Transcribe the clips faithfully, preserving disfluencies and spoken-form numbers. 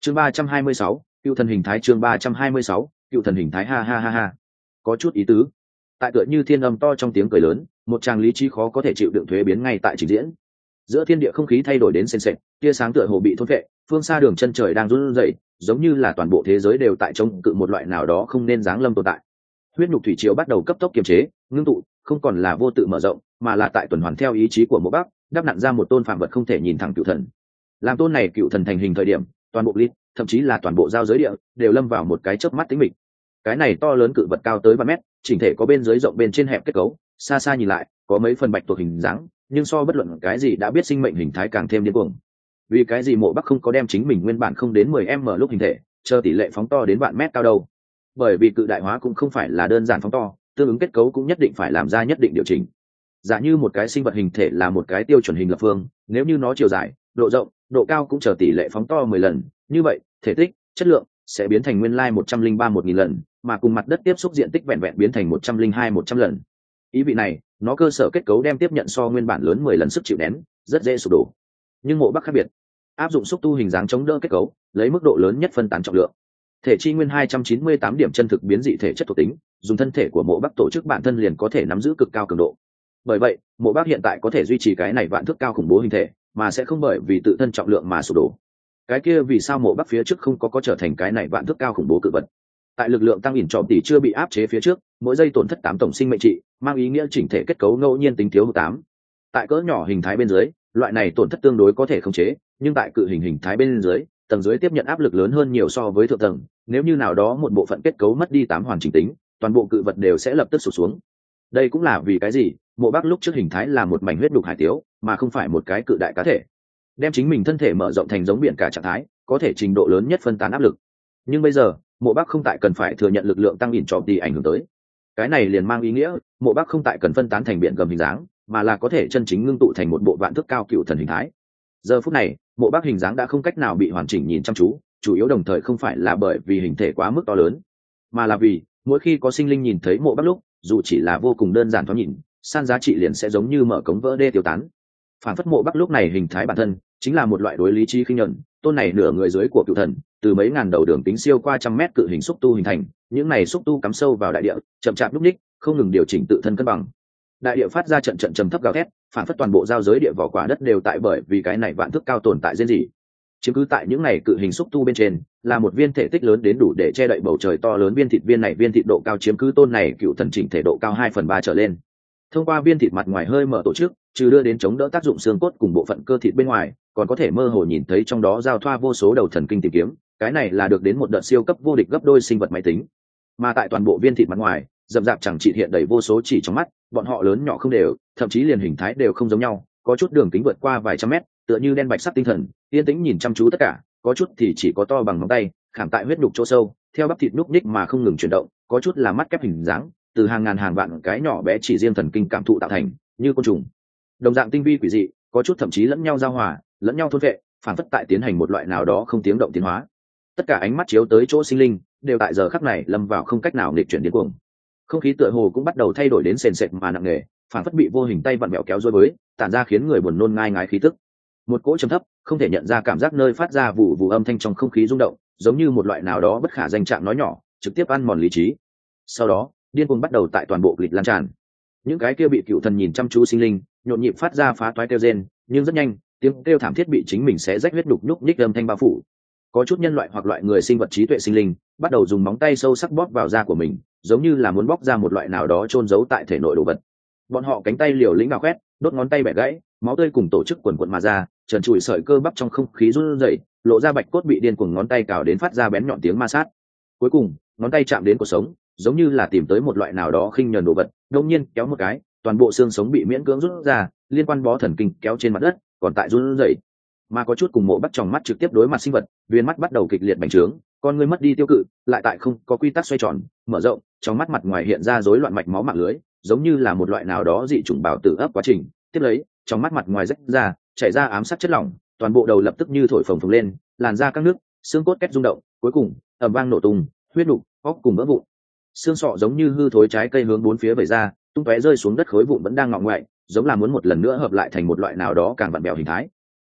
chương ba trăm hai mươi sáu, cựu thần hình thái. Chương ba trăm hai mươi sáu, cựu thần hình thái. Ha ha ha ha, có chút ý tứ. Tại tựa như thiên âm to trong tiếng cười lớn, một tràng lý trí khó có thể chịu đựng thuế biến ngay tại trình diễn. Giữa thiên địa không khí thay đổi đến sền sệt, tia sáng tựa hồ bị thôn vệ, phương xa đường chân trời đang run rẩy, giống như là toàn bộ thế giới đều tại chống cự một loại nào đó không nên giáng lâm tồn tại. Huyết nhục thủy triều bắt đầu cấp tốc kiềm chế, ngưng tụ, không còn là vô tự mở rộng, mà là tại tuần hoàn theo ý chí của Mộ Bắc, đắp nặn ra một tôn phàm vật không thể nhìn thẳng cựu thần. Làm tôn này cựu thần thành hình thời điểm, toàn bộ lít, thậm chí là toàn bộ giao giới địa, đều lâm vào một cái chớp mắt tĩnh mịch. Cái này to lớn cự vật cao tới ba mét, chỉnh thể có bên dưới rộng bên trên hẹp kết cấu, xa xa nhìn lại, có mấy phần bạch tuộc hình dáng, nhưng so bất luận cái gì đã biết sinh mệnh hình thái càng thêm điên cuồng. Vì cái gì Mộ Bắc không có đem chính mình nguyên bản không đến mười em em lúc hình thể, chờ tỷ lệ phóng to đến vạn mét cao đâu? Bởi vì cự đại hóa cũng không phải là đơn giản phóng to, tương ứng kết cấu cũng nhất định phải làm ra nhất định điều chỉnh. Giả như một cái sinh vật hình thể là một cái tiêu chuẩn hình lập phương, nếu như nó chiều dài, độ rộng, độ cao cũng chờ tỷ lệ phóng to mười lần, như vậy, thể tích, chất lượng sẽ biến thành nguyên lai một trăm linh ba một nghìn lần, mà cùng mặt đất tiếp xúc diện tích vẹn vẹn biến thành một trăm linh hai một trăm lần. Ý vị này, nó cơ sở kết cấu đem tiếp nhận so nguyên bản lớn mười lần sức chịu nén, rất dễ sụp đổ. Nhưng Mộ Bắc khác biệt, áp dụng xúc tu hình dáng chống đỡ kết cấu, lấy mức độ lớn nhất phân tán trọng lượng. Thể chi nguyên hai trăm chín mươi tám điểm chân thực biến dị thể chất thuộc tính, dùng thân thể của Mộ Bắc tổ chức bản thân liền có thể nắm giữ cực cao cường độ. Bởi vậy, Mộ Bắc hiện tại có thể duy trì cái này vạn thước cao khủng bố hình thể, mà sẽ không bởi vì tự thân trọng lượng mà sụp đổ. Cái kia vì sao Mộ Bắc phía trước không có có trở thành cái này vạn thước cao khủng bố cự vật? Tại lực lượng tăng ỉn trọng tỷ chưa bị áp chế phía trước, mỗi giây tổn thất tám tổng sinh mệnh trị, mang ý nghĩa chỉnh thể kết cấu ngẫu nhiên tính thiếu hụt tám. Tại cỡ nhỏ hình thái bên dưới, loại này tổn thất tương đối có thể khống chế, nhưng tại cự hình hình thái bên dưới, tầng dưới tiếp nhận áp lực lớn hơn nhiều so với thượng tầng, nếu như nào đó một bộ phận kết cấu mất đi tám hoàn chỉnh tính, toàn bộ cự vật đều sẽ lập tức sụp xuống. Đây cũng là vì cái gì Mộ Bắc lúc trước hình thái là một mảnh huyết đục hải tiếu, mà không phải một cái cự đại cá thể, đem chính mình thân thể mở rộng thành giống biển cả trạng thái, có thể trình độ lớn nhất phân tán áp lực. Nhưng bây giờ, Mộ Bắc không tại cần phải thừa nhận lực lượng tăng ỉn trọng tỷ ảnh hưởng tới. Cái này liền mang ý nghĩa, Mộ Bắc không tại cần phân tán thành biển gầm hình dáng, mà là có thể chân chính ngưng tụ thành một bộ vạn thước cao cựu thần hình thái. Giờ phút này, Mộ Bắc hình dáng đã không cách nào bị hoàn chỉnh nhìn chăm chú, chủ yếu đồng thời không phải là bởi vì hình thể quá mức to lớn, mà là vì mỗi khi có sinh linh nhìn thấy Mộ Bắc lúc, dù chỉ là vô cùng đơn giản thoáng nhìn, san giá trị liền sẽ giống như mở cống vỡ đê tiêu tán. Phản phất Mộ Bắc lúc này hình thái bản thân chính là một loại đối lý trí khinh nhẫn, tôn này nửa người dưới của cựu thần, từ mấy ngàn đầu đường tính siêu qua trăm mét cự hình xúc tu hình thành, những này xúc tu cắm sâu vào đại địa, chậm chạp lúc ních, không ngừng điều chỉnh tự thân cân bằng. Đại địa phát ra trận trận trầm thấp gào thét, phản phất toàn bộ giao giới địa vỏ quả đất đều tại bởi vì cái này vạn thước cao tồn tại riêng gì. Chiếm cứ tại những này cự hình xúc tu bên trên, là một viên thể tích lớn đến đủ để che đậy bầu trời to lớn viên thịt, viên này viên thịt độ cao chiếm cứ tôn này cựu thần chỉnh thể độ cao hai phần ba trở lên. Thông qua viên thịt mặt ngoài hơi mở tổ chức, trừ đưa đến chống đỡ tác dụng xương cốt cùng bộ phận cơ thịt bên ngoài, còn có thể mơ hồ nhìn thấy trong đó giao thoa vô số đầu thần kinh tìm kiếm, cái này là được đến một đợt siêu cấp vô địch gấp đôi sinh vật máy tính. Mà tại toàn bộ viên thịt mặt ngoài, rậm rạp chẳng chỉ hiện đầy vô số chỉ trong mắt, bọn họ lớn nhỏ không đều, thậm chí liền hình thái đều không giống nhau, có chút đường kính vượt qua vài trăm mét, tựa như đen bạch sắc tinh thần, yên tĩnh nhìn chăm chú tất cả, có chút thì chỉ có to bằng ngón tay, khảm tại huyết đục chỗ sâu, theo bắp thịt núc ních mà không ngừng chuyển động, có chút là mắt kép hình dáng, từ hàng ngàn hàng vạn cái nhỏ bé chỉ riêng thần kinh cảm thụ tạo thành, như côn trùng. Đồng dạng tinh vi quỷ dị, có chút thậm chí lẫn nhau giao hòa, lẫn nhau thôn vệ, phản phất tại tiến hành một loại nào đó không tiếng động tiến hóa. Tất cả ánh mắt chiếu tới chỗ sinh linh, đều tại giờ khắc này lâm vào không cách nào nghịch chuyển điên cuồng. Không khí tựa hồ cũng bắt đầu thay đổi đến sền sệt mà nặng nề, phản phất bị vô hình tay vặn mèo kéo dối với, tản ra khiến người buồn nôn ngai ngái khí tức. Một cỗ trầm thấp, không thể nhận ra cảm giác nơi phát ra vụ vụ âm thanh trong không khí rung động, giống như một loại nào đó bất khả danh trạng nói nhỏ, trực tiếp ăn mòn lý trí. Sau đó, điên cuồng bắt đầu tại toàn bộ kịch lan tràn. Những cái kia bị cựu thần nhìn chăm chú sinh linh, nhộn nhịp phát ra phá toái kêu rên, nhưng rất nhanh, tiếng kêu thảm thiết bị chính mình xé rách huyết đục nhúc nhích âm thanh bao phủ. Có chút nhân loại hoặc loại người sinh vật trí tuệ sinh linh, bắt đầu dùng móng tay sâu sắc bóp vào da của mình, giống như là muốn bóc ra một loại nào đó chôn giấu tại thể nội đồ vật. Bọn họ cánh tay liều lĩnh gào quét, đốt ngón tay bẻ gãy, máu tươi cùng tổ chức quần quần mà ra, trần trụi sợi cơ bắp trong không khí run rẩy, lộ ra bạch cốt bị điên cuồng ngón tay cào đến phát ra bén nhọn tiếng ma sát. Cuối cùng, ngón tay chạm đến cuộc sống, giống như là tìm tới một loại nào đó khinh nhờn đồ vật, đột nhiên kéo một cái, toàn bộ xương sống bị miễn cưỡng rút ra, liên quan bó thần kinh kéo trên mặt đất, còn tại run rẩy. Mà có chút cùng Mộ Bắc trong mắt trực tiếp đối mặt sinh vật, viên mắt bắt đầu kịch liệt bành trướng, con người mất đi tiêu cự, lại tại không có quy tắc xoay tròn, mở rộng, trong mắt mặt ngoài hiện ra rối loạn mạch máu mạng lưới, giống như là một loại nào đó dị chủng bào tử ấp quá trình. Tiếp lấy, trong mắt mặt ngoài rách ra, chảy ra ám sát chất lỏng, toàn bộ đầu lập tức như thổi phồng phồng lên, làn da các nước, xương cốt két rung động, cuối cùng ầm vang nổ tung, huyết nục, óc cùng vỡ vụn. Xương sọ giống như hư thối trái cây hướng bốn phía vẩy ra, tung tóe rơi xuống đất, khối vụn vẫn đang ngọ ngoại, giống là muốn một lần nữa hợp lại thành một loại nào đó càng vặn bèo hình thái.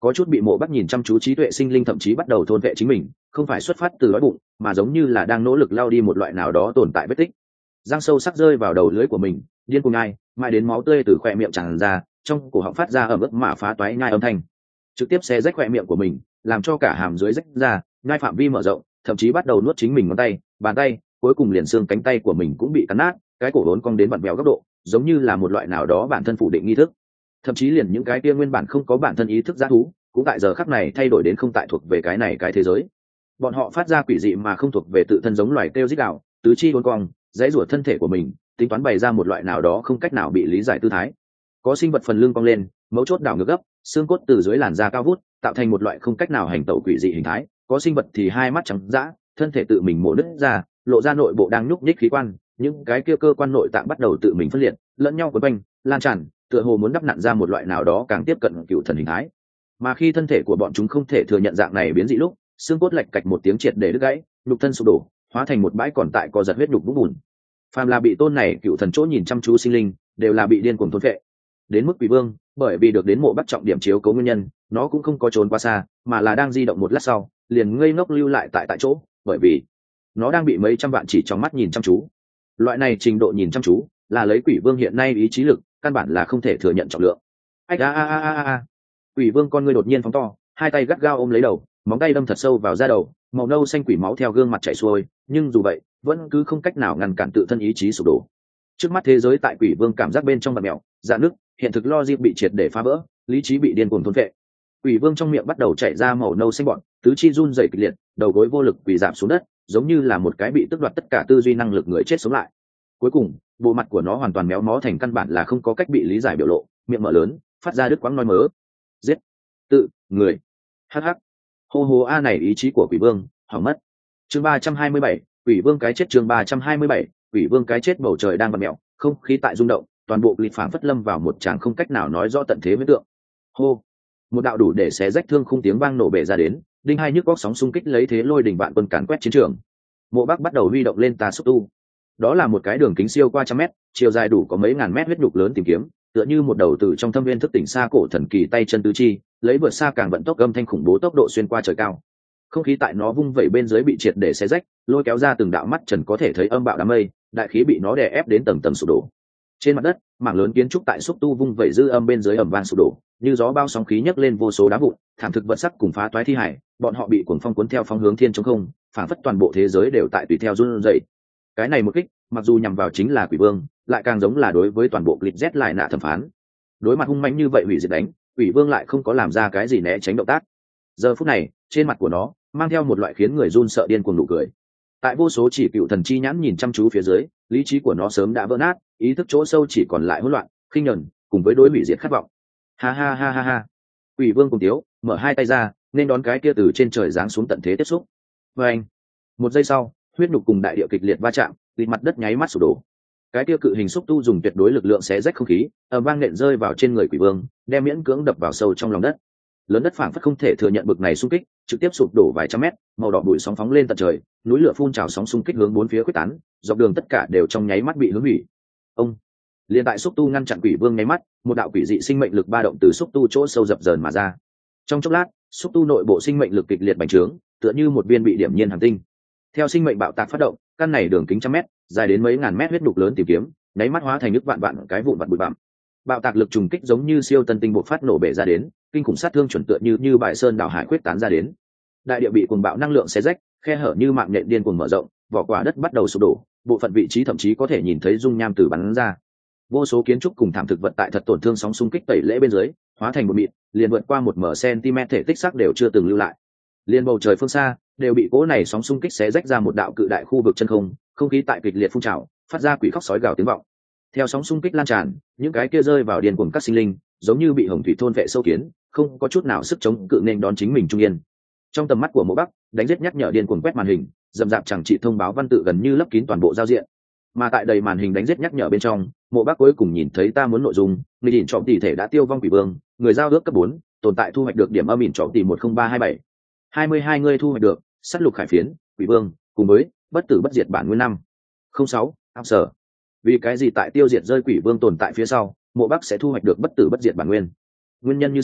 có chút bị Mộ Bắc nhìn chăm chú trí tuệ sinh linh thậm chí bắt đầu thôn vệ chính mình, không phải xuất phát từ đói bụng, mà giống như là đang nỗ lực lao đi một loại nào đó tồn tại vết tích. Răng sâu sắc rơi vào đầu lưỡi của mình, điên cuồng nhai, mãi đến máu tươi từ khóe miệng tràn ra, trong cổ họng phát ra ẩm ướt mà phá toái nhai âm thanh, trực tiếp xé rách khóe miệng của mình, làm cho cả hàm dưới rách ra, nhai phạm vi mở rộng, thậm chí bắt đầu nuốt chính mình ngón tay, bàn tay, cuối cùng liền xương cánh tay của mình cũng bị cắn nát, cái cổ vốn cong đến vặn vẹo góc độ, giống như là một loại nào đó bản thân phủ định nghi thức. Thậm chí liền những cái kia nguyên bản không có bản thân ý thức dã thú, cũng tại giờ khắc này thay đổi đến không tại thuộc về cái này cái thế giới. Bọn họ phát ra quỷ dị mà không thuộc về tự thân giống loài kêu rít gào, tứ chi uốn cong, dãy rủa thân thể của mình, tính toán bày ra một loại nào đó không cách nào bị lý giải tư thái. Có sinh vật phần lưng cong lên, mấu chốt đảo ngược gấp, xương cốt từ dưới làn da cao vút, tạo thành một loại không cách nào hành tẩu quỷ dị hình thái. Có sinh vật thì hai mắt trắng dã, thân thể tự mình mổ nứt ra, lộ ra nội bộ đang nhúc nhích khí quan, những cái kia cơ quan nội tạng bắt đầu tự mình phân liệt, lẫn nhau quấn quanh, lan tràn, tựa hồ muốn đắp nặn ra một loại nào đó càng tiếp cận cựu thần hình thái. Mà khi thân thể của bọn chúng không thể thừa nhận dạng này biến dị lúc, xương cốt lạch cạch một tiếng triệt để đứt gãy, nhục thân sụp đổ, hóa thành một bãi còn tại co giật huyết nhục vũng bùn. Phàm là bị tôn này cựu thần chỗ nhìn chăm chú sinh linh, đều là bị điên cuồng thôn phệ. Đến mức Quỷ Vương, bởi vì được đến Mộ Bắc trọng điểm chiếu cố nguyên nhân, nó cũng không có trốn quá xa, mà là đang di động một lát sau, liền ngây ngốc lưu lại tại tại chỗ, bởi vì nó đang bị mấy trăm vạn chỉ trong mắt nhìn chăm chú. Loại này trình độ nhìn chăm chú, là lấy Quỷ Vương hiện nay ý chí lực, căn bản là không thể thừa nhận trọng lượng. Ách a a a a a. Quỷ Vương con ngươi đột nhiên phóng to, hai tay gắt gao ôm lấy đầu, móng tay đâm thật sâu vào da đầu, màu nâu xanh quỷ máu theo gương mặt chảy xuôi, nhưng dù vậy, vẫn cứ không cách nào ngăn cản tự thân ý chí sụp đổ. Trước mắt thế giới tại Quỷ Vương cảm giác bên trong bạt mèo, dạn nước, hiện thực logic bị triệt để phá vỡ, lý trí bị điên cuồng thôn phệ. Quỷ Vương trong miệng bắt đầu chảy ra màu nâu xanh bọt, tứ chi run rẩy kịch liệt, đầu gối vô lực quỳ rạp xuống đất, giống như là một cái bị tước đoạt tất cả tư duy năng lực người chết sống lại. Cuối cùng, bộ mặt của nó hoàn toàn méo mó thành căn bản là không có cách bị lý giải biểu lộ, miệng mở lớn, phát ra đứt quãng nói mớ. Giết, tự, người. Hắc hắc. Hô hô a này ý chí của Quỷ Vương, hỏng mất. Chương ba trăm hai mươi bảy, Quỷ Vương cái chết chương ba trăm hai mươi bảy, Quỷ Vương cái chết bầu trời đang vặn mèo, không khí tại rung động, toàn bộ lịch phảng phất lâm vào một tràng không cách nào nói rõ tận thế huyễn tượng. Hô. Một đạo đủ để xé rách thương khung tiếng vang nổ bể ra đến, đinh hai nhức góc sóng xung kích lấy thế lôi đỉnh vạn quân càn quét chiến trường. Mộ Bắc bắt đầu huy động lên tà xúc tu. Đó là một cái đường kính siêu qua trăm mét, chiều dài đủ có mấy ngàn mét huyết nhục lớn tìm kiếm, tựa như một đầu từ trong thâm viên thức tỉnh xa cổ thần kỳ tay chân tứ chi, lấy vượt xa càng vận tốc âm thanh khủng bố tốc độ xuyên qua trời cao. Không khí tại nó vung vẩy bên dưới bị triệt để xé rách, lôi kéo ra từng đạo mắt trần có thể thấy âm bạo đám mây, đại khí bị nó đè ép đến tầng tầng sụp đổ. Trên mặt đất, mảng lớn kiến trúc tại xúc tu vung vẩy dư âm bên dưới ầm vang sụp đổ, như gió bao sóng khí nhấc lên vô số đá vụn, thảm thực vật sắc cùng phá toái thi hải, bọn họ bị cuồng phong cuốn theo phong hướng thiên chống không, phảng phất toàn bộ thế giới đều tại tùy theo run rẩy. Cái này một kích, mặc dù nhằm vào chính là Quỷ Vương, lại càng giống là đối với toàn bộ clip Z lại nạ thẩm phán. Đối mặt hung mãnh như vậy hủy diệt đánh, Quỷ Vương lại không có làm ra cái gì né tránh động tác. Giờ phút này, trên mặt của nó mang theo một loại khiến người run sợ điên cuồng nụ cười. Tại vô số chỉ cựu thần chi nhãn nhìn chăm chú phía dưới, lý trí của nó sớm đã vỡ nát, ý thức chỗ sâu chỉ còn lại hỗn loạn, khinh nhẫn, cùng với đối hủy diệt khát vọng. Ha ha ha ha ha. Quỷ Vương cùng tiếu, mở hai tay ra, nên đón cái kia từ trên trời giáng xuống tận thế tiếp xúc. Và anh, một giây sau, huyết nhục cùng đại địa kịch liệt va chạm, lịt mặt đất nháy mắt sụp đổ. Cái kia cự hình xúc tu dùng tuyệt đối lực lượng xé rách không khí, ầm vang nện rơi vào trên người Quỷ Vương, đem miễn cưỡng đập vào sâu trong lòng đất. Lớn đất phảng phất không thể thừa nhận bực này xung kích, trực tiếp sụp đổ vài trăm mét, màu đỏ bụi sóng phóng lên tận trời, núi lửa phun trào sóng xung kích hướng bốn phía quyết tán, dọc đường tất cả đều trong nháy mắt bị hướng hủy. Ông liên tại xúc tu ngăn chặn Quỷ Vương nháy mắt, một đạo quỷ dị sinh mệnh lực ba động từ xúc tu chỗ sâu dập dờn mà ra. Trong chốc lát, xúc tu nội bộ sinh mệnh lực kịch liệt bành trướng, tựa như một viên bị điểm nhiên hành tinh. Theo sinh mệnh bạo tạc phát động, căn này đường kính trăm mét, dài đến mấy ngàn mét huyết đục lớn tìm kiếm, nháy mắt hóa thành nước vạn vạn cái vụn vặt bụi bặm. Bạo tạc lực trùng kích giống như siêu tân tinh bộc phát nổ bể ra đến, kinh khủng sát thương chuẩn tựa như như bài sơn đảo hải quyết tán ra đến. Đại địa bị cuồng bạo năng lượng xé rách, khe hở như mạng nhện điên cuồng mở rộng, vỏ quả đất bắt đầu sụp đổ, bộ phận vị trí thậm chí có thể nhìn thấy dung nham từ bắn ra. Vô số kiến trúc cùng thảm thực vật tại thật tổn thương sóng xung kích tẩy lễ bên dưới, hóa thành một mịn, liền vượt qua một m cm thể tích sắc đều chưa từng lưu lại. Liên bầu trời phương xa đều bị cỗ này sóng xung kích xé rách ra một đạo cự đại khu vực chân không, không khí tại kịch liệt phun trào, phát ra quỷ khóc sói gào tiếng vọng. Theo sóng xung kích lan tràn, những cái kia rơi vào điên cuồng các sinh linh, giống như bị hồng thủy thôn vệ sâu kiến, không có chút nào sức chống cự nên đón chính mình trung yên. Trong tầm mắt của Mộ Bắc, đánh giết nhắc nhở điên cuồng quét màn hình, dầm dạp chẳng trị thông báo văn tự gần như lấp kín toàn bộ giao diện. Mà tại đầy màn hình đánh giết nhắc nhở bên trong, Mộ Bắc cuối cùng nhìn thấy ta muốn nội dung, người đỉnh trọng tỷ thể đã tiêu vong Quỷ Vương, người giao ước cấp bốn, tồn tại thu hoạch được điểm âm ỉn trọng tỷ một không ba hai bảy. hai mươi hai người thu hoạch được, sát lục khải phiến, Quỷ Vương, cùng với bất tử bất diệt bản nguyên năm. không sáu, áp sở. Vì cái gì tại tiêu diệt rơi Quỷ Vương tồn tại phía sau, Mộ Bắc sẽ thu hoạch được bất tử bất diệt bản nguyên? Nguyên nhân như sau,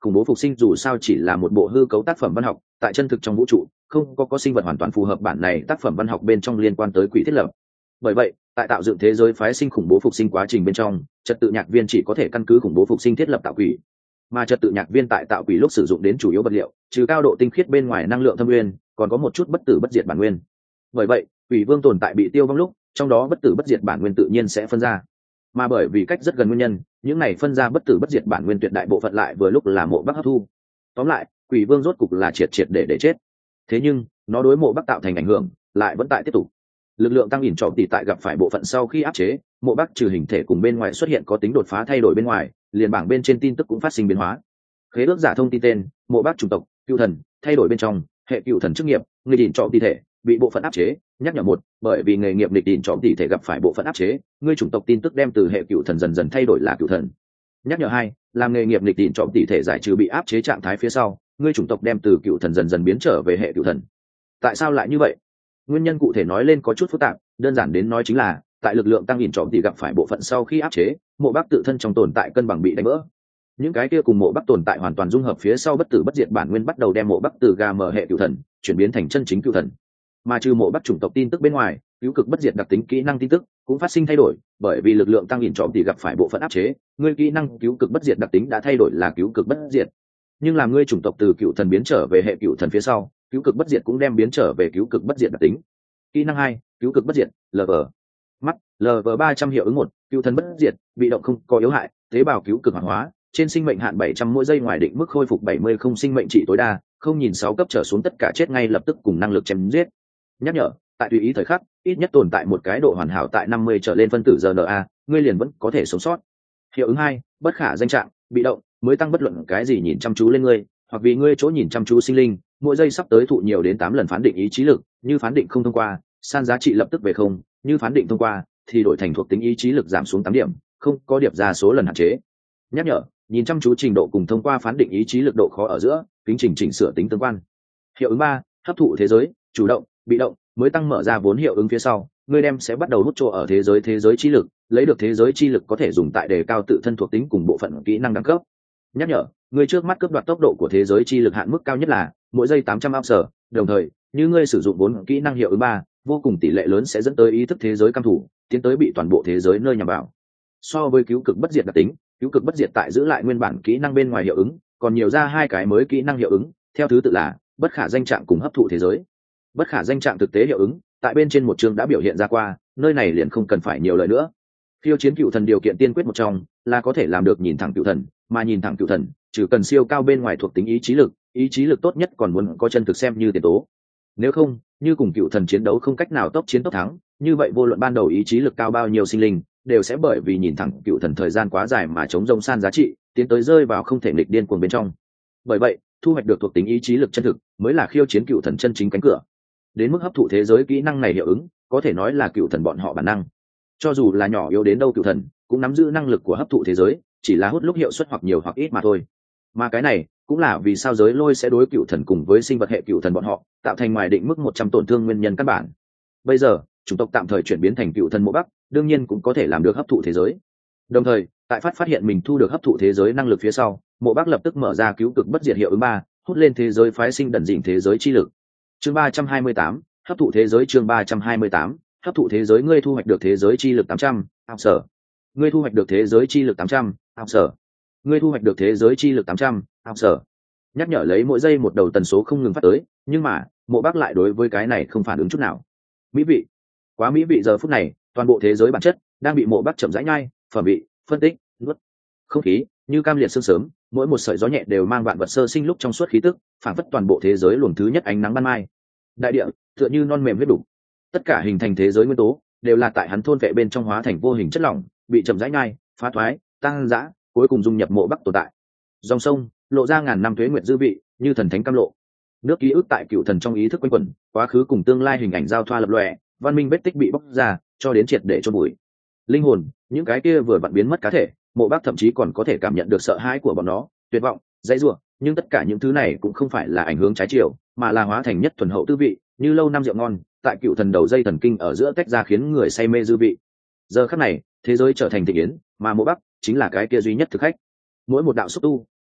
khủng bố phục sinh dù sao chỉ là một bộ hư cấu tác phẩm văn học, tại chân thực trong vũ trụ không có có sinh vật hoàn toàn phù hợp bản này tác phẩm văn học bên trong liên quan tới quỷ thiết lập. Bởi vậy tại tạo dựng thế giới phái sinh khủng bố phục sinh quá trình bên trong, trật tự nhạc viên chỉ có thể căn cứ khủng bố phục sinh thiết lập tạo quỷ, mà trật tự nhạc viên tại tạo quỷ lúc sử dụng đến chủ yếu vật liệu trừ cao độ tinh khiết bên ngoài năng lượng thâm nguyên, còn có một chút bất tử bất diệt bản nguyên. Bởi vậy quỷ vương tồn tại bị tiêu vong lúc, trong đó bất tử bất diệt bản nguyên tự nhiên sẽ phân ra, mà bởi vì cách rất gần nguyên nhân, những này phân ra bất tử bất diệt bản nguyên tuyệt đại bộ phận lại vừa lúc là mộ bắc hấp thu. Tóm lại quỷ vương rốt cục là triệt triệt để để chết. Thế nhưng nó đối mộ bắc tạo thành ảnh hưởng lại vẫn tại tiếp tục. Lực lượng tăng ỉn trọ tỷ tại gặp phải bộ phận sau khi áp chế mộ bắc, trừ hình thể cùng bên ngoài xuất hiện có tính đột phá thay đổi bên ngoài, liền bảng bên trên tin tức cũng phát sinh biến hóa. Khế ước giả thông tin tên mộ bắc chủng tộc cựu thần, thay đổi bên trong hệ cựu thần chức nghiệp người ỉn trọ tỷ thể bị bộ phận áp chế. Nhắc nhở một, bởi vì nghề nghiệp nghịch ỉn trọ tỷ thể gặp phải bộ phận áp chế, ngươi chủng tộc tin tức đem từ hệ cựu thần dần dần thay đổi là cựu thần. Nhắc nhở hai, làm nghề nghiệp nghịch ỉn trọ tỷ thể giải trừ bị áp chế trạng thái phía sau, ngươi chủng tộc đem từ cựu thần dần dần biến trở về hệ cựu thần. Tại sao lại như vậy? Nguyên nhân cụ thể nói lên có chút phức tạp, đơn giản đến nói chính là tại lực lượng tăng ỉn trọ tỷ gặp phải bộ phận sau khi áp chế, mộ bắc tự thân trong tồn tại cân bằng bị đánh vỡ. Những cái kia cùng mộ bắc tồn tại hoàn toàn dung hợp phía sau bất tử bất diệt bản nguyên bắt đầu đem mộ bắc từ gà mở hệ cựu thần chuyển biến thành chân chính cựu thần. Mà trừ mộ bắc chủng tộc tin tức bên ngoài, cứu cực bất diệt đặc tính kỹ năng tin tức cũng phát sinh thay đổi, bởi vì lực lượng tăng ỉn trọ tỷ gặp phải bộ phận áp chế, ngươi kỹ năng cứu cực bất diệt đặc tính đã thay đổi là cứu cực bất diệt. Nhưng làm ngươi chủng tộc từ cựu thần biến trở về hệ cựu thần phía sau, cứu cực bất diệt cũng đem biến trở về cứu cực bất diệt đặc tính. Kỹ năng hai, cứu cực bất diệt lv mắt lv ba trăm hiệu ứng một, cựu thần bất diệt, bị động không có yếu hại, tế bào cứu cực hoạt hóa, trên sinh mệnh hạn bảy trăm mỗi giây, ngoài định mức khôi phục bảy mươi, không sinh mệnh trị tối đa, không nhìn sáu cấp trở xuống tất cả chết ngay lập tức cùng năng lực chém giết. Nhắc nhở, tại tùy ý thời khắc ít nhất tồn tại một cái độ hoàn hảo tại năm mươi trở lên phân tử rờ en a, ngươi liền vẫn có thể sống sót. Hiệu ứng hai, bất khả danh trạng, bị động, mới tăng bất luận cái gì nhìn chăm chú lên ngươi, hoặc vì ngươi chỗ nhìn chăm chú sinh linh, mỗi giây sắp tới thụ nhiều đến tám lần phán định ý chí lực, như phán định không thông qua, san giá trị lập tức về không, như phán định thông qua thì đổi thành thuộc tính ý chí lực giảm xuống tám điểm, không có điệp ra số lần hạn chế. Nhắc nhở, nhìn chăm chú trình độ cùng thông qua phán định ý chí lực độ khó ở giữa kính trình chỉnh sửa tính tương quan. Hiệu ứng ba, hấp thụ thế giới, chủ động, bị động, mới tăng mở ra vốn hiệu ứng phía sau, ngươi đem sẽ bắt đầu hút chỗ ở thế giới thế giới chi lực, lấy được thế giới chi lực có thể dùng tại đề cao tự thân thuộc tính cùng bộ phận kỹ năng đẳng cấp. Nhắc nhở, ngươi trước mắt cướp đoạt tốc độ của thế giới chi lực hạn mức cao nhất là mỗi giây tám trăm ounce, đồng thời như ngươi sử dụng vốn kỹ năng hiệu ứng ba, vô cùng tỷ lệ lớn sẽ dẫn tới ý thức thế giới cam thủ tiến tới bị toàn bộ thế giới nơi nhằm vào. So với cứu cực bất diệt đặc tính, cứu cực bất diệt tại giữ lại nguyên bản kỹ năng bên ngoài hiệu ứng, còn nhiều ra hai cái mới kỹ năng hiệu ứng, theo thứ tự là bất khả danh trạng cùng hấp thụ thế giới. Bất khả danh trạng thực tế hiệu ứng tại bên trên một chương đã biểu hiện ra qua, nơi này liền không cần phải nhiều lời nữa. Khiêu chiến cựu thần điều kiện tiên quyết một trong là có thể làm được nhìn thẳng cựu thần, mà nhìn thẳng cựu thần chỉ cần siêu cao bên ngoài thuộc tính ý chí lực, ý chí lực tốt nhất còn muốn có chân thực xem như tiền tố. Nếu không, như cùng cựu thần chiến đấu không cách nào tốc chiến tốc thắng, như vậy vô luận ban đầu ý chí lực cao bao nhiêu sinh linh đều sẽ bởi vì nhìn thẳng cựu thần thời gian quá dài mà chống rông san giá trị, tiến tới rơi vào không thể nghịch điên cuồng bên trong. Bởi vậy thu hoạch được thuộc tính ý chí lực chân thực mới là khiêu chiến cựu thần chân chính cánh cửa. Đến mức hấp thụ thế giới kỹ năng này hiệu ứng có thể nói là cựu thần bọn họ bản năng, cho dù là nhỏ yếu đến đâu cựu thần cũng nắm giữ năng lực của hấp thụ thế giới, chỉ là hút lúc hiệu suất hoặc nhiều hoặc ít mà thôi. Mà cái này cũng là vì sao giới lôi sẽ đối cựu thần cùng với sinh vật hệ cựu thần bọn họ tạo thành ngoài định mức một trăm tổn thương nguyên nhân căn bản. Bây giờ chủng tộc tạm thời chuyển biến thành cựu thần mộ bắc, đương nhiên cũng có thể làm được hấp thụ thế giới. Đồng thời tại phát phát hiện mình thu được hấp thụ thế giới năng lực phía sau, mộ bắc lập tức mở ra cứu cực bất diệt hiệu ứng ba, hút lên thế giới phái sinh đẩn dịnh thế giới chi lực. Chương ba trăm hai mươi tám, hấp thụ thế giới. Chương ba trăm hai mươi tám, hấp thụ thế giới. Ngươi thu hoạch được thế giới chi lực tám trăm, ao sở. Ngươi thu hoạch được thế giới chi lực tám trăm, ao sở. Ngươi thu hoạch được thế giới chi lực tám trăm, ao sở. Nhắc nhở lấy mỗi giây một đầu tần số không ngừng phát tới, nhưng mà mộ bắc lại đối với cái này không phản ứng chút nào. Mỹ vị, quá mỹ vị. Giờ phút này toàn bộ thế giới bản chất đang bị mộ bắc chậm rãi nhai, phẩm vị, phân tích, nuốt. Không khí như cam liệt sương sớm, mỗi một sợi gió nhẹ đều mang vạn vật sơ sinh lúc trong suốt khí tức, phảng phất toàn bộ thế giới luồng thứ nhất ánh nắng ban mai. Đại địa tựa như non mềm huyết đủ, tất cả hình thành thế giới nguyên tố đều là tại hắn thôn vệ bên trong hóa thành vô hình chất lỏng, bị chậm rãi nhai, phá thoái, tăng dã, cuối cùng dung nhập mộ bắc tồn tại. Dòng sông lộ ra ngàn năm tuế nguyệt dư vị, như thần thánh cam lộ. Nước ký ức tại cựu thần trong ý thức quanh quẩn, quá khứ cùng tương lai hình ảnh giao thoa lập lòe, văn minh vết tích bị bóc ra, cho đến triệt để chôn bụi. Linh hồn, những cái kia vừa vặn biến mất cá thể, mộ bắc thậm chí còn có thể cảm nhận được sợ hãi của bọn nó, tuyệt vọng, dãy rủa, nhưng tất cả những thứ này cũng không phải là ảnh hướng trái chiều, mà là hóa thành nhất thuần hậu tư vị, như lâu năm rượu ngon, tại cựu thần đầu dây thần kinh ở giữa tách ra khiến người say mê dư vị. Giờ khắc này, thế giới trở thành thị yến, mà mộ bắc chính là cái kia duy nhất thực khách. Mỗi một đạo xúc tu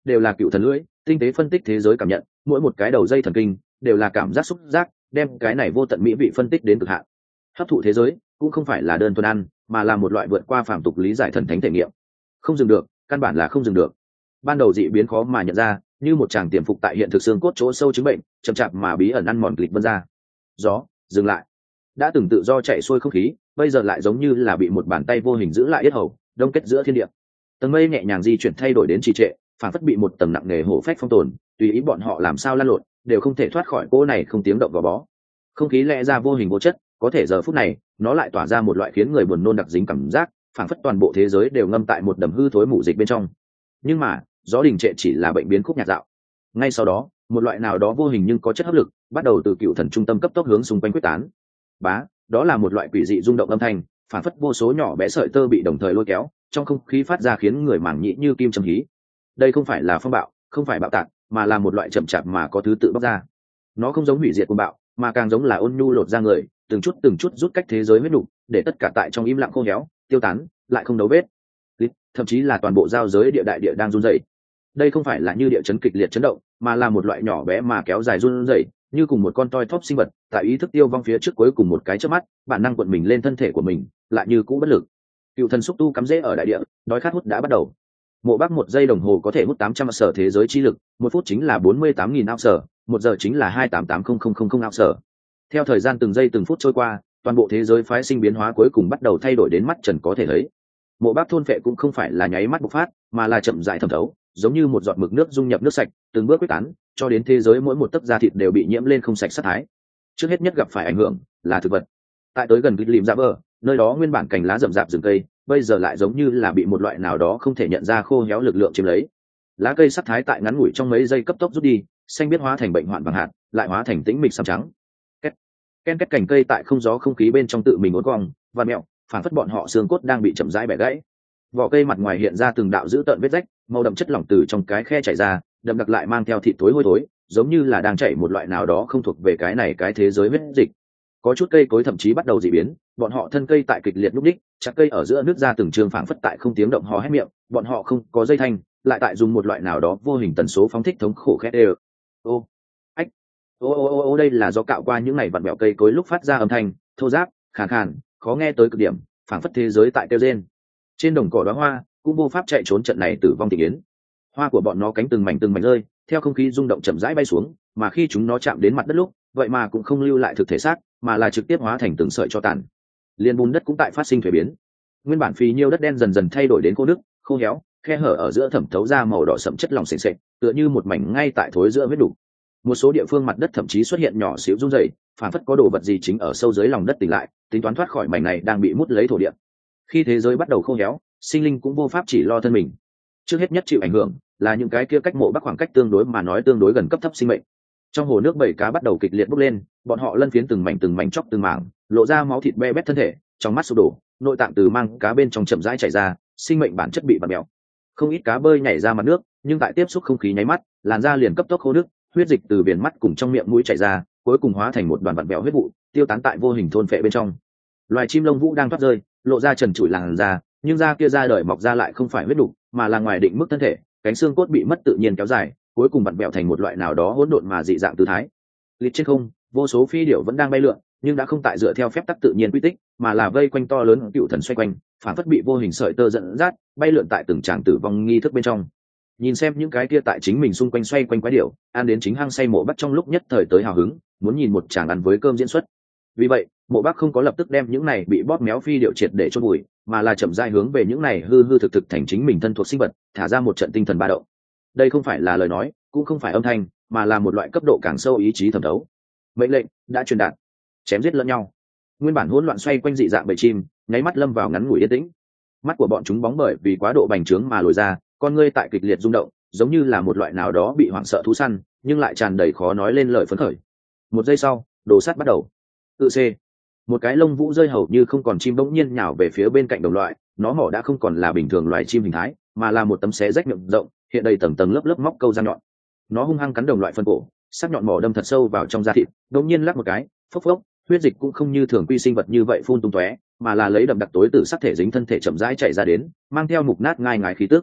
đều là cựu thần lưỡi, tinh tế phân tích thế giới cảm nhận, mỗi một cái đầu dây thần kinh đều là cảm giác xúc giác, đem cái này vô tận mỹ vị phân tích đến cực hạn. Hấp thụ thế giới cũng không phải là đơn thuần ăn, mà là một loại vượt qua phàm tục lý giải thần thánh thể nghiệm. Không dừng được, căn bản là không dừng được. Ban đầu dị biến khó mà nhận ra, như một chàng tiềm phục tại hiện thực xương cốt chỗ sâu chứng bệnh, chậm chạp mà bí ẩn ăn mòn kịch vân ra. Gió, dừng lại. Đã từng tự do chạy xuôi không khí, bây giờ lại giống như là bị một bàn tay vô hình giữ lại yết hầu, đông kết giữa thiên địa. Tầng mây nhẹ nhàng di chuyển thay đổi đến trì trệ, phản phất bị một tầng nặng nề hổ phách phong tồn, tùy ý bọn họ làm sao lăn lộn, đều không thể thoát khỏi cô này không tiếng động gò bó. Không khí lẽ ra vô hình vô chất, có thể giờ phút này, nó lại tỏa ra một loại khiến người buồn nôn đặc dính cảm giác, phản phất toàn bộ thế giới đều ngâm tại một đầm hư thối mù dịch bên trong. Nhưng mà, gió đình trệ chỉ là bệnh biến khúc nhạc dạo. Ngay sau đó, một loại nào đó vô hình nhưng có chất hấp lực, bắt đầu từ cựu thần trung tâm cấp tốc hướng xung quanh quyết tán. Bá, đó là một loại quỷ dị rung động âm thanh, phản phất vô số nhỏ bé sợi tơ bị đồng thời lôi kéo, trong không khí phát ra khiến người màng nhĩ như kim châm hí. Đây không phải là phong bạo, không phải bạo tạc, mà là một loại chậm chạp mà có thứ tự bóc ra. Nó không giống hủy diệt của bạo, mà càng giống là ôn nhu lột ra người, từng chút từng chút rút cách thế giới huyết nục, để tất cả tại trong im lặng khô héo, tiêu tán, lại không đấu vết. Thậm chí là toàn bộ giao giới địa đại địa đang run rẩy. Đây không phải là như địa chấn kịch liệt chấn động, mà là một loại nhỏ bé mà kéo dài run rẩy, như cùng một con toi thóp sinh vật tại ý thức tiêu vong phía trước cuối cùng một cái chớp mắt, bản năng cuộn mình lên thân thể của mình, lại như cũ bất lực. Cựu thần xúc tu cắm rễ ở đại địa, đói khát hút đã bắt đầu. Mộ Bác một giây đồng hồ có thể hút tám trăm sở thế giới chi lực, một phút chính là bốn mươi tám nghìn ao sở, một giờ chính là hai tám tám không không không không ao sở. Theo thời gian từng giây từng phút trôi qua, toàn bộ thế giới phái sinh biến hóa cuối cùng bắt đầu thay đổi đến mắt trần có thể thấy. Mộ Bác thôn phệ cũng không phải là nháy mắt bộc phát, mà là chậm rãi thẩm thấu, giống như một giọt mực nước dung nhập nước sạch, từng bước quyết tán, cho đến thế giới mỗi một tấc da thịt đều bị nhiễm lên không sạch sát thái. Trước hết nhất gặp phải ảnh hưởng là thực vật. Tại tới gần Kịch Lìm Dạ Vơ, nơi đó nguyên bản cành lá rậm rạp rừng cây, bây giờ lại giống như là bị một loại nào đó không thể nhận ra khô héo lực lượng chiếm lấy. Lá cây sắc thái tại ngắn ngủi trong mấy giây cấp tốc rút đi, xanh biết hóa thành bệnh hoạn bằng hạt, lại hóa thành tĩnh mịch xám trắng. Két, ken két cành cây tại không gió không khí bên trong tự mình uốn cong, và mẹo, phản phất bọn họ xương cốt đang bị chậm rãi bẻ gãy. Vỏ cây mặt ngoài hiện ra từng đạo dữ tợn vết rách, màu đậm chất lỏng từ trong cái khe chảy ra, đậm đặc lại mang theo thịt tối hôi thối, giống như là đang chảy một loại nào đó không thuộc về cái này cái thế giới huyết dịch. Có chút cây cối thậm chí bắt đầu dị biến, bọn họ thân cây tại kịch liệt lúc đích, chặt cây ở giữa nước ra từng trường phảng phất tại không tiếng động hò hét miệng, bọn họ không có dây thanh, lại tại dùng một loại nào đó vô hình tần số phóng thích thống khổ khét đều. Ô, ách, ô ô ô ô đây là do cạo qua những ngày vặn bẹo cây cối lúc phát ra âm thanh, thô ráp, khàn khàn, khó nghe tới cực điểm, phảng phất thế giới tại kêu rên. Trên đồng cỏ đóa hoa, cũng vô pháp chạy trốn trận này tử vong tình yến. Hoa của bọn nó cánh từng mảnh từng mảnh rơi, theo không khí rung động chậm rãi bay xuống, mà khi chúng nó chạm đến mặt đất lúc, vậy mà cũng không lưu lại thực thể xác, mà là trực tiếp hóa thành từng sợi cho tàn. Liên bùn đất cũng tại phát sinh thuế biến. Nguyên bản phì nhiêu đất đen dần dần thay đổi đến khô nước, khô héo, khe hở ở giữa thẩm thấu ra màu đỏ sẫm chất lỏng sền sệt, tựa như một mảnh ngay tại thối giữa vết đủ. Một số địa phương mặt đất thậm chí xuất hiện nhỏ xíu rung rẩy, phản phất có đồ vật gì chính ở sâu dưới lòng đất tỉnh lại, tính toán thoát khỏi mảnh này đang bị mút lấy thổ địa. Khi thế giới bắt đầu khô héo, sinh linh cũng vô pháp chỉ lo thân mình. Trước hết nhất chịu ảnh hưởng là những cái kia cách Mộ Bắc khoảng cách tương đối mà nói tương đối gần cấp thấp sinh mệnh. Trong hồ nước bảy cá bắt đầu kịch liệt bốc lên, bọn họ lân phiến từng mảnh từng mảnh chóc từng mảng, lộ ra máu thịt be bét thân thể, trong mắt sụp đổ, nội tạng từ mang cá bên trong chậm rãi chảy ra, sinh mệnh bản chất bị bạt mèo. Không ít cá bơi nhảy ra mặt nước, nhưng tại tiếp xúc không khí nháy mắt, làn da liền cấp tốc khô nước, huyết dịch từ viền mắt cùng trong miệng mũi chảy ra, cuối cùng hóa thành một đoàn vặn vẹo huyết vụ, tiêu tán tại vô hình thôn phệ bên trong. Loài chim lông vũ đang thoát rơi, lộ ra trần trụi làn da, nhưng da kia ra đời mọc ra lại không phải huyết đủ, mà là ngoài định mức thân thể, cánh xương cốt bị mất tự nhiên kéo dài, cuối cùng vặn vẹo thành một loại nào đó hỗn độn mà dị dạng tư thái. Lít trên không, vô số phi điểu vẫn đang bay lượn, nhưng đã không tại dựa theo phép tắc tự nhiên quy tích, mà là vây quanh to lớn cựu thần xoay quanh, phản phất bị vô hình sợi tơ dẫn dắt, bay lượn tại từng tràng tử vong nghi thức bên trong. Nhìn xem những cái kia tại chính mình xung quanh xoay quanh quái điểu, ăn đến chính hang say Mộ Bắc trong lúc nhất thời tới hào hứng, muốn nhìn một chàng ăn với cơm diễn xuất. Vì vậy, Mộ Bắc không có lập tức đem những này bị bóp méo phi điệu triệt để chôn vùi, mà là chậm rãi hướng về những này hư hư thực thực thành chính mình thân thuộc sinh vật, thả ra một trận tinh thần ba động. Đây không phải là lời nói, cũng không phải âm thanh, mà là một loại cấp độ càng sâu ý chí thẩm thấu. Mệnh lệnh đã truyền đạt, chém giết lẫn nhau. Nguyên bản hỗn loạn xoay quanh dị dạng bầy chim, nháy mắt lâm vào ngắn ngủi yên tĩnh. Mắt của bọn chúng bóng bởi vì quá độ bành trướng mà lồi ra, con ngươi tại kịch liệt rung động, giống như là một loại nào đó bị hoảng sợ thú săn, nhưng lại tràn đầy khó nói lên lời phấn khởi. Một giây sau, đồ sắt bắt đầu. Tự c một cái lông vũ rơi hầu như không còn chim bỗng nhiên nhào về phía bên cạnh đồng loại, nó mỏ đã không còn là bình thường loài chim hình thái, mà là một tấm xé rách miệng rộng, hiện đầy tầng tầng lớp lớp móc câu răng nhọn. Nó hung hăng cắn đồng loại phân cổ, sắc nhọn mỏ đâm thật sâu vào trong da thịt, đột nhiên lắc một cái, phốc phốc, huyết dịch cũng không như thường quy sinh vật như vậy phun tung tóe, mà là lấy đậm đặc tối tử sắc thể dính thân thể chậm rãi chạy ra đến, mang theo mục nát ngai ngái khí tức.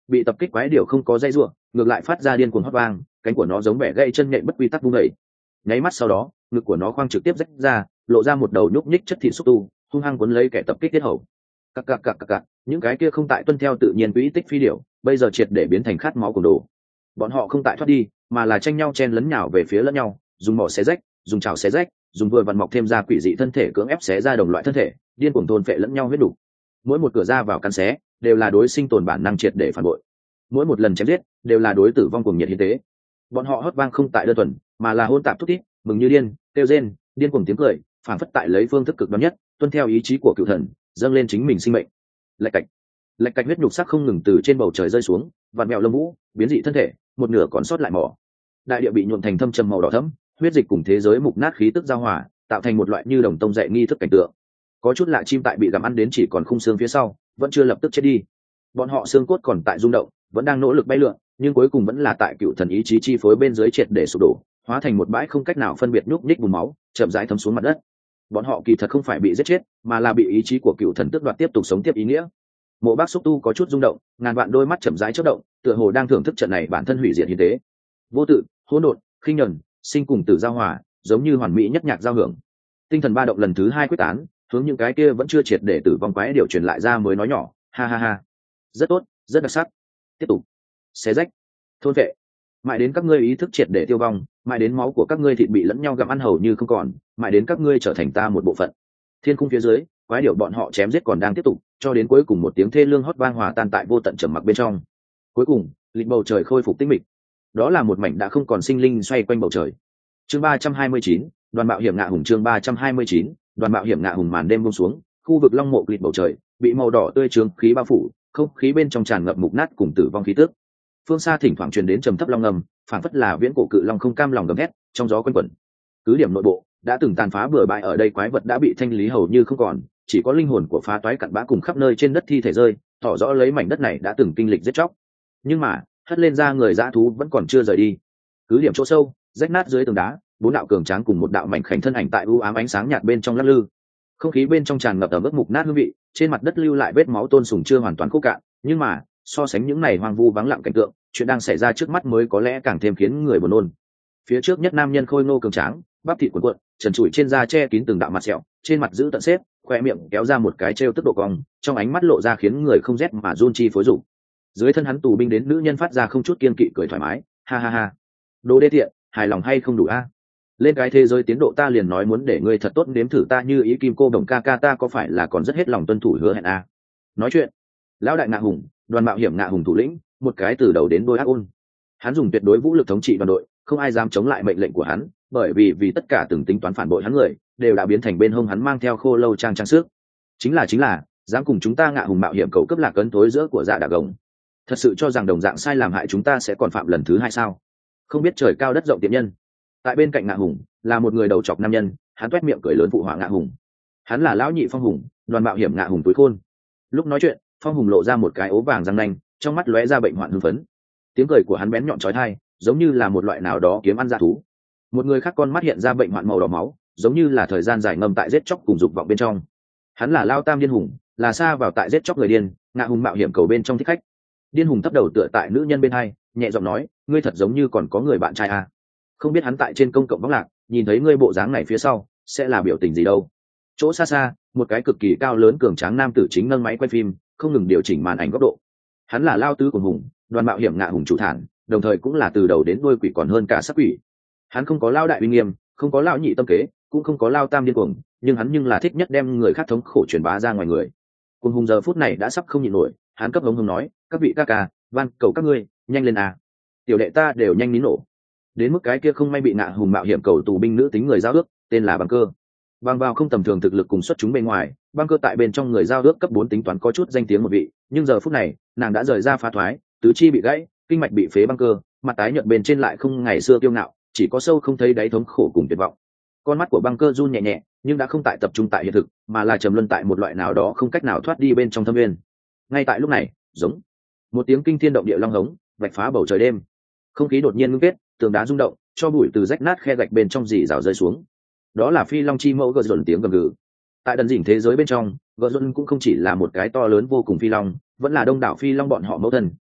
bị tập kích quái điểu không có dây ruộng, ngược lại phát ra điên cuồng hót vang, cánh của nó giống vẻ gãy chân nhện bất quy tắc vung đẩy. Nháy mắt sau đó, ngực của nó khoang trực tiếp rách ra, lộ ra một đầu nhúc nhích chất thịt xúc tu, hung hăng cuốn lấy kẻ tập kích tiết hầu. Cặc cặc cặc cặc cặc, những cái kia không tại tuân theo tự nhiên quỹ tích phi điểu, bây giờ triệt để biến thành khát máu cùng đồ. Bọn họ không tại thoát đi, mà là tranh nhau chen lấn nhào về phía lẫn nhau, dùng mỏ xé rách, dùng chảo xé rách, dùng vừa vặn mọc thêm ra quỷ dị thân thể cưỡng ép xé ra đồng loại thân thể, điên cuồng thôn phệ lẫn nhau huyết đủ. Mỗi một cửa ra vào cắn xé, đều là đối sinh tồn bản năng triệt để phản bội. Mỗi một lần chém giết, đều là đối tử vong cùng nhiệt hiến tế. Bọn họ hót vang không tại đơn thuần, mà là hôn tạp thúc thít, mừng như điên, kêu rên, điên cuồng tiếng cười, phảng phất tại lấy phương thức cực đoan nhất, tuân theo ý chí của cựu thần, dâng lên chính mình sinh mệnh. Lạch cạch, lạch cạch huyết nhục sắc không ngừng từ trên bầu trời rơi xuống, vặn mèo lông vũ, biến dị thân thể, một nửa còn sót lại mỏ. Đại địa bị nhuộm thành thâm trầm màu đỏ thẫm, huyết dịch cùng thế giới mục nát khí tức giao hòa, tạo thành một loại như đồng tông dạy nghi thức cảnh tượng. Có chút lạ chim tại bị gặm ăn đến chỉ còn khung xương phía sau, vẫn chưa lập tức chết đi. Bọn họ xương cốt còn tại rung động, vẫn đang nỗ lực bay lượn, nhưng cuối cùng vẫn là tại cựu thần ý chí chi phối bên dưới triệt để sụp đổ, hóa thành một bãi không cách nào phân biệt nhúc nhích bùn máu, chậm rãi thấm xuống mặt đất. Bọn họ kỳ thật không phải bị giết chết, mà là bị ý chí của cựu thần tước đoạt tiếp tục sống tiếp ý nghĩa. Mộ Bác Xúc Tu có chút rung động, ngàn vạn đôi mắt chậm rãi chớp động, tựa hồ đang thưởng thức trận này bản thân hủy diệt hiến tế. Vô tự, hỗn độn, khinh nhẫn, sinh cùng tử giao hòa, giống như hoàn mỹ nhất nhạc giao hưởng. Tinh thần ba động lần thứ hai quyết tán, hướng những cái kia vẫn chưa triệt để tử vong quái điều truyền lại ra mới nói nhỏ, ha ha ha, rất tốt, rất đặc sắc. Tiếp tục xé rách, thôn vệ, mãi đến các ngươi ý thức triệt để tiêu vong, mãi đến máu của các ngươi thịt bị lẫn nhau gặm ăn hầu như không còn, mãi đến các ngươi trở thành ta một bộ phận. Thiên khung phía dưới, quái điểu bọn họ chém giết còn đang tiếp tục, cho đến cuối cùng một tiếng thê lương hót vang hòa tan tại vô tận trầm mặc bên trong. Cuối cùng, lịch bầu trời khôi phục tĩnh mịch. Đó là một mảnh đã không còn sinh linh xoay quanh bầu trời. Chương ba trăm hai mươi chín, đoàn mạo hiểm ngạ hùng. Chương ba trăm hai mươi chín, đoàn mạo hiểm ngạ hùng. Màn đêm buông xuống, khu vực long mộ lịch bầu trời bị màu đỏ tươi trướng khí bao phủ, không khí bên trong tràn ngập mục nát cùng tử vong khí tức. Phương xa thỉnh thoảng truyền đến trầm thấp long ngầm, phảng phất là viễn cổ cự long không cam lòng gầm hét, trong gió quanh quẩn. Cứ điểm nội bộ đã từng tàn phá bừa bãi ở đây quái vật đã bị thanh lý hầu như không còn, chỉ có linh hồn của phá toái cặn bã cùng khắp nơi trên đất thi thể rơi, tỏ rõ lấy mảnh đất này đã từng kinh lịch giết chóc. Nhưng mà hất lên ra người dã thú vẫn còn chưa rời đi. Cứ điểm chỗ sâu, rách nát dưới tường đá, bốn đạo cường tráng cùng một đạo mảnh khảnh thân ảnh tại u ám ánh sáng nhạt bên trong lắc lư. Không khí bên trong tràn ngập ẩm ướt mục nát hương vị, trên mặt đất lưu lại vết máu tôn sùng chưa hoàn toàn khô cạn, nhưng mà so sánh những này hoang vu vắng lặng cảnh tượng, chuyện đang xảy ra trước mắt mới có lẽ càng thêm khiến người buồn nôn. Phía trước nhất nam nhân khôi ngô cường tráng, bắp thịt cuộn cuộn, trần trụi trên da che kín từng đạo mặt sẹo, trên mặt giữ tận xếp, khoe miệng kéo ra một cái trêu tức độ cong, trong ánh mắt lộ ra khiến người không rét mà run chi phối rủ. Dưới thân hắn tù binh đến nữ nhân phát ra không chút kiên kỵ cười thoải mái, ha ha ha, đồ đê tiện, hài lòng hay không đủ a? Lên cái thế giới tiến độ ta liền nói muốn để ngươi thật tốt nếm thử ta như ý kim cô đồng ca ca ta có phải là còn rất hết lòng tuân thủ hứa hẹn a? Nói chuyện, lão đại ngạ hùng, đoàn mạo hiểm ngạ hùng thủ lĩnh, một cái từ đầu đến đuôi ác ôn. Hắn dùng tuyệt đối vũ lực thống trị đoàn đội, không ai dám chống lại mệnh lệnh của hắn, bởi vì vì tất cả từng tính toán phản bội hắn người đều đã biến thành bên hông hắn mang theo khô lâu trang trang sức. Chính là chính là, dám cùng chúng ta ngạ hùng mạo hiểm cầu cấp lạc ấn tối giữa của dạ đà gồng. Thật sự cho rằng đồng dạng sai làm hại chúng ta sẽ còn phạm lần thứ hai sao? Không biết trời cao đất rộng tiện nhân. Tại bên cạnh ngạ hùng là một người đầu chọc nam nhân, hắn toét miệng cười lớn phụ họa ngạ hùng. Hắn là lão nhị Phong Hùng, đoàn mạo hiểm ngạ hùng túi khôn. Lúc nói chuyện, Phong Hùng lộ ra một cái ố vàng răng nanh, trong mắt lóe ra bệnh hoạn hưng phấn. Tiếng cười của hắn bén nhọn chói tai, giống như là một loại nào đó kiếm ăn dã thú. Một người khác con mắt hiện ra bệnh hoạn màu đỏ máu, giống như là thời gian dài ngâm tại giết chóc cùng dục vọng bên trong. Hắn là Lao Tam Điên Hùng, là xa vào tại giết chóc người điên, ngạ hùng mạo hiểm cầu bên trong thích khách. Điên Hùng thấp đầu tựa tại nữ nhân bên hai, nhẹ giọng nói, ngươi thật giống như còn có người bạn trai à? Không biết hắn tại trên công cộng bóng lạc, nhìn thấy ngươi bộ dáng này phía sau, sẽ là biểu tình gì đâu? Chỗ xa xa, một cái cực kỳ cao lớn cường tráng nam tử chính nâng máy quay phim, không ngừng điều chỉnh màn ảnh góc độ. Hắn là Lao Tứ của Hùng, đoàn mạo hiểm ngạ hùng chủ thản, đồng thời cũng là từ đầu đến đuôi quỷ còn hơn cả sắc quỷ. Hắn không có Lao đại uy nghiêm, không có Lao nhị tâm kế, cũng không có Lao Tam điên cuồng, nhưng hắn nhưng là thích nhất đem người khác thống khổ truyền bá ra ngoài người. Cùng Hùng giờ phút này đã sắp không nhịn nổi, hắn cấp hống hống nói, các vị ca ca, van cầu các ngươi, nhanh lên à! Tiểu đệ ta đều nhanh nín nổ. Đến mức cái kia không may bị ngạ hùng mạo hiểm cầu tù binh nữ tính người giao ước, tên là Băng Cơ. Bằng vào không tầm thường thực lực cùng xuất chúng bên ngoài, Băng Cơ tại bên trong người giao ước cấp bốn tính toán có chút danh tiếng một vị, nhưng giờ phút này, nàng đã rời ra phá thoái, tứ chi bị gãy, kinh mạch bị phế. Băng Cơ, mặt tái nhợt bên trên lại không ngày xưa kiêu ngạo, chỉ có sâu không thấy đáy thống khổ cùng tuyệt vọng. Con mắt của Băng Cơ run nhẹ nhẹ, nhưng đã không tại tập trung tại hiện thực, mà là trầm luân tại một loại nào đó không cách nào thoát đi bên trong thâm nguyên. Ngay tại lúc này, giống một tiếng kinh thiên động địa long hống vạch phá bầu trời đêm, không khí đột nhiên ngưng kết, tường đá rung động, cho bụi từ rách nát khe gạch bên trong dì rào rơi xuống. Đó là phi long chi mẫu gợn dồn tiếng gầm gừ. Tại đần dỉnh thế giới bên trong, gợn dồn cũng không chỉ là một cái to lớn vô cùng phi long, vẫn là đông đảo phi long bọn họ mẫu thân,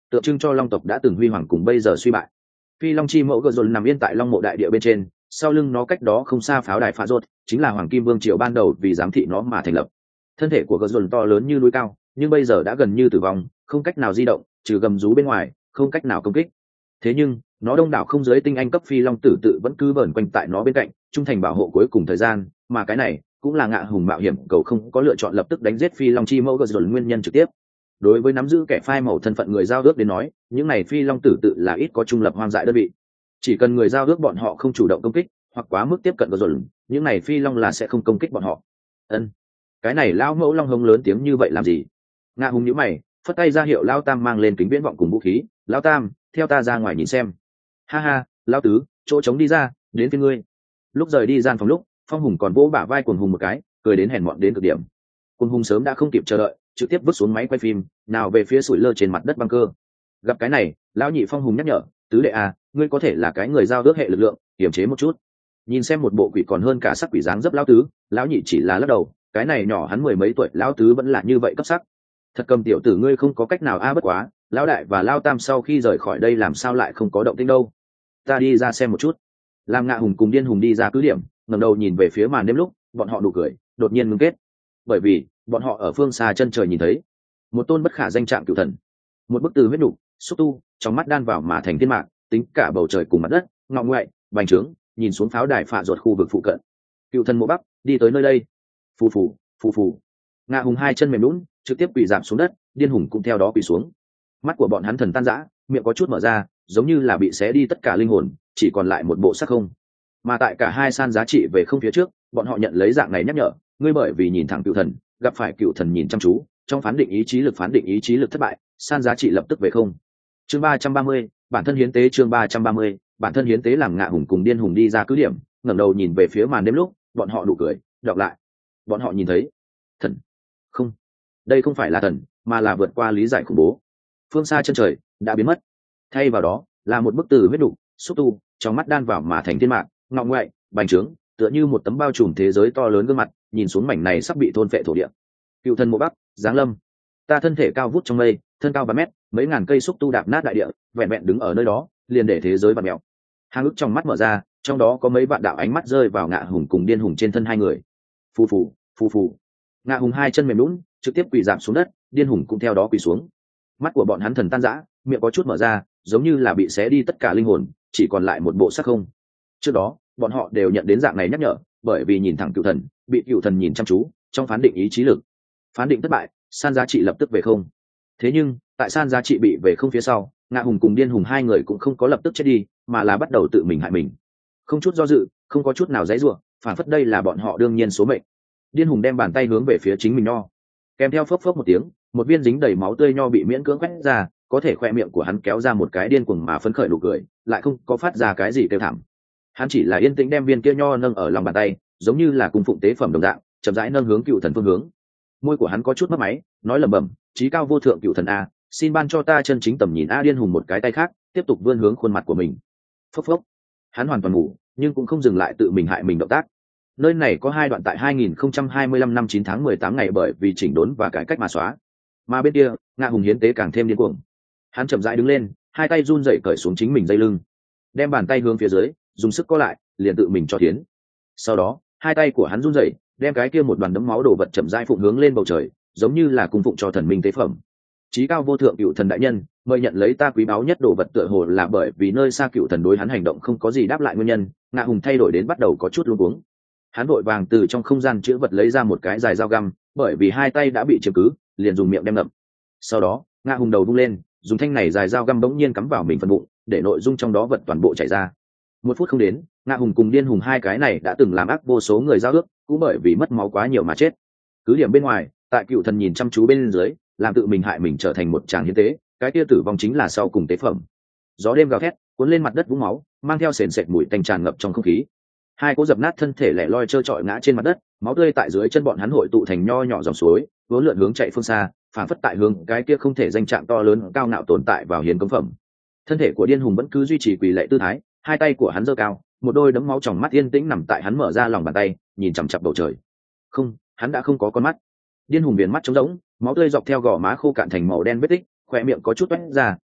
tượng trưng cho long tộc đã từng huy hoàng cùng bây giờ suy bại. Phi long chi mẫu gờ dồn nằm yên tại long mộ đại địa bên trên, sau lưng nó cách đó không xa pháo đài phá rốt chính là hoàng kim vương triều ban đầu vì giám thị nó mà thành lập. Thân thể của gờ dồn to lớn như núi cao, nhưng bây giờ đã gần như tử vong, không cách nào di động, trừ gầm rú bên ngoài không cách nào công kích. Thế nhưng nó đông đảo không giới tinh anh cấp phi long tử tự vẫn cứ vờn quanh tại nó bên cạnh, trung thành bảo hộ cuối cùng thời gian, mà cái này cũng là Ngạ Hùng mạo hiểm cầu không có lựa chọn lập tức đánh giết phi long chi mẫu gờ dồn nguyên nhân trực tiếp. Đối với nắm giữ kẻ phai màu thân phận người giao ước đến nói, những này phi long tử tự là ít có trung lập hoang dại đơn vị. Chỉ cần người giao ước bọn họ không chủ động công kích hoặc quá mức tiếp cận gờ dồn, những này phi long là sẽ không công kích bọn họ. Ân, cái này lao mẫu long hống lớn tiếng như vậy làm gì? Ngạ Hùng nhíu mày, phất tay ra hiệu lao tam mang lên kính viễn vọng cùng vũ khí. Lao tam, theo ta ra ngoài nhìn xem. Ha ha, lao tứ, chỗ trống đi ra, đến phía ngươi. Lúc rời đi gian phòng lúc, Phong Hùng còn vỗ bả vai Cuồng Hùng một cái, cười đến hèn mọn đến cực điểm. Cuồng Hùng sớm đã không kịp chờ đợi, trực tiếp vứt xuống máy quay phim, nào về phía sủi lơ trên mặt đất băng cơ. Gặp cái này, lão nhị Phong Hùng nhắc nhở, tứ đệ à, ngươi có thể là cái người giao ước hệ lực lượng, kiềm chế một chút. Nhìn xem một bộ quỷ còn hơn cả sắc quỷ dáng dấp lão tứ, lão nhị chỉ là lắc đầu, cái này nhỏ hắn mười mấy tuổi, lão tứ vẫn là như vậy cấp sắc. Thật cầm tiểu tử ngươi không có cách nào a, bất quá, lão đại và lão tam sau khi rời khỏi đây làm sao lại không có động tĩnh đâu. Ta đi ra xem một chút. Làm Ngạ Hùng cùng Điên Hùng đi ra cứ điểm, ngẩng đầu nhìn về phía màn đêm lúc, bọn họ nụ cười đột nhiên ngưng kết, bởi vì bọn họ ở phương xa chân trời nhìn thấy một tôn bất khả danh trạng cựu thần, một bức từ huyết nục xúc tu trong mắt đan vào mà thành thiên mạng, tính cả bầu trời cùng mặt đất ngọ ngoại bành trướng, nhìn xuống pháo đài phạ ruột khu vực phụ cận. Cựu thần mộ bắc đi tới nơi đây, phù phù phù phù. Ngạ Hùng hai chân mềm lún, trực tiếp quỳ giảm xuống đất, Điên Hùng cũng theo đó quỳ xuống. Mắt của bọn hắn thần tan rã, miệng có chút mở ra, giống như là bị xé đi tất cả linh hồn, chỉ còn lại một bộ xác không. Mà tại cả hai san giá trị về không phía trước, bọn họ nhận lấy dạng này nhắc nhở, ngươi bởi vì nhìn thẳng cựu thần, gặp phải cựu thần nhìn chăm chú, trong phán định ý chí lực phán định ý chí lực thất bại, san giá trị lập tức về không. Chương ba trăm ba mươi, bản thân hiến tế. Chương ba trăm ba mươi, bản thân hiến tế. Làm Ngạ Hùng cùng Điên Hùng đi ra cứ điểm, ngẩng đầu nhìn về phía màn đêm lúc, bọn họ nụ cười đọc lại. Bọn họ nhìn thấy thần. Không, đây không phải là thần, mà là vượt qua lý giải khủng bố. Phương xa chân trời đã biến mất, thay vào đó là một bức từ huyết đục xúc tu trong mắt đan vào mà thành thiên mạng, ngọ ngoại bành trướng, tựa như một tấm bao trùm thế giới to lớn gương mặt, nhìn xuống mảnh này sắp bị thôn phệ thổ địa. Cựu thần mộ bắc giáng lâm. Ta thân thể cao vút trong mây, thân cao ba mét, mấy ngàn cây xúc tu đạp nát đại địa, vẹn vẹn đứng ở nơi đó liền để thế giới vặn mèo. Hàng ức trong mắt mở ra, trong đó có mấy vạn đạo ánh mắt rơi vào Ngạ Hùng cùng Điên Hùng trên thân hai người. Phù phù phù phù. Ngạ Hùng hai chân mềm lún, trực tiếp quỳ giảm xuống đất, Điên Hùng cũng theo đó quỳ xuống. Mắt của bọn hắn thần tan rã, miệng có chút mở ra, giống như là bị xé đi tất cả linh hồn, chỉ còn lại một bộ xác không. Trước đó bọn họ đều nhận đến dạng này nhắc nhở, bởi vì nhìn thẳng cựu thần, bị cựu thần nhìn chăm chú, trong phán định ý chí lực phán định thất bại, san giá trị lập tức về không. Thế nhưng tại san giá trị bị về không phía sau, Ngạ Hùng cùng Điên Hùng hai người cũng không có lập tức chết đi, mà là bắt đầu tự mình hại mình, không chút do dự, không có chút nào giãy giụa, phản phất đây là bọn họ đương nhiên số mệnh. Điên Hùng đem bàn tay hướng về phía chính mình nho, kèm theo phốc phốc một tiếng, một viên dính đầy máu tươi nho bị miễn cưỡng quét ra, có thể khoe miệng của hắn kéo ra một cái điên cuồng mà phấn khởi nụ cười, lại không có phát ra cái gì kêu thảm. Hắn chỉ là yên tĩnh đem viên kia nho nâng ở lòng bàn tay, giống như là cung phụng tế phẩm đồng dạng, chậm rãi nâng hướng cựu thần phương hướng. Môi của hắn có chút mất máy, nói lẩm bẩm, chí cao vô thượng cựu thần a, xin ban cho ta chân chính tầm nhìn a. Điên Hùng một cái tay khác tiếp tục vươn hướng khuôn mặt của mình. Phốc phốc. Hắn hoàn toàn ngủ, nhưng cũng không dừng lại tự mình hại mình động tác. Nơi này có hai đoạn tại hai nghìn không trăm hai mươi lăm năm chín tháng mười tám ngày bởi vì chỉnh đốn và cải cách mà xóa. Mà bên kia, Ngạ Hùng hiến tế càng thêm điên cuồng. Hắn chậm rãi đứng lên, hai tay run rẩy cởi xuống chính mình dây lưng, đem bàn tay hướng phía dưới, dùng sức co lại, liền tự mình cho tiến. Sau đó, hai tay của hắn run rẩy, đem cái kia một đoàn đấm máu đồ vật chậm rãi phụng hướng lên bầu trời, giống như là cung phụng cho thần minh tế phẩm. Chí cao vô thượng cựu thần đại nhân, mời nhận lấy ta quý báu nhất đồ vật. Tựa hồ là bởi vì nơi xa cựu thần đối hắn hành động không có gì đáp lại nguyên nhân, Ngạ Hùng thay đổi đến bắt đầu có chút luống cuống. Hắn vội vàng từ trong không gian chứa vật lấy ra một cái dài dao găm, bởi vì hai tay đã bị chiếm cứ, liền dùng miệng đem ngậm. Sau đó, Ngạ Hùng đầu vung lên, dùng thanh này dài dao găm bỗng nhiên cắm vào mình phần bụng, để nội dung trong đó vật toàn bộ chảy ra. Một phút không đến, Ngạ Hùng cùng Điên Hùng hai cái này đã từng làm ác vô số người giao ước, cũng bởi vì mất máu quá nhiều mà chết. Cứ điểm bên ngoài, tại cựu thần nhìn chăm chú bên dưới, làm tự mình hại mình trở thành một tràng hiến tế, cái kia tử vong chính là sau cùng tế phẩm. Gió đêm gào thét, cuốn lên mặt đất vũng máu, mang theo sền sệt mùi tanh tràn ngập trong không khí. Hai cỗ dập nát thân thể lẻ loi trơ trọi ngã trên mặt đất, máu tươi tại dưới chân bọn hắn hội tụ thành nho nhỏ dòng suối, vốn lượn hướng chạy phương xa, phản phất tại hướng cái kia không thể danh trạng to lớn cao ngạo tồn tại vào hiến cống phẩm. Thân thể của Điên Hùng vẫn cứ duy trì quỳ lệ tư thái, hai tay của hắn giơ cao, một đôi đấm máu tròng mắt yên tĩnh nằm tại hắn mở ra lòng bàn tay, nhìn chằm chằm bầu trời. Không, hắn đã không có con mắt. Điên Hùng viền mắt trống rỗng, máu tươi dọc theo gò má khô cạn thành màu đen vết tích, khóe miệng có chút vết ra,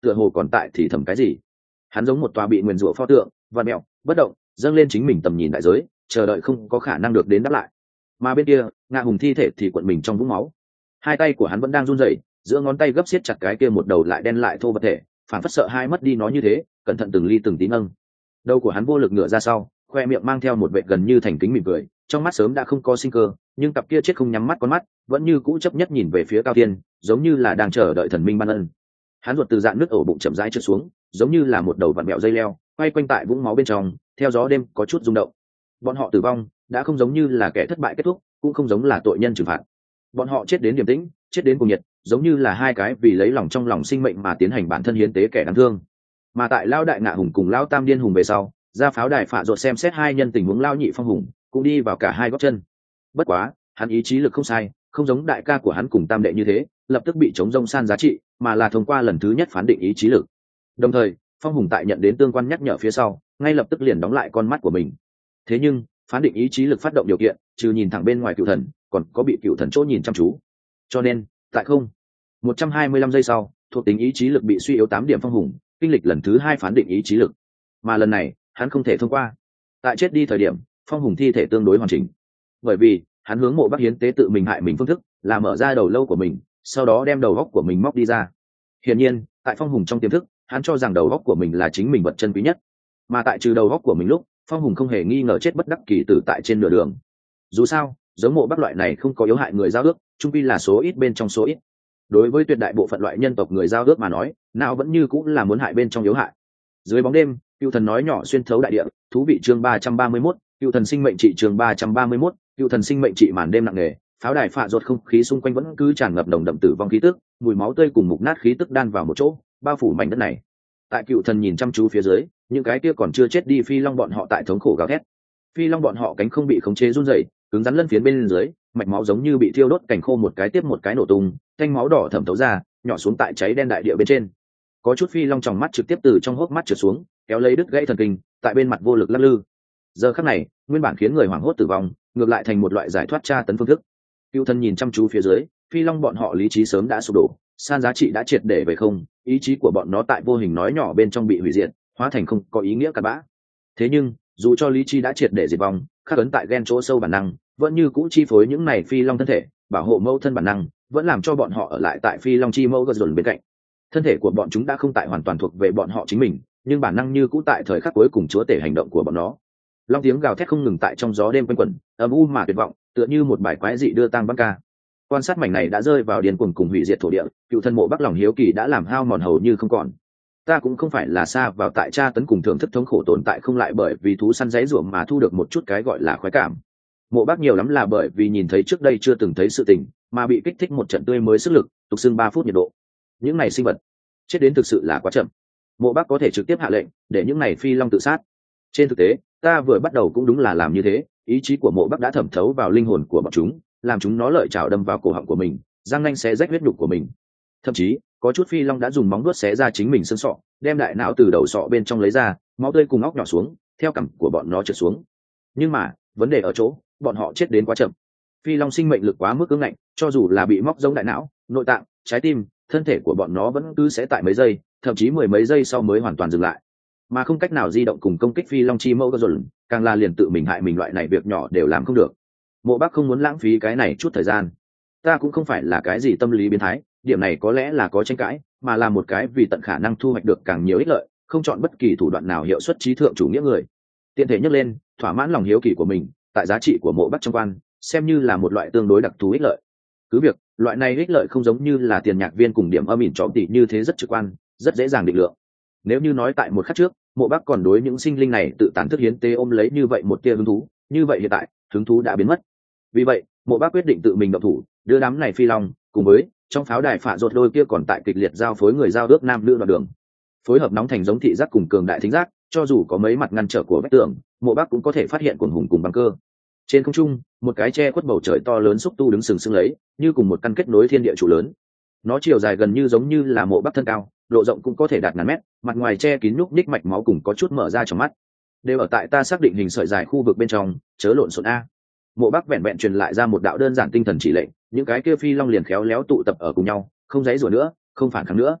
tựa hồ còn tại thì thầm cái gì. Hắn giống một tòa bị nguyền rủa pho tượng, vặn mẹo bất động, dâng lên chính mình tầm nhìn đại giới, chờ đợi không có khả năng được đến đáp lại. Mà bên kia ngạ hùng thi thể thì cuộn mình trong vũng máu, hai tay của hắn vẫn đang run rẩy, giữa ngón tay gấp siết chặt cái kia một đầu lại đen lại thô vật thể, phản phất sợ hai mất đi nó như thế, cẩn thận từng ly từng tí nâng đầu của hắn vô lực ngửa ra sau, khoe miệng mang theo một vệt gần như thành kính mỉm cười, trong mắt sớm đã không có sinh cơ, nhưng cặp kia chết không nhắm mắt con mắt vẫn như cũ chấp nhất nhìn về phía cao thiên, giống như là đang chờ đợi thần minh ban ân. Hắn ruột từ dạn nước ổ bụng chậm rãi trượt xuống, giống như là một đầu vặn mẹo dây leo quay quanh tại vũng máu bên trong, theo gió đêm có chút rung động. Bọn họ tử vong đã không giống như là kẻ thất bại kết thúc, cũng không giống là tội nhân trừng phạt. Bọn họ chết đến điềm tĩnh, chết đến cùng nhiệt, giống như là hai cái vì lấy lòng trong lòng sinh mệnh mà tiến hành bản thân hiến tế kẻ đáng thương. Mà tại lao đại ngạ hùng cùng lao tam điên hùng về sau, ra pháo đài phạ ruột xem xét hai nhân tình huống lao nhị phong hùng, cũng đi vào cả hai gót chân. Bất quá hắn ý chí lực không sai, không giống đại ca của hắn cùng tam đệ như thế lập tức bị chống rông san giá trị, mà là thông qua lần thứ nhất phán định ý chí lực. Đồng thời phong hùng tại nhận đến tương quan nhắc nhở phía sau, ngay lập tức liền đóng lại con mắt của mình. Thế nhưng phán định ý chí lực phát động điều kiện, trừ nhìn thẳng bên ngoài cựu thần, còn có bị cựu thần chỗ nhìn chăm chú. Cho nên tại không một trăm hai mươi lăm giây sau, thuộc tính ý chí lực bị suy yếu tám điểm phong hùng kinh lịch lần thứ hai phán định ý chí lực, mà lần này hắn không thể thông qua. Tại chết đi thời điểm, phong hùng thi thể tương đối hoàn chỉnh, bởi vì hắn hướng mộ bắc hiến tế tự mình hại mình phương thức là mở ra đầu lâu của mình, sau đó đem đầu góc của mình móc đi ra. Hiển nhiên tại phong hùng trong tiềm thức, hắn cho rằng đầu góc của mình là chính mình vật chân quý nhất, mà tại trừ đầu góc của mình lúc, phong hùng không hề nghi ngờ chết bất đắc kỳ tử tại trên nửa đường. Dù sao giống mộ bắc loại này không có yếu hại người giao ước, trung quy là số ít bên trong số ít. Đối với tuyệt đại bộ phận loại nhân tộc người giao ước mà nói, nào vẫn như cũng là muốn hại bên trong yếu hại. Dưới bóng đêm, cựu thần nói nhỏ xuyên thấu đại địa, thú vị chương ba trăm ba mươi mốt, cựu thần sinh mệnh trị chương ba trăm ba mươi mốt, cựu thần sinh mệnh trị. Màn đêm nặng nề, pháo đài phạ ruột không khí xung quanh vẫn cứ tràn ngập nồng đậm tử vong khí tức, mùi máu tươi cùng mục nát khí tức đan vào một chỗ, bao phủ mảnh đất này. Tại cựu thần nhìn chăm chú phía dưới, những cái kia còn chưa chết đi phi long bọn họ tại thống khổ gào thét. Phi long bọn họ cánh không bị khống chế run rẩy, cứng rắn lân phiến bên dưới, mạch máu giống như bị thiêu đốt cảnh khô một cái tiếp một cái nổ tung, thanh máu đỏ thẩm thấu ra, nhỏ xuống tại cháy đen đại địa bên trên. Có chút phi long tròng mắt trực tiếp từ trong hốc mắt trượt xuống, kéo lấy đứt gãy thần kinh, tại bên mặt vô lực lắc lư. Giờ khắc này, nguyên bản khiến người hoảng hốt tử vong, ngược lại thành một loại giải thoát tra tấn phương thức. Cựu thần nhìn chăm chú phía dưới, phi long bọn họ lý trí sớm đã sụp đổ, san giá trị đã triệt để về không, ý chí của bọn nó tại vô hình nói nhỏ bên trong bị hủy diệt, hóa thành không có ý nghĩa cặn bã. Thế nhưng dù cho lý trí đã triệt để diệt vong, khắc ấn tại gen chỗ sâu bản năng vẫn như cũ chi phối những này phi long thân thể, bảo hộ mẫu thân bản năng vẫn làm cho bọn họ ở lại tại phi long chi mẫu gật dồn bên cạnh. Thân thể của bọn chúng đã không tại hoàn toàn thuộc về bọn họ chính mình, nhưng bản năng như cũ tại thời khắc cuối cùng chúa tể hành động của bọn nó. Long tiếng gào thét không ngừng tại trong gió đêm quanh quẩn, âm u mà tuyệt vọng, tựa như một bài quái dị đưa tang băng ca. Quan sát mảnh này đã rơi vào điên cuồng cùng hủy diệt thổ địa, cựu thân mộ bắc lòng hiếu kỳ đã làm hao mòn hầu như không còn. Ta cũng không phải là xa vào tại tra tấn cùng thưởng thức thống khổ tồn tại không lại bởi vì thú săn giấy ruộng mà thu được một chút cái gọi là khoái cảm. Mộ bắc nhiều lắm là bởi vì nhìn thấy trước đây chưa từng thấy sự tình, mà bị kích thích một trận tươi mới sức lực, tục xưng ba phút nhiệt độ. Những này sinh vật chết đến thực sự là quá chậm. Mộ bắc có thể trực tiếp hạ lệnh để những này phi long tự sát. Trên thực tế, ta vừa bắt đầu cũng đúng là làm như thế, ý chí của mộ bắc đã thẩm thấu vào linh hồn của bọn chúng, làm chúng nó lợi chảo đâm vào cổ họng của mình, răng nanh xé rách huyết nhục của mình. Thậm chí có chút phi long đã dùng móng vuốt xé ra chính mình xương sọ, đem đại não từ đầu sọ bên trong lấy ra, máu tươi cùng óc nhỏ xuống theo cằm của bọn nó trượt xuống. Nhưng mà vấn đề ở chỗ bọn họ chết đến quá chậm. Phi long sinh mệnh lực quá mức cứng ngạnh, cho dù là bị móc giống đại não, nội tạng, trái tim, thân thể của bọn nó vẫn cứ sẽ tại mấy giây, thậm chí mười mấy giây sau mới hoàn toàn dừng lại, mà không cách nào di động cùng công kích phi long chi mẫu gờ dồn, càng là liền tự mình hại mình loại này việc nhỏ đều làm không được. Mộ bắc không muốn lãng phí cái này chút thời gian. Ta cũng không phải là cái gì tâm lý biến thái, điểm này có lẽ là có tranh cãi, mà là một cái vì tận khả năng thu hoạch được càng nhiều ích lợi, không chọn bất kỳ thủ đoạn nào hiệu suất trí thượng chủ nghĩa người. Tiện thể nhắc lên, thỏa mãn lòng hiếu kỳ của mình, tại giá trị của mộ bắc trong quan, xem như là một loại tương đối đặc thù ích lợi. Cứ việc loại này ích lợi không giống như là tiền nhạc viên cùng điểm âm ỉn chó tỷ như thế rất trực quan, rất dễ dàng định lượng. Nếu như nói tại một khắc trước, mộ bắc còn đối những sinh linh này tự tàn thức hiến tế ôm lấy như vậy một tia hứng thú, như vậy hiện tại hứng thú đã biến mất. Vì vậy mộ bắc quyết định tự mình động thủ, đưa đám này phi long cùng với trong pháo đài phạ ruột đôi kia còn tại kịch liệt giao phối người giao ước nam nữ đoạn đường, phối hợp nóng thành giống thị giác cùng cường đại thính giác, cho dù có mấy mặt ngăn trở của vách tường, mộ bắc cũng có thể phát hiện cuồng hùng cùng băng cơ. Trên không trung, một cái che khuất bầu trời to lớn xúc tu đứng sừng sững lấy, như cùng một căn kết nối thiên địa trụ lớn. Nó chiều dài gần như giống như là mộ bắc thân cao, độ rộng cũng có thể đạt ngàn mét, mặt ngoài che kín nhúc ních mạch máu cùng có chút mở ra trong mắt. Đều ở tại ta xác định hình sợi dài khu vực bên trong, chớ lộn xộn a. Mộ bắc vẹn vẹn truyền lại ra một đạo đơn giản tinh thần chỉ lệnh, những cái kia phi long liền khéo léo tụ tập ở cùng nhau, không giãy giụa nữa, không phản kháng nữa.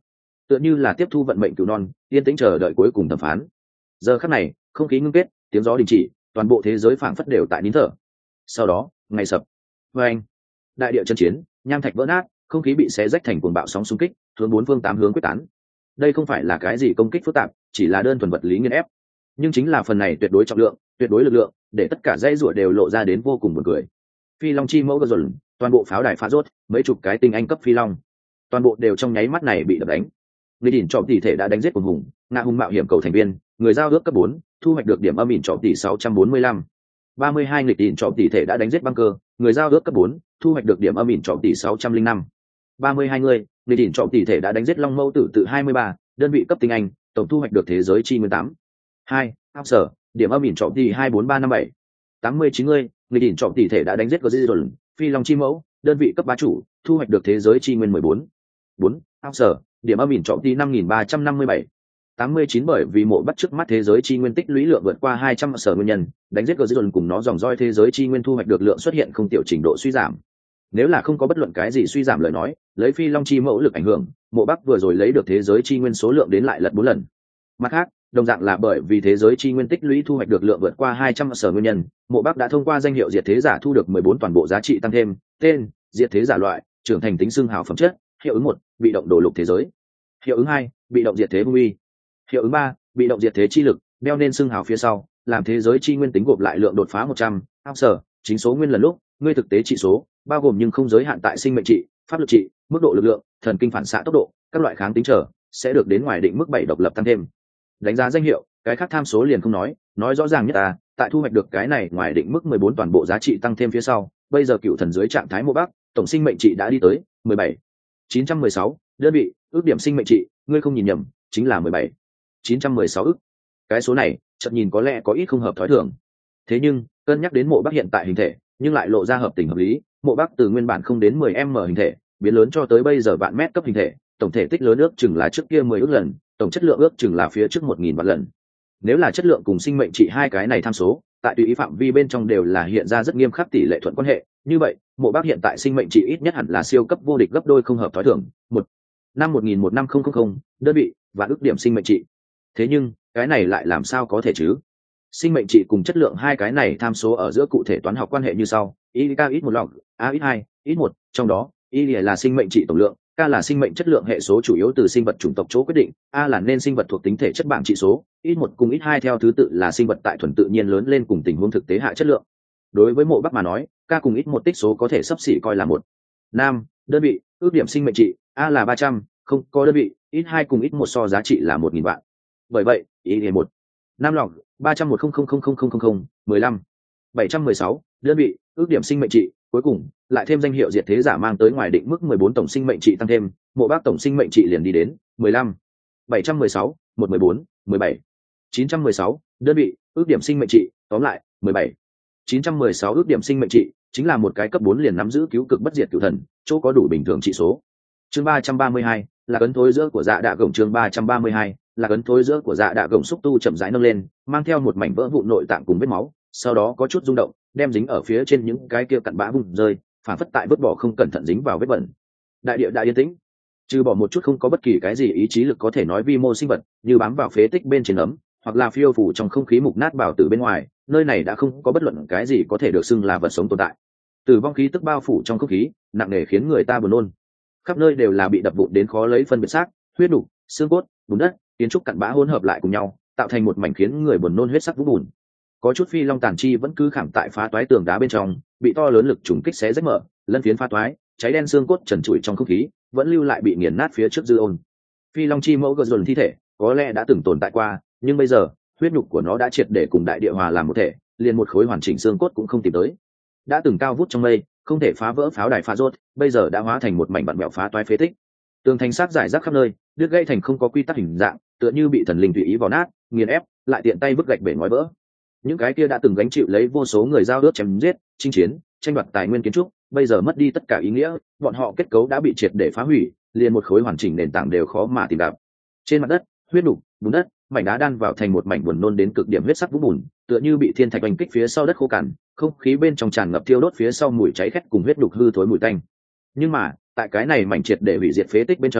tựa như là tiếp thu vận mệnh cửu non, yên tĩnh chờ đợi cuối cùng thẩm phán. Giờ khắc này, không khí ngưng kết, tiếng gió đình chỉ, toàn bộ thế giới phảng phất đều tại nín thở. Sau đó, ngày sập. Và anh, đại địa chân chiến, nham thạch vỡ nát, không khí bị xé rách thành cuồng bạo sóng xung kích, hướng bốn phương tám hướng quyết tán. Đây không phải là cái gì công kích phức tạp, chỉ là đơn thuần vật lý nghiền ép. Nhưng chính là phần này tuyệt đối trọng lượng, tuyệt đối lực lượng, để tất cả dãy rủa đều lộ ra đến vô cùng buồn cười. Phi long chi mẫu gờ dồn, toàn bộ pháo đài phá rốt, mấy chục cái tinh anh cấp phi long, toàn bộ đều trong nháy mắt này bị đập đánh. Người đỉnh trọng tỷ thể đã đánh giết cuồng hùng, ngạ hùng mạo hiểm cầu thành viên, người giao ước cấp bốn, thu hoạch được điểm âm ỉn trọng tỷ sáu trăm bốn mươi lăm. ba mươi hai nghịch đỉnh trọng tỷ thể đã đánh giết băng cơ, người giao ước cấp bốn, thu hoạch được điểm âm ỉn trọng tỷ sáu trăm linh năm. ba mươi hai người, nghịch đỉnh trọng tỷ thể đã đánh giết long mâu tử tự hai mươi ba, đơn vị cấp tinh anh, tổng thu hoạch được thế giới chi nguyên tám. hai, áp sở, điểm âm ỉn trọng tỷ hai bốn ba năm bảy. tám mươi chín người, nghịch đỉnh trọng tỷ thể đã đánh giết Godzilla, phi long chi mẫu, đơn vị cấp bá chủ, thu hoạch được thế giới chi nguyên mười bốn. bốn, áp sở, điểm âm ỉn trọng tỷ năm nghìn ba trăm năm mươi bảy. tám mươi chín bởi vì mộ bắt trước mắt thế giới chi nguyên tích lũy lượng vượt qua hai trăm sở nguyên nhân, đánh giết Godzilla cùng nó dòng roi thế giới chi nguyên thu hoạch được lượng xuất hiện không tiểu trình độ suy giảm. Nếu là không có bất luận cái gì suy giảm lời nói, lấy phi long chi mẫu lực ảnh hưởng, mộ bắc vừa rồi lấy được thế giới chi nguyên số lượng đến lại lật bốn lần. Mặt khác, đồng dạng là bởi vì thế giới chi nguyên tích lũy thu hoạch được lượng vượt qua hai trăm sở nguyên nhân, mộ bắc đã thông qua danh hiệu diệt thế giả thu được mười bốn toàn bộ giá trị tăng thêm, tên, diệt thế giả loại, trưởng thành tính xưng hào phẩm chất, hiệu ứng một, bị động đổ lục thế giới. Hiệu ứng hai, bị động diệt thế hung uy. Hiệu ứng ba, bị động diệt thế chi lực, đeo nên xưng hào phía sau, làm thế giới chi nguyên tính gộp lại lượng đột phá một trăm, áp sở, chính số nguyên lần lúc, ngươi thực tế trị số, bao gồm nhưng không giới hạn tại sinh mệnh trị, pháp lực trị, mức độ lực lượng, thần kinh phản xạ tốc độ, các loại kháng tính trở, sẽ được đến ngoài định mức bảy độc lập tăng thêm. Đánh giá danh hiệu, cái khác tham số liền không nói, nói rõ ràng nhất à, tại thu hoạch được cái này ngoài định mức mười bốn toàn bộ giá trị tăng thêm phía sau, bây giờ cựu thần dưới trạng thái mộ bắc, tổng sinh mệnh trị đã đi tới mười bảy chín trăm mười sáu, đơn vị, ước điểm sinh mệnh trị, ngươi không nhìn nhầm, chính là mười bảy chín trăm mười sáu ức. Cái số này, chợt nhìn có lẽ có ít không hợp thói thường. Thế nhưng, cân nhắc đến mộ bắc hiện tại hình thể, nhưng lại lộ ra hợp tình hợp lý, mộ bắc từ nguyên bản không đến mười m hình thể, biến lớn cho tới bây giờ vạn mét cấp hình thể, tổng thể tích lớn ước chừng là trước kia mười ước lần, tổng chất lượng ước chừng là phía trước một nghìn vạn lần. Nếu là chất lượng cùng sinh mệnh trị hai cái này tham số, tại tùy ý phạm vi bên trong đều là hiện ra rất nghiêm khắc tỷ lệ thuận quan hệ, như vậy, mộ bắc hiện tại sinh mệnh trị ít nhất hẳn là siêu cấp vô địch gấp đôi không hợp thói thường, một năm một nghìn một năm không không không, đơn vị và ước điểm sinh mệnh trị. Thế nhưng, cái này lại làm sao có thể chứ? Sinh mệnh trị cùng chất lượng hai cái này tham số ở giữa cụ thể toán học quan hệ như sau: y cao ít một log, a ít hai, ít một, trong đó y là sinh mệnh trị tổng lượng, k là sinh mệnh chất lượng hệ số chủ yếu từ sinh vật chủng tộc chỗ quyết định, a là nên sinh vật thuộc tính thể chất bảng trị số, ít một cùng ít hai theo thứ tự là sinh vật tại thuần tự nhiên lớn lên cùng tình huống thực tế hạ chất lượng. Đối với mộ bắc mà nói, k cùng ít một tích số có thể xấp xỉ coi là một. Nam, đơn vị, ước điểm sinh mệnh trị, a là ba trăm, không có đơn vị, ít hai cùng ít một so giá trị là một nghìn vạn. Bởi vậy, y một, năm log, ba trăm một không không không không không không, mười lăm, bảy trăm mười sáu, đơn vị, ước điểm sinh mệnh trị, cuối cùng lại thêm danh hiệu diệt thế giả mang tới ngoài định mức mười bốn tổng sinh mệnh trị tăng thêm, mộ bắc tổng sinh mệnh trị liền đi đến mười lăm, bảy trăm mười sáu, một trăm mười bốn, mười bảy, chín trăm mười sáu, đơn vị, ước điểm sinh mệnh trị, tóm lại, mười bảy, chín trăm mười sáu ước điểm sinh mệnh trị, chính là một cái cấp bốn liền nắm giữ cứu cực bất diệt cửu thần, chỗ có đủ bình thường trị số. Chương ba trăm ba mươi hai, là cấn thối giữa của dạ đạ gồng. Chương ba trăm ba mươi hai, là cấn thối giữa của dạ đạ gồng xúc tu chậm rãi nâng lên, mang theo một mảnh vỡ vụn nội tạng cùng vết máu, sau đó có chút rung động, đem dính ở phía trên những cái kia cặn bã bung rơi, phản phất tại vứt bỏ không cẩn thận dính vào vết bẩn. Đại địa đã yên tĩnh, trừ bỏ một chút không có bất kỳ cái gì ý chí lực có thể nói vi mô sinh vật, như bám vào phế tích bên trên ấm, hoặc là phiêu phủ trong không khí mục nát bảo tử bên ngoài, nơi này đã không có bất luận cái gì có thể được xưng là vật sống tồn tại. Tử vong khí tức bao phủ trong không khí, nặng nề khiến người ta buồn nôn. Khắp nơi đều là bị đập vụn đến khó lấy phân biệt xác, huyết đục, xương cốt, bùn đất, kiến trúc cặn bã hỗn hợp lại cùng nhau, tạo thành một mảnh khiến người buồn nôn huyết sắc vũ bùn. Có chút phi long tàn chi vẫn cứ khảm tại phá toái tường đá bên trong, bị to lớn lực trùng kích xé rách mở, lân phiến phá toái, cháy đen xương cốt trần trụi trong không khí, vẫn lưu lại bị nghiền nát phía trước dư ôn. Phi long chi mẫu gờ dồn thi thể, có lẽ đã từng tồn tại qua, nhưng bây giờ, huyết nhục của nó đã triệt để cùng đại địa hòa làm một thể, liền một khối hoàn chỉnh xương cốt cũng không tìm tới. Đã từng cao vút trong mây, không thể phá vỡ pháo đài pha rốt, bây giờ đã hóa thành một mảnh vặn vẹo phá toái phế tích. Tường thành sát giải rác khắp nơi, đứt gãy thành không có quy tắc hình dạng, tựa như bị thần linh tùy ý vào nát, nghiền ép, lại tiện tay vứt gạch bể ngói vỡ. Những cái kia đã từng gánh chịu lấy vô số người giao ước chém giết, chinh chiến, tranh đoạt tài nguyên kiến trúc, bây giờ mất đi tất cả ý nghĩa, bọn họ kết cấu đã bị triệt để phá hủy, liền một khối hoàn chỉnh nền tảng đều khó mà tìm gặp. Trên mặt đất, huyết đục, bùn đất, mảnh đá đan vào thành một mảnh buồn nôn đến cực điểm huyết sắc vũ bùn, tựa như bị thiên thạch oanh kích phía sau đất khô cằn, không khí bên trong tràn ngập thiêu đốt phía sau mùi cháy khét cùng huyết đục hư thối mùi tanh. Nhưng mà, tại cái này mảnh triệt để hủy diệt phế tích bên trong,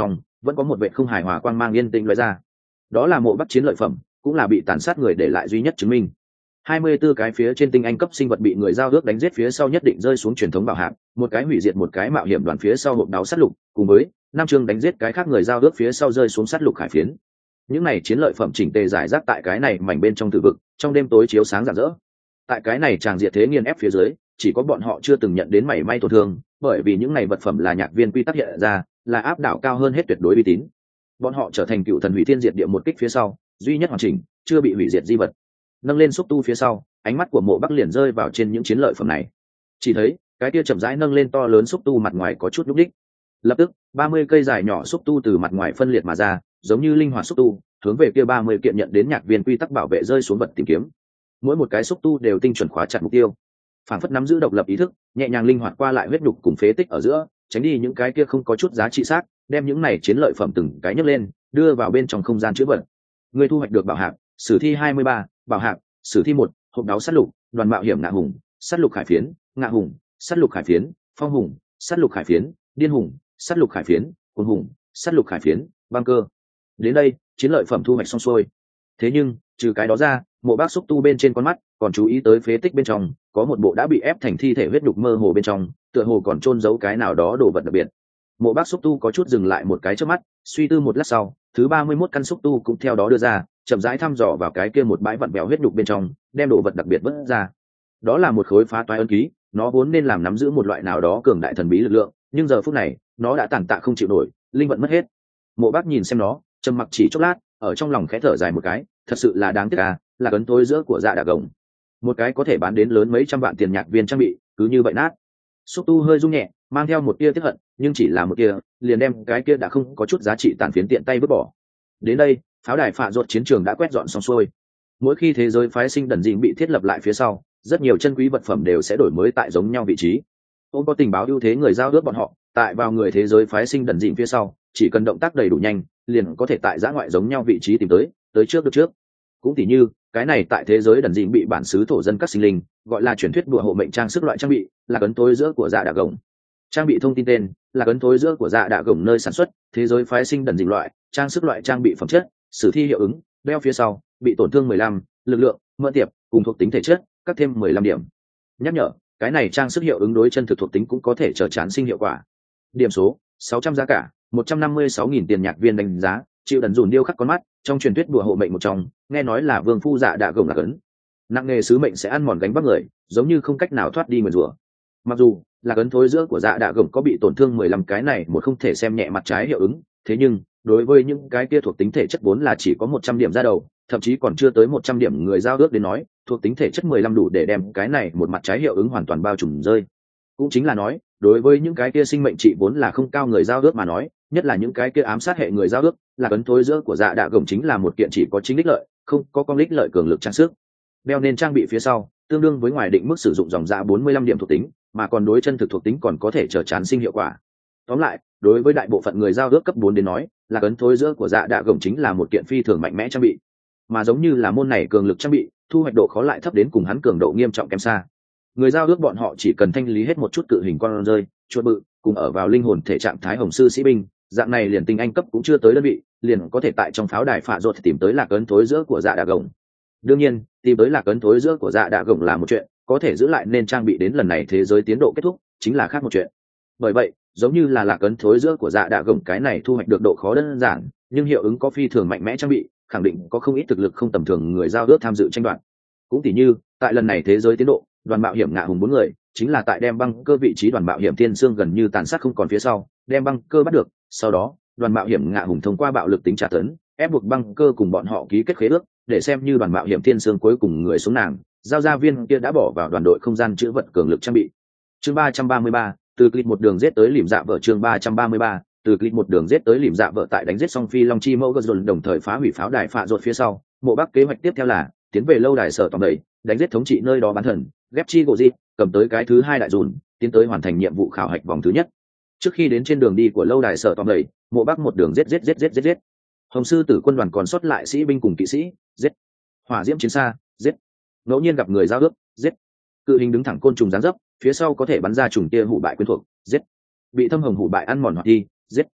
vẫn có một vệ không hài hòa quang mang yên tĩnh loại ra. Đó là mộ bắc chiến lợi phẩm, cũng là bị tàn sát người để lại duy nhất chứng minh. hai mươi tư cái phía trên tinh anh cấp sinh vật bị người giao ước đánh giết phía sau nhất định rơi xuống truyền thống bảo hạng, một cái hủy diệt một cái mạo hiểm đoàn phía sau hộp đáo sát lục, cùng với năm chương đánh giết cái khác người giao ước phía sau rơi xuống sát lục khải phiến. Những này chiến lợi phẩm chỉnh tề giải rác tại cái này mảnh bên trong tử vực, trong đêm tối chiếu sáng rạng rỡ. Tại cái này tràng diệt thế nghiền ép phía dưới, chỉ có bọn họ chưa từng nhận đến mảy may tổn thương, bởi vì những này vật phẩm là nhạc viên quy tắc hiện ra, là áp đảo cao hơn hết tuyệt đối uy tín. Bọn họ trở thành cựu thần hủy thiên diệt địa một kích phía sau duy nhất hoàn chỉnh chưa bị hủy diệt di vật. Nâng lên xúc tu phía sau, ánh mắt của Mộ Bắc liền rơi vào trên những chiến lợi phẩm này. Chỉ thấy cái kia chậm rãi nâng lên to lớn xúc tu mặt ngoài có chút lúc đích. Lập tức ba mươi cây dài nhỏ xúc tu từ mặt ngoài phân liệt mà ra, giống như linh hoạt xúc tu hướng về kia ba mươi kiện nhận đến nhạc viên quy tắc bảo vệ rơi xuống vật tìm kiếm. Mỗi một cái xúc tu đều tinh chuẩn khóa chặt mục tiêu, phản phất nắm giữ độc lập ý thức, nhẹ nhàng linh hoạt qua lại huyết nhục cùng phế tích ở giữa, tránh đi những cái kia không có chút giá trị xác, đem những này chiến lợi phẩm từng cái nhấc lên, đưa vào bên trong không gian chứa vật. Người thu hoạch được bảo hạng sử thi hai mươi ba, bảo hạng sử thi một, hộp đáo sát lục, đoàn mạo hiểm ngạ hùng, sát lục khải phiến, ngạ hùng, sát lục khải phiến, phong hùng, sát lục khải phiến, điên hùng, sát lục khải phiến, cuồng hùng, sát lục khải phiến, băng cơ. Đến đây, chiến lợi phẩm thu hoạch xong xuôi. Thế nhưng, trừ cái đó ra, Mộ Bác xúc tu bên trên con mắt còn chú ý tới phế tích bên trong có một bộ đã bị ép thành thi thể huyết nhục mơ hồ bên trong, tựa hồ còn chôn giấu cái nào đó đồ vật đặc biệt. Mộ Bác xúc tu có chút dừng lại một cái trước mắt, suy tư một lát sau, thứ ba mươi mốt căn xúc tu cũng theo đó đưa ra, chậm rãi thăm dò vào cái kia một bãi vặn vẹo huyết nhục bên trong, đem đồ vật đặc biệt vớt ra. Đó là một khối phá toái ấn ký, nó vốn nên làm nắm giữ một loại nào đó cường đại thần bí lực lượng, nhưng giờ phút này, nó đã tàn tạ không chịu nổi, linh vận mất hết. Mộ Bác nhìn xem nó, trầm mặc chỉ chốc lát, ở trong lòng khẽ thở dài một cái, thật sự là đáng tiếc à, là cấn tối giữa của dạ đạ gồng. Một cái có thể bán đến lớn mấy trăm vạn tiền nhạc viên trang bị, cứ như vậy nát. Xúc tu hơi rung nhẹ, mang theo một tia tiếc hận, nhưng chỉ là một tia, liền đem cái kia đã không có chút giá trị tàn phiến tiện tay vứt bỏ. Đến đây, pháo đài phạ ruột chiến trường đã quét dọn xong xuôi. Mỗi khi thế giới phái sinh đần dịnh bị thiết lập lại phía sau, rất nhiều chân quý vật phẩm đều sẽ đổi mới tại giống nhau vị trí. Ôm có tình báo ưu thế người giao ước bọn họ, tại vào người thế giới phái sinh đần dịnh phía sau, chỉ cần động tác đầy đủ nhanh, liền có thể tại giã ngoại giống nhau vị trí tìm tới, tới trước được trước. Cũng tỉ như cái này tại thế giới đần dịnh bị bản xứ thổ dân các sinh linh gọi là truyền thuyết đùa hộ mệnh trang sức loại trang bị, là cấn tối giữa của dạ đạ gồng. Trang bị thông tin tên là cấn tối giữa của dạ đạ gồng nơi sản xuất, thế giới phái sinh đần dịnh loại trang sức loại trang bị phẩm chất, sử thi hiệu ứng, đeo phía sau bị tổn thương mười lăm, lực lượng, mượn tiệp cùng thuộc tính thể chất các thêm mười lăm điểm. Nhắc nhở, cái này trang sức hiệu ứng đối chân thực thuộc tính cũng có thể chờ chán sinh hiệu quả. Điểm số sáu trăm, giá cả một trăm năm mươi sáu nghìn tiền nhạc viên đánh giá, chịu đần dùn điêu khắc con mắt, trong truyền thuyết đùa hộ mệnh một trong, nghe nói là vương phu dạ đạ gồng là cấn. Nặng nghề sứ mệnh sẽ ăn mòn gánh vác người, giống như không cách nào thoát đi nguyền rủa. Mặc dù là cấn thối giữa của dạ đạ gồng có bị tổn thương mười lăm cái này một không thể xem nhẹ mặt trái hiệu ứng, thế nhưng đối với những cái kia thuộc tính thể chất vốn là chỉ có một trăm điểm ra đầu, thậm chí còn chưa tới một trăm điểm người giao ước đến nói, thuộc tính thể chất mười lăm đủ để đem cái này một mặt trái hiệu ứng hoàn toàn bao trùm rơi. Cũng chính là nói, đối với những cái kia sinh mệnh trị vốn là không cao người giao ước mà nói, nhất là những cái kia ám sát hệ người giao ước, là cấn thối giữa của dạ đạ gồng chính là một kiện chỉ có chính đích lợi, không có con đích lợi cường lực trang sức. Đeo nên trang bị phía sau, tương đương với ngoài định mức sử dụng dòng dạ bốn mươi lăm điểm thuộc tính, mà còn đối chân thực thuộc tính còn có thể chờ chán sinh hiệu quả. Tóm lại, đối với đại bộ phận người giao ước cấp bốn đến nói, là cấn thối giữa của dạ đạ gồng chính là một kiện phi thường mạnh mẽ trang bị. Mà giống như là môn này cường lực trang bị, thu hoạch độ khó lại thấp đến cùng hắn cường độ nghiêm trọng kém xa. Người giao ước bọn họ chỉ cần thanh lý hết một chút cự hình con rơi, chuột bự, cùng ở vào linh hồn thể trạng thái hồng sư sĩ binh, dạng này liền tinh anh cấp cũng chưa tới đơn vị, liền có thể tại trong pháo đài phạ ruột tìm tới lạc ấn thối giữa của dạ đạ gồng. Đương nhiên, tìm tới lạc ấn thối giữa của dạ đạ gồng là một chuyện, có thể giữ lại nên trang bị đến lần này thế giới tiến độ kết thúc chính là khác một chuyện. Bởi vậy, giống như là lạc ấn thối giữa của dạ đạ gồng cái này thu hoạch được độ khó đơn giản, nhưng hiệu ứng có phi thường mạnh mẽ trang bị, khẳng định có không ít thực lực không tầm thường người giao ước tham dự tranh đoạt. Cũng tỉ như tại lần này thế giới tiến độ, đoàn mạo hiểm ngạ hùng bốn người chính là tại đem băng cơ vị trí đoàn mạo hiểm thiên sương gần như tàn sát không còn phía sau, đem băng cơ bắt được. Sau đó đoàn mạo hiểm ngạ hùng thông qua bạo lực tính trả tấn, ép buộc băng cơ cùng bọn họ ký kết khế ước, để xem như đoàn mạo hiểm thiên sương cuối cùng người xuống nàng giao ra viên kia đã bỏ vào đoàn đội không gian chữ vật cường lực trang bị. Chương ba trăm ba mươi ba, từ clip một đường giết tới lìm dạ vợ. Chương ba trăm ba mươi ba, từ clip một đường giết tới lìm dạ vợ. Tại đánh giết xong phi long chi mẫu gazon đồng thời phá hủy pháo đài phạ ruột phía sau, Mộ Bắc kế hoạch tiếp theo là tiến về lâu đài sở tổng đẩy, đánh giết thống trị nơi đó bán thần ghép chi gỗ di, cầm tới cái thứ hai đại dùn, tiến tới hoàn thành nhiệm vụ khảo hạch vòng thứ nhất. Trước khi đến trên đường đi của lâu đài sở tổng đẩy, Mộ Bắc một đường giết giết giết giết giết giết. Hồng sư tử quân đoàn còn sót lại sĩ binh cùng kỵ sĩ, giết. Hỏa diễm chiến xa, giết. Ngẫu nhiên gặp người giao ước, giết. Cự hình đứng thẳng côn trùng giáng dấp, phía sau có thể bắn ra trùng tia hủ bại quen thuộc, giết. Bị thâm hồng hủ bại ăn mòn hoặc đi, giết.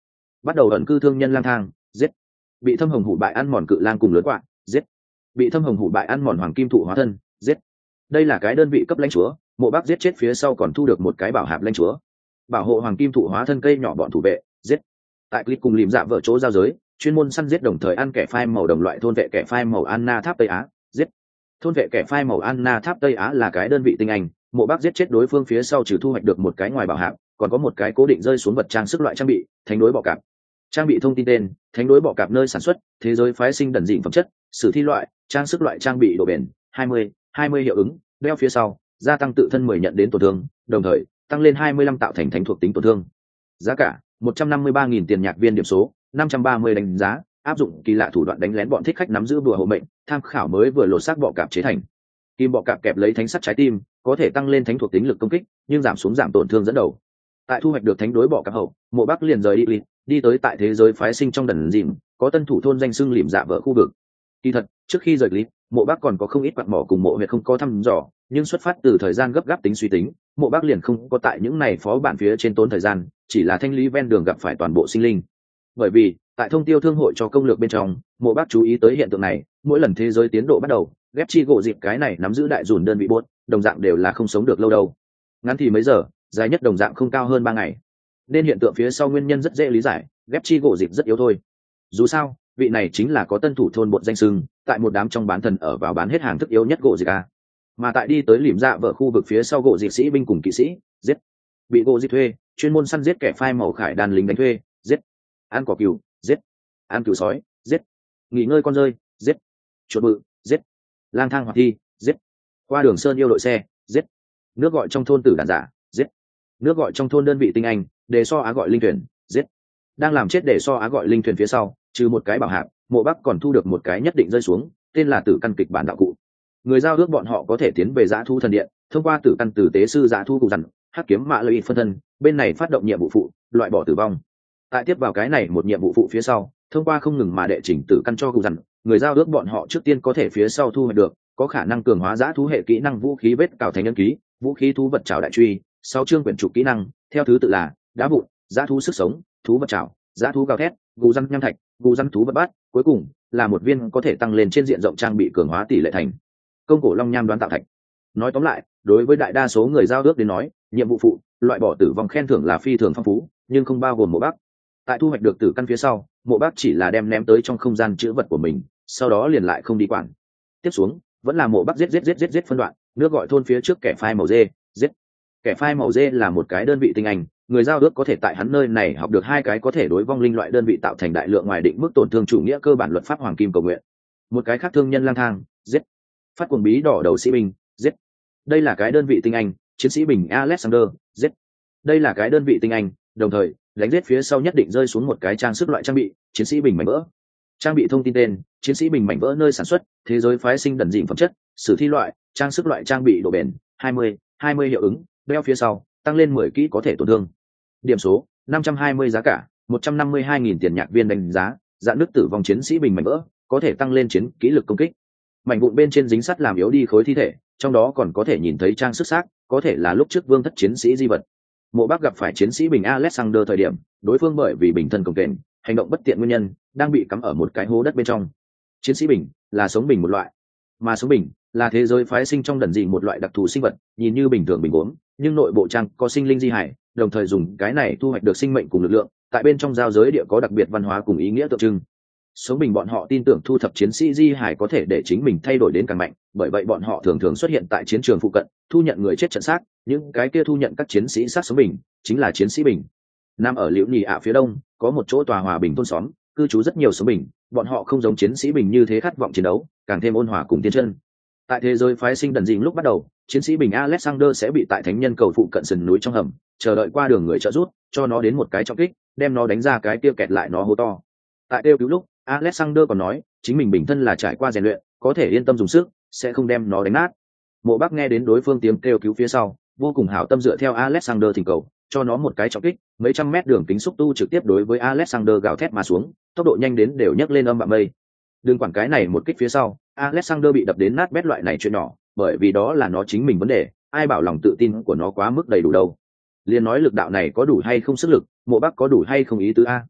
bắt đầu ẩn cư thương nhân lang thang, giết. Bị thâm hồng hủ bại ăn mòn cự lang cùng lớn quạ, giết. Bị thâm hồng hủ bại ăn mòn hoàng kim thụ hóa thân, giết. Đây là cái đơn vị cấp lãnh chúa, Mộ Bác giết chết phía sau còn thu được một cái bảo hạp lãnh chúa, bảo hộ hoàng kim thụ hóa thân cây nhỏ bọn thủ vệ, giết. Tại clip cùng lìm dạ vợ chỗ giao giới, chuyên môn săn giết đồng thời ăn kẻ phai màu đồng loại thôn vệ kẻ phai màu Anna Tháp Tây Á, giết. Thôn vệ kẻ phai màu Anna Tháp Tây Á là cái đơn vị tinh anh, Mộ Bác giết chết đối phương phía sau trừ thu hoạch được một cái ngoài bảo hạp, còn có một cái cố định rơi xuống vật trang sức loại trang bị, thánh đối bọ cạp. Trang bị thông tin tên, thánh đối bọ cạp nơi sản xuất, thế giới phái sinh đần dịnh phẩm chất, sử thi loại, trang sức loại trang bị độ bền, hai mươi, hai mươi hiệu ứng, đeo phía sau, gia tăng tự thân mười nhận đến tổn thương, đồng thời tăng lên hai mươi lăm tạo thành thánh thuộc tính tổn thương. Giá cả một trăm năm mươi ba nghìn tiền nhạc viên điểm số, năm trăm ba mươi đánh giá, áp dụng kỳ lạ thủ đoạn đánh lén bọn thích khách nắm giữ bùa hộ mệnh, tham khảo mới vừa lột xác bọ cạp chế thành. Kim bọ cạp kẹp lấy thánh sắt trái tim, có thể tăng lên thánh thuộc tính lực công kích, nhưng giảm xuống giảm tổn thương dẫn đầu. Tại thu hoạch được thánh đối bọ cạp hậu, Mộ Bác liền rời đi đi, đi tới tại thế giới phái sinh trong đần dìm, có tân thủ thôn danh xưng lìm dạ vợ khu vực. Kỳ thật, trước khi rời clip, Mộ Bác còn có không ít quặng mỏ cùng mộ huyệt không có thăm dò, nhưng xuất phát từ thời gian gấp gáp tính suy tính, Mộ Bác liền không có tại những này phó bản phía trên tốn thời gian, chỉ là thanh lý ven đường gặp phải toàn bộ sinh linh. Bởi vì, tại thông tiêu thương hội cho công lược bên trong, Mộ Bác chú ý tới hiện tượng này, mỗi lần thế giới tiến độ bắt đầu, ghép chi gỗ dịp cái này nắm giữ đại dùn đơn vị buốt, đồng dạng đều là không sống được lâu đâu. Ngắn thì mấy giờ, dài nhất đồng dạng không cao hơn ba ngày. Nên hiện tượng phía sau nguyên nhân rất dễ lý giải, ghép chi gỗ dịp rất yếu thôi. Dù sao, vị này chính là có tân thủ thôn bột danh sưng, tại một đám trong bán thần ở vào bán hết hàng thức yếu nhất gỗ dịp a. Mà tại đi tới lìm dạ vợ khu vực phía sau gỗ dịp sĩ binh cùng kỵ sĩ, giết. Bị gỗ dịp thuê, chuyên môn săn giết kẻ phai màu khải đàn lính đánh thuê, giết. Ăn cỏ cừu, giết. Ăn cừu sói, giết. Nghỉ ngơi con rơi, giết. Chuột bự, giết. Lang thang hoạt thi, giết. Qua đường sơn yêu đội xe, giết. Nước gọi trong thôn tử đàn giả, giết. Nước gọi trong thôn đơn vị tinh anh, đề so á gọi linh thuyền, giết. Đang làm chết để so á gọi linh thuyền phía sau, trừ một cái bảo hạp, Mộ Bác còn thu được một cái nhất định rơi xuống, tên là tử căn kịch bản đạo cụ. Người giao ước bọn họ có thể tiến về dã thu thần điện, thông qua tử căn tử tế sư dã thu cụ dằn, hắc kiếm mạ lợi phân thân, bên này phát động nhiệm vụ phụ, loại bỏ tử vong. Tại tiếp vào cái này một nhiệm vụ phụ phía sau, thông qua không ngừng mà đệ chỉnh tử căn cho cụ dằn, người giao ước bọn họ trước tiên có thể phía sau thu hoạch được, có khả năng cường hóa dã thú hệ kỹ năng vũ khí vết cào thành nhân ký, vũ khí thú vật trảo đại truy, sáu chương quyển trục kỹ năng, theo thứ tự là đá vụn, dã thú sức sống, thú vật trảo, dã thú gào thét, gù răng nham thạch, gù răng thú vật bát, cuối cùng là một viên có thể tăng lên trên diện rộng trang bị cường hóa tỷ lệ thành công cổ long nham đoán tạo thạch. Nói tóm lại, đối với đại đa số người giao ước đến nói, nhiệm vụ phụ loại bỏ tử vong khen thưởng là phi thường phong phú, nhưng không bao gồm Mộ Bác. Tại thu hoạch được tử căn phía sau, Mộ Bác chỉ là đem ném tới trong không gian chữ vật của mình, sau đó liền lại không đi quản. Tiếp xuống vẫn là Mộ Bác giết giết giết giết giết phân đoạn, nước gọi thôn phía trước kẻ phai màu dê, giết. Kẻ phai màu dê là một cái đơn vị tinh anh, người giao ước có thể tại hắn nơi này học được hai cái có thể đối vong linh loại đơn vị tạo thành đại lượng ngoài định mức tổn thương chủ nghĩa cơ bản luật pháp hoàng kim cầu nguyện. Một cái khác thương nhân lang thang, giết. Phát cuồng bí đỏ đầu sĩ binh, giết. Đây là cái đơn vị tinh anh, chiến sĩ bình Alexander, giết. Đây là cái đơn vị tinh anh, đồng thời đánh giết phía sau nhất định rơi xuống một cái trang sức loại trang bị, chiến sĩ bình mảnh vỡ. Trang bị thông tin tên, chiến sĩ bình mảnh vỡ nơi sản xuất, thế giới phái sinh đần dịnh phẩm chất, sử thi loại, trang sức loại trang bị độ bền, hai mươi, hai mươi hiệu ứng, đeo phía sau, tăng lên mười kỹ có thể tổn thương. Điểm số năm trăm hai mươi giá cả, một trăm năm mươi hai nghìn tiền nhạc viên đánh giá, dạng nước tử vong chiến sĩ bình mảnh vỡ, có thể tăng lên chiến kỹ lực công kích. Mảnh vụn bên trên dính sắt làm yếu đi khối thi thể, trong đó còn có thể nhìn thấy trang sức xác, có thể là lúc trước vương thất chiến sĩ di vật. Mộ Bác gặp phải chiến sĩ bình Alexander thời điểm, đối phương bởi vì bình thân cồng kềnh, hành động bất tiện nguyên nhân, đang bị cắm ở một cái hố đất bên trong. Chiến sĩ bình là sống bình một loại, mà sống bình là thế giới phái sinh trong đần dị một loại đặc thù sinh vật, nhìn như bình thường bình uống, nhưng nội bộ trang có sinh linh di hải, đồng thời dùng cái này thu hoạch được sinh mệnh cùng lực lượng, tại bên trong giao giới địa có đặc biệt văn hóa cùng ý nghĩa tượng trưng. Sống bình bọn họ tin tưởng thu thập chiến sĩ di hải có thể để chính mình thay đổi đến càng mạnh, bởi vậy bọn họ thường thường xuất hiện tại chiến trường phụ cận, thu nhận người chết trận xác, những cái kia thu nhận các chiến sĩ sát sống bình chính là chiến sĩ bình. Nằm ở Liễu Nhì ạ phía đông, có một chỗ tòa hòa bình thôn xóm, cư trú rất nhiều sống bình, bọn họ không giống chiến sĩ bình như thế khát vọng chiến đấu, càng thêm ôn hòa cùng tiến chân. Tại thế giới phái sinh đần dịnh lúc bắt đầu, chiến sĩ bình Alexander sẽ bị tại thánh nhân cầu phụ cận sườn núi trong hầm, chờ đợi qua đường người trợ giúp, cho nó đến một cái trọng kích, đem nó đánh ra cái kia kẹt lại nó hố to. Tại kêu cứu lúc, Alexander còn nói, chính mình bình thân là trải qua rèn luyện, có thể yên tâm dùng sức, sẽ không đem nó đánh nát. Mộ Bác nghe đến đối phương tiếng kêu cứu phía sau, vô cùng hảo tâm dựa theo Alexander thỉnh cầu, cho nó một cái trọng kích, mấy trăm mét đường kính xúc tu trực tiếp đối với Alexander gào thét mà xuống, tốc độ nhanh đến đều nhấc lên âm bạo mây. Đừng quản cái này một kích phía sau, Alexander bị đập đến nát bét loại này chuyện nhỏ, bởi vì đó là nó chính mình vấn đề, ai bảo lòng tự tin của nó quá mức đầy đủ đâu. Liên nói lực đạo này có đủ hay không sức lực, Mộ Bác có đủ hay không ý tứ a.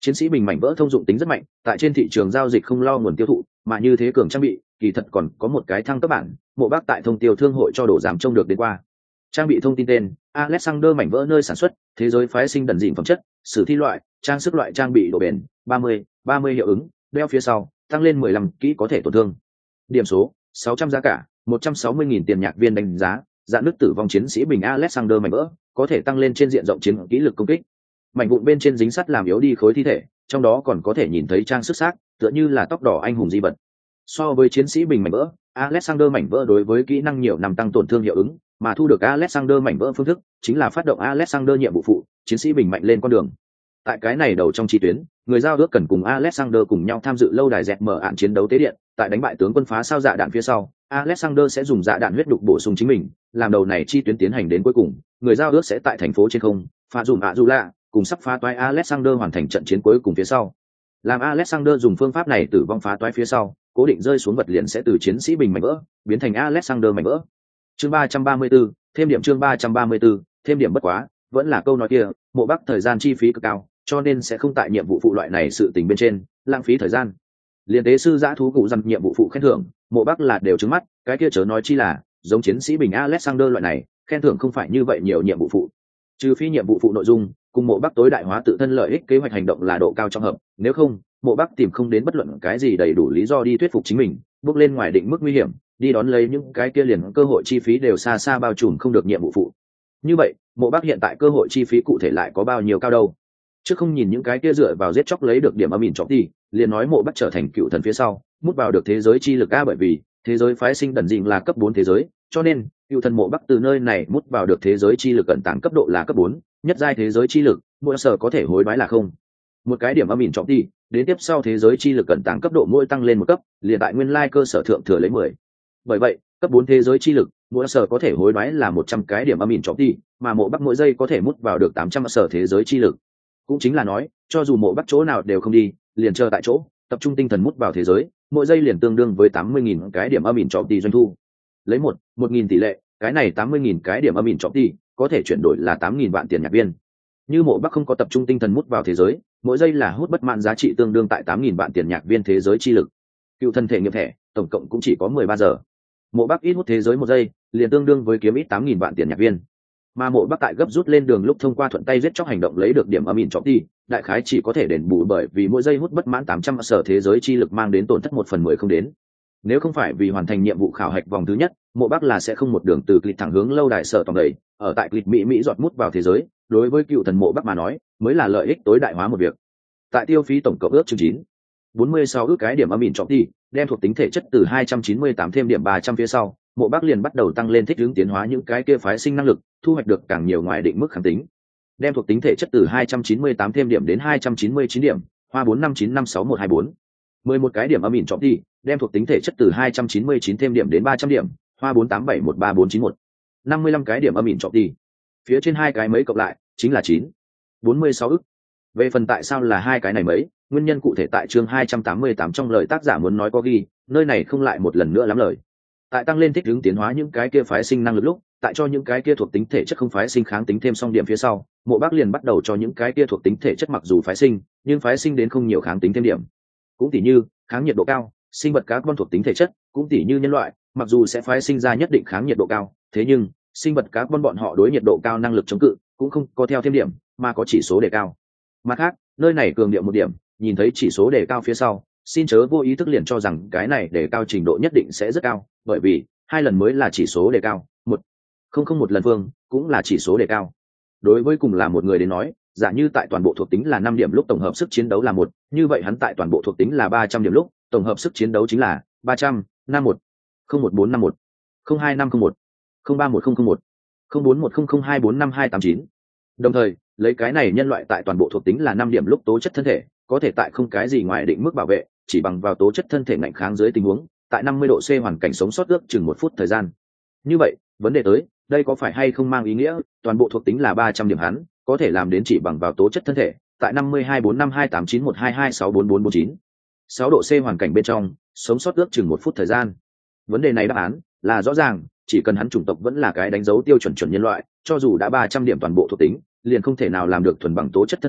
Chiến sĩ bình mảnh vỡ thông dụng tính rất mạnh, tại trên thị trường giao dịch không lo nguồn tiêu thụ, mà như thế cường trang bị kỳ thật còn có một cái thăng cấp bản, Mộ Bác tại thông tiêu thương hội cho đổ giảm trông được đến qua. Trang bị thông tin tên: Alexander mảnh vỡ nơi sản xuất, thế giới phái sinh đần dịn phẩm chất, sử thi loại, trang sức loại trang bị độ bền ba mươi, ba mươi hiệu ứng, đeo phía sau tăng lên mười lăm kỹ có thể tổn thương. Điểm số sáu trăm, giá cả một trăm sáu mươi nghìn tiền nhạc viên. Đánh giá: dạng nước tử vong chiến sĩ bình Alexander mảnh vỡ có thể tăng lên trên diện rộng chiến kỹ lực công kích. Mảnh vụn bên trên dính sắt làm yếu đi khối thi thể, trong đó còn có thể nhìn thấy trang sức xác, tựa như là tóc đỏ anh hùng di vật. So với chiến sĩ bình mảnh vỡ, Alexander mảnh vỡ đối với kỹ năng nhiều năm tăng tổn thương hiệu ứng, mà thu được Alexander mảnh vỡ phương thức chính là phát động Alexander nhiệm vụ phụ, chiến sĩ bình mạnh lên con đường. Tại cái này đầu trong chi tuyến, người giao ước cần cùng Alexander cùng nhau tham dự lâu đài dẹt mở ạn chiến đấu tế điện, tại đánh bại tướng quân phá sao dạ đạn phía sau, Alexander sẽ dùng dạ đạn huyết đục bổ sung chính mình, làm đầu này chi tuyến tiến hành đến cuối cùng, người giao ước sẽ tại thành phố trên không phá dùm ạ dù lạ, cùng sắp phá toái Alexander hoàn thành trận chiến cuối cùng phía sau. Làm Alexander dùng phương pháp này tử vong phá toái phía sau, cố định rơi xuống vật liền sẽ từ chiến sĩ bình mảnh vỡ biến thành Alexander mảnh vỡ. Chương ba trăm ba mươi 34, thêm điểm chương ba trăm ba mươi 34, thêm điểm bất quá, vẫn là câu nói kia, Mộ Bác thời gian chi phí cực cao, cho nên sẽ không tại nhiệm vụ phụ loại này sự tình bên trên lãng phí thời gian. Liên tế sư dã thú cụ dằn nhiệm vụ phụ khen thưởng, Mộ Bác là đều trứng mắt, cái kia chớ nói chi là giống chiến sĩ bình Alexander loại này, khen thưởng không phải như vậy nhiều nhiệm vụ phụ. Trừ phi nhiệm vụ phụ nội dung cùng Mộ Bác tối đại hóa tự thân lợi ích kế hoạch hành động là độ cao trong hợp, nếu không, Mộ Bác tìm không đến bất luận cái gì đầy đủ lý do đi thuyết phục chính mình, bước lên ngoài định mức nguy hiểm, đi đón lấy những cái kia liền cơ hội chi phí đều xa xa bao trùm không được nhiệm vụ phụ. Như vậy, Mộ Bác hiện tại cơ hội chi phí cụ thể lại có bao nhiêu cao đâu? Chứ không nhìn những cái kia dựa vào giết chóc lấy được điểm âm ỉn chọc đi, liền nói Mộ Bác trở thành cựu thần phía sau, mút vào được thế giới chi lực a, bởi vì thế giới phái sinh đần dịnh là cấp bốn thế giới, cho nên cựu thần Mộ Bác từ nơi này mút vào được thế giới chi lực cận tàng cấp độ là cấp bốn, nhất giai thế giới chi lực, mỗi sở có thể hối đoái là không. Một cái điểm âm ỉn chọc đi, đến tiếp sau thế giới chi lực cận tàng cấp độ mỗi tăng lên một cấp, liền tại nguyên lai cơ sở thượng thừa lấy mười. Bởi vậy, cấp bốn thế giới chi lực, mỗi sở có thể hối đoái là một trăm cái điểm âm ỉn chọc đi, mà Mộ Bác mỗi giây có thể mút vào được tám trăm sở thế giới chi lực. Cũng chính là nói, cho dù Mộ Bác chỗ nào đều không đi, liền chờ tại chỗ, tập trung tinh thần mút vào thế giới, mỗi giây liền tương đương với tám mươi nghìn cái điểm âm ỉn chọc đi doanh thu. Lấy một, một nghìn tỷ lệ, cái này tám mươi nghìn cái điểm âm ỉn chọc đi, có thể chuyển đổi là tám nghìn vạn tiền nhạc viên. Như Mộ Bác không có tập trung tinh thần mút vào thế giới, mỗi giây là hút bất mãn giá trị tương đương tại tám nghìn vạn tiền nhạc viên thế giới chi lực. Cựu thân thể nghiệp thẻ, tổng cộng cũng chỉ có mười ba giờ. Mộ Bác ít hút thế giới một giây, liền tương đương với kiếm ít tám nghìn vạn tiền nhạc viên. Mà Mộ Bác tại gấp rút lên đường lúc thông qua thuận tay giết chóc hành động lấy được điểm âm ỉn chọc đi, đại khái chỉ có thể đền bù bởi vì mỗi giây hút bất mãn tám trăm sở thế giới chi lực mang đến tổn thất một phần mười không đến. Nếu không phải vì hoàn thành nhiệm vụ khảo hạch vòng thứ nhất, Mộ Bác là sẽ không một đường từ clip thẳng hướng lâu đài sở tổng đẩy, ở tại clip mỹ mỹ giọt mút vào thế giới, đối với cựu thần Mộ Bác mà nói, mới là lợi ích tối đại hóa một việc. Tại tiêu phí tổng cộng ước chương chín, bốn mươi sáu ước cái điểm âm ỉn chọc đi, đem thuộc tính thể chất từ hai trăm chín mươi tám thêm điểm ba trăm phía sau, Mộ Bác liền bắt đầu tăng lên thích ứng tiến hóa những cái kia phái sinh năng lực, thu hoạch được càng nhiều ngoài định mức kháng tính. Đem thuộc tính thể chất từ hai trăm chín mươi tám thêm điểm đến hai trăm chín mươi chín điểm, hoa bốn năm chín năm sáu một hai bốn. mười một cái điểm âm ỉn chọc đi, đem thuộc tính thể chất từ hai trăm chín mươi chín thêm điểm đến ba trăm điểm, hoa bốn tám bảy một ba bốn chín một. năm mươi lăm cái điểm âm ỉn chọc đi. Phía trên hai cái mấy cộng lại chính là chín, bốn mươi sáu ức. Về phần tại sao là hai cái này mấy, nguyên nhân cụ thể tại chương hai trăm tám mươi tám trong lời tác giả muốn nói có ghi, nơi này không lại một lần nữa lắm lời. Tại tăng lên thích ứng tiến hóa những cái kia phái sinh năng lực lúc, tại cho những cái kia thuộc tính thể chất không phái sinh kháng tính thêm xong điểm phía sau, Mộ Bác liền bắt đầu cho những cái kia thuộc tính thể chất mặc dù phái sinh, nhưng phái sinh đến không nhiều kháng tính thêm điểm. Cũng tỉ như kháng nhiệt độ cao, sinh vật carbon thuộc tính thể chất, cũng tỉ như nhân loại, mặc dù sẽ phái sinh ra nhất định kháng nhiệt độ cao, thế nhưng sinh vật carbon bọn họ đối nhiệt độ cao năng lực chống cự, cũng không có theo thêm điểm, mà có chỉ số đề cao. Mặt khác, nơi này cường điệu một điểm, nhìn thấy chỉ số đề cao phía sau, xin chớ vô ý thức liền cho rằng cái này đề cao trình độ nhất định sẽ rất cao, bởi vì hai lần mới là chỉ số đề cao, một không không một lần vương cũng là chỉ số đề cao. Đối với cùng là một người đến nói, giả như tại toàn bộ thuộc tính là năm điểm lúc tổng hợp sức chiến đấu là một, như vậy hắn tại toàn bộ thuộc tính là ba trăm điểm lúc tổng hợp sức chiến đấu chính là ba trăm năm một không một bốn năm một không hai năm không một không ba một không không một không bốn một không không hai bốn năm hai tám chín. Đồng thời lấy cái này nhân loại tại toàn bộ thuộc tính là năm điểm lúc tố chất thân thể có thể tại không cái gì ngoài định mức bảo vệ, chỉ bằng vào tố chất thân thể ngạnh kháng dưới tình huống tại năm mươi độ C hoàn cảnh sống sót ước chừng một phút thời gian. Như vậy vấn đề tới đây có phải hay không mang ý nghĩa toàn bộ thuộc tính là ba trăm điểm hắn có thể làm đến chỉ bằng vào tố chất thân thể tại năm mươi hai bốn năm hai tám chín một hai hai sáu bốn bốn bốn chín sáu độ C hoàn cảnh bên trong sống sót ước chừng một phút thời gian. Vấn đề này đáp án là rõ ràng, chỉ cần hắn chủng tộc vẫn là cái đánh dấu tiêu chuẩn chuẩn nhân loại, cho dù đã ba trăm điểm toàn bộ thuộc tính liền không thể nào làm được thuần bằng tố chất thân thể,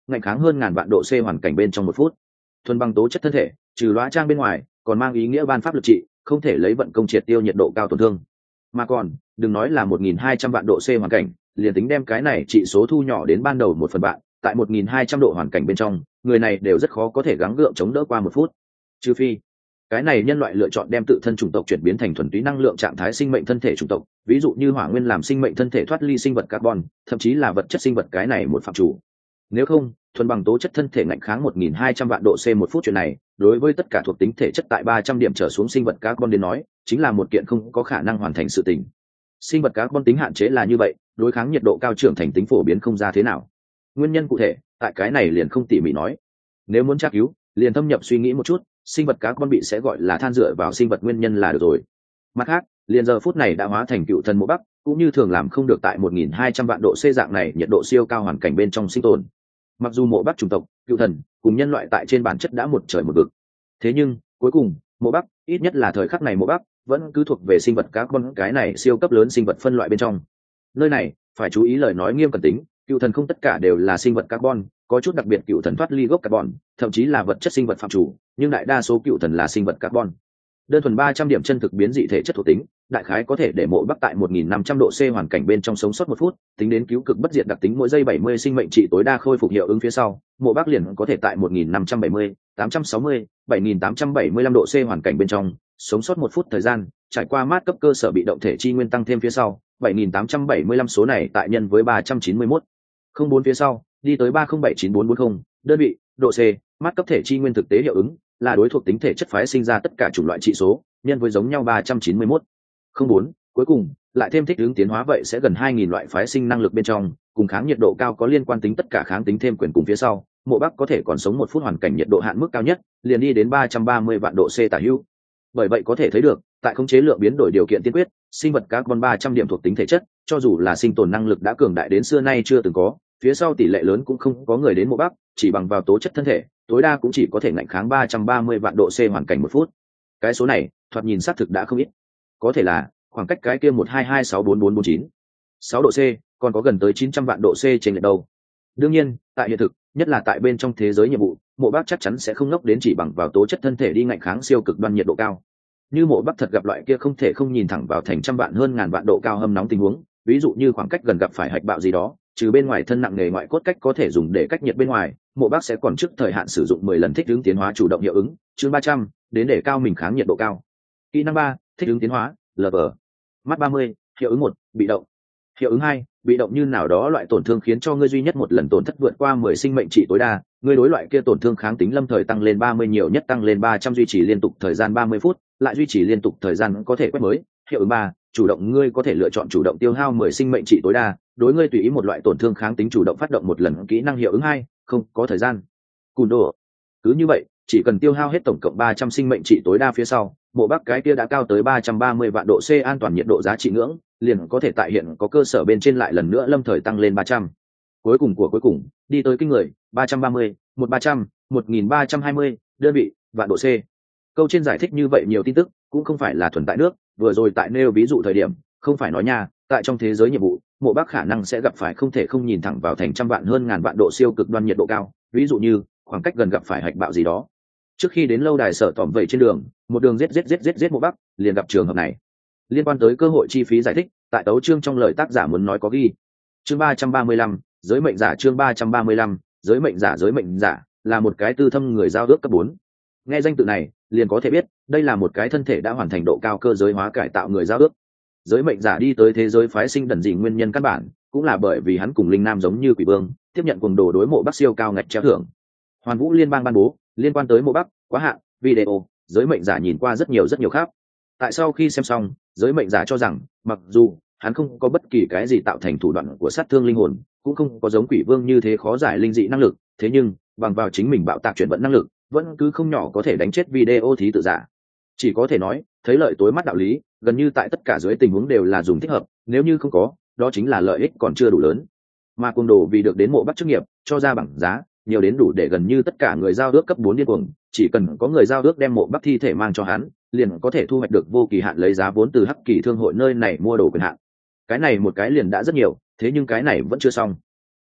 ngạnh kháng hơn ngàn vạn độ C hoàn cảnh bên trong một phút. Thuần băng tố chất thân thể, trừ lõa trang bên ngoài, còn mang ý nghĩa ban pháp lực trị, không thể lấy vận công triệt tiêu nhiệt độ cao tổn thương. Mà còn, đừng nói là một nghìn hai trăm vạn độ C hoàn cảnh, liền tính đem cái này trị số thu nhỏ đến ban đầu một phần vạn, tại một nghìn hai trăm độ hoàn cảnh bên trong, người này đều rất khó có thể gắng gượng chống đỡ qua một phút. Trừ phi, cái này nhân loại lựa chọn đem tự thân chủng tộc chuyển biến thành thuần túy năng lượng trạng thái sinh mệnh thân thể chủng tộc, ví dụ như hỏa nguyên làm sinh mệnh thân thể thoát ly sinh vật carbon, thậm chí là vật chất sinh vật cái này một phạm chủ. Nếu không, thuần bằng tố chất thân thể ngạnh kháng một nghìn hai trăm vạn độ C một phút chuyện này, đối với tất cả thuộc tính thể chất tại ba trăm điểm trở xuống sinh vật carbon đến nói, chính là một kiện không có khả năng hoàn thành sự tình. Sinh vật carbon tính hạn chế là như vậy, đối kháng nhiệt độ cao trưởng thành tính phổ biến không ra thế nào. Nguyên nhân cụ thể, tại cái này liền không tỉ mỉ nói. Nếu muốn tra cứu, liền thâm nhập suy nghĩ một chút, sinh vật carbon bị sẽ gọi là than dựa vào sinh vật nguyên nhân là được rồi. Mặt khác, liền giờ phút này đã hóa thành cựu thần mộ bắc, cũng như thường làm không được tại một nghìn hai trăm vạn độ C dạng này nhiệt độ siêu cao hoàn cảnh bên trong sinh tồn. Mặc dù mộ bắc chủng tộc, cựu thần cùng nhân loại tại trên bản chất đã một trời một vực, thế nhưng cuối cùng mộ bắc, ít nhất là thời khắc này mộ bắc vẫn cứ thuộc về sinh vật carbon cái này siêu cấp lớn sinh vật phân loại bên trong. Nơi này phải chú ý lời nói nghiêm cẩn tính, cựu thần không tất cả đều là sinh vật carbon, có chút đặc biệt cựu thần thoát ly gốc carbon, thậm chí là vật chất sinh vật phạm chủ, nhưng đại đa số cựu thần là sinh vật carbon. Đơn thuần ba trăm điểm chân thực biến dị thể chất thuộc tính, đại khái có thể để mộ bắc tại một nghìn năm trăm độ C hoàn cảnh bên trong sống sót một phút, tính đến cứu cực bất diệt đặc tính mỗi giây bảy mươi sinh mệnh trị tối đa khôi phục hiệu ứng phía sau, mộ bắc liền có thể tại một nghìn năm trăm bảy mươi, tám trăm sáu mươi, bảy nghìn tám trăm bảy mươi lăm độ C hoàn cảnh bên trong sống sót một phút thời gian, trải qua mát cấp cơ sở bị động thể chi nguyên tăng thêm phía sau, bảy nghìn tám trăm bảy mươi lăm số này tại nhân với ba trăm chín mươi mốt, không bốn phía sau, đi tới ba không bảy chín bốn bốn không, đơn vị, độ C, mát cấp thể chi nguyên thực tế hiệu ứng là đối thuộc tính thể chất phái sinh ra tất cả chủng loại trị số, nhân với giống nhau ba trăm chín mươi mốt, không bốn, cuối cùng lại thêm thích ứng tiến hóa vậy sẽ gần hai nghìn loại phái sinh năng lực bên trong, cùng kháng nhiệt độ cao có liên quan tính tất cả kháng tính thêm quyền cùng phía sau, mộ bắc có thể còn sống một phút hoàn cảnh nhiệt độ hạn mức cao nhất, liền đi đến ba trăm ba mươi vạn độ C tả hữu. Bởi vậy có thể thấy được, tại khống chế lượng biến đổi điều kiện tiên quyết, sinh vật carbon ba trăm điểm thuộc tính thể chất, cho dù là sinh tồn năng lực đã cường đại đến xưa nay chưa từng có, phía sau tỷ lệ lớn cũng không có người đến mộ bắc, chỉ bằng vào tố chất thân thể, tối đa cũng chỉ có thể ngạnh kháng ba trăm ba mươi vạn độ C hoàn cảnh một phút. Cái số này, thoạt nhìn xác thực đã không ít. Có thể là khoảng cách cái kia một hai hai sáu bốn bốn bốn chín sáu độ C, còn có gần tới chín trăm vạn độ C trên lệch đâu. Đương nhiên, tại hiện thực, nhất là tại bên trong thế giới nhiệm vụ, mộ bắc chắc chắn sẽ không ngốc đến chỉ bằng vào tố chất thân thể đi ngạnh kháng siêu cực đoan nhiệt độ cao. Như mộ bắc thật gặp loại kia không thể không nhìn thẳng vào thành trăm vạn hơn ngàn vạn độ cao hâm nóng tình huống, ví dụ như khoảng cách gần gặp phải hạch bạo gì đó, trừ bên ngoài thân nặng nghề ngoại cốt cách có thể dùng để cách nhiệt bên ngoài, mộ bắc sẽ còn trước thời hạn sử dụng mười lần thích ứng tiến hóa chủ động hiệu ứng, chương ba trăm, đến để cao mình kháng nhiệt độ cao. Kỹ năng ba, thích ứng tiến hóa, lờ vờ. Mắt ba mươi, hiệu ứng một, bị động. Hiệu ứng hai, bị động như nào đó loại tổn thương khiến cho ngươi duy nhất một lần tổn thất vượt qua mười sinh mệnh trị tối đa, ngươi đối loại kia tổn thương kháng tính lâm thời tăng lên ba mươi, nhiều nhất tăng lên ba trăm, duy trì liên tục thời gian ba mươi phút, lại duy trì liên tục thời gian có thể quét mới. Hiệu ứng ba, chủ động, ngươi có thể lựa chọn chủ động tiêu hao mười sinh mệnh trị tối đa, đối ngươi tùy ý một loại tổn thương kháng tính chủ động phát động một lần. Kỹ năng hiệu ứng hai, không có thời gian cùn đồ. Cứ như vậy, chỉ cần tiêu hao hết tổng cộng ba trăm sinh mệnh trị tối đa phía sau, mộ bắc cái kia đã cao tới ba trăm ba mươi vạn độ C an toàn nhiệt độ giá trị ngưỡng, liền có thể tại hiện có cơ sở bên trên lại lần nữa lâm thời tăng lên ba trăm. Cuối cùng của cuối cùng, đi tới kinh người, ba trăm ba mươi, một ba trăm, một nghìn ba trăm hai mươi, đơn vị, vạn độ C. Câu trên giải thích như vậy nhiều tin tức, cũng không phải là thuần tại nước, vừa rồi tại nêu ví dụ thời điểm, không phải nói nha, tại trong thế giới nhiệm vụ, mộ bắc khả năng sẽ gặp phải không thể không nhìn thẳng vào thành trăm vạn hơn ngàn vạn độ siêu cực đoan nhiệt độ cao, ví dụ như khoảng cách gần gặp phải hạch bạo gì đó. Trước khi đến lâu đài sở tỏm vậy trên đường, một đường giết giết giết giết giết mộ bắc, liền gặp trường hợp này. Liên quan tới cơ hội chi phí giải thích, tại tấu chương trong lời tác giả muốn nói có ghi. Chương ba trăm ba mươi lăm, giới mệnh giả. Chương ba trăm ba mươi lăm, giới mệnh giả. Giới mệnh giả là một cái tư thâm người giao ước cấp bốn. Nghe danh tự này, liền có thể biết, đây là một cái thân thể đã hoàn thành độ cao cơ giới hóa cải tạo người giao ước. Giới mệnh giả đi tới thế giới phái sinh đần dị nguyên nhân căn bản, cũng là bởi vì hắn cùng linh nam giống như quỷ vương, tiếp nhận cuồng đồ đối mộ bắc siêu cao ngạch treo thưởng. Hoàn Vũ liên bang ban bố liên quan tới mộ bắc quá hạn video, giới mệnh giả nhìn qua rất nhiều rất nhiều khác. Tại sau khi xem xong, giới mệnh giả cho rằng mặc dù hắn không có bất kỳ cái gì tạo thành thủ đoạn của sát thương linh hồn, cũng không có giống quỷ vương như thế khó giải linh dị năng lực, thế nhưng bằng vào chính mình bạo tạc chuyển vận năng lực, vẫn cứ không nhỏ có thể đánh chết video thí tự giả. Chỉ có thể nói thấy lợi tối mắt đạo lý, gần như tại tất cả dưới tình huống đều là dùng thích hợp, nếu như không có, đó chính là lợi ích còn chưa đủ lớn. Mà cuồng đồ vì được đến mộ bắc chức nghiệp, cho ra bảng giá nhiều đến đủ để gần như tất cả người giao ước cấp bốn điên cuồng, chỉ cần có người giao ước đem mộ bắc thi thể mang cho hắn, liền có thể thu hoạch được vô kỳ hạn lấy giá vốn từ hắc kỳ thương hội nơi này mua đồ quyền hạn. Cái này một cái liền đã rất nhiều, thế nhưng cái này vẫn chưa xong.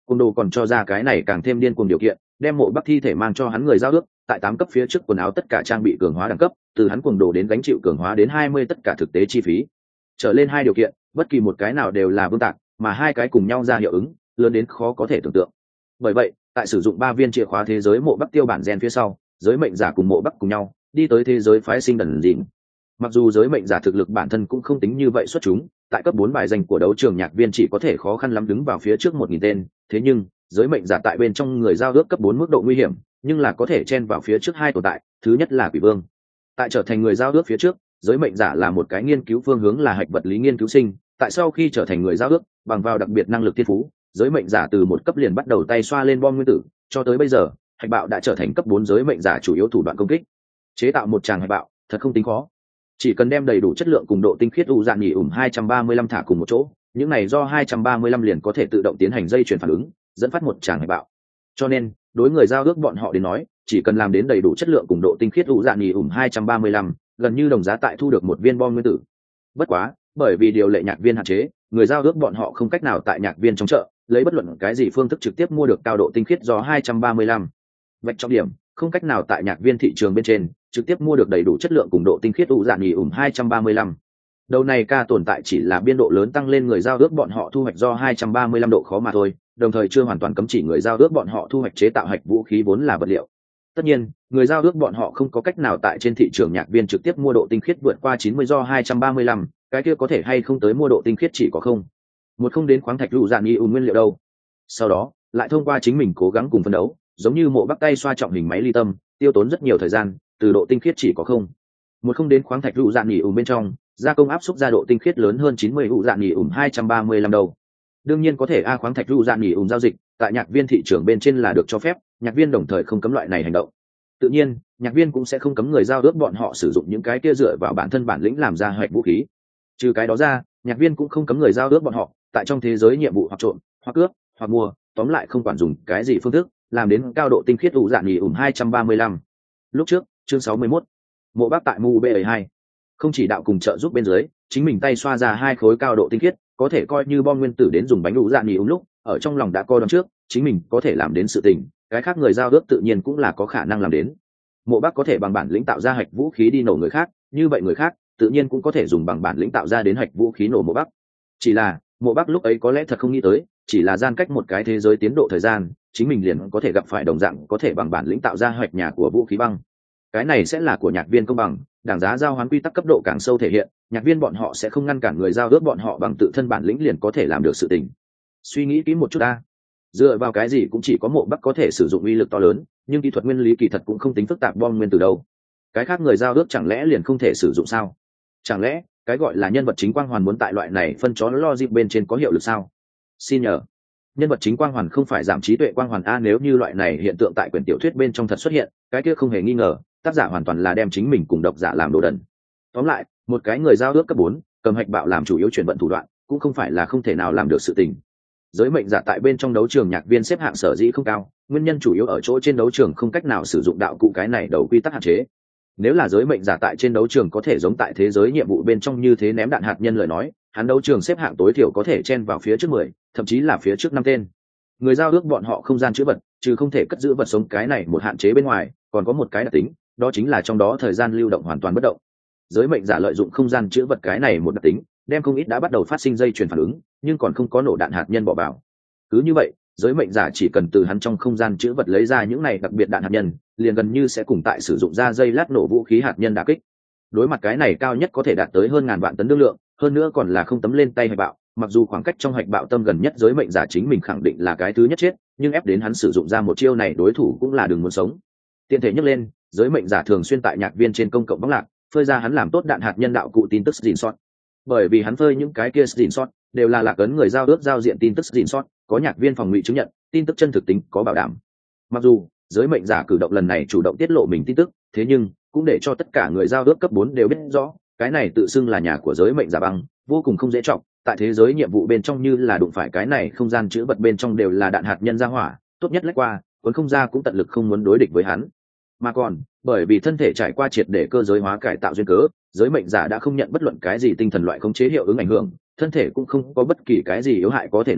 Cung đồ còn cho ra cái này càng thêm điên cuồng điều kiện, đem Mộ Bắc thi thể mang cho hắn người giao ước, tại tám cấp phía trước quần áo tất cả trang bị cường hóa đẳng cấp, từ hắn cuồng đồ đến gánh chịu cường hóa đến hai mươi tất cả thực tế chi phí. Trở lên hai điều kiện, bất kỳ một cái nào đều là vương tạc, mà hai cái cùng nhau ra hiệu ứng, lớn đến khó có thể tưởng tượng. Bởi vậy, tại sử dụng ba viên chìa khóa thế giới Mộ Bắc tiêu bản gen phía sau, giới mệnh giả cùng Mộ Bắc cùng nhau đi tới thế giới phái sinh đần dịn. Mặc dù giới mệnh giả thực lực bản thân cũng không tính như vậy xuất chúng, tại cấp bốn bài danh của đấu trường nhạc viên chỉ có thể khó khăn lắm đứng vào phía trước một nghìn tên, thế nhưng giới mệnh giả tại bên trong người giao ước cấp bốn mức độ nguy hiểm, nhưng là có thể chen vào phía trước hai tồn tại, thứ nhất là Quỷ Vương. Tại trở thành người giao ước phía trước, giới mệnh giả là một cái nghiên cứu phương hướng là hạch vật lý nghiên cứu sinh, tại sau khi trở thành người giao ước, bằng vào đặc biệt năng lực thiên phú, giới mệnh giả từ một cấp liền bắt đầu tay xoa lên bom nguyên tử, cho tới bây giờ, hạch bạo đã trở thành cấp bốn giới mệnh giả chủ yếu thủ đoạn công kích. Chế tạo một tràng hạch bạo, thật không tính khó. Chỉ cần đem đầy đủ chất lượng cùng độ tinh khiết u dạn nhì ủm hai trăm ba mươi lăm thả cùng một chỗ, những này do hai trăm ba mươi lăm liền có thể tự động tiến hành dây chuyển phản ứng, dẫn phát một tràng hạch bạo. Cho nên, đối người giao ước bọn họ đến nói, chỉ cần làm đến đầy đủ chất lượng cùng độ tinh khiết u dạn nhì ủm hai trăm ba mươi lăm, gần như đồng giá tại thu được một viên bom nguyên tử. Bất quá, bởi vì điều lệ nhạc viên hạn chế, người giao ước bọn họ không cách nào tại nhạc viên trong chợ lấy bất luận cái gì phương thức trực tiếp mua được cao độ tinh khiết do hai trăm ba mươi lăm. Vạch trọng điểm, không cách nào tại nhạc viên thị trường bên trên trực tiếp mua được đầy đủ chất lượng cùng độ tinh khiết u dạn nhì ủm hai trăm ba mươi lăm. Đầu này ca tồn tại chỉ là biên độ lớn tăng lên người giao ước bọn họ thu hoạch do hai trăm ba mươi lăm độ khó mà thôi, đồng thời chưa hoàn toàn cấm chỉ người giao ước bọn họ thu hoạch chế tạo hạch vũ khí vốn là vật liệu. Tất nhiên, người giao ước bọn họ không có cách nào tại trên thị trường nhạc viên trực tiếp mua độ tinh khiết vượt qua chín mươi do hai trăm ba mươi lăm, cái kia có thể hay không tới mua độ tinh khiết chỉ có không một không đến khoáng thạch u dạn nhì ủm nguyên liệu đâu. Sau đó, lại thông qua chính mình cố gắng cùng phấn đấu, giống như Mộ Bắc tay xoa trọng hình máy ly tâm, tiêu tốn rất nhiều thời gian, từ độ tinh khiết chỉ có không một không đến khoáng thạch u dạn nhì ủm bên trong, gia công áp xúc ra độ tinh khiết lớn hơn chín mươi u dạn nhì ủm hai trăm ba mươi lăm đâu. Đương nhiên có thể a khoáng thạch u dạn nhì ủm giao dịch tại nhạc viên thị trường bên trên là được cho phép, nhạc viên đồng thời không cấm loại này hành động. Tự nhiên, nhạc viên cũng sẽ không cấm người giao ước bọn họ sử dụng những cái kia dựa vào bản thân bản lĩnh làm ra hạch vũ khí. Trừ cái đó ra, nhạc viên cũng không cấm người giao ước bọn họ tại trong thế giới nhiệm vụ hoặc trộm, hoặc cướp, hoặc mua, tóm lại không quản dùng cái gì phương thức, làm đến cao độ tinh khiết u dạn nhì ủm hai trăm ba mươi lăm. Lúc trước, chương sáu mươi mốt, Mộ Bắc tại mu b hai không chỉ đạo cùng trợ giúp bên dưới, chính mình tay xoa ra hai khối cao độ tinh khiết, có thể coi như bom nguyên tử đến dùng bánh u dạn nhì ủm lúc, ở trong lòng đã coi đón trước, chính mình có thể làm đến sự tình, cái khác người giao ước tự nhiên cũng là có khả năng làm đến. Mộ Bắc có thể bằng bản lĩnh tạo ra hạch vũ khí đi nổ người khác, như vậy người khác tự nhiên cũng có thể dùng bằng bản lĩnh tạo ra đến hạch vũ khí nổ Mộ Bắc. Chỉ là, Mộ Bắc lúc ấy có lẽ thật không nghĩ tới, chỉ là gian cách một cái thế giới tiến độ thời gian, chính mình liền có thể gặp phải đồng dạng có thể bằng bản lĩnh tạo ra hạch nhà của vũ khí băng. Cái này sẽ là của nhạc viên công bằng, đảng giá giao hoán quy tắc cấp độ càng sâu thể hiện, nhạc viên bọn họ sẽ không ngăn cản người giao ước bọn họ bằng tự thân bản lĩnh liền có thể làm được sự tình. Suy nghĩ kỹ một chút ta, dựa vào cái gì cũng chỉ có Mộ Bắc có thể sử dụng uy lực to lớn, nhưng kỹ thuật nguyên lý kỳ thật cũng không tính phức tạp bom nguyên từ đâu. Cái khác người giao ước chẳng lẽ liền không thể sử dụng sao? Chẳng lẽ cái gọi là nhân vật chính quang hoàn muốn tại loại này phân chó logic bên trên có hiệu lực sao? Xin nhờ, nhân vật chính quang hoàn không phải giảm trí tuệ quang hoàn a, nếu như loại này hiện tượng tại quyển tiểu thuyết bên trong thật xuất hiện, cái kia không hề nghi ngờ, tác giả hoàn toàn là đem chính mình cùng độc giả làm đồ đần. Tóm lại, một cái người giao ước cấp bốn, cầm hạch bạo làm chủ yếu chuyển vận thủ đoạn, cũng không phải là không thể nào làm được sự tình. Giới mệnh giả tại bên trong đấu trường nhạc viên xếp hạng sở dĩ không cao, nguyên nhân chủ yếu ở chỗ trên đấu trường không cách nào sử dụng đạo cụ cái này đầu quy tắc hạn chế. Nếu là giới mệnh giả tại trên đấu trường có thể giống tại thế giới nhiệm vụ bên trong như thế ném đạn hạt nhân lời nói, hắn đấu trường xếp hạng tối thiểu có thể chen vào phía trước mười, thậm chí là phía trước năm tên. Người giao ước bọn họ không gian chữ vật, trừ không thể cất giữ vật sống cái này một hạn chế bên ngoài, còn có một cái đặc tính, đó chính là trong đó thời gian lưu động hoàn toàn bất động. Giới mệnh giả lợi dụng không gian chữ vật cái này một đặc tính, đem không ít đã bắt đầu phát sinh dây chuyền phản ứng, nhưng còn không có nổ đạn hạt nhân bỏ vào. Cứ như vậy, giới mệnh giả chỉ cần từ hắn trong không gian chữ vật lấy ra những này đặc biệt đạn hạt nhân, liền gần như sẽ cùng tại sử dụng ra dây lát nổ vũ khí hạt nhân đả kích. Đối mặt cái này cao nhất có thể đạt tới hơn ngàn vạn tấn năng lượng, hơn nữa còn là không tấm lên tay hạch bạo, mặc dù khoảng cách trong hạch bạo tâm gần nhất giới mệnh giả chính mình khẳng định là cái thứ nhất chết, nhưng ép đến hắn sử dụng ra một chiêu này đối thủ cũng là đừng muốn sống. Tiện thể nhắc lên, giới mệnh giả thường xuyên tại nhạc viên trên công cộng bóng lạc, phơi ra hắn làm tốt đạn hạt nhân đạo cụ tin tức gìn sót. Bởi vì hắn phơi những cái kia gìn sót đều là lạc ấn người giao ước giao diện tin tức gìn sót, có nhạc viên phòng ngụy chứng nhận, tin tức chân thực tính có bảo đảm. Mặc dù giới mệnh giả cử động lần này chủ động tiết lộ mình tin tức, thế nhưng cũng để cho tất cả người giao ước cấp bốn đều biết rõ, cái này tự xưng là nhà của giới mệnh giả băng, vô cùng không dễ trọng. Tại thế giới nhiệm vụ bên trong như là đụng phải cái này không gian chữ vật bên trong đều là đạn hạt nhân ra hỏa, tốt nhất lách qua, cuốn không ra cũng tận lực không muốn đối địch với hắn. Mà còn, bởi vì thân thể trải qua triệt để cơ giới hóa cải tạo duyên cớ, giới mệnh giả đã không nhận bất luận cái gì tinh thần loại khống chế hiệu ứng ảnh hưởng, thân thể cũng không có bất kỳ cái gì yếu hại có thể nói,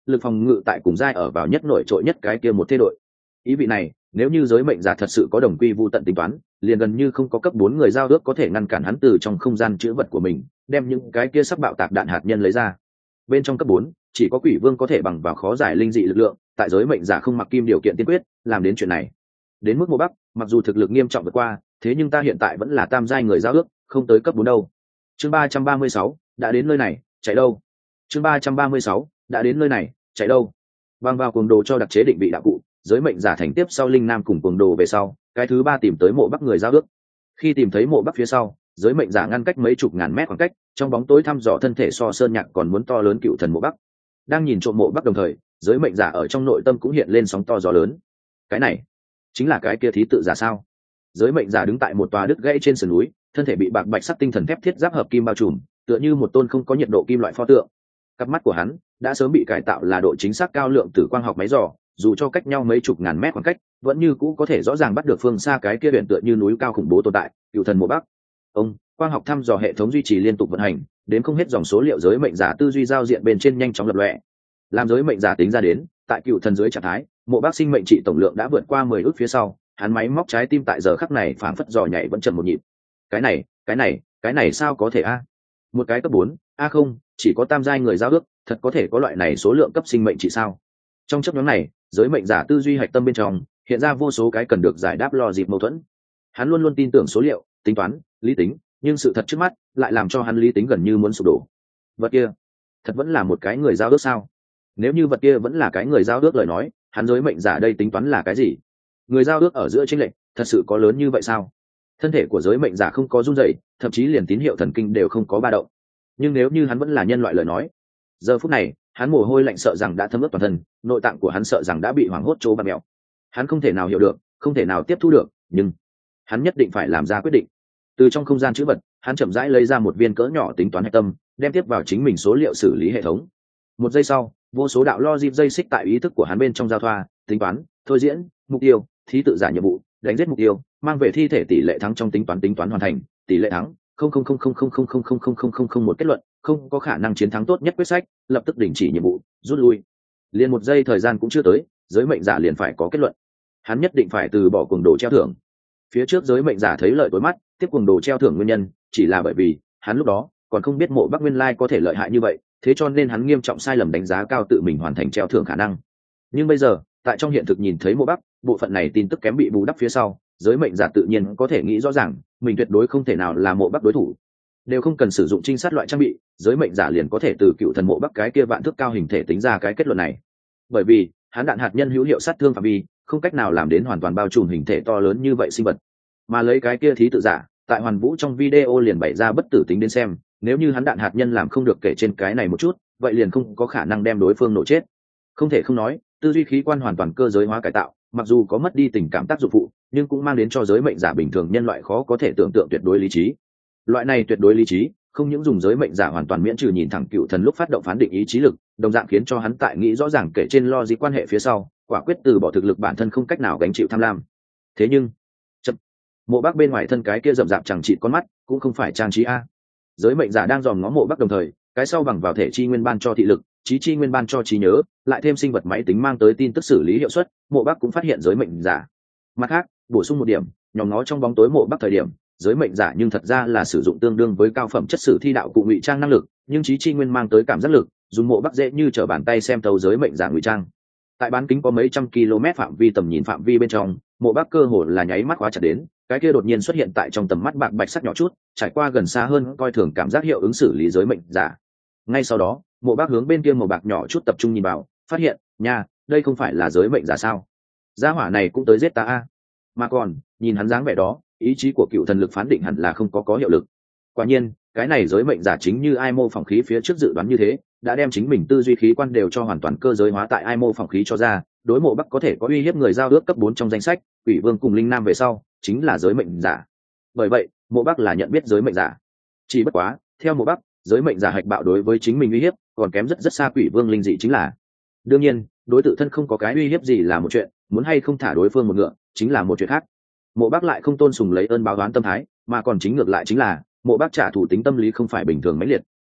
lực phòng ngự tại cùng giai ở vào nhất nổi trội nhất cái kia một thế đội. Ý vị này, nếu như giới mệnh giả thật sự có đồng quy vu tận tính toán, liền gần như không có cấp bốn người giao ước có thể ngăn cản hắn từ trong không gian chữ vật của mình, đem những cái kia sắc bạo tạc đạn hạt nhân lấy ra. Bên trong cấp bốn, chỉ có Quỷ Vương có thể bằng vào khó giải linh dị lực lượng, tại giới mệnh giả không mặc kim điều kiện tiên quyết, làm đến chuyện này. Đến mức Mộ Bắc, mặc dù thực lực nghiêm trọng vượt qua, thế nhưng ta hiện tại vẫn là tam giai người giao ước, không tới cấp bốn đâu. Chương ba trăm ba mươi sáu, đã đến nơi này, chạy đâu? Chương ba trăm ba mươi sáu, đã đến nơi này, chạy đâu? Bằng vào cuồng đồ cho đặc chế định vị đạo cụ, giới mệnh giả thành tiếp sau linh nam cùng cuồng đồ về sau, cái thứ ba tìm tới Mộ Bắc người giao ước. Khi tìm thấy Mộ Bắc phía sau, giới mệnh giả ngăn cách mấy chục ngàn mét khoảng cách, trong bóng tối thăm dò thân thể so sơn nhạc còn muốn to lớn cựu thần Mộ Bắc. Đang nhìn trộm Mộ Bắc đồng thời, giới mệnh giả ở trong nội tâm cũng hiện lên sóng to gió lớn. Cái này chính là cái kia thí tự giả sao? Giới mệnh giả đứng tại một tòa đứt gãy trên sườn núi, thân thể bị bạc bạch sắc tinh thần thép thiết giáp hợp kim bao trùm, tựa như một tôn không có nhiệt độ kim loại pho tượng. Cặp mắt của hắn đã sớm bị cải tạo là độ chính xác cao lượng tử quang học máy dò, dù cho cách nhau mấy chục ngàn mét khoảng cách, vẫn như cũ có thể rõ ràng bắt được phương xa cái kia huyền tựa như núi cao khủng bố tồn tại, cựu thần Mộ Bắc. Ông, quang học thăm dò hệ thống duy trì liên tục vận hành, đến không hết dòng số liệu giới mệnh giả tư duy giao diện bên trên nhanh chóng lập lòe. Làm giới mệnh giả tính ra đến, tại cựu thần dưới trạng thái, Mộ Bắc sinh mệnh trị tổng lượng đã vượt qua mười ước phía sau, hắn máy móc trái tim tại giờ khắc này phảng phất dò nhảy vẫn chậm một nhịp. Cái này, cái này, cái này sao có thể a? Một cái cấp bốn, a không, chỉ có tam giai người giao ước, thật có thể có loại này số lượng cấp sinh mệnh trị sao? Trong chấp nhóm này, giới mệnh giả tư duy hạch tâm bên trong hiện ra vô số cái cần được giải đáp lo dịp mâu thuẫn. Hắn luôn luôn tin tưởng số liệu, tính toán, lý tính, nhưng sự thật trước mắt lại làm cho hắn lý tính gần như muốn sụp đổ. Vật kia, thật vẫn là một cái người giao ước sao? Nếu như vật kia vẫn là cái người giao ước lời nói, hắn giới mệnh giả đây tính toán là cái gì? Người giao ước ở giữa chênh lệch thật sự có lớn như vậy sao? Thân thể của giới mệnh giả không có run rẩy, thậm chí liền tín hiệu thần kinh đều không có ba động. Nhưng nếu như hắn vẫn là nhân loại lời nói, giờ phút này hắn mồ hôi lạnh sợ rằng đã thấm ướt toàn thân, nội tạng của hắn sợ rằng đã bị hoảng hốt trố bạt mèo. Hắn không thể nào hiểu được, không thể nào tiếp thu được, nhưng hắn nhất định phải làm ra quyết định. Từ trong không gian chữ vật, hắn chậm rãi lấy ra một viên cỡ nhỏ tính toán hạch tâm, đem tiếp vào chính mình số liệu xử lý hệ thống. Một giây sau, vô số đạo logic dây xích tại ý thức của hắn bên trong giao thoa, tính toán, thôi diễn, mục tiêu, thí tự giả nhiệm vụ, đánh giết mục tiêu, mang về thi thể tỷ lệ thắng trong tính toán tính toán hoàn thành, tỷ lệ thắng không không không không không không không không không không không không một kết luận, không có khả năng chiến thắng tốt nhất quyết sách, lập tức đình chỉ nhiệm vụ, rút lui. Liền một giây thời gian cũng chưa tới, giới mệnh giả liền phải có kết luận. Hắn nhất định phải từ bỏ cuồng đồ treo thưởng. Phía trước giới mệnh giả thấy lợi tối mắt, tiếp cuồng đồ treo thưởng nguyên nhân chỉ là bởi vì hắn lúc đó còn không biết Mộ Bắc nguyên lai có thể lợi hại như vậy, thế cho nên hắn nghiêm trọng sai lầm đánh giá cao tự mình hoàn thành treo thưởng khả năng. Nhưng bây giờ, tại trong hiện thực nhìn thấy Mộ Bắc, bộ phận này tin tức kém bị bù đắp phía sau, giới mệnh giả tự nhiên có thể nghĩ rõ ràng, mình tuyệt đối không thể nào là Mộ Bắc đối thủ. Đều không cần sử dụng trinh sát loại trang bị, giới mệnh giả liền có thể từ cựu thần Mộ Bắc cái kia vạn thước cao hình thể tính ra cái kết luận này. Bởi vì, hắn đạn hạt nhân hữu hiệu sát thương phạm vi, không cách nào làm đến hoàn toàn bao trùm hình thể to lớn như vậy sinh vật. Mà lấy cái kia thí tự giả, tại Hoàn Vũ trong video liền bày ra bất tử tính đến xem, nếu như hắn đạn hạt nhân làm không được kể trên cái này một chút, vậy liền không có khả năng đem đối phương nổ chết. Không thể không nói, tư duy khí quan hoàn toàn cơ giới hóa cải tạo, mặc dù có mất đi tình cảm tác dụng phụ, nhưng cũng mang đến cho giới mệnh giả bình thường nhân loại khó có thể tưởng tượng tuyệt đối lý trí. Loại này tuyệt đối lý trí, không những dùng giới mệnh giả hoàn toàn miễn trừ nhìn thẳng cựu thần lúc phát động phán định ý chí lực, đồng dạng khiến cho hắn tại nghĩ rõ ràng kể trên lo gì quan hệ phía sau, quả quyết từ bỏ thực lực bản thân không cách nào gánh chịu tham lam. Thế nhưng, chậm. Mộ Bắc bên ngoài thân cái kia rậm rạp chẳng chịt con mắt, cũng không phải trang trí a. Giới mệnh giả đang dòm ngó Mộ Bắc đồng thời, cái sau bằng vào thể chi nguyên ban cho thị lực, trí chi nguyên ban cho trí nhớ, lại thêm sinh vật máy tính mang tới tin tức xử lý hiệu suất, Mộ Bắc cũng phát hiện giới mệnh giả. Mặt khác, bổ sung một điểm, nhóm nó trong bóng tối Mộ Bắc thời điểm, giới mệnh giả nhưng thật ra là sử dụng tương đương với cao phẩm chất sử thi đạo cụ ngụy trang năng lực, nhưng trí chi nguyên mang tới cảm giác lực, dùng Mộ Bắc dễ như trở bàn tay xem thấu giới mệnh giả ngụy trang. Tại bán kính có mấy trăm km phạm vi tầm nhìn phạm vi bên trong, Mộ Bắc cơ hồ là nháy mắt khóa chặt đến, cái kia đột nhiên xuất hiện tại trong tầm mắt bạc bạch sắc nhỏ chút, trải qua gần xa hơn coi thường cảm giác hiệu ứng xử lý giới mệnh giả. Ngay sau đó, Mộ Bắc hướng bên kia màu bạc nhỏ chút tập trung nhìn vào, phát hiện, nha, đây không phải là giới mệnh giả sao? Gia hỏa này cũng tới giết ta a. Mà còn, nhìn hắn dáng vẻ đó, ý chí của cựu thần lực phán định hẳn là không có có hiệu lực. Quả nhiên, cái này giới mệnh giả chính như ai mô phỏng khí phía trước dự đoán như thế, đã đem chính mình tư duy khí quan đều cho hoàn toàn cơ giới hóa tại ai mô phỏng khí cho ra, đối Mộ Bắc có thể có uy hiếp người giao ước cấp bốn trong danh sách, Quỷ Vương cùng Linh Nam về sau, chính là giới mệnh giả. Bởi vậy, Mộ Bắc là nhận biết giới mệnh giả. Chỉ bất quá, theo Mộ Bắc, giới mệnh giả hạch bạo đối với chính mình uy hiếp, còn kém rất rất xa Quỷ Vương linh dị chính là. Đương nhiên, đối tự thân không có cái uy hiếp gì là một chuyện, muốn hay không thả đối phương một ngựa, chính là một chuyện khác. Mộ Bắc lại không tôn sùng lấy ơn báo oán tâm thái, mà còn chính ngược lại chính là, Mộ Bắc trả thù tính tâm lý không phải bình thường mãnh liệt.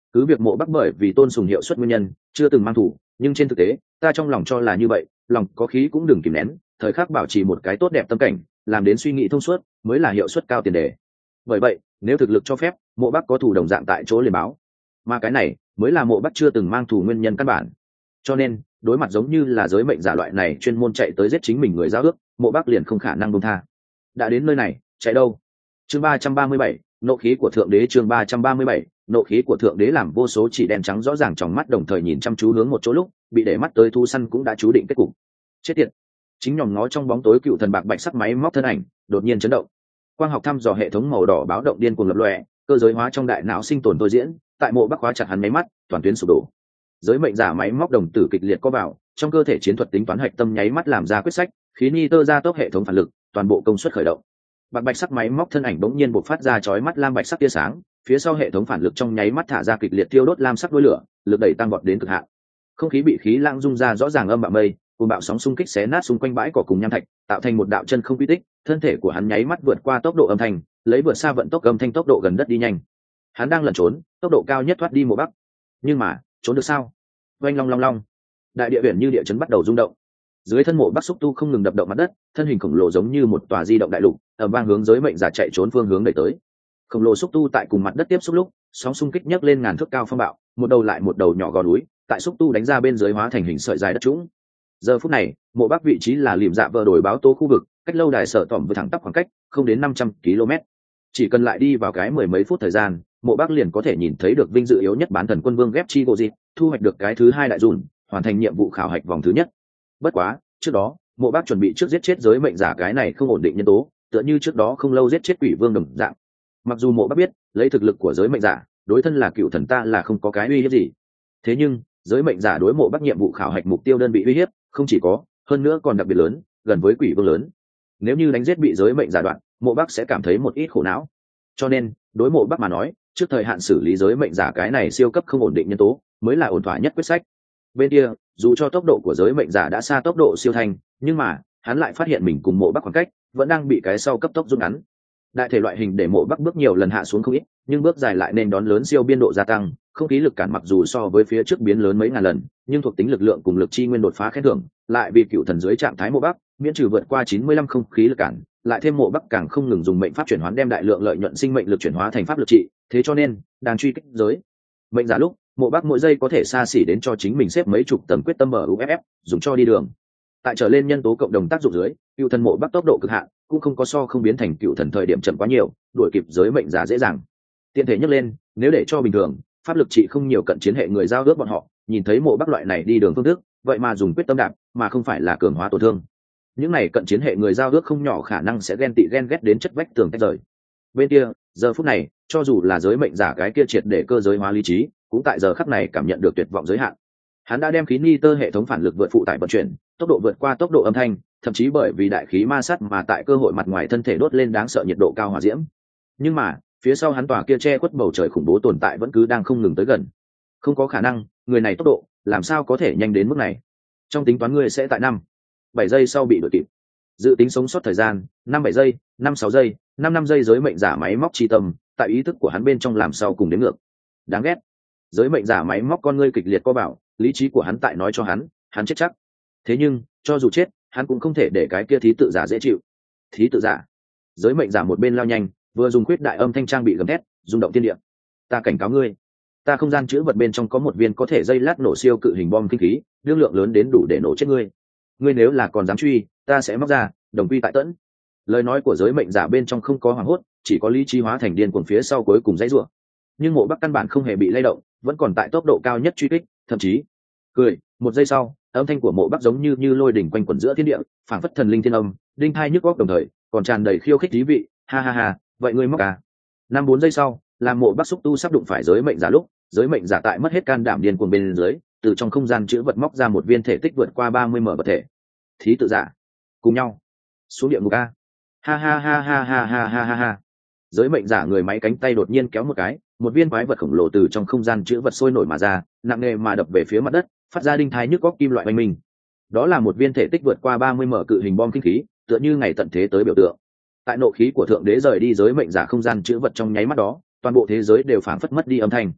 cứ việc mộ bắc bởi vì tôn sùng hiệu suất nguyên nhân chưa từng mang thủ, nhưng trên thực tế ta trong lòng cho là như vậy, lòng có khí cũng đừng kìm nén, thời khắc bảo trì một cái tốt đẹp tâm cảnh, làm đến suy nghĩ thông suốt mới là hiệu suất cao tiền đề. Bởi vậy nếu thực lực cho phép, mộ bắc có thủ đồng dạng tại chỗ liền báo, mà cái này mới là mộ bắc chưa từng mang thủ nguyên nhân căn bản. Cho nên đối mặt giống như là giới mệnh giả loại này chuyên môn chạy tới giết chính mình người giao ước, mộ bắc liền không khả năng buông tha. Đã đến nơi này chạy đâu? Chương ba trăm ba mươi bảy, nộ khí của thượng đế. Chương ba trăm ba mươi bảy, nộ khí của thượng đế. Làm vô số chỉ đen trắng rõ ràng trong mắt đồng thời nhìn chăm chú hướng một chỗ lúc, bị để mắt tới thu săn cũng đã chú định kết cục. Chết tiệt! Chính nhòm ngó trong bóng tối cựu thần bạc bạch sắc máy móc thân ảnh đột nhiên chấn động, quang học thăm dò hệ thống màu đỏ báo động điên cuồng lập lòe, cơ giới hóa trong đại não sinh tồn tôi diễn, tại mộ bắc khóa chặt hắn máy mắt, toàn tuyến sụp đổ. Giới mệnh giả máy móc đồng tử kịch liệt co vào, trong cơ thể chiến thuật tính toán hạch tâm nháy mắt làm ra quyết sách, khí nitơ ra tốc hệ thống phản lực, toàn bộ công suất khởi động. Bạc bạch sắc máy móc thân ảnh bỗng nhiên bộc phát ra chói mắt lam bạch sắc tia sáng, phía sau hệ thống phản lực trong nháy mắt thả ra kịch liệt tiêu đốt lam sắc đuôi lửa, lực đẩy tăng vọt đến cực hạn. Không khí bị khí lãng dung ra rõ ràng âm bạo mây, cùng bạo sóng xung kích xé nát xung quanh bãi cỏ cùng nham thạch, tạo thành một đạo chân không quy tích, thân thể của hắn nháy mắt vượt qua tốc độ âm thanh, lấy vượt xa vận tốc âm thanh tốc độ gần đất đi nhanh. Hắn đang lẩn trốn, tốc độ cao nhất thoát đi mộ bắc. Nhưng mà, trốn được sao? Oanh long long long. Đại địa biển như địa chấn bắt đầu rung động. Dưới thân mộ bắc xúc tu không ngừng đập động mặt đất, thân hình khổng lồ giống như một tòa di động đại lục, ầm vang hướng giới mệnh giả chạy trốn phương hướng đẩy tới. Khổng lồ xúc tu tại cùng mặt đất tiếp xúc lúc, sóng xung kích nhấc lên ngàn thước cao phong bạo, một đầu lại một đầu nhỏ gò núi, tại xúc tu đánh ra bên dưới hóa thành hình sợi dài đất trũng. Giờ phút này, mộ bắc vị trí là liềm dạ vờ đổi báo tố khu vực, cách lâu đài sở tỏm với thẳng tắp khoảng cách không đến năm trăm ki lô mét. Chỉ cần lại đi vào cái mười mấy phút thời gian, mộ bắc liền có thể nhìn thấy được vinh dự yếu nhất bán thần quân vương ghép chi bộ dịp, thu hoạch được cái thứ hai đại dùn, hoàn thành nhiệm vụ khảo hạch vòng thứ nhất. Bất quá trước đó mộ bắc chuẩn bị trước giết chết giới mệnh giả cái này không ổn định nhân tố, tựa như trước đó không lâu giết chết quỷ vương đồng dạng. Mặc dù mộ bắc biết lấy thực lực của giới mệnh giả, đối thân là cựu thần ta là không có cái uy hiếp gì, thế nhưng giới mệnh giả đối mộ bắc nhiệm vụ khảo hạch mục tiêu đơn vị uy hiếp không chỉ có, hơn nữa còn đặc biệt lớn, gần với quỷ vương lớn. Nếu như đánh giết bị giới mệnh giả đoạn, mộ bắc sẽ cảm thấy một ít khổ não. Cho nên đối mộ bắc mà nói, trước thời hạn xử lý giới mệnh giả cái này siêu cấp không ổn định nhân tố mới là ổn thỏa nhất quyết sách. Bên kia dù cho tốc độ của giới mệnh giả đã xa tốc độ siêu thanh, nhưng mà hắn lại phát hiện mình cùng mộ bắc khoảng cách vẫn đang bị cái sau cấp tốc rút ngắn. Đại thể loại hình để mộ bắc bước nhiều lần hạ xuống không ít, nhưng bước dài lại nên đón lớn siêu biên độ gia tăng. Không khí lực cản mặc dù so với phía trước biến lớn mấy ngàn lần, nhưng thuộc tính lực lượng cùng lực chi nguyên đột phá khen thưởng lại vì cựu thần dưới trạng thái mộ bắc miễn trừ vượt qua chín mươi lăm không khí lực cản, lại thêm mộ bắc càng không ngừng dùng mệnh pháp chuyển hóa đem đại lượng lợi nhuận sinh mệnh lực chuyển hóa thành pháp lực trị. Thế cho nên đang truy kích giới mệnh giả lúc, mộ bắc mỗi giây có thể xa xỉ đến cho chính mình xếp mấy chục tầng quyết tâm ở u ép ép dùng cho đi đường. Tại trở lên nhân tố cộng đồng tác dụng dưới, cựu thần mộ bắc tốc độ cực hạn cũng không có so không biến thành cựu thần thời điểm chậm quá nhiều, đuổi kịp giới mệnh giả dễ dàng. Tiện thể nhắc lên, nếu để cho bình thường pháp lực trị không nhiều cận chiến hệ người giao ước bọn họ nhìn thấy mộ bắc loại này đi đường phương thức, vậy mà dùng quyết tâm đạp mà không phải là cường hóa tổn thương, những này cận chiến hệ người giao ước không nhỏ khả năng sẽ ghen tị ghen ghét đến chất vách tường tách rời. Bên kia giờ phút này, cho dù là giới mệnh giả cái kia triệt để cơ giới hóa lý trí, cũng tại giờ khắc này cảm nhận được tuyệt vọng giới hạn. Hắn đã đem khí nitơ hệ thống phản lực vượt phụ tải vận chuyển, tốc độ vượt qua tốc độ âm thanh, thậm chí bởi vì đại khí ma sát mà tại cơ hội mặt ngoài thân thể đốt lên đáng sợ nhiệt độ cao hỏa diễm. Nhưng mà phía sau hắn tòa kia che khuất bầu trời khủng bố tồn tại vẫn cứ đang không ngừng tới gần. Không có khả năng, người này tốc độ làm sao có thể nhanh đến mức này? Trong tính toán ngươi sẽ tại năm bảy giây sau bị đuổi kịp. Dự tính sống sót thời gian năm bảy giây, năm sáu giây, năm năm giây. Giới mệnh giả máy móc chi tâm tại ý thức của hắn bên trong làm sao cùng đến ngược. Đáng ghét. Giới mệnh giả máy móc con ngươi kịch liệt co bảo, lý trí của hắn tại nói cho hắn hắn chết chắc. Thế nhưng cho dù chết, hắn cũng không thể để cái kia thí tự giả dễ chịu. Thí tự giả. Giới mệnh giả một bên lao nhanh, vừa dùng khuyết đại âm thanh trang bị gầm thét rung động thiên địa. Ta cảnh cáo ngươi, ta không gian chữ vật bên trong có một viên có thể dây lát nổ siêu cự hình bom kinh khí, lưu lượng lớn đến đủ để nổ chết ngươi. Ngươi nếu là còn dám truy, ta sẽ móc ra đồng quy tại tẫn. Lời nói của giới mệnh giả bên trong không có hoảng hốt, chỉ có lý trí hóa thành điên cuồng phía sau cuối cùng dãy rủa. Nhưng mộ bắc căn bản không hề bị lay động, vẫn còn tại tốc độ cao nhất truy kích, thậm chí cười. Một giây sau, âm thanh của mộ bắc giống như như lôi đỉnh quanh quẩn giữa thiên địa, phảng phất thần linh thiên âm, đinh thai nhức góc đồng thời còn tràn đầy khiêu khích thí vị. Ha ha ha, vậy ngươi móc à? Năm bốn giây sau, làm mộ bắc xúc tu sắp đụng phải giới mệnh giả lúc, giới mệnh giả tại mất hết can đảm điên cuồng bên dưới, từ trong không gian chữ vật móc ra một viên thể tích vượt qua ba mươi m vật thể. Thí tự giả, cùng nhau xuống địa ngục a. Ha ha ha ha ha ha ha ha ha. Giới mệnh giả người máy cánh tay đột nhiên kéo một cái, một viên quái vật khổng lồ từ trong không gian chữ vật sôi nổi mà ra, nặng nề mà đập về phía mặt đất, phát ra đinh thái nhức góc kim loại oanh minh. Đó là một viên thể tích vượt qua ba mươi m cự hình bom kinh khí, tựa như ngày tận thế tới biểu tượng. Tại nộ khí của thượng đế rời đi giới mệnh giả không gian chữ vật trong nháy mắt đó, toàn bộ thế giới đều phảng phất mất đi âm thanh.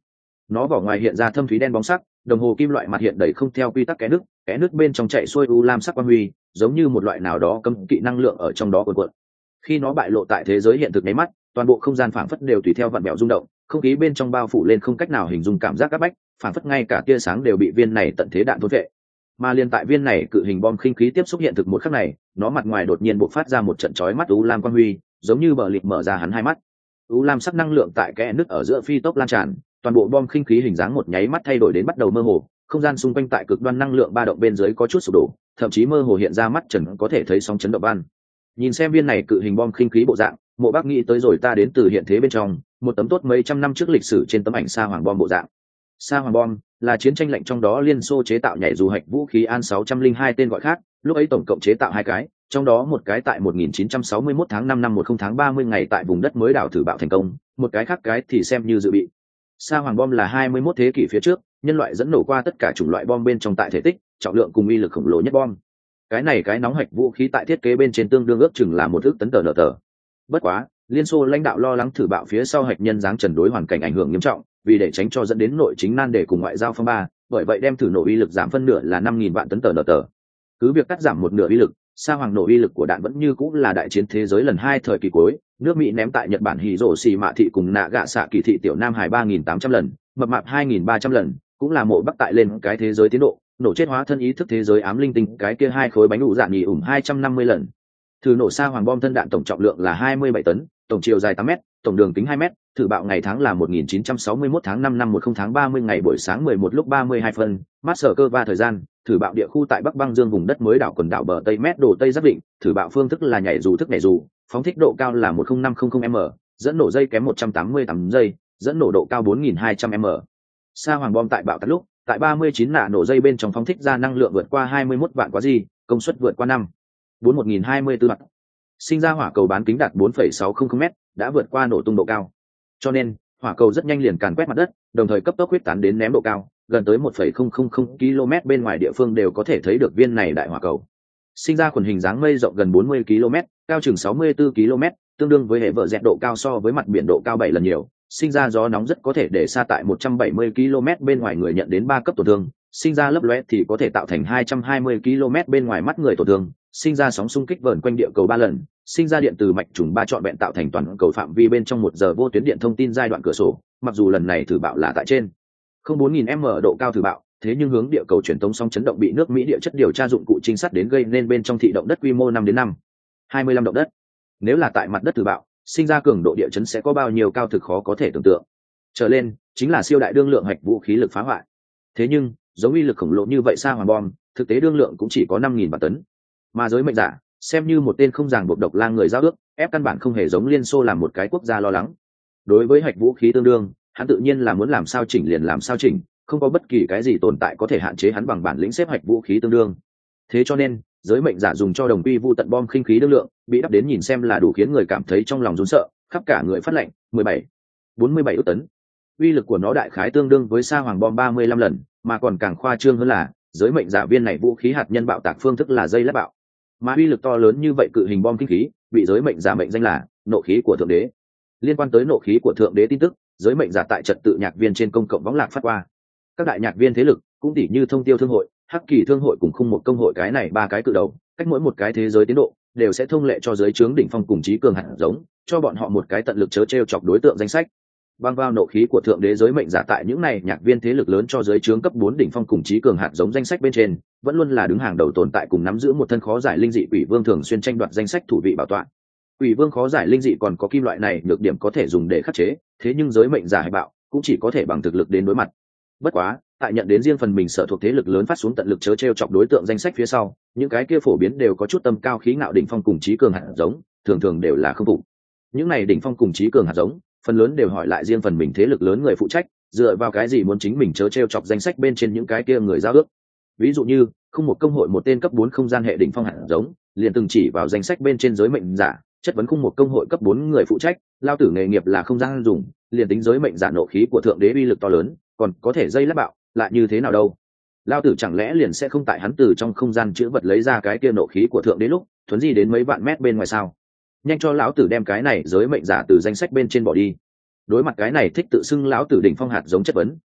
Nó vỏ ngoài hiện ra thâm thúy đen bóng sắc, đồng hồ kim loại mặt hiện đầy không theo quy tắc kẽ nước, kẽ nước bên trong chạy xuôi u lam sắc quang huy, giống như một loại nào đó cấm kỵ năng lượng ở trong đó cuộn cuộn. Khi nó bại lộ tại thế giới hiện thực nháy mắt, toàn bộ không gian phảng phất đều tùy theo vặn vẹo rung động, không khí bên trong bao phủ lên không cách nào hình dung cảm giác áp bách, phảng phất ngay cả tia sáng đều bị viên này tận thế đạn thôn vệ. Mà liên tại viên này cự hình bom khinh khí tiếp xúc hiện thực một khắc này, nó mặt ngoài đột nhiên bộc phát ra một trận chói mắt u lam quang huy, giống như bờ lịp mở ra hắn hai mắt. U lam sắc năng lượng tại kẽ nước ở giữa phi tốc lan tràn, toàn bộ bom khinh khí hình dáng một nháy mắt thay đổi đến bắt đầu mơ hồ, không gian xung quanh tại cực đoan năng lượng ba động bên dưới có chút sụp đổ, thậm chí mơ hồ hiện ra mắt trần có thể thấy sóng chấn động ban. Nhìn xem viên này cự hình bom khinh khí bộ dạng, Mộ Bác nghĩ tới rồi ta đến từ hiện thế bên trong, một tấm tốt mấy trăm năm trước lịch sử trên tấm ảnh sa hoàng bom bộ dạng. Sa hoàng bom là chiến tranh lạnh trong đó Liên Xô chế tạo nhảy dù hạch vũ khí An sáu không hai tên gọi khác, lúc ấy tổng cộng chế tạo hai cái, trong đó một cái tại một nghìn chín trăm sáu mươi mốt tháng năm năm mười tháng ba mươi ngày tại vùng đất mới đảo thử bạo thành công, một cái khác cái thì xem như dự bị. Sa hoàng bom là hai mươi mốt thế kỷ phía trước, nhân loại dẫn nổ qua tất cả chủng loại bom bên trong tại thể tích, trọng lượng cùng uy lực khổng lồ nhất bom. Cái này cái nóng hạch vũ khí tại thiết kế bên trên tương đương ước chừng là một ước tấn tờ nở tờ. Bất quá, Liên Xô lãnh đạo lo lắng thử bạo phía sau hạch nhân dáng trần đối hoàn cảnh ảnh hưởng nghiêm trọng, vì để tránh cho dẫn đến nội chính nan đề cùng ngoại giao phong ba, bởi vậy đem thử nổ uy lực giảm phân nửa là năm nghìn vạn tấn tờ nở tờ. Cứ việc cắt giảm một nửa uy lực, sa hoàng nổ uy lực của đạn vẫn như cũng là đại chiến thế giới lần hai thời kỳ cuối, nước Mỹ ném tại Nhật Bản Hiroshima thị cùng nạ gạ xạ kỳ thị tiểu Nam Hải ba nghìn tám trăm lần, mập mạp hai nghìn ba trăm lần, cũng là Mộ Bắc tại lên cái thế giới tiến độ, nổ chết hóa thân ý thức thế giới ám linh tinh cái kia hai khối bánh ủ dạ nhì ủng hai trăm năm mươi lần. Thử nổ sa hoàng bom thân đạn tổng trọng lượng là hai mươi bảy tấn, tổng chiều dài tám mét, tổng đường kính hai mét, thử bạo ngày tháng là một nghìn chín trăm sáu mươi mốt tháng năm năm mười tháng ba mươi ngày buổi sáng mười một lúc ba mươi hai phân, master cơ va thời gian, thử bạo địa khu tại Bắc Băng Dương vùng đất mới đảo quần đảo bờ Tây mét đồ Tây Giáp Định, thử bạo phương thức là nhảy dù thức nhảy dù, phóng thích độ cao là một nghìn năm trăm m, dẫn nổ dây kém một trăm tám mươi tám giây, dẫn nổ độ cao bốn nghìn hai trăm m. Sa hoàng bom tại bạo tắt lúc, tại ba mươi chín nạ nổ dây bên trong phóng thích ra năng lượng vượt qua hai mươi mốt vạn quá gì, công suất vượt qua năm bốn một nghìn hai mươi tư bạc. Sinh ra hỏa cầu bán kính đạt bốn phẩy sáu không không m, đã vượt qua nổ tung độ cao. Cho nên, hỏa cầu rất nhanh liền càn quét mặt đất, đồng thời cấp tốc huyết tán đến ném độ cao, gần tới một phẩy không không không ki lô mét bên ngoài địa phương đều có thể thấy được viên này đại hỏa cầu. Sinh ra khuẩn hình dáng mây rộng gần bốn mươi ki lô mét, cao chừng sáu mươi tư ki lô mét, tương đương với hệ vợ dẹt độ cao so với mặt biển độ cao bảy lần nhiều. Sinh ra gió nóng rất có thể để xa tại một trăm bảy mươi ki lô mét bên ngoài người nhận đến ba cấp tổn thương, sinh ra lấp lóe thì có thể tạo thành hai trăm hai mươi ki lô mét bên ngoài mắt người tổn thương, sinh ra sóng xung kích vờn quanh địa cầu ba lần, sinh ra điện từ mạch trùng ba trọn vẹn tạo thành toàn cầu phạm vi bên trong một giờ vô tuyến điện thông tin giai đoạn cửa sổ. Mặc dù lần này thử bạo là tại trên không bốn nghìn m độ cao thử bạo, thế nhưng hướng địa cầu truyền tống sóng chấn động bị nước Mỹ địa chất điều tra dụng cụ trinh sát đến gây nên bên trong thị động đất quy mô năm đến năm hai mươi lăm động đất. Nếu là tại mặt đất thử bạo, sinh ra cường độ địa chấn sẽ có bao nhiêu cao thực khó có thể tưởng tượng. Trở lên chính là siêu đại đương lượng hạch vũ khí lực phá hoại. Thế nhưng, giống uy lực khổng lồ như vậy sa hoàng bom, thực tế đương lượng cũng chỉ có năm nghìn vạn tấn. Mà giới mệnh giả, xem như một tên không ràng buộc độc lang người giao ước, ép căn bản không hề giống Liên Xô làm một cái quốc gia lo lắng. Đối với hạch vũ khí tương đương, hắn tự nhiên là muốn làm sao chỉnh liền làm sao chỉnh, không có bất kỳ cái gì tồn tại có thể hạn chế hắn bằng bản lĩnh xếp hạch vũ khí tương đương. Thế cho nên, giới mệnh giả dùng cho đồng quy vu tận bom khinh khí đương lượng, bị đắp đến nhìn xem là đủ khiến người cảm thấy trong lòng run sợ, khắp cả người phát lạnh. mười bảy bốn mươi bảy ức tấn. Uy lực của nó đại khái tương đương với sa hoàng bom ba mươi lăm lần, mà còn càng khoa trương hơn là, giới mệnh giả viên này vũ khí hạt nhân bạo tạc phương thức là dây lát bạo. Mà uy lực to lớn như vậy cự hình bom kinh khí, bị giới mệnh giả mệnh danh là nộ khí của thượng đế. Liên quan tới nộ khí của thượng đế tin tức, giới mệnh giả tại trật tự nhạc viên trên công cộng võng lạc phát qua. Các đại nhạc viên thế lực cũng tỉ như Thông Tiêu Thương hội, Hắc Kỳ Thương hội cùng Khung Một Công hội cái này ba cái cự đầu, cách mỗi một cái thế giới tiến độ đều sẽ thông lệ cho giới trướng đỉnh phong cùng trí cường hạt giống, cho bọn họ một cái tận lực chớ trêu chọc đối tượng danh sách. Băng vào nộ khí của thượng đế giới mệnh giả tại những này nhạc viên thế lực lớn cho giới trướng cấp bốn đỉnh phong cùng trí cường hạt giống danh sách bên trên, vẫn luôn là đứng hàng đầu tồn tại cùng nắm giữ một thân khó giải linh dị quỷ vương thường xuyên tranh đoạt danh sách thủ vị bảo tọa. Quỷ vương khó giải linh dị còn có kim loại này nhược điểm có thể dùng để khắc chế, thế nhưng giới mệnh giả hay bạo cũng chỉ có thể bằng thực lực đến đối mặt. Bất quá, tại nhận đến riêng phần mình sở thuộc thế lực lớn phát xuống tận lực chớ trêu chọc đối tượng danh sách phía sau, những cái kia phổ biến đều có chút tâm cao khí ngạo đỉnh phong cùng trí cường hạt giống, thường thường đều là không phục. Những này đỉnh phong cùng trí cường hạt giống, phần lớn đều hỏi lại riêng phần mình thế lực lớn người phụ trách, dựa vào cái gì muốn chính mình chớ trêu chọc danh sách bên trên những cái kia người giao ước. Ví dụ như, không một công hội một tên cấp bốn không gian hệ đỉnh phong hạt giống, liền từng chỉ vào danh sách bên trên giới mệnh giả, chất vấn khung một công hội cấp bốn người phụ trách, lao tử nghề nghiệp là không gian dùng, liền tính giới mệnh giả nộ khí của thượng đế uy lực to lớn, còn có thể dây lát bạo, lại như thế nào đâu? Lao tử chẳng lẽ liền sẽ không tại hắn từ trong không gian chữ vật lấy ra cái kia nộ khí của thượng đế lúc, thuấn di đến mấy vạn mét bên ngoài sao? Nhanh cho lão tử đem cái này giới mệnh giả từ danh sách bên trên bỏ đi. Đối mặt cái này thích tự xưng lão tử đỉnh phong hạt giống chất vấn,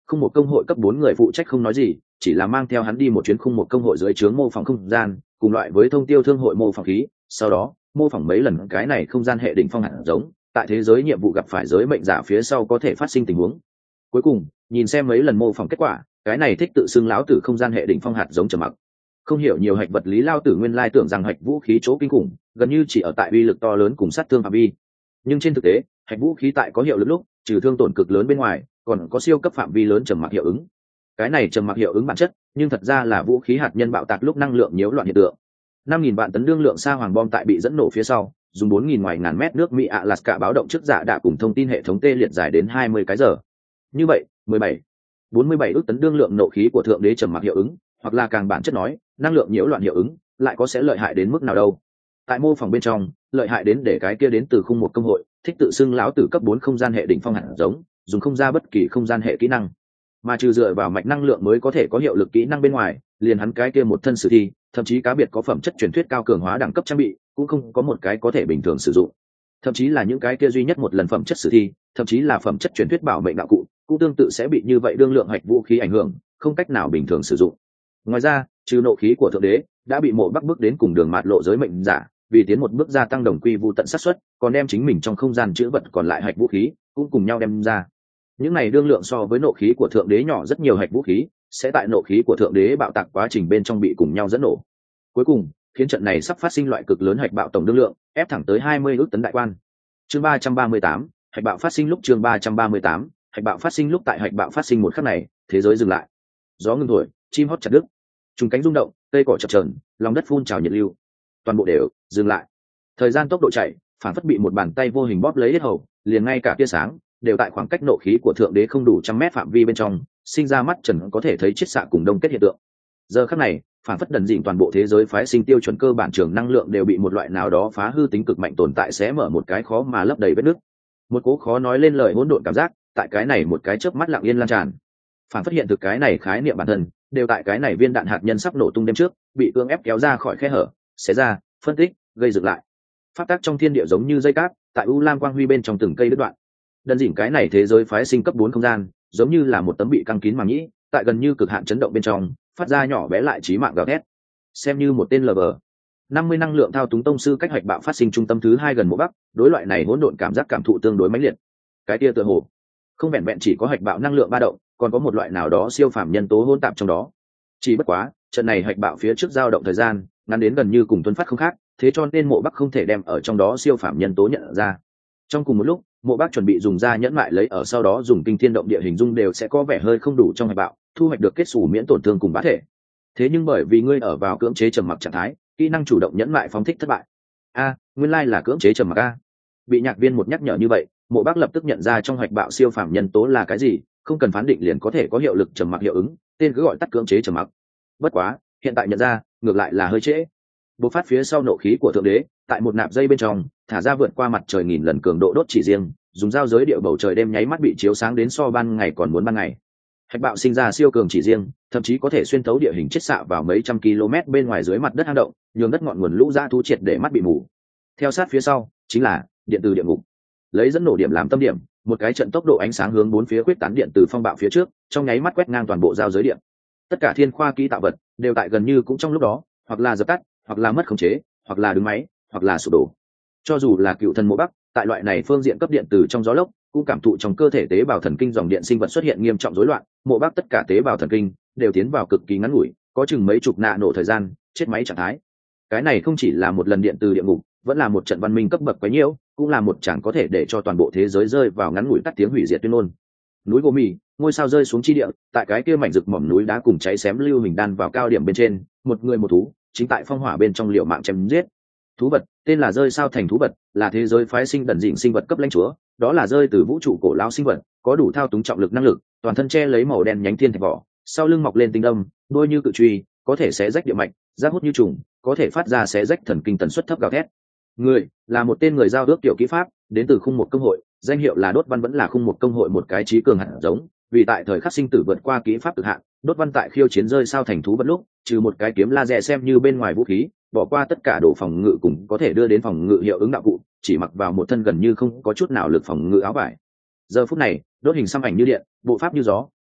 Không một công hội cấp bốn người phụ trách không nói gì, chỉ là mang theo hắn đi một chuyến khung một công hội dưới trướng mô phỏng không gian, cùng loại với thông tiêu thương hội mô phỏng khí, sau đó mô phỏng mấy lần cái này không gian hệ đỉnh phong hạt giống, tại thế giới nhiệm vụ gặp phải giới mệnh giả phía sau có thể phát sinh tình huống. Cuối cùng, nhìn xem mấy lần mô phỏng kết quả, cái này thích tự xưng lão tử không gian hệ đỉnh phong hạt giống trầm mặc. Không hiểu nhiều hạch vật lý lao tử nguyên lai tưởng rằng hạch vũ khí chỗ kinh khủng, gần như chỉ ở tại uy lực to lớn cùng sát thương phạm vi. Nhưng trên thực tế, hạch vũ khí tại có hiệu lực lúc, trừ thương tổn cực lớn bên ngoài, còn có siêu cấp phạm vi lớn trầm mặc hiệu ứng. Cái này trầm mặc hiệu ứng bản chất, nhưng thật ra là vũ khí hạt nhân bạo tạc lúc năng lượng nhiễu loạn hiện tượng. năm nghìn vạn tấn đương lượng sa hoàng bom tại bị dẫn nổ phía sau, dùng bốn nghìn ngoài ngàn mét nước Mỹ ạ lạt cả báo động trước giả đã cùng thông tin hệ thống tê liệt dài đến hai mươi cái giờ. Như vậy, mười bảy, bốn mươi bảy ước tấn đương lượng nộ khí của thượng đế trầm mặc hiệu ứng, hoặc là càng bản chất nói, năng lượng nhiễu loạn hiệu ứng, lại có sẽ lợi hại đến mức nào đâu? Tại mô phỏng bên trong, lợi hại đến để cái kia đến từ khung một công hội, thích tự xưng lão tử cấp bốn không gian hệ đỉnh phong hạt giống, dùng không ra bất kỳ không gian hệ kỹ năng, mà trừ dựa vào mạch năng lượng mới có thể có hiệu lực kỹ năng bên ngoài, liền hắn cái kia một thân sử thi, thậm chí cá biệt có phẩm chất truyền thuyết cao cường hóa đẳng cấp trang bị, cũng không có một cái có thể bình thường sử dụng. Thậm chí là những cái kia duy nhất một lần phẩm chất sử thi, thậm chí là phẩm chất truyền thuyết bảo mệnh đạo cụ, cũng tương tự sẽ bị như vậy đương lượng hạch vũ khí ảnh hưởng, không cách nào bình thường sử dụng. Ngoài ra, trừ nộ khí của thượng đế đã bị mộ bắc bước đến cùng đường mạt lộ giới mệnh giả, vì tiến một bước gia tăng đồng quy vu tận sát suất, còn đem chính mình trong không gian chữ vật còn lại hạch vũ khí cũng cùng nhau đem ra. Những này đương lượng so với nộ khí của thượng đế nhỏ rất nhiều hạch vũ khí, sẽ tại nộ khí của thượng đế bạo tạc quá trình bên trong bị cùng nhau dẫn nổ. Cuối cùng, khiến trận này sắp phát sinh loại cực lớn hạch bạo tổng đương lượng, ép thẳng tới hai mươi ước tấn đại quan. Chương ba trăm ba mươi tám, hạch bạo phát sinh lúc chương ba trăm ba mươi tám, hạch bạo phát sinh lúc tại hạch bạo phát sinh một khắc này, thế giới dừng lại. Gió ngừng thổi, chim hót chặt đứt, trùng cánh rung động, cây cỏ chập chờn, lòng đất phun trào nhiệt lưu. Toàn bộ đều dừng lại. Thời gian tốc độ chạy, phản phất bị một bàn tay vô hình bóp lấy hết hầu, liền ngay cả tia sáng đều tại khoảng cách nộ khí của thượng đế không đủ trăm mét phạm vi bên trong, sinh ra mắt trần có thể thấy chiết xạ cùng đông kết hiện tượng. Giờ khắc này, phản phất đần dịnh toàn bộ thế giới phái sinh tiêu chuẩn cơ bản trường năng lượng đều bị một loại nào đó phá hư tính cực mạnh tồn tại sẽ mở một cái khó mà lấp đầy vết nứt. Một cố khó nói lên lời hỗn độn cảm giác, tại cái này một cái chớp mắt lặng yên lan tràn. Phản phất hiện thực cái này khái niệm bản thân, đều tại cái này viên đạn hạt nhân sắp nổ tung đêm trước, bị cưỡng ép kéo ra khỏi khe hở, xé ra, phân tích, gây dựng lại. Pháp tắc trong thiên địa giống như dây cáp, tại u lam quang huy bên trong từng cây đứt đoạn. Đần dỉn cái này thế giới phái sinh cấp bốn không gian, giống như là một tấm bị căng kín màng nhĩ, tại gần như cực hạn chấn động bên trong, phát ra nhỏ bé lại chí mạng gào thét. Xem như một tên lờ vờ. năm mươi năng lượng thao túng tông sư cách hoạch bạo phát sinh trung tâm thứ hai gần mộ bắc, đối loại này hỗn độn cảm giác cảm thụ tương đối mãnh liệt. Cái kia tựa hồ, không vẹn vẹn chỉ có hoạch bạo năng lượng ba động, còn có một loại nào đó siêu phàm nhân tố hỗn tạp trong đó. Chỉ bất quá, trận này hoạch bạo phía trước dao động thời gian, ngắn đến gần như cùng tuấn phát không khác, thế cho nên mộ bắc không thể đem ở trong đó siêu phàm nhân tố nhận ra. Trong cùng một lúc, mộ bắc chuẩn bị dùng ra nhẫn mại lấy ở sau đó dùng kinh thiên động địa hình dung đều sẽ có vẻ hơi không đủ trong hoạch bạo, thu hoạch được kết xù miễn tổn thương cùng bá thể. Thế nhưng bởi vì ngươi ở vào cưỡng chế trầm mặc trạng thái, kỹ năng chủ động nhẫn mại phóng thích thất bại. A, nguyên lai là cưỡng chế trầm mặc a. Bị nhạc viên một nhắc nhở như vậy, mộ bắc lập tức nhận ra trong hoạch bạo siêu phàm nhân tố là cái gì, không cần phán định liền có thể có hiệu lực trầm mặc hiệu ứng, tên cứ gọi tắt cưỡng chế trầm mặc. Bất quá, hiện tại nhận ra, ngược lại là hơi trễ. Bộc phát phía sau nộ khí của thượng đế, tại một nạp dây bên trong, thả ra vượt qua mặt trời nghìn lần cường độ đốt chỉ riêng, dùng dao giới địa bầu trời đêm nháy mắt bị chiếu sáng đến so ban ngày còn muốn ban ngày. Hạch bạo sinh ra siêu cường chỉ riêng, thậm chí có thể xuyên thấu địa hình chết xạ vào mấy trăm km bên ngoài dưới mặt đất hang động, nhường đất ngọn nguồn lũ ra thú triệt để mắt bị mù. Theo sát phía sau, chính là điện từ địa ngục. Lấy dẫn nổ điểm làm tâm điểm, một cái trận tốc độ ánh sáng hướng bốn phía quyết tán điện từ phong bạo phía trước, trong nháy mắt quét ngang toàn bộ giao giới điện. Tất cả thiên khoa kỹ tạo vật đều tại gần như cũng trong lúc đó, hoặc là dập tắt, hoặc là mất khống chế, hoặc là đứng máy, hoặc là sụp đổ. Cho dù là cựu thần mộ bắc, tại loại này phương diện cấp điện từ trong gió lốc, cũng cảm thụ trong cơ thể tế bào thần kinh dòng điện sinh vật xuất hiện nghiêm trọng rối loạn, mộ bắc tất cả tế bào thần kinh đều tiến vào cực kỳ ngắn ngủi, có chừng mấy chục nạ nổ thời gian, chết máy trạng thái. Cái này không chỉ là một lần điện từ địa ngục, vẫn là một trận văn minh cấp bậc quấy nhiễu, cũng là một chẳng có thể để cho toàn bộ thế giới rơi vào ngắn ngủi tắt tiếng hủy diệt tuyên ngôn. Núi Gỗ Mì, ngôi sao rơi xuống chi địa, tại cái kia mảnh rực mỏm núi đá cùng cháy xém lưu hình đan vào cao điểm bên trên, một người một thú, chính tại phong hỏa bên trong liều mạng chém giết. Thú vật, tên là rơi sao thành thú vật, là thế giới phái sinh đần dịnh sinh vật cấp lãnh chúa, đó là rơi từ vũ trụ cổ lao sinh vật, có đủ thao túng trọng lực năng lực, toàn thân che lấy màu đen nhánh thiên thạch vỏ, sau lưng mọc lên tinh đâm, đôi như cự truy, có thể xé rách địa mạch, giác hút như trùng, có thể phát ra xé rách thần kinh tần suất thấp gào thét. Người là một tên người giao ước tiểu kỹ pháp, đến từ khung một công hội, danh hiệu là đốt văn vẫn là khung một công hội một cái trí cường hạt giống, vì tại thời khắc sinh tử vượt qua kỹ pháp cực hạn, đốt văn tại khiêu chiến rơi sao thành thú vật lúc, trừ một cái kiếm laser xem như bên ngoài vũ khí, bỏ qua tất cả đồ phòng ngự cùng có thể đưa đến phòng ngự hiệu ứng đạo cụ, chỉ mặc vào một thân gần như không có chút nào lực phòng ngự áo vải. Giờ phút này, đốt hình xăm ảnh như điện, bộ pháp như gió,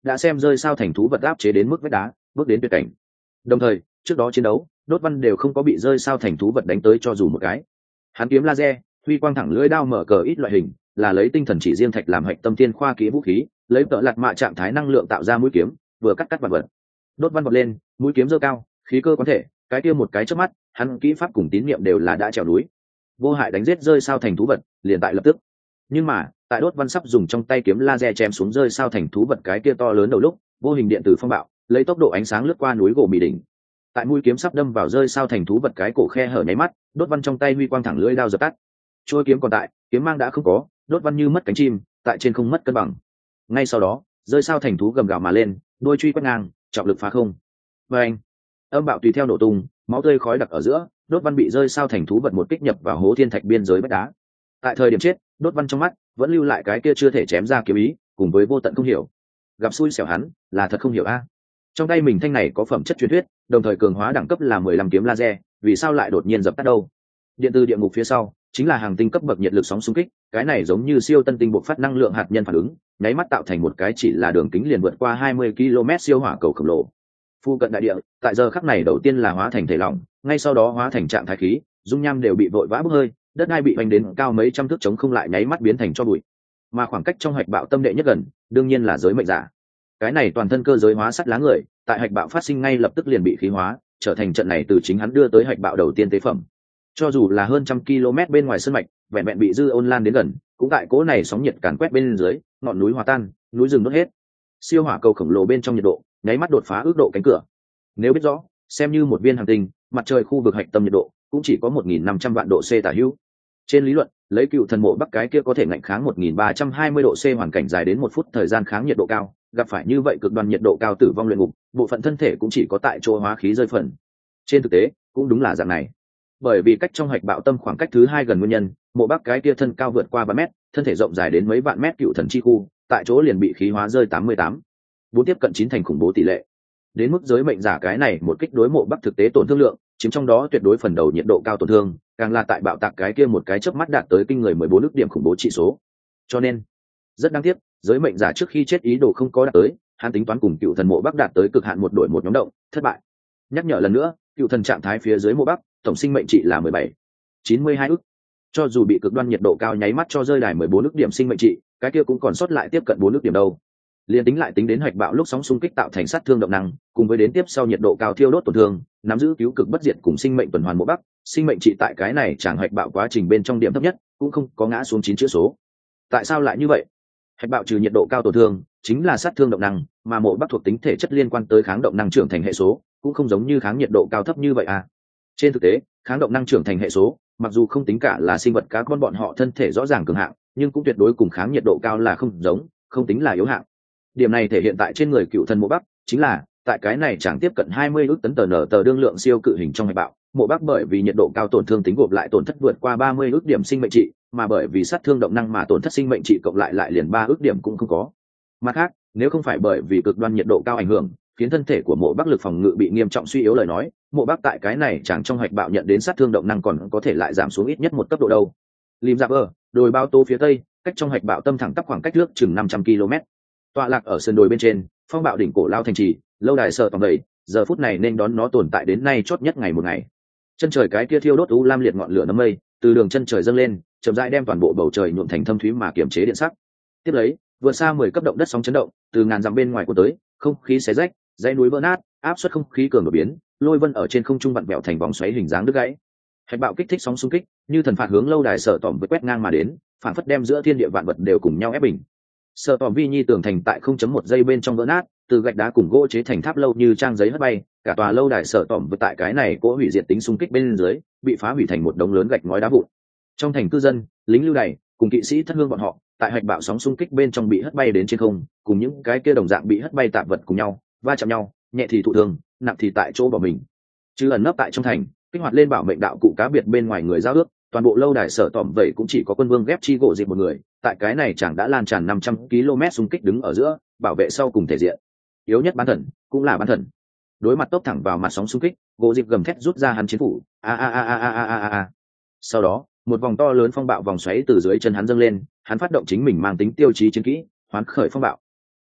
đã xem rơi sao thành thú vật áp chế đến mức vách đá, bước đến tuyệt cảnh. Đồng thời, trước đó chiến đấu, Đốt Văn đều không có bị rơi sao thành thú vật đánh tới cho dù một cái. Hắn kiếm laser, huy quang thẳng lưỡi đao mở cờ ít loại hình, là lấy tinh thần chỉ riêng thạch làm hạch tâm tiên khoa kỹ vũ khí, lấy tợ lạt mạ trạng thái năng lượng tạo ra mũi kiếm, vừa cắt cắt vật vật. Đốt Văn vọt lên, mũi kiếm giơ cao, khí cơ quán thể, cái kia một cái chớp mắt, hắn kỹ pháp cùng tín niệm đều là đã trèo núi. Vô hại đánh giết rơi sao thành thú vật, liền tại lập tức. Nhưng mà, tại Đốt Văn sắp dùng trong tay kiếm laser chém xuống rơi sao thành thú vật cái kia to lớn đầu lúc, vô hình điện tử phong bạo, lấy tốc độ ánh sáng lướt qua núi gỗ mì đỉnh. Tại mũi kiếm sắp đâm vào rơi sao thành thú vật cái cổ khe hở nháy mắt, Đốt Văn trong tay huy quang thẳng lưỡi đao dập tắt. Chuôi kiếm còn tại, kiếm mang đã không có, Đốt Văn như mất cánh chim, tại trên không mất cân bằng. Ngay sau đó, rơi sao thành thú gầm gào mà lên, đôi truy quét ngang, trọng lực phá không. Và anh, âm bạo tùy theo nổ tung, máu tươi khói đặc ở giữa, Đốt Văn bị rơi sao thành thú vật một kích nhập vào hố thiên thạch biên giới vách đá. Tại thời điểm chết, Đốt Văn trong mắt vẫn lưu lại cái kia chưa thể chém ra kiếm ý, cùng với vô tận không hiểu. Gặp xui xẻo hắn, là thật không hiểu a. Trong tay mình thanh này có phẩm chất truyền thuyết, đồng thời cường hóa đẳng cấp là mười lăm kiếm laser, vì sao lại đột nhiên dập tắt đâu? Điện từ địa ngục phía sau, chính là hàng tinh cấp bậc nhiệt lực sóng xung kích, cái này giống như siêu tân tinh bộc phát năng lượng hạt nhân phản ứng, nháy mắt tạo thành một cái chỉ là đường kính liền vượt qua hai mươi ki lô mét siêu hỏa cầu khổng lồ. Phu cận đại địa, tại giờ khắc này đầu tiên là hóa thành thể lỏng, ngay sau đó hóa thành trạng thái khí, dung nham đều bị vội vã bốc hơi, đất đai bị hoành đến cao mấy trăm thước chống không lại nháy mắt biến thành cho bụi. Mà khoảng cách trong hạch bạo tâm đệ nhất gần, đương nhiên là giới mệnh giả. Cái này toàn thân cơ giới hóa sắt lá người, tại hạch bạo phát sinh ngay lập tức liền bị khí hóa, trở thành trận này từ chính hắn đưa tới hạch bạo đầu tiên tế phẩm. Cho dù là hơn trăm km bên ngoài sơn mạch, vẹn vẹn bị dư ôn lan đến gần, cũng tại cố này sóng nhiệt càn quét bên dưới, ngọn núi hòa tan, núi rừng đốt hết. Siêu hỏa cầu khổng lồ bên trong nhiệt độ, nháy mắt đột phá ước độ cánh cửa. Nếu biết rõ, xem như một viên hành tinh, mặt trời khu vực hạch tâm nhiệt độ cũng chỉ có một nghìn năm trăm vạn độ C tả hữu. Trên lý luận, lấy cựu thần mộ bắc cái kia có thể ngạnh kháng một nghìn ba trăm hai mươi độ C hoàn cảnh dài đến một phút thời gian kháng nhiệt độ cao, gặp phải như vậy cực đoan nhiệt độ cao tử vong luyện ngục, bộ phận thân thể cũng chỉ có tại chỗ hóa khí rơi phần. Trên thực tế, cũng đúng là dạng này. Bởi vì cách trong hạch bạo tâm khoảng cách thứ hai gần nguyên nhân, mộ bắc cái kia thân cao vượt qua ba mét, thân thể rộng dài đến mấy vạn mét cựu thần chi khu, tại chỗ liền bị khí hóa rơi tám mươi tám. Bốn tiếp cận chín thành khủng bố tỷ lệ. Đến mức giới mệnh giả cái này một kích đối mộ bắc thực tế tổn thương lượng, chiếm trong đó tuyệt đối phần đầu nhiệt độ cao tổn thương, càng là tại bạo tạc cái kia một cái chớp mắt đạt tới kinh người mười bốn ức điểm khủng bố trị số. Cho nên, rất đáng tiếc, giới mệnh giả trước khi chết ý đồ không có đạt tới, hắn tính toán cùng cựu thần mộ bắc đạt tới cực hạn một đội một nhóm động, thất bại. Nhắc nhở lần nữa, cựu thần trạng thái phía dưới mộ bắc, tổng sinh mệnh trị là mười bảy chín mươi hai ức. Cho dù bị cực đoan nhiệt độ cao nháy mắt cho rơi đài mười bốn ức điểm sinh mệnh trị, cái kia cũng còn sót lại tiếp cận bốn ức điểm đâu. Liên tính lại tính đến hạch bạo lúc sóng xung kích tạo thành sát thương động năng, cùng với đến tiếp sau nhiệt độ cao thiêu đốt tổn thương, nắm giữ cứu cực bất diệt cùng sinh mệnh tuần hoàn mộ bắc, sinh mệnh trị tại cái này chẳng hạch bạo quá trình bên trong điểm thấp nhất, cũng không có ngã xuống chín chữ số. Tại sao lại như vậy? Hạch bạo trừ nhiệt độ cao tổn thương, chính là sát thương động năng, mà mộ bắc thuộc tính thể chất liên quan tới kháng động năng trưởng thành hệ số, cũng không giống như kháng nhiệt độ cao thấp như vậy à. Trên thực tế, kháng động năng trưởng thành hệ số, mặc dù không tính cả là sinh vật cá con bọn họ thân thể rõ ràng cường hạng, nhưng cũng tuyệt đối cùng kháng nhiệt độ cao là không giống, không tính là yếu hạng. Điểm này thể hiện tại trên người cựu thần mộ bắc, chính là tại cái này chẳng tiếp cận hai mươi ức tấn tờ nở tờ đương lượng siêu cự hình trong hạch bạo, mộ bắc bởi vì nhiệt độ cao tổn thương tính gộp lại tổn thất vượt qua ba mươi ức điểm sinh mệnh trị, mà bởi vì sát thương động năng mà tổn thất sinh mệnh trị cộng lại lại liền ba ức điểm cũng không có. Mặt khác, nếu không phải bởi vì cực đoan nhiệt độ cao ảnh hưởng, khiến thân thể của mộ bắc lực phòng ngự bị nghiêm trọng suy yếu lời nói, mộ bắc tại cái này chẳng trong hạch bạo nhận đến sát thương động năng còn có thể lại giảm xuống ít nhất một cấp độ đâu. Lim Giáp ở đồi bao tô phía tây, cách trong hạch bạo tâm thẳng tắp khoảng cách nước chừng năm trăm ki lô mét. Tọa lạc ở sườn đồi bên trên, phong bạo đỉnh cổ lao thành trì, lâu đài sợ tòng đầy, giờ phút này nên đón nó tồn tại đến nay chót nhất ngày một ngày. Chân trời cái kia thiêu đốt u lam liệt ngọn lửa nấm mây, từ đường chân trời dâng lên, chậm rãi đem toàn bộ bầu trời nhuộm thành thâm thúy mà kiềm chế điện sắc. Tiếp lấy, vượt xa mười cấp động đất sóng chấn động, từ ngàn dặm bên ngoài của tới, không khí xé rách, dãy núi vỡ nát, áp suất không khí cường đột biến, lôi vân ở trên không trung vặn vẹo thành vòng xoáy hình dáng đứt gãy. Hạch bạo kích thích sóng xung kích, như thần phạt hướng lâu đài sở tỏm với quét ngang mà đến, phản phất đem giữa thiên địa vạn vật đều cùng nhau ép bình. Sở tỏm vi nhi tường thành tại không chấm một giây bên trong vỡ nát, từ gạch đá cùng gỗ chế thành tháp lâu như trang giấy hất bay, cả tòa lâu đài sở tỏm với tại cái này cỗ hủy diệt tính xung kích bên dưới, bị phá hủy thành một đống lớn gạch ngói đá vụn. Trong thành cư dân, lính lưu đày, cùng kỵ sĩ thất hương bọn họ, tại hạch bạo sóng xung kích bên trong bị hất bay đến trên không, cùng những cái kia đồng dạng bị hất bay tạp vật cùng nhau, va chạm nhau, nhẹ thì thụ thương, nặng thì tại chỗ bỏ mình. Chứ ẩn nấp tại trong thành, kích hoạt lên bảo mệnh đạo cụ cá biệt bên ngoài người giao ước, toàn bộ lâu đài sở tỏm vậy cũng chỉ có quân vương ghép chi gỗ dịp một người, tại cái này chẳng đã lan tràn năm trăm ki lô mét xung kích đứng ở giữa, bảo vệ sau cùng thể diện. Yếu nhất bán thần, cũng là bán thần. Đối mặt tốc thẳng vào mặt sóng xung kích, gỗ dịp gầm thét rút ra hắn chiến phủ, a a a a a a a a. Sau đó, một vòng to lớn phong bạo vòng xoáy từ dưới chân hắn dâng lên, hắn phát động chính mình mang tính tiêu chí chiến kỹ, hoán khởi phong bạo.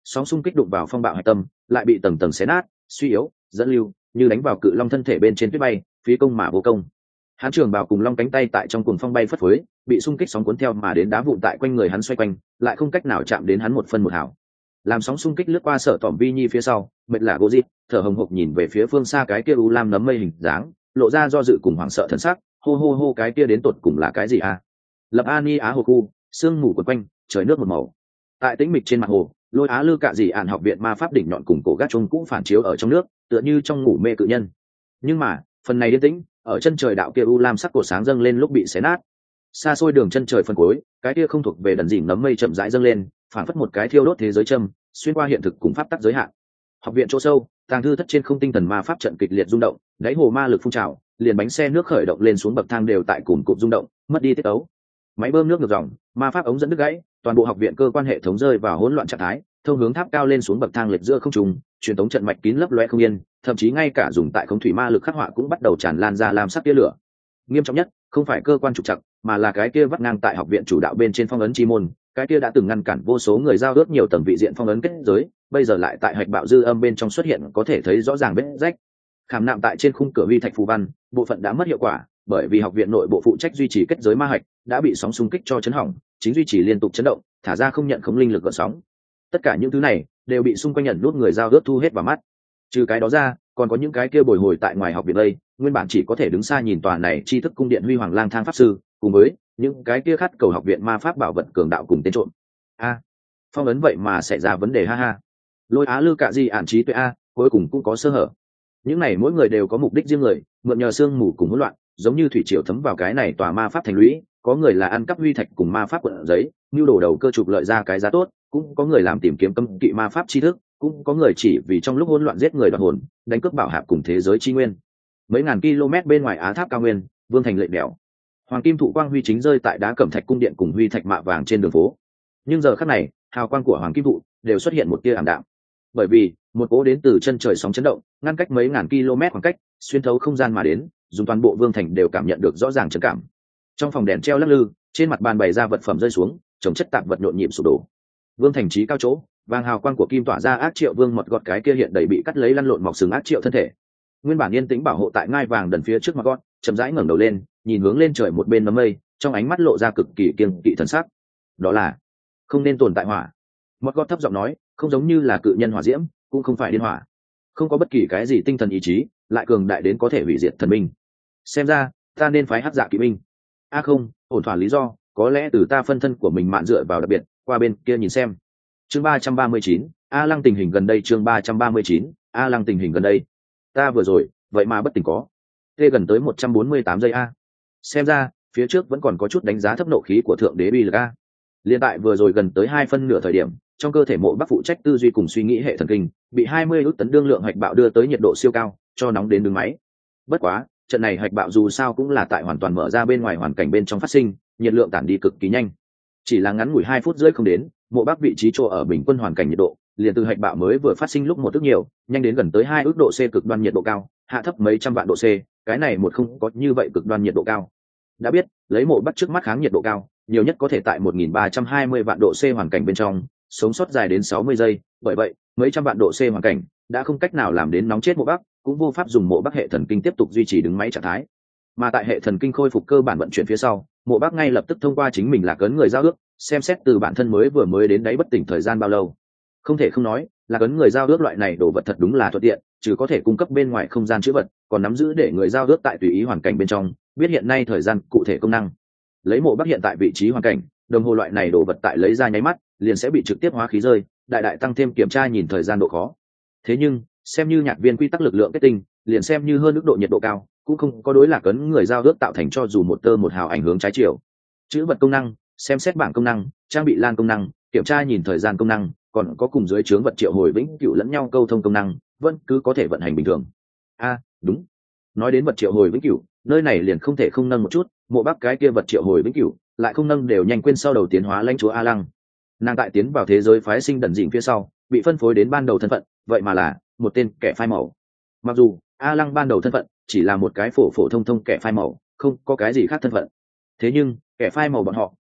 Sóng xung kích đụng vào phong bạo hạch tâm, lại bị tầng tầng xé nát, suy yếu, dẫn lưu, như đánh vào cự long thân thể bên trên tuyết bay, phí công mà vô công. Hắn trường bào cùng long cánh tay tại trong cuồng phong bay phất phới, bị xung kích sóng cuốn theo mà đến đá vụn tại quanh người hắn xoay quanh, lại không cách nào chạm đến hắn một phân một hào. Làm sóng xung kích lướt qua Sở Tỏm Vi Nhi phía sau, mệt lả gỗ dịp, thở hồng hộc nhìn về phía phương xa cái kia u lam nấm mây hình dáng, lộ ra do dự cùng hoảng sợ thần sắc, hô hô hô cái kia đến tột cùng là cái gì à? Lập Ani Á hồ khu, sương mù quấn quanh, trời nước một màu. Tại tĩnh mịch trên mặt hồ, Lôi Á Lư Cạ Dị Ản học viện ma pháp đỉnh nhọn cùng cổ gác chung cũng phản chiếu ở trong nước, tựa như trong ngủ mê cự nhân. Nhưng mà, phần này yên tĩnh, ở chân trời đạo kia u lam sắc cột sáng dâng lên lúc bị xé nát. Xa xôi đường chân trời phân cuối, cái kia không thuộc về đần dỉn nấm mây chậm rãi dâng lên, phản phất một cái thiêu đốt thế giới châm, xuyên qua hiện thực cùng pháp tắc giới hạn. Học viện chỗ sâu, tàng thư thất trên không tinh thần ma pháp trận kịch liệt rung động, đáy hồ ma lực phun trào, liền bánh xe nước khởi động lên xuống bậc thang đều tại cùng cụm rung động, mất đi tiết ấu. Máy bơm nước ngược dòng, ma pháp ống dẫn đứt gãy, toàn bộ học viện cơ quan hệ thống rơi vào hỗn loạn trạng thái, thông hướng tháp cao lên xuống bậc thang lệch giữa không trung, truyền tống trận mạch kín lấp loé không yên, thậm chí ngay cả dùng tại không thủy ma lực khắc họa cũng bắt đầu tràn lan ra làm sắc tia lửa. Nghiêm trọng nhất, không phải cơ quan trục trặc, mà là cái kia vắt ngang tại học viện chủ đạo bên trên phong ấn chi môn, cái kia đã từng ngăn cản vô số người giao ước nhiều tầng vị diện phong ấn kết giới, bây giờ lại tại hạch bạo dư âm bên trong xuất hiện có thể thấy rõ ràng vết rách. Khảm nạm tại trên khung cửa huy thạch phù văn, bộ phận đã mất hiệu quả, bởi vì học viện nội bộ phụ trách duy trì kết giới ma hạch đã bị sóng xung kích cho chấn hỏng, chính duy trì liên tục chấn động, thả ra không nhận không linh lực gợn sóng. Tất cả những thứ này đều bị xung quanh nhận nút người giao ước thu hết vào mắt. Trừ cái đó ra, còn có những cái kia bồi hồi tại ngoài học viện đây, nguyên bản chỉ có thể đứng xa nhìn tòa này tri thức cung điện huy hoàng lang thang pháp sư, cùng với những cái kia khát cầu học viện ma pháp bảo vật cường đạo cùng tên trộm. A, phong ấn vậy mà xảy ra vấn đề, ha ha. Lôi Á Lư Cạ Dị Ản trí tuệ a, cuối cùng cũng có sơ hở. Những này mỗi người đều có mục đích riêng người, mượn nhờ sương mù cùng hỗn loạn, giống như thủy triều thấm vào cái này tòa ma pháp thành lũy, có người là ăn cắp huy thạch cùng ma pháp quận giấy, nưu đổ đầu cơ trục lợi ra cái giá tốt, cũng có người làm tìm kiếm cấm kỵ ma pháp tri thức, cũng có người chỉ vì trong lúc hỗn loạn giết người đoạt hồn, đánh cướp bảo hạp cùng thế giới chi nguyên. Mấy ngàn km bên ngoài Á Tháp cao nguyên, Vương thành lệ đèo, hoàng kim thụ quang huy chính rơi tại đá cẩm thạch cung điện cùng huy thạch mạ vàng trên đường phố. Nhưng giờ khắc này, hào quang của hoàng kim thụ đều xuất hiện một tia ảm đạm, bởi vì một cỗ đến từ chân trời sóng chấn động ngăn cách mấy ngàn km khoảng cách, xuyên thấu không gian mà đến, dùng toàn bộ Vương thành đều cảm nhận được rõ ràng chấn cảm. Trong phòng đèn treo lắc lư, trên mặt bàn bày ra vật phẩm rơi xuống, chồng chất tạp vật nhộn nhịp sụp đổ. Vương thành trí cao chỗ, vàng hào quang của kim tỏa ra ác triệu vương mọt gọt cái kia hiện đầy bị cắt lấy lăn lộn mọc sừng ác triệu thân thể. Nguyên bản yên tĩnh bảo hộ tại ngai vàng đần phía trước mặt gọt, chậm rãi ngẩng đầu lên, nhìn hướng lên trời một bên nấm mây, trong ánh mắt lộ ra cực kỳ kiêng kỵ thần sắc. Đó là không nên tồn tại hỏa. Mọt gọt thấp giọng nói, không giống như là cự nhân hỏa diễm, cũng không phải điên hỏa, không có bất kỳ cái gì tinh thần ý chí, lại cường đại đến có thể hủy diệt thần minh. Xem ra ta nên phái hắc dạ kỵ binh. A không, ổn thỏa lý do, có lẽ từ ta phân thân của mình mạn dựa vào đặc biệt, qua bên kia nhìn xem. Chương ba trăm ba mươi chín, A Lăng tình hình gần đây. Chương ba trăm ba mươi chín, A Lăng tình hình gần đây. Ta vừa rồi, vậy mà bất tỉnh có. Tê gần tới một trăm bốn mươi tám giây a. Xem ra, phía trước vẫn còn có chút đánh giá thấp nộ khí của thượng đế uy lực a. Liên tại vừa rồi gần tới hai phân nửa thời điểm, trong cơ thể Mộ Bắc phụ trách tư duy cùng suy nghĩ hệ thần kinh, bị hai mươi ức tấn đương lượng hạch bạo đưa tới nhiệt độ siêu cao, cho nóng đến đứng máy. Bất quá, trận này hạch bạo dù sao cũng là tại hoàn toàn mở ra bên ngoài hoàn cảnh bên trong phát sinh, nhiệt lượng tản đi cực kỳ nhanh. Chỉ là ngắn ngủi hai phút rưỡi không đến, Mộ Bắc vị trí chỗ ở bình quân hoàn cảnh nhiệt độ, liền từ hạch bạo mới vừa phát sinh lúc một ức nhiều, nhanh đến gần tới hai ức độ C cực đoan nhiệt độ cao, hạ thấp mấy trăm vạn độ C, cái này một không có như vậy cực đoan nhiệt độ cao. Đã biết, lấy Mộ Bắc trước mắt kháng nhiệt độ cao, nhiều nhất có thể tại một nghìn ba trăm hai mươi vạn độ C hoàn cảnh bên trong sống sót dài đến sáu mươi giây, bởi vậy, mấy trăm vạn độ C hoàn cảnh đã không cách nào làm đến nóng chết Mộ Bắc, cũng vô pháp dùng Mộ Bắc hệ thần kinh tiếp tục duy trì đứng máy trạng thái. Mà tại hệ thần kinh khôi phục cơ bản vận chuyển phía sau, Mộ Bắc ngay lập tức thông qua chính mình là cấn người giao ước, xem xét từ bản thân mới vừa mới đến đáy bất tỉnh thời gian bao lâu. Không thể không nói, là cấn người giao ước loại này đồ vật thật đúng là thuận tiện, chứ có thể cung cấp bên ngoài không gian chữ vật, còn nắm giữ để người giao ước tại tùy ý hoàn cảnh bên trong biết hiện nay thời gian cụ thể công năng. Lấy Mộ Bắc hiện tại vị trí hoàn cảnh, đồng hồ loại này đồ vật tại lấy ra nháy mắt liền sẽ bị trực tiếp hóa khí rơi, đại đại tăng thêm kiểm tra nhìn thời gian độ khó. Thế nhưng xem như nhạc viên quy tắc lực lượng kết tinh, liền xem như hơn ước độ nhiệt độ cao cũng không có đối lạc ấn người giao ước tạo thành cho dù một tơ một hào ảnh hướng trái chiều. Chữ vật công năng, xem xét bảng công năng, trang bị lan công năng, kiểm tra nhìn thời gian công năng, còn có cùng dưới chướng vật triệu hồi vĩnh cửu lẫn nhau câu thông công năng, vẫn cứ có thể vận hành bình thường. A, à, đúng. Nói đến vật triệu hồi vĩnh cửu, nơi này liền không thể không nâng một chút, Mộ Bắc cái kia vật triệu hồi vĩnh cửu, lại không nâng đều nhanh quên sau đầu tiến hóa lãnh chúa A Lăng. Nàng tại tiến vào thế giới phái sinh đần dịnh phía sau, bị phân phối đến ban đầu thân phận, vậy mà là một tên kẻ phai màu. Mặc dù A Lăng ban đầu thân phận chỉ là một cái phổ phổ thông thông kẻ phai màu, không có cái gì khác thân phận. Thế nhưng, kẻ phai màu bọn họ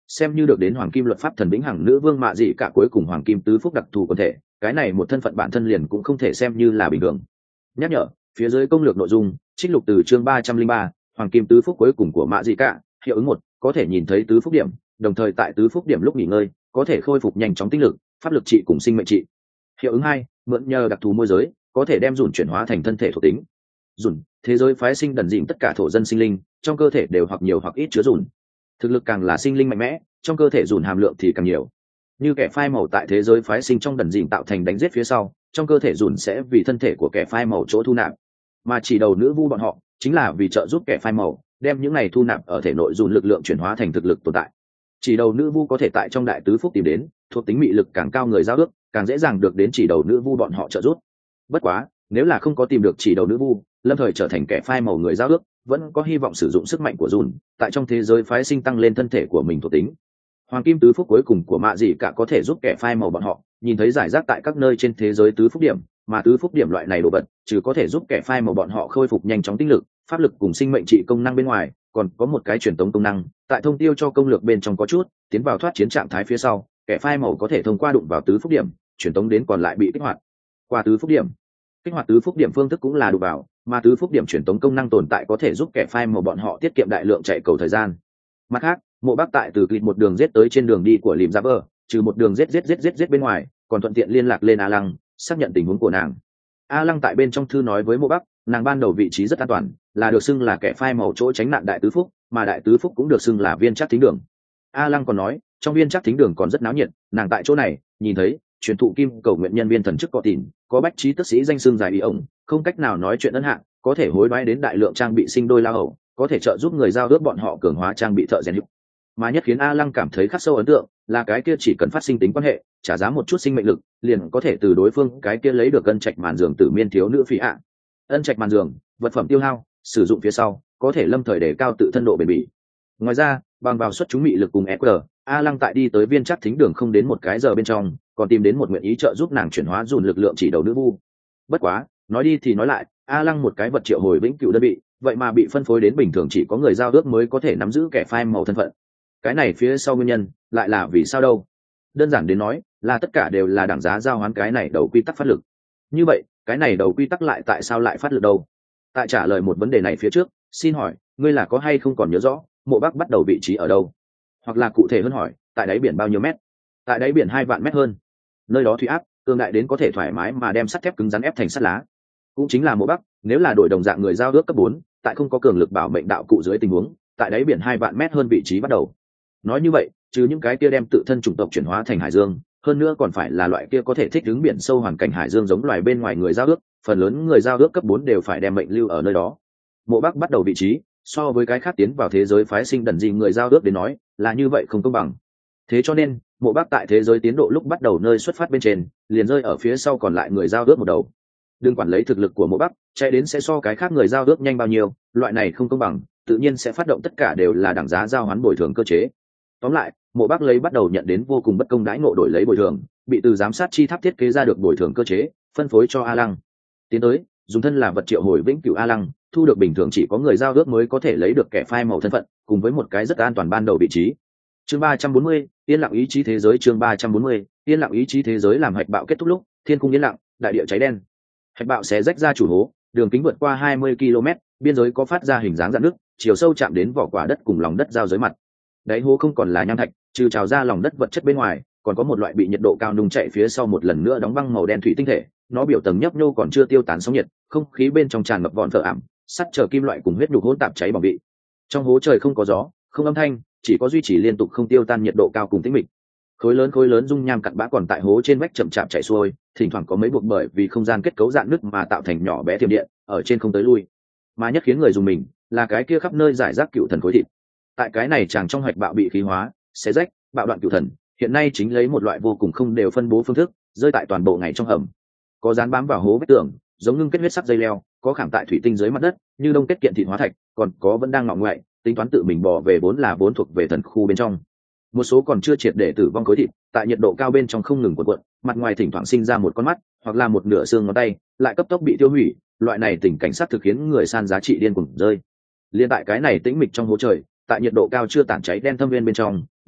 xem như được đến hoàng kim luật pháp thần vĩnh hằng nữ vương mạ dị cả cuối cùng hoàng kim tứ phúc đặc thù quần thể, cái này một thân phận bản thân liền cũng không thể xem như là bình thường. Nhắc nhở, phía dưới công lược nội dung trích lục từ chương ba trăm linh ba hoàng kim tứ phúc cuối cùng của mạ dị cả, hiệu ứng một, có thể nhìn thấy tứ phúc điểm, đồng thời tại tứ phúc điểm lúc nghỉ ngơi có thể khôi phục nhanh chóng tinh lực, pháp lực trị cùng sinh mệnh trị. Hiệu ứng hai, mượn nhờ đặc thù môi giới có thể đem dùn chuyển hóa thành thân thể thuộc tính. Dùn, thế giới phái sinh đần dịnh tất cả thổ dân sinh linh trong cơ thể đều hoặc nhiều hoặc ít chứa dùn, thực lực càng là sinh linh mạnh mẽ trong cơ thể dùn hàm lượng thì càng nhiều. Như kẻ phai màu tại thế giới phái sinh trong đần dịnh tạo thành đánh giết phía sau, trong cơ thể dùn sẽ vì thân thể của kẻ phai màu chỗ thu nạp, mà chỉ đầu nữ vu bọn họ chính là vì trợ giúp kẻ phai màu đem những này thu nạp ở thể nội dùn lực lượng chuyển hóa thành thực lực tồn tại. Chỉ đầu nữ vu có thể tại trong đại tứ phúc tìm đến thuộc tính mị lực càng cao người giao ước, càng dễ dàng được đến chỉ đầu nữ vu bọn họ trợ giúp. Bất quá nếu là không có tìm được chỉ đầu nữ vu, lâm thời trở thành kẻ phai màu người giao ước vẫn có hy vọng sử dụng sức mạnh của dùn tại trong thế giới phái sinh tăng lên thân thể của mình thuộc tính. Hoàng kim tứ phúc cuối cùng của mạ dị cả có thể giúp kẻ phai màu bọn họ nhìn thấy giải rác tại các nơi trên thế giới tứ phúc điểm, mà tứ phúc điểm loại này đồ vật trừ có thể giúp kẻ phai màu bọn họ khôi phục nhanh chóng tinh lực, pháp lực cùng sinh mệnh trị công năng bên ngoài, còn có một cái truyền tống công năng, tại thông tiêu cho công lược bên trong có chút tiến vào thoát chiến trạng thái phía sau, kẻ phai màu có thể thông qua đụng vào tứ phúc điểm truyền tống đến còn lại bị kích hoạt. Qua tứ phúc điểm kích hoạt tứ phúc điểm phương thức cũng là đụng vào, mà tứ phúc điểm truyền tống công năng tồn tại có thể giúp kẻ phai màu bọn họ tiết kiệm đại lượng chạy cầu thời gian. Mặt khác, Mộ Bác tại từ clip một đường giết tới trên đường đi của Lìm Giáp Bờ, trừ một đường giết giết giết giết giết bên ngoài, còn thuận tiện liên lạc lên A Lăng, xác nhận tình huống của nàng. A Lăng tại bên trong thư nói với Mộ Bác, nàng ban đầu vị trí rất an toàn, là được xưng là kẻ phai màu chỗ tránh nạn đại tứ phúc, mà đại tứ phúc cũng được xưng là viên trắc thính đường. A Lăng còn nói, trong viên trắc thính đường còn rất náo nhiệt, nàng tại chỗ này nhìn thấy truyền thụ kim cầu nguyện nhân viên thần chức cọ tỉn, có bách trí tức sĩ danh xưng dài ý ổng, không cách nào nói chuyện ân hạng, có thể hối đoái đến đại lượng trang bị sinh đôi la hầu, có thể trợ giúp người giao ước bọn họ cường hóa trang bị thợ rèn hiệu. Mà nhất khiến A Lăng cảm thấy khắc sâu ấn tượng là cái kia chỉ cần phát sinh tính quan hệ, trả giá một chút sinh mệnh lực, liền có thể từ đối phương cái kia lấy được ân trạch màn giường tử miên thiếu nữ phỉ ạ. Ân trạch màn giường, vật phẩm tiêu hao, sử dụng phía sau có thể lâm thời đề cao tự thân độ bền bỉ. Ngoài ra, bằng vào xuất chúng mị lực cùng e quy, A Lăng tại đi tới viên trắc thính đường không đến một cái giờ bên trong, còn tìm đến một nguyện ý trợ giúp nàng chuyển hóa dùn lực lượng chỉ đầu nữ vu. Bất quá, nói đi thì nói lại, A Lăng một cái vật triệu hồi vĩnh cửu đơn vị, vậy mà bị phân phối đến bình thường chỉ có người giao ước mới có thể nắm giữ kẻ phai màu thân phận. Cái này phía sau nguyên nhân lại là vì sao đâu? Đơn giản đến nói, là tất cả đều là đẳng giá giao hoán cái này đầu quy tắc phát lực. Như vậy, cái này đầu quy tắc lại tại sao lại phát lực đâu? Tại trả lời một vấn đề này phía trước, xin hỏi, ngươi là có hay không còn nhớ rõ, Mộ Bác bắt đầu vị trí ở đâu? Hoặc là cụ thể hơn hỏi, tại đáy biển bao nhiêu mét? Tại đáy biển hai vạn mét hơn. Nơi đó thủy áp cường đại đến có thể thoải mái mà đem sắt thép cứng rắn ép thành sắt lá. Cũng chính là Mộ Bác, nếu là đội đồng dạng người giao ước cấp bốn, tại không có cường lực bảo mệnh đạo cụ dưới tình huống, tại đáy biển hai vạn mét hơn vị trí bắt đầu. Nói như vậy, trừ những cái kia đem tự thân chủng tộc chuyển hóa thành hải dương, hơn nữa còn phải là loại kia có thể thích ứng biển sâu hoàn cảnh hải dương giống loài bên ngoài người giao ước, phần lớn người giao ước cấp bốn đều phải đem mệnh lưu ở nơi đó. Mộ Bác bắt đầu vị trí, so với cái khác tiến vào thế giới phái sinh đần gì người giao ước đến nói, là như vậy không công bằng. Thế cho nên, Mộ Bác tại thế giới tiến độ lúc bắt đầu nơi xuất phát bên trên, liền rơi ở phía sau còn lại người giao ước một đầu. Đừng quản lấy thực lực của Mộ Bác, chạy đến sẽ so cái khác người giao ước nhanh bao nhiêu, loại này không công bằng, tự nhiên sẽ phát động tất cả đều là đẳng giá giao hoán bồi thường cơ chế. Tóm lại, Mộ Bác lấy bắt đầu nhận đến vô cùng bất công đãi ngộ đổi lấy bồi thường, bị từ giám sát chi tháp thiết kế ra được bồi thường cơ chế, phân phối cho A Lăng. Tiến tới, dùng thân là vật triệu hồi vĩnh cửu A Lăng, thu được bình thường chỉ có người giao ước mới có thể lấy được kẻ phai màu thân phận, cùng với một cái rất an toàn ban đầu vị trí. Chương ba trăm bốn mươi, yên lặng ý chí thế giới. Chương ba trăm bốn mươi, yên lặng ý chí thế giới. Làm hạch bạo kết thúc lúc, thiên cung yên lặng, đại địa cháy đen. Hạch bạo xé rách ra chủ hố, đường kính vượt qua hai mươi ki lô mét, biên giới có phát ra hình dáng rạn nước, chiều sâu chạm đến vỏ quả đất cùng lòng đất giao giới mặt. Đáy hố không còn là nham thạch, trừ trào ra lòng đất vật chất bên ngoài, còn có một loại bị nhiệt độ cao nung chạy phía sau một lần nữa đóng băng màu đen thủy tinh thể, nó biểu tầng nhấp nhô còn chưa tiêu tán sóng nhiệt, không khí bên trong tràn ngập vọn thợ ẩm, sắt chờ kim loại cùng huyết nhục hỗn tạp cháy bỏng bị. Trong hố trời không có gió, không âm thanh, chỉ có duy trì liên tục không tiêu tan nhiệt độ cao cùng tĩnh mịch. Khối lớn khối lớn dung nham cặn bã còn tại hố trên vách chậm chạp chảy xuôi, thỉnh thoảng có mấy buộc bởi vì không gian kết cấu dạn nứt mà tạo thành nhỏ bé thiểm điện ở trên không tới lui. Mà nhất khiến người dùng mình là cái kia khắp nơi giải rác cựu thần khối thịt. Tại cái này chàng trong hạch bạo bị khí hóa, xé rách, bạo đoạn cựu thần, hiện nay chính lấy một loại vô cùng không đều phân bố phương thức, rơi tại toàn bộ ngày trong hầm. Có dán bám vào hố vách tường, giống ngưng kết huyết sắc dây leo, có khảm tại thủy tinh dưới mặt đất, như đông kết kiện thịt hóa thạch, còn có vẫn đang ngọ ngoại, tính toán tự mình bỏ về vốn là vốn thuộc về thần khu bên trong. Một số còn chưa triệt để tử vong khối thịt, tại nhiệt độ cao bên trong không ngừng cuộn cuộn, mặt ngoài thỉnh thoảng sinh ra một con mắt, hoặc là một nửa xương ngón tay, lại cấp tốc bị tiêu hủy, loại này tình cảnh sát thực khiến người san giá trị điên cuồng rơi. Liên tại cái này tĩnh mịch trong hố trời, tại nhiệt độ cao chưa tản cháy đen thâm viên bên trong,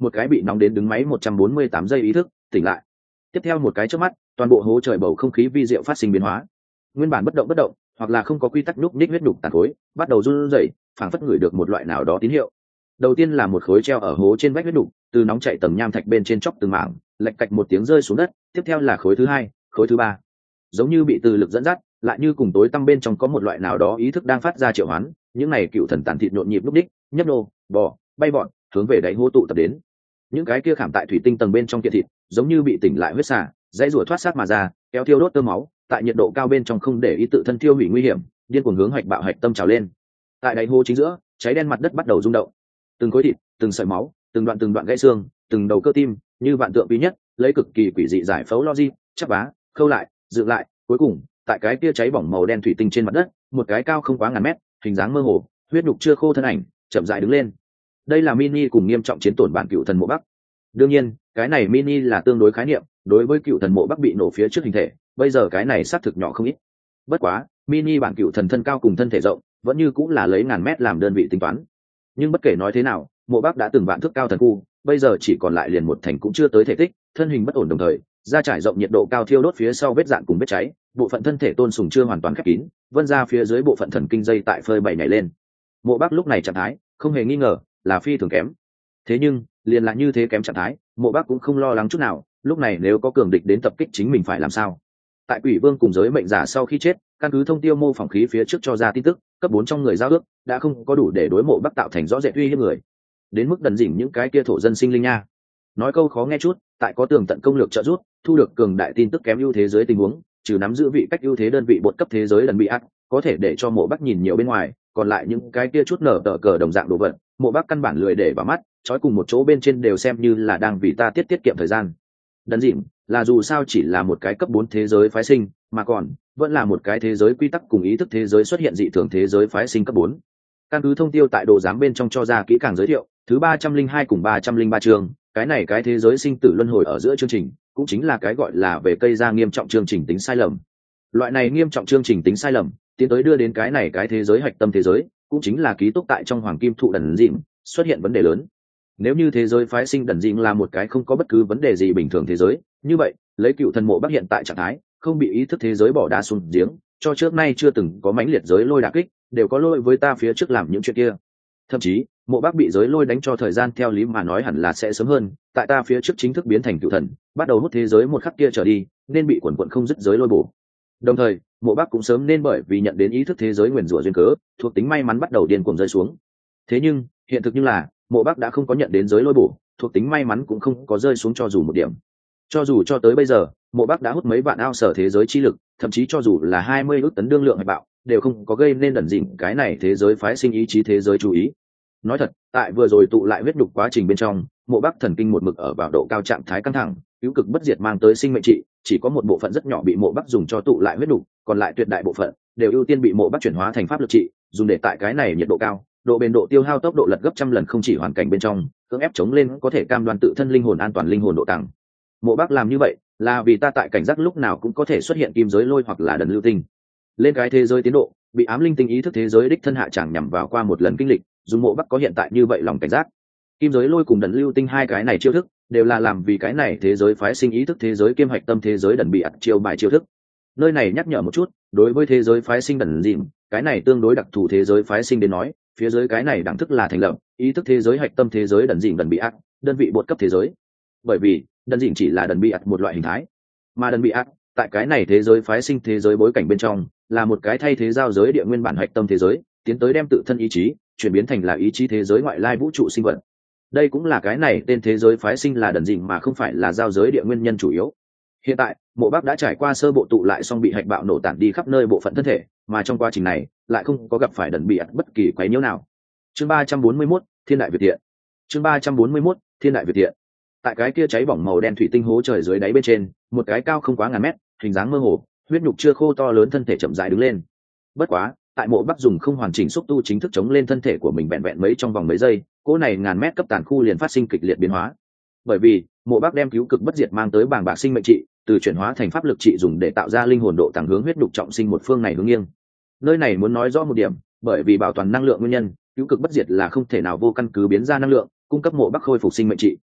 một cái bị nóng đến đứng máy một trăm bốn mươi tám giây ý thức tỉnh lại. Tiếp theo một cái chớp mắt, toàn bộ hố trời bầu không khí vi diệu phát sinh biến hóa. Nguyên bản bất động bất động, hoặc là không có quy tắc nhúc nhích huyết nhục tàn khối, bắt đầu run rẩy, phảng phất ngửi được một loại nào đó tín hiệu. Đầu tiên là một khối treo ở hố trên vách huyết nhục, từ nóng chảy tầng nham thạch bên trên chóc từng mảng, lạch cạch một tiếng rơi xuống đất. Tiếp theo là khối thứ hai, khối thứ ba, giống như bị từ lực dẫn dắt, lại như cùng tối tăm bên trong có một loại nào đó ý thức đang phát ra triệu hoán. Những này cựu thần tàn thịt nhộn nhịp lúc đích, nhấp nô, bò, bay bọn, hướng về đáy hố tụ tập đến. Những cái kia khảm tại thủy tinh tầng bên trong kiện thịt, giống như bị tỉnh lại huyết xả, dãy rủa thoát sát mà ra, kéo thiêu đốt tơ máu, tại nhiệt độ cao bên trong không để ý tự thân tiêu hủy nguy hiểm, điên cuồng hướng hoạch bạo hạch tâm trào lên. Tại đáy hố chính giữa, cháy đen mặt đất bắt đầu rung động. Từng khối thịt, từng sợi máu, từng đoạn từng đoạn gãy xương, từng đầu cơ tim, như vạn tượng duy nhất, lấy cực kỳ quỷ dị giải phẫu logic, chắp vá, khâu lại, dựng lại, cuối cùng, tại cái kia cháy bỏng màu đen thủy tinh trên mặt đất, một cái cao không quá ngàn mét, hình dáng mơ hồ, huyết nhục chưa khô thân ảnh, chậm rãi đứng lên. Đây là mini cùng nghiêm trọng chiến tổn bản cựu thần mộ bắc. Đương nhiên, cái này mini là tương đối khái niệm, đối với cựu thần mộ bắc bị nổ phía trước hình thể, bây giờ cái này xác thực nhỏ không ít. Bất quá, mini bản cựu thần thân cao cùng thân thể rộng, vẫn như cũng là lấy ngàn mét làm đơn vị tính toán. Nhưng bất kể nói thế nào, mộ bắc đã từng vạn thước cao thần khu, bây giờ chỉ còn lại liền một thành cũng chưa tới thể tích, thân hình bất ổn đồng thời, da trải rộng nhiệt độ cao thiêu đốt phía sau vết dạn cùng vết cháy, bộ phận thân thể tôn sùng chưa hoàn toàn khép kín, vân ra phía dưới bộ phận thần kinh dây tại phơi bày nhảy lên. Mộ bắc lúc này trạng thái, không hề nghi ngờ là phi thường kém. Thế nhưng, liền là như thế kém trạng thái, mộ bắc cũng không lo lắng chút nào, lúc này nếu có cường địch đến tập kích chính mình phải làm sao? Tại Quỷ Vương cùng giới mệnh giả sau khi chết, căn cứ thông tiêu mô phỏng khí phía trước cho ra tin tức, cấp bốn trong người giao ước đã không có đủ để đối mộ bắc tạo thành rõ rệt uy hiếp người. Đến mức đần dỉn những cái kia thổ dân sinh linh nha. Nói câu khó nghe chút, tại có tường tận công lược trợ giúp, thu được cường đại tin tức kém ưu thế giới tình huống, trừ nắm giữ vị cách ưu thế đơn vị bột cấp thế giới lần bị ác, có thể để cho mộ bắc nhìn nhiều bên ngoài, còn lại những cái kia chút nở tờ cờ đồng dạng đồ vật, mộ bắc căn bản lười để vào mắt, trói cùng một chỗ bên trên đều xem như là đang vì ta tiết tiết kiệm thời gian. Đần dỉn là dù sao chỉ là một cái cấp bốn thế giới phái sinh, mà còn vẫn là một cái thế giới quy tắc cùng ý thức thế giới xuất hiện dị thường thế giới phái sinh cấp bốn. Căn cứ thông tiêu tại đồ giám bên trong cho ra kỹ càng giới thiệu, thứ ba trăm linh hai cùng ba trăm linh ba chương, cái này cái thế giới sinh tử luân hồi ở giữa chương trình, cũng chính là cái gọi là về cây ra nghiêm trọng chương trình tính sai lầm. Loại này nghiêm trọng chương trình tính sai lầm, tiến tới đưa đến cái này cái thế giới hạch tâm thế giới, cũng chính là ký túc tại trong hoàng kim thụ đần dịm, xuất hiện vấn đề lớn. Nếu như thế giới phái sinh đần dịm là một cái không có bất cứ vấn đề gì bình thường thế giới, như vậy, lấy cựu thần mộ bắc hiện tại trạng thái, không bị ý thức thế giới bỏ đá xuống giếng, cho trước nay chưa từng có mãnh liệt giới lôi đả kích, đều có lỗi với ta phía trước làm những chuyện kia. Thậm chí, mộ bắc bị giới lôi đánh cho thời gian theo lý mà nói hẳn là sẽ sớm hơn, tại ta phía trước chính thức biến thành cựu thần, bắt đầu hút thế giới một khắc kia trở đi, nên bị quần quận không dứt giới lôi bổ. Đồng thời, mộ bắc cũng sớm nên bởi vì nhận đến ý thức thế giới nguyền rủa duyên cớ, thuộc tính may mắn bắt đầu điên cuồng rơi xuống. Thế nhưng, hiện thực như là, mộ bắc đã không có nhận đến giới lôi bổ, thuộc tính may mắn cũng không có rơi xuống cho dù một điểm. Cho dù cho tới bây giờ, mộ bắc đã hút mấy vạn ao sở thế giới chi lực, thậm chí cho dù là hai mươi ước tấn đương lượng hạch bạo, đều không có gây nên đẩn dịnh cái này thế giới phái sinh ý chí thế giới chú ý. Nói thật, tại vừa rồi tụ lại huyết đục quá trình bên trong, mộ bắc thần kinh một mực ở vào độ cao trạng thái căng thẳng, cứu cực bất diệt mang tới sinh mệnh trị, chỉ có một bộ phận rất nhỏ bị mộ bắc dùng cho tụ lại huyết đục, còn lại tuyệt đại bộ phận đều ưu tiên bị mộ bắc chuyển hóa thành pháp lực trị, dùng để tại cái này nhiệt độ cao, độ bền độ tiêu hao tốc độ lật gấp trăm lần không chỉ hoàn cảnh bên trong, cưỡng ép chống lên có thể cam đoan tự thân linh hồn an toàn linh hồn độ tăng. Mộ bắc làm như vậy là vì ta tại cảnh giác lúc nào cũng có thể xuất hiện kim giới lôi hoặc là đần lưu tinh. Lên cái thế giới tiến độ, bị ám linh tinh ý thức thế giới đích thân hạ chẳng nhằm vào qua một lần kinh lịch, dùng mộ bắc có hiện tại như vậy lòng cảnh giác. Kim giới lôi cùng đần lưu tinh hai cái này chiêu thức đều là làm vì cái này thế giới phái sinh ý thức thế giới kiêm hạch tâm thế giới đần bị ắt chiêu bài chiêu thức. Nơi này nhắc nhở một chút, đối với thế giới phái sinh đần dìm, cái này tương đối đặc thù thế giới phái sinh đến nói, phía dưới cái này đẳng thức là thành lập ý thức thế giới hạch tâm thế giới đần dìm đần bị ắt, đơn vị bột cấp thế giới. Bởi vì đần dìm chỉ là đần bị ắt một loại hình thái, mà đần bị ắt tại cái này thế giới phái sinh thế giới bối cảnh bên trong là một cái thay thế giao giới địa nguyên bản hạch tâm thế giới, tiến tới đem tự thân ý chí chuyển biến thành là ý chí thế giới ngoại lai vũ trụ sinh vật. Đây cũng là cái này tên thế giới phái sinh là đần dìm mà không phải là giao giới địa nguyên nhân chủ yếu. Hiện tại, mộ bắc đã trải qua sơ bộ tụ lại xong bị hạch bạo nổ tản đi khắp nơi bộ phận thân thể, mà trong quá trình này lại không có gặp phải đần bị ắt bất kỳ quấy nhiễu nào. Chương ba trăm bốn mươi mốt, Thiên đại việt tiện. Chương ba trăm bốn mươi mốt, Thiên đại việt tiện. Tại cái kia cháy bỏng màu đen thủy tinh hố trời dưới đáy bên trên, một cái cao không quá ngàn mét, hình dáng mơ hồ, huyết nhục chưa khô to lớn thân thể chậm rãi đứng lên. Bất quá, tại mộ bắc dùng không hoàn chỉnh xúc tu chính thức chống lên thân thể của mình vẹn vẹn mấy trong vòng mấy giây, cỗ này ngàn mét cấp tàn khu liền phát sinh kịch liệt biến hóa. Bởi vì mộ bắc đem cứu cực bất diệt mang tới bảng bạc sinh mệnh trị, từ chuyển hóa thành pháp lực trị dùng để tạo ra linh hồn độ tăng hướng huyết nhục trọng sinh một phương này hướng nghiêng. Nơi này muốn nói rõ một điểm, bởi vì bảo toàn năng lượng nguyên nhân, cứu cực bất diệt là không thể nào vô căn cứ biến ra năng lượng, cung cấp mộ bắc khôi phục sinh mệnh trị.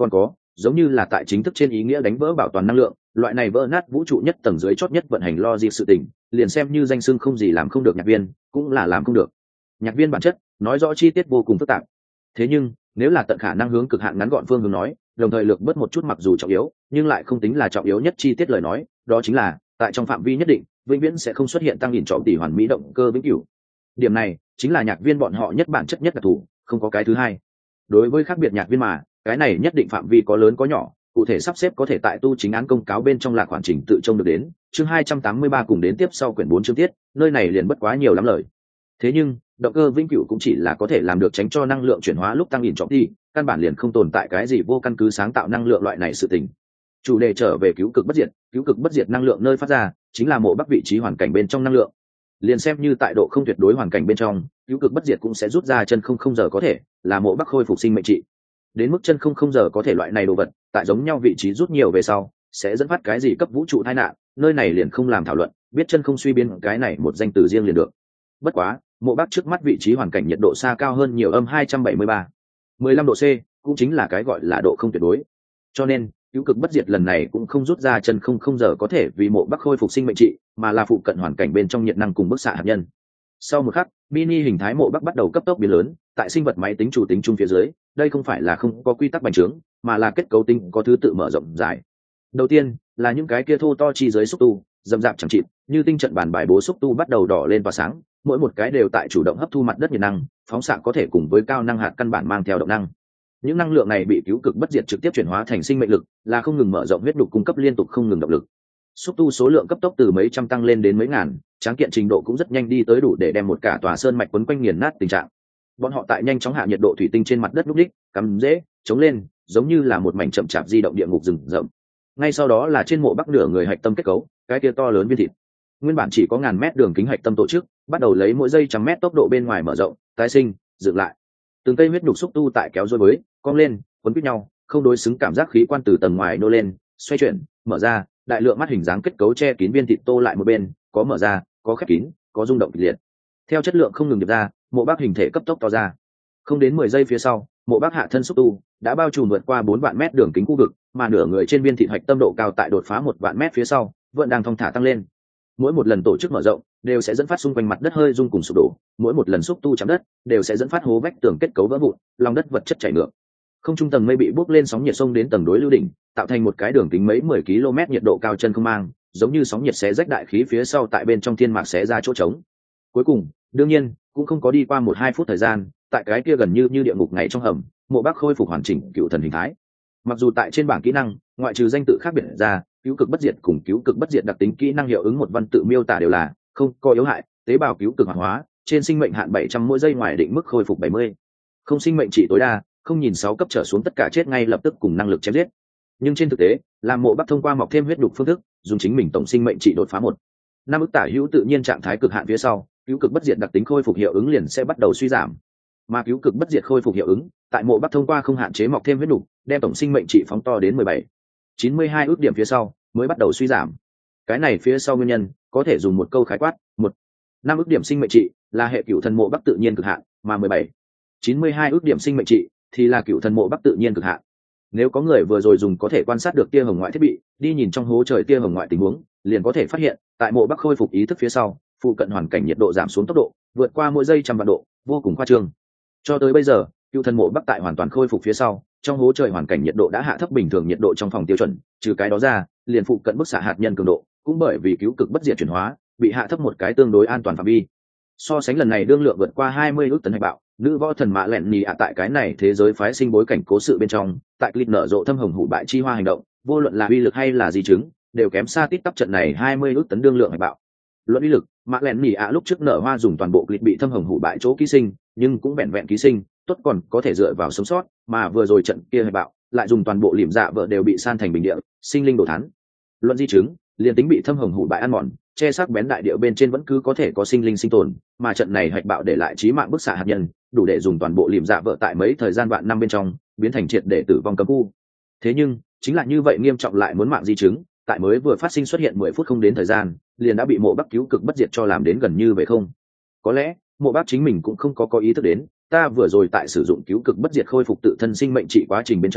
Còn có, giống như là tại chính thức trên ý nghĩa đánh vỡ bảo toàn năng lượng, loại này vỡ nát vũ trụ nhất tầng dưới chót nhất vận hành logic sự tình, liền xem như danh xưng không gì làm không được nhạc viên, cũng là làm không được. Nhạc viên bản chất, nói rõ chi tiết vô cùng phức tạp. Thế nhưng, nếu là tận khả năng hướng cực hạn ngắn gọn phương hướng nói, đồng thời lược bớt một chút mặc dù trọng yếu, nhưng lại không tính là trọng yếu nhất chi tiết lời nói, đó chính là, tại trong phạm vi nhất định, vĩnh viễn sẽ không xuất hiện tăng ỉn trọng tỷ hoàn mỹ động cơ vĩnh cửu. Điểm này, chính là nhạc viên bọn họ nhất bản chất nhất đặc thù, không có cái thứ hai. Đối với khác biệt nhạc viên mà, cái này nhất định phạm vi có lớn có nhỏ, cụ thể sắp xếp có thể tại tu chính án công cáo bên trong là khoản trình tự trông được đến, chương hai trăm tám mươi ba cùng đến tiếp sau quyển bốn chương tiết, nơi này liền bất quá nhiều lắm lời. Thế nhưng, động cơ vĩnh cửu cũng chỉ là có thể làm được tránh cho năng lượng chuyển hóa lúc tăng ỉn trọng tỷ, căn bản liền không tồn tại cái gì vô căn cứ sáng tạo năng lượng loại này sự tình. Chủ đề trở về cứu cực bất diệt, cứu cực bất diệt năng lượng nơi phát ra chính là mộ bắc vị trí hoàn cảnh bên trong năng lượng. Liền xem như tại độ không tuyệt đối hoàn cảnh bên trong, cứu cực bất diệt cũng sẽ rút ra chân không không giờ có thể, là mộ bắc khôi phục sinh mệnh trị. Đến mức chân không không giờ có thể loại này đồ vật, tại giống nhau vị trí rút nhiều về sau, sẽ dẫn phát cái gì cấp vũ trụ tai nạn, nơi này liền không làm thảo luận, biết chân không suy biến cái này một danh từ riêng liền được. Bất quá, mộ bắc trước mắt vị trí hoàn cảnh nhiệt độ xa cao hơn nhiều âm hai trăm bảy mươi ba, mười lăm độ C, cũng chính là cái gọi là độ không tuyệt đối. Cho nên, cứu cực bất diệt lần này cũng không rút ra chân không không giờ có thể vì mộ bắc khôi phục sinh mệnh trị, mà là phụ cận hoàn cảnh bên trong nhiệt năng cùng bức xạ hạt nhân. Sau một khắc, mini hình thái mộ bắc bắt đầu cấp tốc biến lớn, tại sinh vật máy tính chủ tính chung phía dưới, đây không phải là không có quy tắc bành trướng, mà là kết cấu tinh có thứ tự mở rộng dài. Đầu tiên, là những cái kia thô to chi dưới xúc tu, dầm dạp chẳng chịt, như tinh trận bản bài bố xúc tu bắt đầu đỏ lên và sáng, mỗi một cái đều tại chủ động hấp thu mặt đất nhiệt năng, phóng xạ có thể cùng với cao năng hạt căn bản mang theo động năng. Những năng lượng này bị cứu cực bất diệt trực tiếp chuyển hóa thành sinh mệnh lực, là không ngừng mở rộng huyết đục cung cấp liên tục không ngừng động lực. Xúc tu số lượng cấp tốc từ mấy trăm tăng lên đến mấy ngàn, tráng kiện trình độ cũng rất nhanh đi tới đủ để đem một cả tòa sơn mạch quấn quanh nghiền nát tình trạng. Bọn họ tại nhanh chóng hạ nhiệt độ thủy tinh trên mặt đất lúc đích, cắm dễ, chống lên, giống như là một mảnh chậm chạp di động địa ngục rừng rậm. Ngay sau đó là trên mộ bắc nửa người hạch tâm kết cấu, cái kia to lớn viên thịt. Nguyên bản chỉ có ngàn mét đường kính hạch tâm tổ chức, bắt đầu lấy mỗi giây trăm mét tốc độ bên ngoài mở rộng, tái sinh, dựng lại. Từng cây huyết nhục xúc tu tại kéo dối với, cong lên, quấn quýt nhau, không đối xứng cảm giác khí quan từ tầng ngoài nô lên, xoay chuyển, mở ra, đại lượng mắt hình dáng kết cấu che kín viên thịt tô lại một bên, có mở ra, có khép kín, có rung động kịch liệt. Theo chất lượng không ngừng điệp ra, mộ bắc hình thể cấp tốc to ra. Không đến mười giây phía sau, mộ bắc hạ thân xúc tu đã bao trùm vượt qua bốn vạn mét đường kính khu vực, mà nửa người trên viên thịt hạch tâm độ cao tại đột phá một vạn mét phía sau, vẫn đang thong thả tăng lên. Mỗi một lần tổ chức mở rộng, đều sẽ dẫn phát xung quanh mặt đất hơi rung cùng sụp đổ, mỗi một lần xúc tu chạm đất, đều sẽ dẫn phát hố vách tường kết cấu vỡ vụn, lòng đất vật chất chảy ngược. Không trung tầng mây bị bốc lên sóng nhiệt sông đến tầng đối lưu đỉnh, tạo thành một cái đường kính mấy mười ki lô mét nhiệt độ cao chân không mang, giống như sóng nhiệt xé rách đại khí phía sau tại bên trong thiên mạc xé ra chỗ trống. Cuối cùng, đương nhiên, cũng không có đi qua một hai phút thời gian, tại cái kia gần như như địa ngục ngày trong hầm, mộ bắc khôi phục hoàn chỉnh cựu thần hình thái. Mặc dù tại trên bảng kỹ năng, ngoại trừ danh tự khác biệt ra, cứu cực bất diệt cùng cứu cực bất diệt đặc tính kỹ năng hiệu ứng một văn tự miêu tả đều là không có yếu hại, tế bào cứu cực hoạt hóa, trên sinh mệnh hạn bảy trăm mỗi giây ngoài định mức khôi phục bảy mươi. Không sinh mệnh trị tối đa, không nhìn sáu cấp trở xuống tất cả chết ngay lập tức cùng năng lực chém giết. Nhưng trên thực tế, làm mộ bắc thông qua mọc thêm huyết đục phương thức, dùng chính mình tổng sinh mệnh trị đột phá một năm ức tả hữu tự nhiên trạng thái cực hạn phía sau, cứu cực bất diệt đặc tính khôi phục hiệu ứng liền sẽ bắt đầu suy giảm. Mà cứu cực bất diệt khôi phục hiệu ứng, tại mộ bắc thông qua không hạn chế mọc thêm huyết đục, đem tổng sinh mệnh trị phóng to đến mười bảy chín mươi hai ước điểm phía sau mới bắt đầu suy giảm. Cái này phía sau nguyên nhân có thể dùng một câu khái quát: một năm ước điểm sinh mệnh trị là hệ cửu thần mộ bắc tự nhiên cực hạn, mà mười bảy chín mươi hai ước điểm sinh mệnh trị thì là cửu thần mộ bắc tự nhiên cực hạn. Nếu có người vừa rồi dùng có thể quan sát được tia hồng ngoại thiết bị đi nhìn trong hố trời tia hồng ngoại tình huống, liền có thể phát hiện tại mộ bắc khôi phục ý thức phía sau, phụ cận hoàn cảnh nhiệt độ giảm xuống tốc độ vượt qua mỗi giây trăm vạn độ, vô cùng khoa trương. Cho tới bây giờ, cựu thần mộ bắc tại hoàn toàn khôi phục phía sau, trong hố trời hoàn cảnh nhiệt độ đã hạ thấp bình thường nhiệt độ trong phòng tiêu chuẩn, trừ cái đó ra, liền phụ cận bức xạ hạt nhân cường độ cũng bởi vì cứu cực bất diệt chuyển hóa bị hạ thấp một cái tương đối an toàn phạm vi. So sánh lần này đương lượng vượt qua hai mươi ước tấn hạch bạo, nữ võ thần mạ lẹn nhì ạ tại cái này thế giới phái sinh bối cảnh cố sự bên trong, tại clip nở rộ thâm hồng hủ bại chi hoa hành động, vô luận là uy lực hay là di chứng, đều kém xa tít tắp trận này hai mươi ước tấn đương lượng hạch bạo. Luận uy lực, mạ lẹn nhì ạ lúc trước nở hoa dùng toàn bộ clip bị thâm hồng hủ bại chỗ ký sinh, nhưng cũng vẹn vẹn ký sinh, tốt còn có thể dựa vào sống sót, mà vừa rồi trận kia hạch bạo, lại dùng toàn bộ liềm dạ vợ đều bị san thành bình địa, sinh linh đổ thán. Luận di chứng, liền tính bị thâm hồng hủ bại ăn mòn, che sắc bén đại địa bên trên vẫn cứ có thể có sinh linh sinh tồn, mà trận này hạch bạo để lại chí mạng bức xạ hạt nhân, đủ để dùng toàn bộ liềm dạ vợ tại mấy thời gian vạn năm bên trong biến thành triệt để tử vong cấm khu. Thế nhưng, chính là như vậy nghiêm trọng lại muốn mạng di chứng, tại mới vừa phát sinh xuất hiện mười phút không đến thời gian, liền đã bị mộ bắc cứu cực bất diệt cho làm đến gần như vậy không. Có lẽ, mộ bắc chính mình cũng không có có ý thức đến, ta vừa rồi tại sử dụng cứu cực bất diệt khôi phục tự thân sinh mệnh trị quá trình bên trong,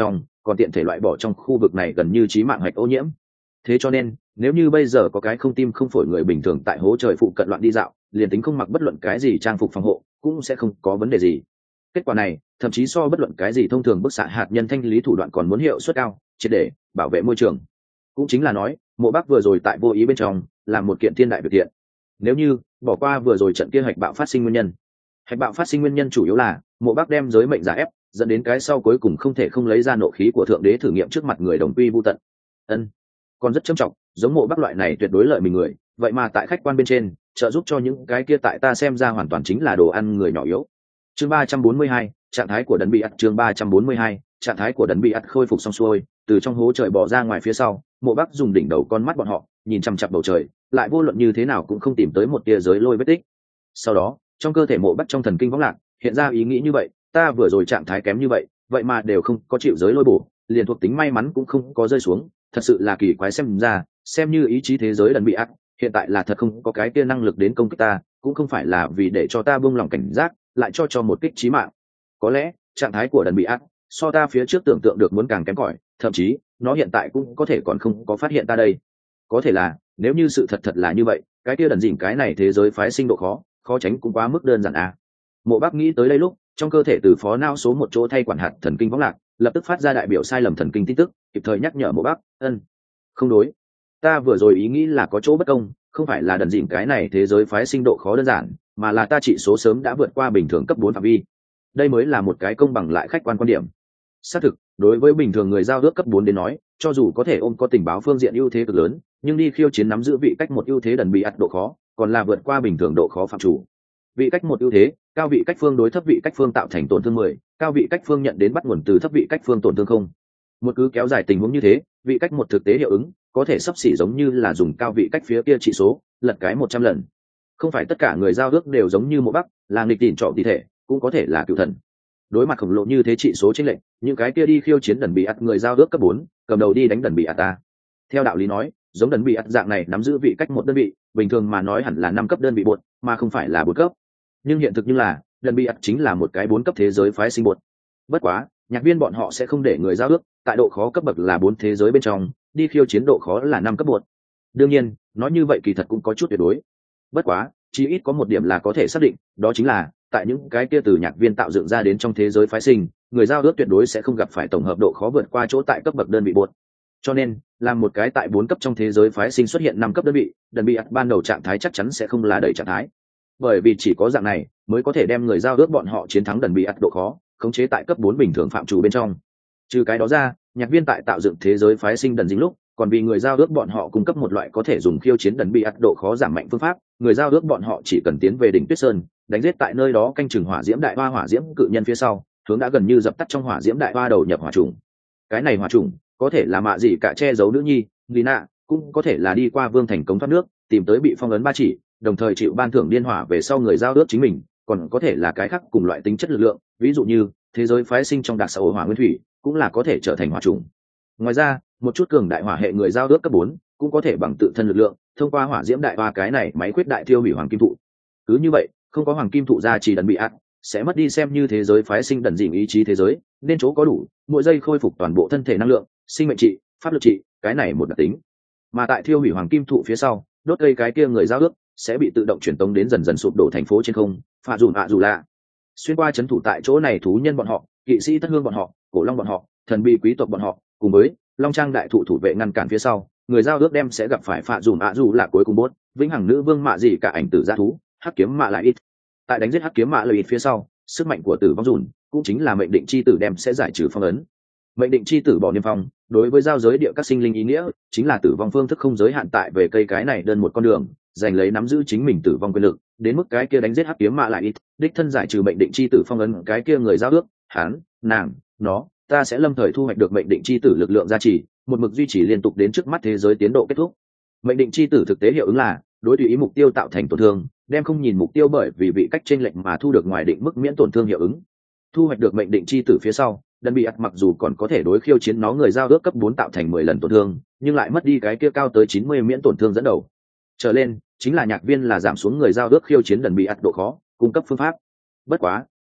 còn tiện thể loại bỏ trong khu vực này gần như chí mạng hạch ô nhiễm. Thế cho nên nếu như bây giờ có cái không tim không phổi người bình thường tại hố trời phụ cận loạn đi dạo, liền tính không mặc bất luận cái gì trang phục phòng hộ cũng sẽ không có vấn đề gì. Kết quả này thậm chí so bất luận cái gì thông thường bức xạ hạt nhân thanh lý thủ đoạn còn muốn hiệu suất cao, triệt để bảo vệ môi trường. Cũng chính là nói, Mộ Bắc vừa rồi tại vô ý bên trong làm một kiện thiên đại việc thiện. Nếu như bỏ qua vừa rồi trận kia hạch bạo phát sinh nguyên nhân, hạch bạo phát sinh nguyên nhân chủ yếu là Mộ Bắc đem giới mệnh giả ép, dẫn đến cái sau cuối cùng không thể không lấy ra nộ khí của thượng đế thử nghiệm trước mặt người đồng quy vu tận. Ân, còn rất trầm trọng, giống Mộ Bắc loại này tuyệt đối lợi mình người, vậy mà tại khách quan bên trên trợ giúp cho những cái kia tại ta xem ra hoàn toàn chính là đồ ăn người nhỏ yếu. Chương ba trăm bốn mươi hai, trạng thái của đần bị ắt. Chương ba trăm bốn mươi hai, trạng thái của đần bị ắt khôi phục xong xuôi, từ trong hố trời bò ra ngoài phía sau, Mộ Bắc dùng đỉnh đầu con mắt bọn họ nhìn chằm chằm bầu trời, lại vô luận như thế nào cũng không tìm tới một tia giới lôi vết tích. Sau đó trong cơ thể Mộ Bắc trong thần kinh võng lạc hiện ra ý nghĩ như vậy, ta vừa rồi trạng thái kém như vậy vậy mà đều không có chịu giới lôi bổ, liền thuộc tính may mắn cũng không có rơi xuống, thật sự là kỳ quái. Xem ra xem như ý chí thế giới đần bị ắt hiện tại là thật không có cái kia năng lực đến công kích ta, cũng không phải là vì để cho ta buông lòng cảnh giác lại cho cho một kích chí mạng. Có lẽ trạng thái của đần bị ắt so ta phía trước tưởng tượng được muốn càng kém cỏi, thậm chí nó hiện tại cũng có thể còn không có phát hiện ta đây. Có thể là nếu như sự thật thật là như vậy, cái kia đần dỉn cái này thế giới phái sinh độ khó khó tránh cũng quá mức đơn giản à. Mộ Bắc nghĩ tới đây lúc, trong cơ thể từ phó não số một chỗ thay quản hạt thần kinh võng lạc lập tức phát ra đại biểu sai lầm thần kinh tin tức, kịp thời nhắc nhở Mộ Bắc, ân không đối, ta vừa rồi ý nghĩ là có chỗ bất công, không phải là đần dỉn cái này thế giới phái sinh độ khó đơn giản, mà là ta trị số sớm đã vượt qua bình thường cấp bốn phạm vi. Đây mới là một cái công bằng lại khách quan quan điểm. Xác thực, đối với bình thường người giao ước cấp bốn đến nói, cho dù có thể ôm có tình báo phương diện ưu thế cực lớn, nhưng đi khiêu chiến nắm giữ vị cách một ưu thế đần bị ắt độ khó, còn là vượt qua bình thường độ khó phạm chủ. Vị cách một ưu thế, cao vị cách phương đối thấp vị cách phương tạo thành tổn thương mười, cao vị cách phương nhận đến bắt nguồn từ thấp vị cách phương tổn thương không. Một cứ kéo dài tình huống như thế, vị cách một thực tế hiệu ứng có thể sắp xỉ giống như là dùng cao vị cách phía kia trị số lật cái một trăm lần. Không phải tất cả người giao ước đều giống như Mộ Bắc, là nghịch tỉn trọ tỷ thể, cũng có thể là cựu thần. Đối mặt khổng lồ như thế trị số chênh lệch, những cái kia đi khiêu chiến đần bị ắt người giao ước cấp bốn, cầm đầu đi đánh đần bị ắt ta. Theo đạo lý nói, giống đần bị ắt dạng này nắm giữ vị cách một đơn vị, bình thường mà nói hẳn là năm cấp đơn vị bột, mà không phải là bốn cấp. Nhưng hiện thực như là, đần bị ắt chính là một cái bốn cấp thế giới phái sinh bột. Bất quá, nhạc viên bọn họ sẽ không để người giao ước tại độ khó cấp bậc là bốn thế giới bên trong, đi khiêu chiến độ khó là năm cấp bột. Đương nhiên, nói như vậy kỳ thật cũng có chút tuyệt đối. Bất quá, chỉ ít có một điểm là có thể xác định, đó chính là tại những cái kia từ nhạc viên tạo dựng ra đến trong thế giới phái sinh, người giao ước tuyệt đối sẽ không gặp phải tổng hợp độ khó vượt qua chỗ tại cấp bậc đơn vị bột. Cho nên, làm một cái tại bốn cấp trong thế giới phái sinh xuất hiện năm cấp đơn vị, đần bị ắt ban đầu trạng thái chắc chắn sẽ không là đầy trạng thái. Bởi vì chỉ có dạng này mới có thể đem người giao ước bọn họ chiến thắng đần bị ắt độ khó, khống chế tại cấp bốn bình thường phạm chủ bên trong. Trừ cái đó ra, nhạc viên tại tạo dựng thế giới phái sinh đần dính lúc, còn vì người giao ước bọn họ cung cấp một loại có thể dùng khiêu chiến đần bị ắt độ khó giảm mạnh phương pháp, người giao ước bọn họ chỉ cần tiến về đỉnh Tuyết Sơn, đánh giết tại nơi đó canh chừng hỏa diễm đại hoa hỏa diễm cự nhân phía sau, hướng đã gần như dập tắt trong hỏa diễm đại hoa đầu nhập hỏa trùng. Cái này hỏa trùng có thể là mạ gì cả che giấu nữ nhi Lina, cũng có thể là đi qua vương thành cống thoát nước tìm tới bị phong ấn ba chỉ, đồng thời chịu ban thưởng điên hỏa về sau người giao ước chính mình, còn có thể là cái khác cùng loại tính chất lực lượng, ví dụ như thế giới phái sinh trong đặc xã hội hỏa nguyên thủy cũng là có thể trở thành hỏa trùng. Ngoài ra, một chút cường đại hỏa hệ người giao ước cấp bốn cũng có thể bằng tự thân lực lượng thông qua hỏa diễm đại hoa cái này máy khuyết đại tiêu hủy hoàng kim thụ. Cứ như vậy, không có hoàng kim thụ gia trì đần bị ắt sẽ mất đi xem như thế giới phái sinh đần dỉn ý chí thế giới, nên chỗ có đủ mỗi giây khôi phục toàn bộ thân thể năng lượng, sinh mệnh trị, pháp lực trị, cái này một đặc tính. Mà tại thiêu hủy hoàng kim thụ phía sau, đốt cây cái kia người giao ước sẽ bị tự động truyền tống đến dần dần sụp đổ thành phố trên không, phạ dùn ạ dù lạ. Xuyên qua chấn thủ tại chỗ này thú nhân bọn họ, kỵ sĩ thất hương bọn họ, cổ long bọn họ, thần bị quý tộc bọn họ, cùng với long trang đại thụ thủ vệ ngăn cản phía sau, người giao ước đem sẽ gặp phải phạ dùn ạ dù lạ cuối cùng bốt, vĩnh hằng nữ vương mạ gì cả ảnh tử gia thú, hắc kiếm mạ lại ít. Tại đánh giết hắc kiếm mạ lại ít phía sau, sức mạnh của tử vong dùn cũng chính là mệnh định chi tử đem sẽ giải trừ phong ấn. Mệnh định chi tử bỏ niêm phong đối với giao giới địa các sinh linh ý nghĩa chính là tử vong phương thức không giới hạn tại về cây cái này đơn một con đường, giành lấy nắm giữ chính mình tử vong quyền lực, đến mức cái kia đánh giết hắc kiếm mạ lại ít, đích thân giải trừ mệnh định chi tử phong ấn cái kia người giao ước, hắn, nàng, nó, ta sẽ lâm thời thu hoạch được mệnh định chi tử lực lượng gia trì, một mực duy trì liên tục đến trước mắt thế giới tiến độ kết thúc. Mệnh định chi tử thực tế hiệu ứng là đối tùy ý mục tiêu tạo thành tổn thương, đem không nhìn mục tiêu bởi vì vị cách chênh lệch mà thu được ngoài định mức miễn tổn thương hiệu ứng. Thu hoạch được mệnh định chi tử phía sau, đần bị ắt mặc dù còn có thể đối khiêu chiến nó người giao ước cấp bốn tạo thành mười lần tổn thương, nhưng lại mất đi cái kia cao tới chín mươi miễn tổn thương dẫn đầu. Trở lên chính là nhạc viên là giảm xuống người giao ước khiêu chiến đần bị ắt độ khó, cung cấp phương pháp. Bất quá,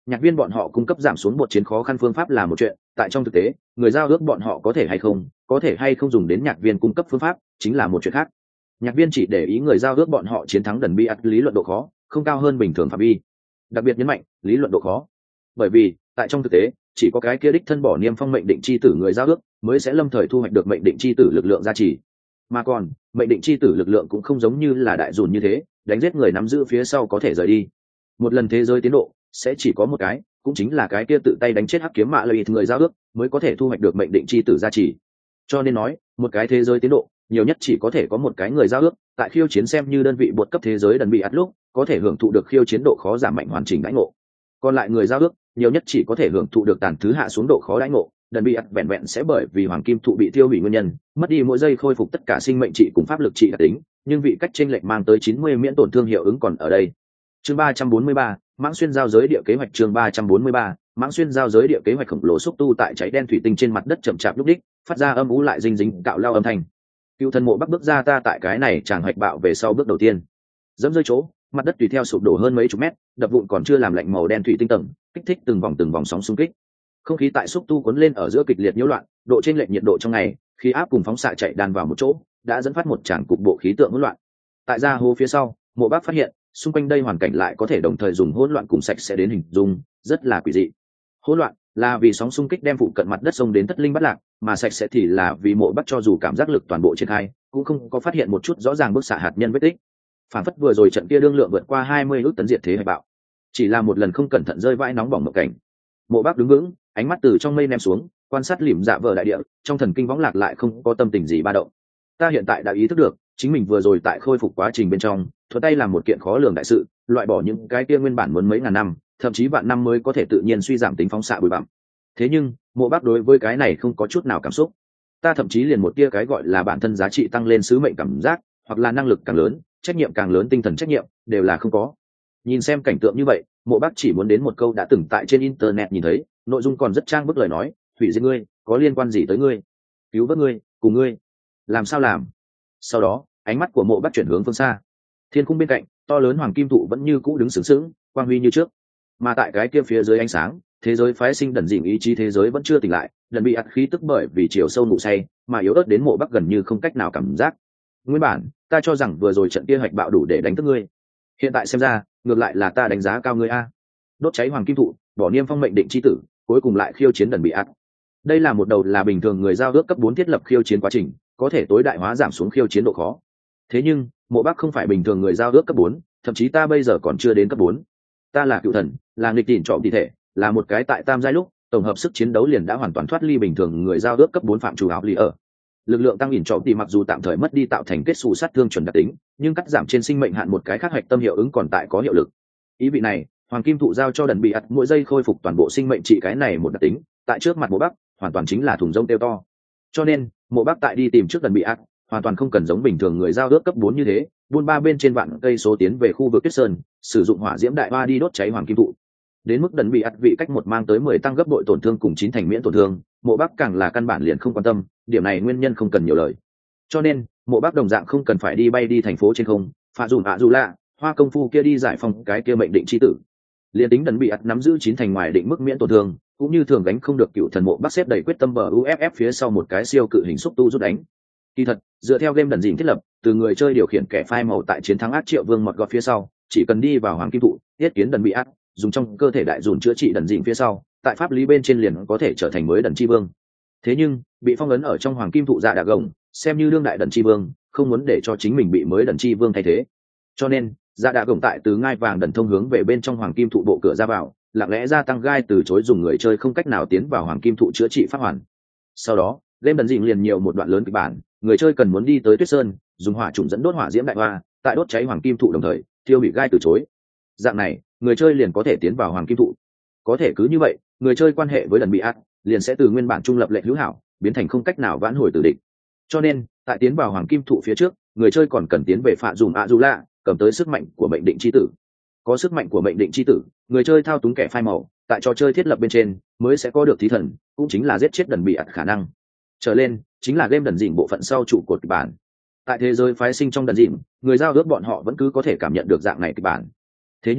nhạc viên bọn họ cung cấp giảm xuống một chiến khó khăn phương pháp là một chuyện, tại trong thực tế người giao ước bọn họ có thể hay không có thể hay không dùng đến nhạc viên cung cấp phương pháp chính là một chuyện khác. Nhạc viên chỉ để ý người giao ước bọn họ chiến thắng đần bi ắt lý luận độ khó không cao hơn bình thường phạm vi, đặc biệt nhấn mạnh lý luận độ khó, bởi vì tại trong thực tế chỉ có cái kia đích thân bỏ niêm phong mệnh định chi tử người giao ước mới sẽ lâm thời thu hoạch được mệnh định chi tử lực lượng gia trì, mà còn mệnh định chi tử lực lượng cũng không giống như là đại dùn như thế đánh giết người nắm giữ phía sau có thể rời đi. Một lần thế giới tiến độ sẽ chỉ có một cái, cũng chính là cái kia tự tay đánh chết hắc kiếm mạ lợi người giao ước mới có thể thu hoạch được mệnh định chi tử gia trì. Cho nên nói một cái thế giới tiến độ nhiều nhất chỉ có thể có một cái người giao ước tại khiêu chiến xem như đơn vị bột cấp thế giới đần bị ắt lúc có thể hưởng thụ được khiêu chiến độ khó giảm mạnh hoàn chỉnh đãi ngộ, còn lại người giao ước nhiều nhất chỉ có thể hưởng thụ được tàn thứ hạ xuống độ khó đãi ngộ. Đần bị ắt vẹn vẹn sẽ bởi vì hoàng kim thụ bị tiêu hủy nguyên nhân mất đi mỗi giây khôi phục tất cả sinh mệnh trị cùng pháp lực trị đặc tính, nhưng vị cách chênh lệch mang tới chín mươi miễn tổn thương hiệu ứng còn ở đây. Chương ba trăm bốn mươi ba, mãng xuyên giao giới địa kế hoạch. Chương ba trăm bốn mươi ba, mãng xuyên giao giới địa kế hoạch. Khổng lồ xúc tu tại cháy đen thủy tinh trên mặt đất chậm chạp lúc đích phát ra âm ú lại dinh dính cạo lao âm thanh. Cựu thần mộ bắc bước ra ta tại cái này chàng hoạch bạo về sau bước đầu tiên dẫm rơi chỗ mặt đất tùy theo sụp đổ hơn mấy chục mét, đập vụn còn chưa làm lạnh màu đen thủy tinh tầng kích thích từng vòng từng vòng sóng xung kích. Không khí tại xúc tu cuốn lên ở giữa kịch liệt nhiễu loạn, độ trên lệch nhiệt độ trong ngày khí áp cùng phóng xạ chạy đan vào một chỗ đã dẫn phát một tràng cục bộ khí tượng hỗn loạn. Tại ra hố phía sau, mộ bác phát hiện xung quanh đây hoàn cảnh lại có thể đồng thời dùng hỗn loạn cùng sạch sẽ đến hình dung rất là quỷ dị. Hỗn loạn là vì sóng xung kích đem phụ cận mặt đất sông đến thất linh bắt lạc, mà sạch sẽ thì là vì mộ bác cho dù cảm giác lực toàn bộ triển khai cũng không có phát hiện một chút rõ ràng bức xạ hạt nhân vết tích. Phản phất vừa rồi trận kia đương lượng vượt qua hai mươi ước tấn diệt thế hạch bạo chỉ là một lần không cẩn thận rơi vãi nóng bỏng mộng cảnh. Mộ bác đứng vững, ánh mắt từ trong mây ném xuống, quan sát lìm dạ vờ đại địa, trong thần kinh võng lạc lại không có tâm tình gì ba động. Ta hiện tại đã ý thức được chính mình vừa rồi tại khôi phục quá trình bên trong thuận tay làm một kiện khó lường đại sự, loại bỏ những cái kia nguyên bản muốn mấy ngàn năm thậm chí vạn năm mới có thể tự nhiên suy giảm tính phóng xạ bụi bặm. Thế nhưng mộ bác đối với cái này không có chút nào cảm xúc. Ta thậm chí liền một tia cái gọi là bản thân giá trị tăng lên sứ mệnh cảm giác hoặc là năng lực càng lớn trách nhiệm càng lớn tinh thần trách nhiệm đều là không có. Nhìn xem cảnh tượng như vậy, mộ bác chỉ muốn đến một câu đã từng tại trên internet nhìn thấy, nội dung còn rất trang bức lời nói: hủy diệt ngươi có liên quan gì tới ngươi, cứu vớt ngươi cùng ngươi làm sao làm. Sau đó ánh mắt của mộ bác chuyển hướng phương xa, thiên cung bên cạnh to lớn hoàng kim thụ vẫn như cũ đứng sướng sướng quang huy như trước, mà tại cái kia phía dưới ánh sáng thế giới phái sinh đần dịnh ý chí thế giới vẫn chưa tỉnh lại, đần bị ắt khí tức bởi vì chiều sâu ngủ say mà yếu ớt đến mộ bác gần như không cách nào cảm giác. Nguyên bản ta cho rằng vừa rồi trận kia hạch bạo đủ để đánh thức ngươi, hiện tại xem ra ngược lại là ta đánh giá cao ngươi a. Đốt cháy hoàng kim thụ, bỏ niêm phong mệnh định chi tử, cuối cùng lại khiêu chiến đần bị ắt. Đây là một đầu là bình thường người giao ước cấp bốn thiết lập khiêu chiến quá trình, có thể tối đại hóa giảm xuống khiêu chiến độ khó. Thế nhưng mộ bác không phải bình thường người giao ước cấp bốn, thậm chí ta bây giờ còn chưa đến cấp bốn. Ta là cựu thần, là nghịch tỉn trọm thi thể, là một cái tại tam giai lúc tổng hợp sức chiến đấu liền đã hoàn toàn thoát ly bình thường người giao ước cấp bốn phạm chủ áo ly ở. Lực lượng tăng ỉn trọm thì mặc dù tạm thời mất đi tạo thành kết xù sát thương chuẩn đặc tính, nhưng cắt giảm trên sinh mệnh hạn một cái khác hoạch tâm hiệu ứng còn tại có hiệu lực. Ý vị này hoàng kim thụ giao cho đần bị ắt mỗi giây khôi phục toàn bộ sinh mệnh trị cái này một đặc tính, tại trước mặt mộ bác hoàn toàn chính là thùng rông tiêu to. Cho nên mộ bác tại đi tìm trước đần bị ắt hoàn toàn không cần giống bình thường người giao ước cấp bốn như thế buôn ba bên trên vạn cây số tiến về khu vực tuyết sơn sử dụng hỏa diễm đại hoa đi đốt cháy hoàng kim thụ. Đến mức đần bị ắt vị cách một mang tới mười tăng gấp bội tổn thương cùng chín thành miễn tổn thương, mộ bác càng là căn bản liền không quan tâm, điểm này nguyên nhân không cần nhiều lời. Cho nên mộ bác đồng dạng không cần phải đi bay đi thành phố trên không phá dùn ạ dù lạ hoa công phu kia đi giải phong cái kia mệnh định chi tử. Liên tính đần bị ắt nắm giữ chín thành ngoài định mức miễn tổn thương cũng như thường gánh không được cựu thần mộ bác xếp đầy quyết tâm bờ u ép ép phía sau một cái siêu cự hình xúc tu rút đánh. Kỳ thật dựa theo game đần dịnh thiết lập, từ người chơi điều khiển kẻ phai màu tại chiến thắng ác triệu vương mọt gọt phía sau chỉ cần đi vào hoàng kim thụ thiết kiến đần bị ắt dùng trong cơ thể đại dùn chữa trị đần dịnh phía sau tại pháp lý bên trên liền có thể trở thành mới đần chi vương. Thế nhưng bị phong ấn ở trong hoàng kim thụ dạ đà gồng xem như đương đại đần chi vương không muốn để cho chính mình bị mới đần chi vương thay thế, cho nên dạ đà gồng tại từ ngai vàng đần thông hướng về bên trong hoàng kim thụ bộ cửa ra vào lặng lẽ gia tăng gai từ chối dùng người chơi không cách nào tiến vào hoàng kim thụ chữa trị pháp hoàn. Sau đó game đần dịnh liền nhiều một đoạn lớn kịch bản, người chơi cần muốn đi tới tuyết sơn dùng hỏa trùng dẫn đốt hỏa diễm đại hoa tại đốt cháy hoàng kim thụ đồng thời thiêu bị gai từ chối, dạng này người chơi liền có thể tiến vào hoàng kim thụ. Có thể cứ như vậy người chơi quan hệ với đần bị ắt liền sẽ từ nguyên bản trung lập lệnh hữu hảo biến thành không cách nào vãn hồi tử địch. Cho nên tại tiến vào hoàng kim thụ phía trước người chơi còn cần tiến về phạ dùm ạ dù lạ cầm tới sức mạnh của mệnh định chi tử. Có sức mạnh của mệnh định chi tử, người chơi thao túng kẻ phai màu tại trò chơi thiết lập bên trên mới sẽ có được thí thần, cũng chính là giết chết đần bị ắt khả năng. Trở lên chính là game đần dịnh bộ phận sau trụ cột kịch bản. Tại thế giới phái sinh trong đần dịnh, người giao ước bọn họ vẫn cứ có thể cảm nhận được dạng này kịch bản. Thế nhưng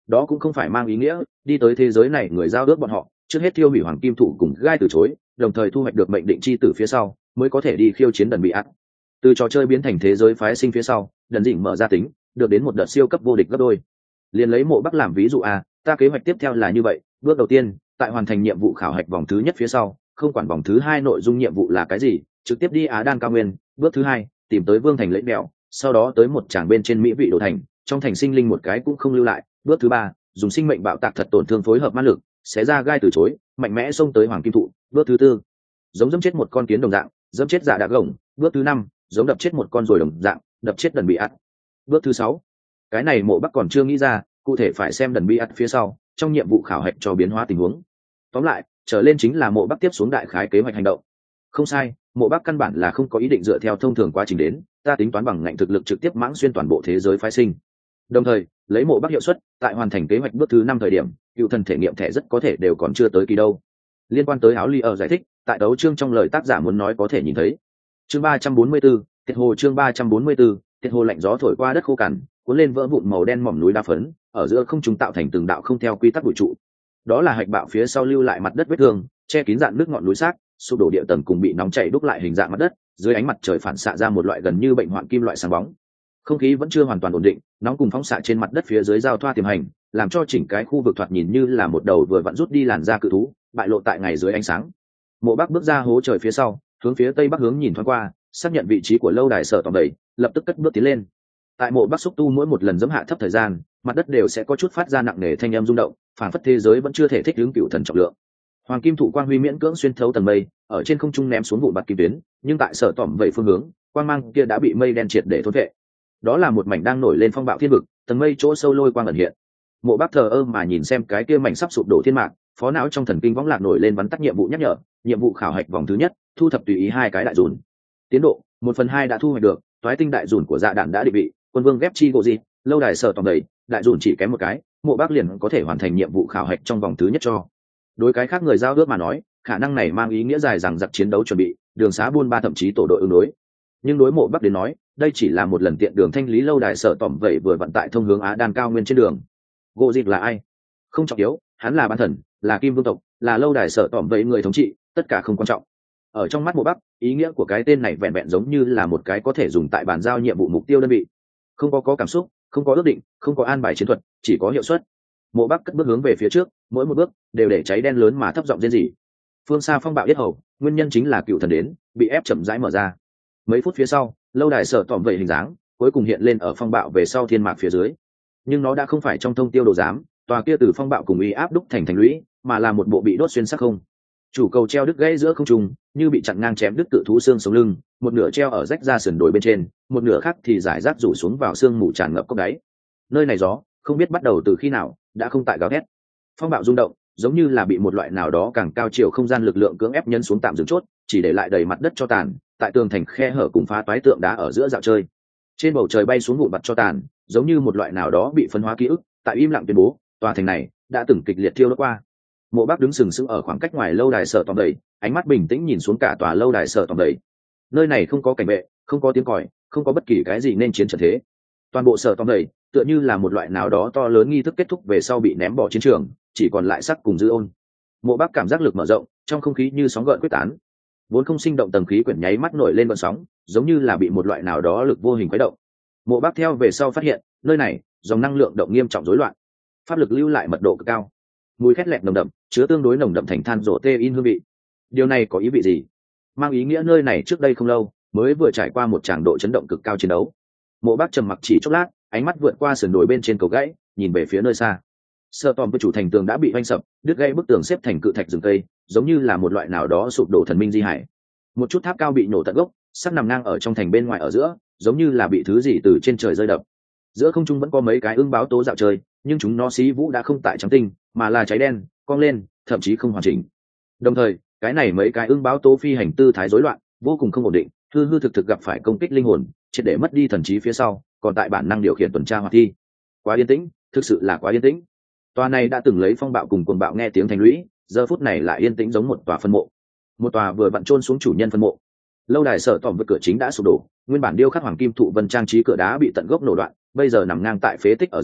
đó cũng không phải mang ý nghĩa đi tới thế giới này người giao ước bọn họ trước hết tiêu hủy hoàng kim thụ cùng gai từ chối, đồng thời thu hoạch được mệnh định chi tử phía sau mới có thể đi khiêu chiến đần bị ắt. Từ trò chơi biến thành thế giới phái sinh phía sau, đần dĩnh mở ra tính được đến một đợt siêu cấp vô địch gấp đôi. Liền lấy mộ bắc làm ví dụ à, ta kế hoạch tiếp theo là như vậy. Bước đầu tiên, tại hoàn thành nhiệm vụ khảo hạch vòng thứ nhất phía sau, không quản vòng thứ hai nội dung nhiệm vụ là cái gì, trực tiếp đi Á Đan cao nguyên. Bước thứ hai, tìm tới vương thành lẫy mèo, sau đó tới một tràng bên trên mỹ vị đồ thành, trong thành sinh linh một cái cũng không lưu lại. Bước thứ ba, dùng sinh mệnh bạo tạc thật tổn thương phối hợp ma lực, xé ra gai từ chối, mạnh mẽ xông tới hoàng kim thụ. Bước thứ tư, giống dẫm chết một con kiến đồng dạng, dẫm chết dạ đạ gồng. Bước thứ năm, giống đập chết một con rồi đồng dạng, đập chết đần bị ắt. Bước thứ sáu, cái này mộ bắc còn chưa nghĩ ra, cụ thể phải xem đần bị ắt phía sau trong nhiệm vụ khảo hạch cho biến hóa tình huống. Tóm lại, trở lên chính là mộ bắc tiếp xuống đại khái kế hoạch hành động. Không sai, mộ bắc căn bản là không có ý định dựa theo thông thường quá trình đến, ta tính toán bằng ngạnh thực lực trực tiếp mãng xuyên toàn bộ thế giới phái sinh. Đồng thời, lấy mộ bắc hiệu suất, tại hoàn thành kế hoạch bước thứ năm thời điểm, cựu thần thể nghiệm thẻ rất có thể đều còn chưa tới kỳ đâu. Liên quan tới áo ly ở giải thích, tại đấu chương trong lời tác giả muốn nói có thể nhìn thấy. Chương ba trăm bốn mươi 4, Tiệt hồ chương ba trăm bốn mươi 4, Tiệt hồ lạnh gió thổi qua đất khô cằn, cuốn lên vỡ vụn màu đen mỏm núi đá phấn, ở giữa không trung tạo thành từng đạo không theo quy tắc bụi trụ. Đó là hạch bạo phía sau lưu lại mặt đất vết thương, che kín dạn nước ngọn núi xác, sụp đổ địa tầng cùng bị nóng chảy đúc lại hình dạng mặt đất, dưới ánh mặt trời phản xạ ra một loại gần như bệnh hoạn kim loại sáng bóng. Không khí vẫn chưa hoàn toàn ổn định, nóng cùng phóng xạ trên mặt đất phía dưới giao thoa tiềm hành, làm cho chỉnh cái khu vực thoạt nhìn như là một đầu vừa vặn rút đi làn da cự thú, bại lộ tại ngày dưới ánh sáng. Mộ Bắc bước ra hố trời phía sau, hướng phía tây bắc hướng nhìn thoáng qua, xác nhận vị trí của lâu đài sở tòng đầy, lập tức cất bước tiến lên. Tại mộ Bắc xúc tu mỗi một lần giẫm hạ thấp thời gian, mặt đất đều sẽ có chút phát ra nặng nề thanh âm rung động, phản phất thế giới vẫn chưa thể thích ứng cựu thần trọng lượng. Hoàng kim thụ quang huy miễn cưỡng xuyên thấu tầng mây, ở trên không trung ném xuống vụ bạt kim tuyến, nhưng tại sở tỏm vậy phương hướng, quang mang kia đã bị mây đen triệt để thôn vệ. Đó là một mảnh đang nổi lên phong bạo thiên vực, tầng mây chỗ sâu lôi quang ẩn hiện. Mộ Bắc thờ ơ mà nhìn xem cái kia mảnh sắp sụp đổ thiên mạc, phó não trong thần kinh võng lạc nổi lên bắn tắt nhiệm vụ nhắc nhở, nhiệm vụ khảo hạch vòng thứ nhất, thu thập tùy ý hai cái đại dùn. Tiến độ, một phần hai đã thu hoạch được, toái tinh đại dùn của dạ đạn đã định vị, quân vương ghép chi gỗ gì, lâu đài sở tỏm đầy, đại dùn chỉ kém một cái, Mộ Bắc liền có thể hoàn thành nhiệm vụ khảo hạch trong vòng thứ nhất cho. Đối cái khác người giao ước mà nói, khả năng này mang ý nghĩa dài rằng giặc chiến đấu chuẩn bị, đường xá buôn ba thậm chí tổ đội ứng đối. Nhưng đối Mộ Bắc đến nói, đây chỉ là một lần tiện đường thanh lý lâu đài sở tỏm vậy vừa vận tại thông hướng Á Đan cao nguyên trên đường. Gỗ dịp là ai? Không trọng yếu, hắn là bán thần, là kim vương tộc, là lâu đài sở tỏm vậy người thống trị, tất cả không quan trọng. Ở trong mắt Mộ Bắc, ý nghĩa của cái tên này vẹn vẹn giống như là một cái có thể dùng tại bàn giao nhiệm vụ mục tiêu đơn vị. Không có có cảm xúc, không có ước định, không có an bài chiến thuật, chỉ có hiệu suất. Mộ Bắc cất bước hướng về phía trước, mỗi một bước đều để cháy đen lớn mà thấp giọng rên rỉ. Phương xa phong bạo yết hầu, nguyên nhân chính là cựu thần đến, bị ép chậm rãi mở ra. Mấy phút phía sau, lâu đài sở tỏm vậy hình dáng cuối cùng hiện lên ở phong bạo về sau thiên mạc phía dưới. Nhưng nó đã không phải trong thông tiêu đồ giám, tòa kia từ phong bạo cùng uy áp đúc thành thành lũy, mà là một bộ bị đốt xuyên sắc không. Chủ cầu treo đứt gãy giữa không trung, như bị chặn ngang chém đứt cự thú xương sống lưng, một nửa treo ở rách ra sườn đồi bên trên, một nửa khác thì giải rác rủ xuống vào xương mù tràn ngập cốc đáy. Nơi này gió, không biết bắt đầu từ khi nào, đã không tại gào thét. Phong bạo rung động, giống như là bị một loại nào đó càng cao chiều không gian lực lượng cưỡng ép nhân xuống tạm dừng chốt, chỉ để lại đầy mặt đất cho tàn, tại tường thành khe hở cùng phá toái tượng đá ở giữa dạo chơi. Trên bầu trời bay xuống vụn bặt cho tàn, giống như một loại nào đó bị phân hóa ký ức, tại im lặng tuyên bố, tòa thành này đã từng kịch liệt thiêu đốt qua. Mộ Bắc đứng sừng sững ở khoảng cách ngoài lâu đài sở tòm đầy, ánh mắt bình tĩnh nhìn xuống cả tòa lâu đài sở tòm đầy. Nơi này không có cảnh vệ, không có tiếng còi, không có bất kỳ cái gì nên chiến trận thế. Toàn bộ sở tòm đầy tựa như là một loại nào đó to lớn nghi thức kết thúc về sau bị ném bỏ chiến trường, chỉ còn lại sắc cùng dư ôn. Mộ Bắc cảm giác lực mở rộng, trong không khí như sóng gợn quyết tán. Vốn không sinh động tầng khí quyển nháy mắt nổi lên vận sóng, giống như là bị một loại nào đó lực vô hình khuấy động. Mộ Bắc theo về sau phát hiện, nơi này dòng năng lượng động nghiêm trọng rối loạn, pháp lực lưu lại mật độ cực cao, mùi khét lẹt nồng đậm, chứa tương đối nồng đậm thành than rổ tê in hương vị. Điều này có ý vị gì? Mang ý nghĩa nơi này trước đây không lâu mới vừa trải qua một tràng độ chấn động cực cao chiến đấu. Mộ Bắc trầm mặc chỉ chốc lát, ánh mắt vượt qua sườn đồi bên trên cầu gãy, nhìn về phía nơi xa. Sở tòm với chủ thành tường đã bị hoanh sập, đứt gãy bức tường xếp thành cự thạch rừng cây, giống như là một loại nào đó sụp đổ thần minh di hải. Một chút tháp cao bị nổ tận gốc, sắc nằm ngang ở trong thành bên ngoài ở giữa, giống như là bị thứ gì từ trên trời rơi đập. Giữa không trung vẫn có mấy cái ưng báo tố dạo chơi, nhưng chúng nó xí vũ đã không tại trắng tinh, mà là cháy đen, cong lên, thậm chí không hoàn chỉnh. Đồng thời, cái này mấy cái ưng báo tố phi hành tư thái rối loạn, vô cùng không ổn định, hư hư thực thực gặp phải công kích linh hồn, triệt để mất đi thần trí phía sau, còn tại bản năng điều khiển tuần tra hoạt thi. Quá yên tĩnh, thực sự là quá yên tĩnh. Tòa này đã từng lấy phong bạo cùng cuồng bạo nghe tiếng thành lũy, giờ phút này lại yên tĩnh giống một tòa phân mộ, một tòa vừa vặn chôn xuống chủ nhân phân mộ. Lâu đài sở tòm với cửa chính đã sụp đổ, nguyên bản điêu khắc hoàng kim thụ vân trang trí cửa đá bị tận gốc nổ đoạn, bây giờ nằm ngang tại phế tích ở giữa,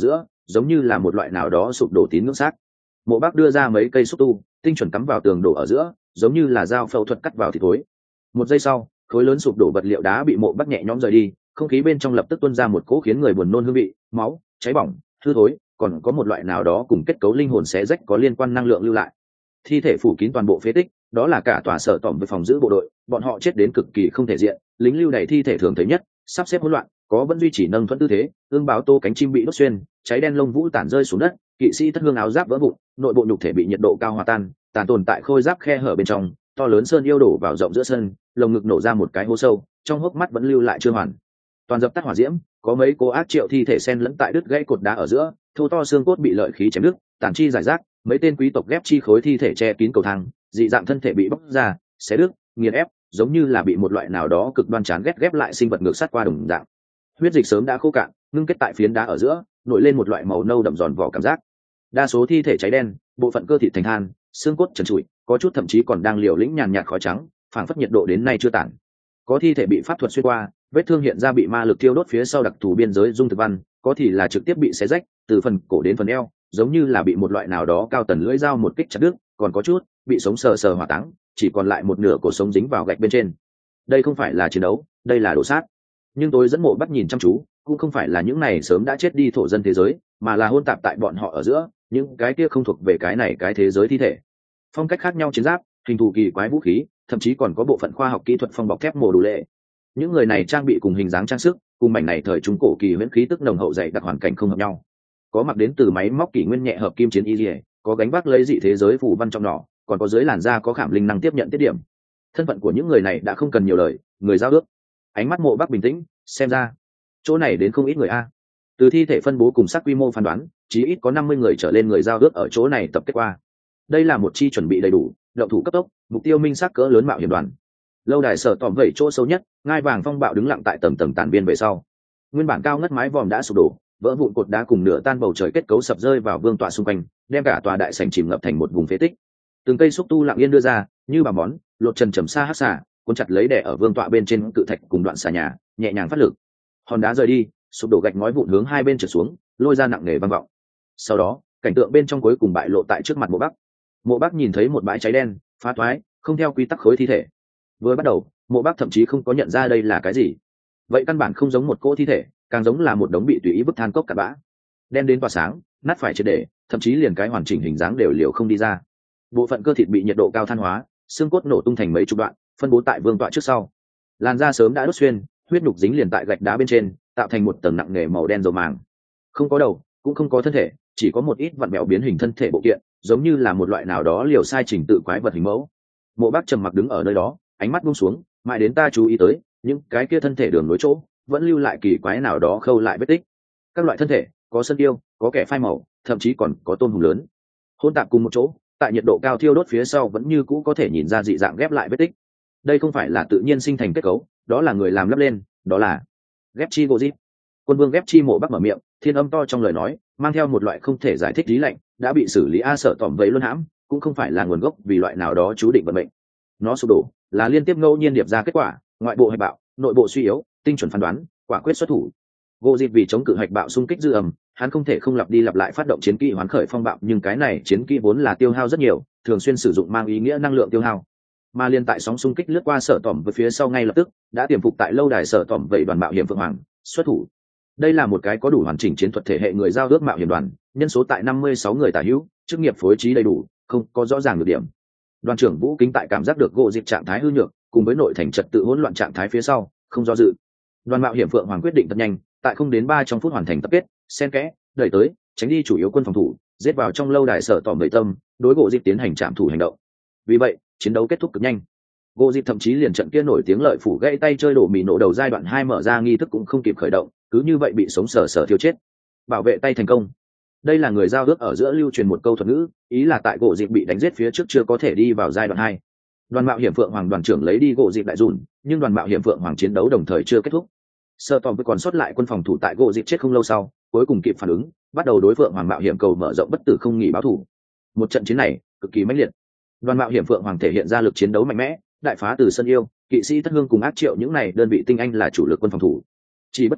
giống như là một loại nào đó sụp đổ tín ngưỡng xác. Mộ Bác đưa ra mấy cây xúc tu tinh chuẩn cắm vào tường đổ ở giữa, giống như là dao phẫu thuật cắt vào thì thối. Một giây sau, khối lớn sụp đổ vật liệu đá bị Mộ Bác nhẹ nhõm rời đi, không khí bên trong lập tức tuôn ra một cỗ khiến người buồn nôn hương vị, máu, cháy bỏng, hư thối, còn có một loại nào đó cùng kết cấu linh hồn xé rách có liên quan năng lượng lưu lại. Thi thể phủ kín toàn bộ phế tích, đó là cả tòa sở tỏm với phòng giữ bộ đội, bọn họ chết đến cực kỳ không thể diện, lính lưu đày thi thể thường thấy nhất, sắp xếp hỗn loạn, có vẫn duy trì nâng thuận tư thế, ương báo tô cánh chim bị đốt xuyên, cháy đen lông vũ tản rơi xuống đất, kỵ sĩ thất hương áo giáp vỡ vụn, nội bộ nhục thể bị nhiệt độ cao hòa tan, tàn tồn tại khôi giáp khe hở bên trong, to lớn sơn yêu đổ vào rộng giữa sân, lồng ngực nổ ra một cái hố sâu, trong hốc mắt vẫn lưu lại chưa hoàn toàn dập tắt hỏa diễm, có mấy cố ác triệu thi thể xen lẫn tại đứt gãy cột đá ở giữa, thô to xương cốt bị lợi khí chém đứt, tàn chi giải rác, mấy tên quý tộc ghép chi khối thi thể che kín cầu thang, dị dạng thân thể bị bóc ra, xé đứt, nghiền ép, giống như là bị một loại nào đó cực đoan chán ghét ghép lại sinh vật ngược sát qua đồng dạng. Huyết dịch sớm đã khô cạn, ngưng kết tại phiến đá ở giữa, nổi lên một loại màu nâu đậm giòn vỏ cảm giác. Đa số thi thể cháy đen, bộ phận cơ thịt thành than, xương cốt trần trụi, có chút thậm chí còn đang liều lĩnh nhàn nhạt khói trắng, phảng phất nhiệt độ đến nay chưa tản. Có thi thể bị pháp thuật xuyên qua, vết thương hiện ra bị ma lực thiêu đốt phía sau đặc thù biên giới dung thực văn, có thì là trực tiếp bị xé rách, từ phần cổ đến phần eo, giống như là bị một loại nào đó cao tần lưỡi dao một kích chặt đứt, còn có chút bị sống sờ sờ hỏa táng, chỉ còn lại một nửa cổ sống dính vào gạch bên trên. Đây không phải là chiến đấu, đây là đổ sát. Nhưng tôi dẫn Mộ Bắt nhìn chăm chú, cũng không phải là những này sớm đã chết đi thổ dân thế giới, mà là hôn tạp tại bọn họ ở giữa, những cái kia không thuộc về cái này cái thế giới thi thể. Phong cách khác nhau chiến giáp, hình thù kỳ quái vũ khí, thậm chí còn có bộ phận khoa học kỹ thuật phong bọc thép mồ đủ lệ. Những người này trang bị cùng hình dáng trang sức, cùng mảnh này thời trung cổ kỳ huyễn khí tức nồng hậu dày đặc hoàn cảnh không hợp nhau. Có mặc đến từ máy móc kỷ nguyên nhẹ hợp kim chiến y liề, có gánh vác lấy dị thế giới phù văn trong nỏ, còn có dưới làn da có khảm linh năng tiếp nhận tiết điểm. Thân phận của những người này đã không cần nhiều lời, người giao ước. Ánh mắt Mộ Bắc bình tĩnh, xem ra chỗ này đến không ít người a. Từ thi thể phân bố cùng sắc quy mô phán đoán, chí ít có năm mươi người trở lên người giao ước ở chỗ này tập kết qua. Đây là một chi chuẩn bị đầy đủ, động thủ cấp tốc, mục tiêu minh xác cỡ lớn mạo hiểm đoàn. Lâu đài sở tỏm vẩy chỗ sâu nhất, ngai vàng phong bạo đứng lặng tại tầng tầng tàn biên về sau. Nguyên bản cao ngất mái vòm đã sụp đổ, vỡ vụn cột đá cùng nửa tan bầu trời kết cấu sập rơi vào vương tọa xung quanh, đem cả tòa đại sảnh chìm ngập thành một vùng phế tích. Từng cây xúc tu lặng yên đưa ra, như bà món, lột trần trầm xa hắc xả, cuốn chặt lấy đè ở vương tọa bên trên cự thạch cùng đoạn xà nhà, nhẹ nhàng phát lực. Hòn đá rời đi, sụp đổ gạch ngói vụn hướng hai bên trượt xuống, lôi ra nặng nề vang vọng. Sau đó, cảnh tượng bên trong cuối cùng bại lộ tại trước mặt Mộ Bắc. Mộ Bắc nhìn thấy một bãi cháy đen, phá thoái, không theo quy tắc khối thi thể. Vừa bắt đầu, Mộ Bắc thậm chí không có nhận ra đây là cái gì. Vậy căn bản không giống một cỗ thi thể, càng giống là một đống bị tùy ý vứt than cốc cặn bã. Đen đến tỏa sáng, nát phải triệt để, thậm chí liền cái hoàn chỉnh hình dáng đều liều không đi ra. Bộ phận cơ thịt bị nhiệt độ cao than hóa, xương cốt nổ tung thành mấy chục đoạn, phân bố tại vương tọa trước sau. Làn da sớm đã đốt xuyên, huyết nhục dính liền tại gạch đá bên trên, tạo thành một tầng nặng nề màu đen dầu màng. Không có đầu, cũng không có thân thể, chỉ có một ít vặn vẹo biến hình thân thể bộ kiện, giống như là một loại nào đó liều sai trình tự quái vật hình mẫu. Mộ Bắc trầm mặc đứng ở nơi đó, ánh mắt buông xuống, mãi đến ta chú ý tới những cái kia thân thể đường nối chỗ vẫn lưu lại kỳ quái nào đó khâu lại vết tích. Các loại thân thể, có sơn yêu, có kẻ phai màu, thậm chí còn có tôm hùm lớn, hỗn tạp cùng một chỗ, tại nhiệt độ cao thiêu đốt phía sau vẫn như cũ có thể nhìn ra dị dạng ghép lại vết tích. Đây không phải là tự nhiên sinh thành kết cấu, đó là người làm lắp lên, đó là ghép chi gỗ dít. Quân vương ghép chi Mộ Bắc mở miệng, thiên âm to trong lời nói mang theo một loại không thể giải thích lý lạnh, đã bị xử lý a sợ tỏm vẫy luôn hãm, cũng không phải là nguồn gốc vì loại nào đó chú định vận mệnh. Nó sụp đổ là liên tiếp ngẫu nhiên điệp ra kết quả, ngoại bộ hạch bạo, nội bộ suy yếu, tinh chuẩn phán đoán, quả quyết xuất thủ. Gỗ dịp vì chống cự hạch bạo xung kích dư ầm, hắn không thể không lặp đi lặp lại phát động chiến kỹ hoán khởi phong bạo, nhưng cái này chiến kỹ vốn là tiêu hao rất nhiều, thường xuyên sử dụng mang ý nghĩa năng lượng tiêu hao. Mà liên tại sóng xung kích lướt qua sở tỏm với phía sau ngay lập tức, đã tiềm phục tại lâu đài sở tỏm vậy đoàn mạo hiểm Phượng Hoàng xuất thủ. Đây là một cái có đủ hoàn chỉnh chiến thuật thể hệ người giao ước mạo hiểm đoàn, nhân số tại năm mươi sáu người tả hữu, chức nghiệp phối trí đầy đủ, không có rõ ràng được điểm. Đoàn trưởng Vũ Kính tại cảm giác được gỗ dịp trạng thái hư nhược, cùng với nội thành trật tự hỗn loạn trạng thái phía sau, không do dự. Đoàn mạo hiểm Phượng Hoàng quyết định thật nhanh, tại không đến ba trong phút hoàn thành tập kết, xen kẽ, đẩy tới, tránh đi chủ yếu quân phòng thủ, giết vào trong lâu đài sở tỏm bệ tâm, đối gỗ dịp tiến hành trạm thủ hành động. Vì vậy, chiến đấu kết thúc cực nhanh. Gỗ dịp thậm chí liền trận kia nổi tiếng lợi phủ gãy tay chơi đổ mì nổ đầu giai đoạn hai mở ra nghi thức cũng không kịp khởi động, cứ như vậy bị sống sờ sờ thiêu chết. Bảo vệ tay thành công. Đây là người giao ước ở giữa lưu truyền một câu thuật ngữ, ý là tại gỗ dịp bị đánh giết phía trước chưa có thể đi vào giai đoạn hai. Đoàn mạo hiểm Phượng Hoàng đoàn trưởng lấy đi gỗ dịp đại dùn, nhưng đoàn mạo hiểm Phượng Hoàng chiến đấu đồng thời chưa kết thúc. Sơ tòm với còn sót lại quân phòng thủ tại gỗ dịp chết không lâu sau, cuối cùng kịp phản ứng, bắt đầu đối Phượng Hoàng mạo hiểm cầu mở rộng bất tử không nghỉ báo thủ. Một trận chiến này cực kỳ mãnh liệt. Đoàn mạo hiểm Phượng Hoàng thể hiện ra lực chiến đấu mạnh mẽ, đại phá từ sân yêu, kỵ sĩ thất hương cùng ác triệu những này đơn vị tinh anh là chủ lực quân phòng thủ. Chỉ bất quá,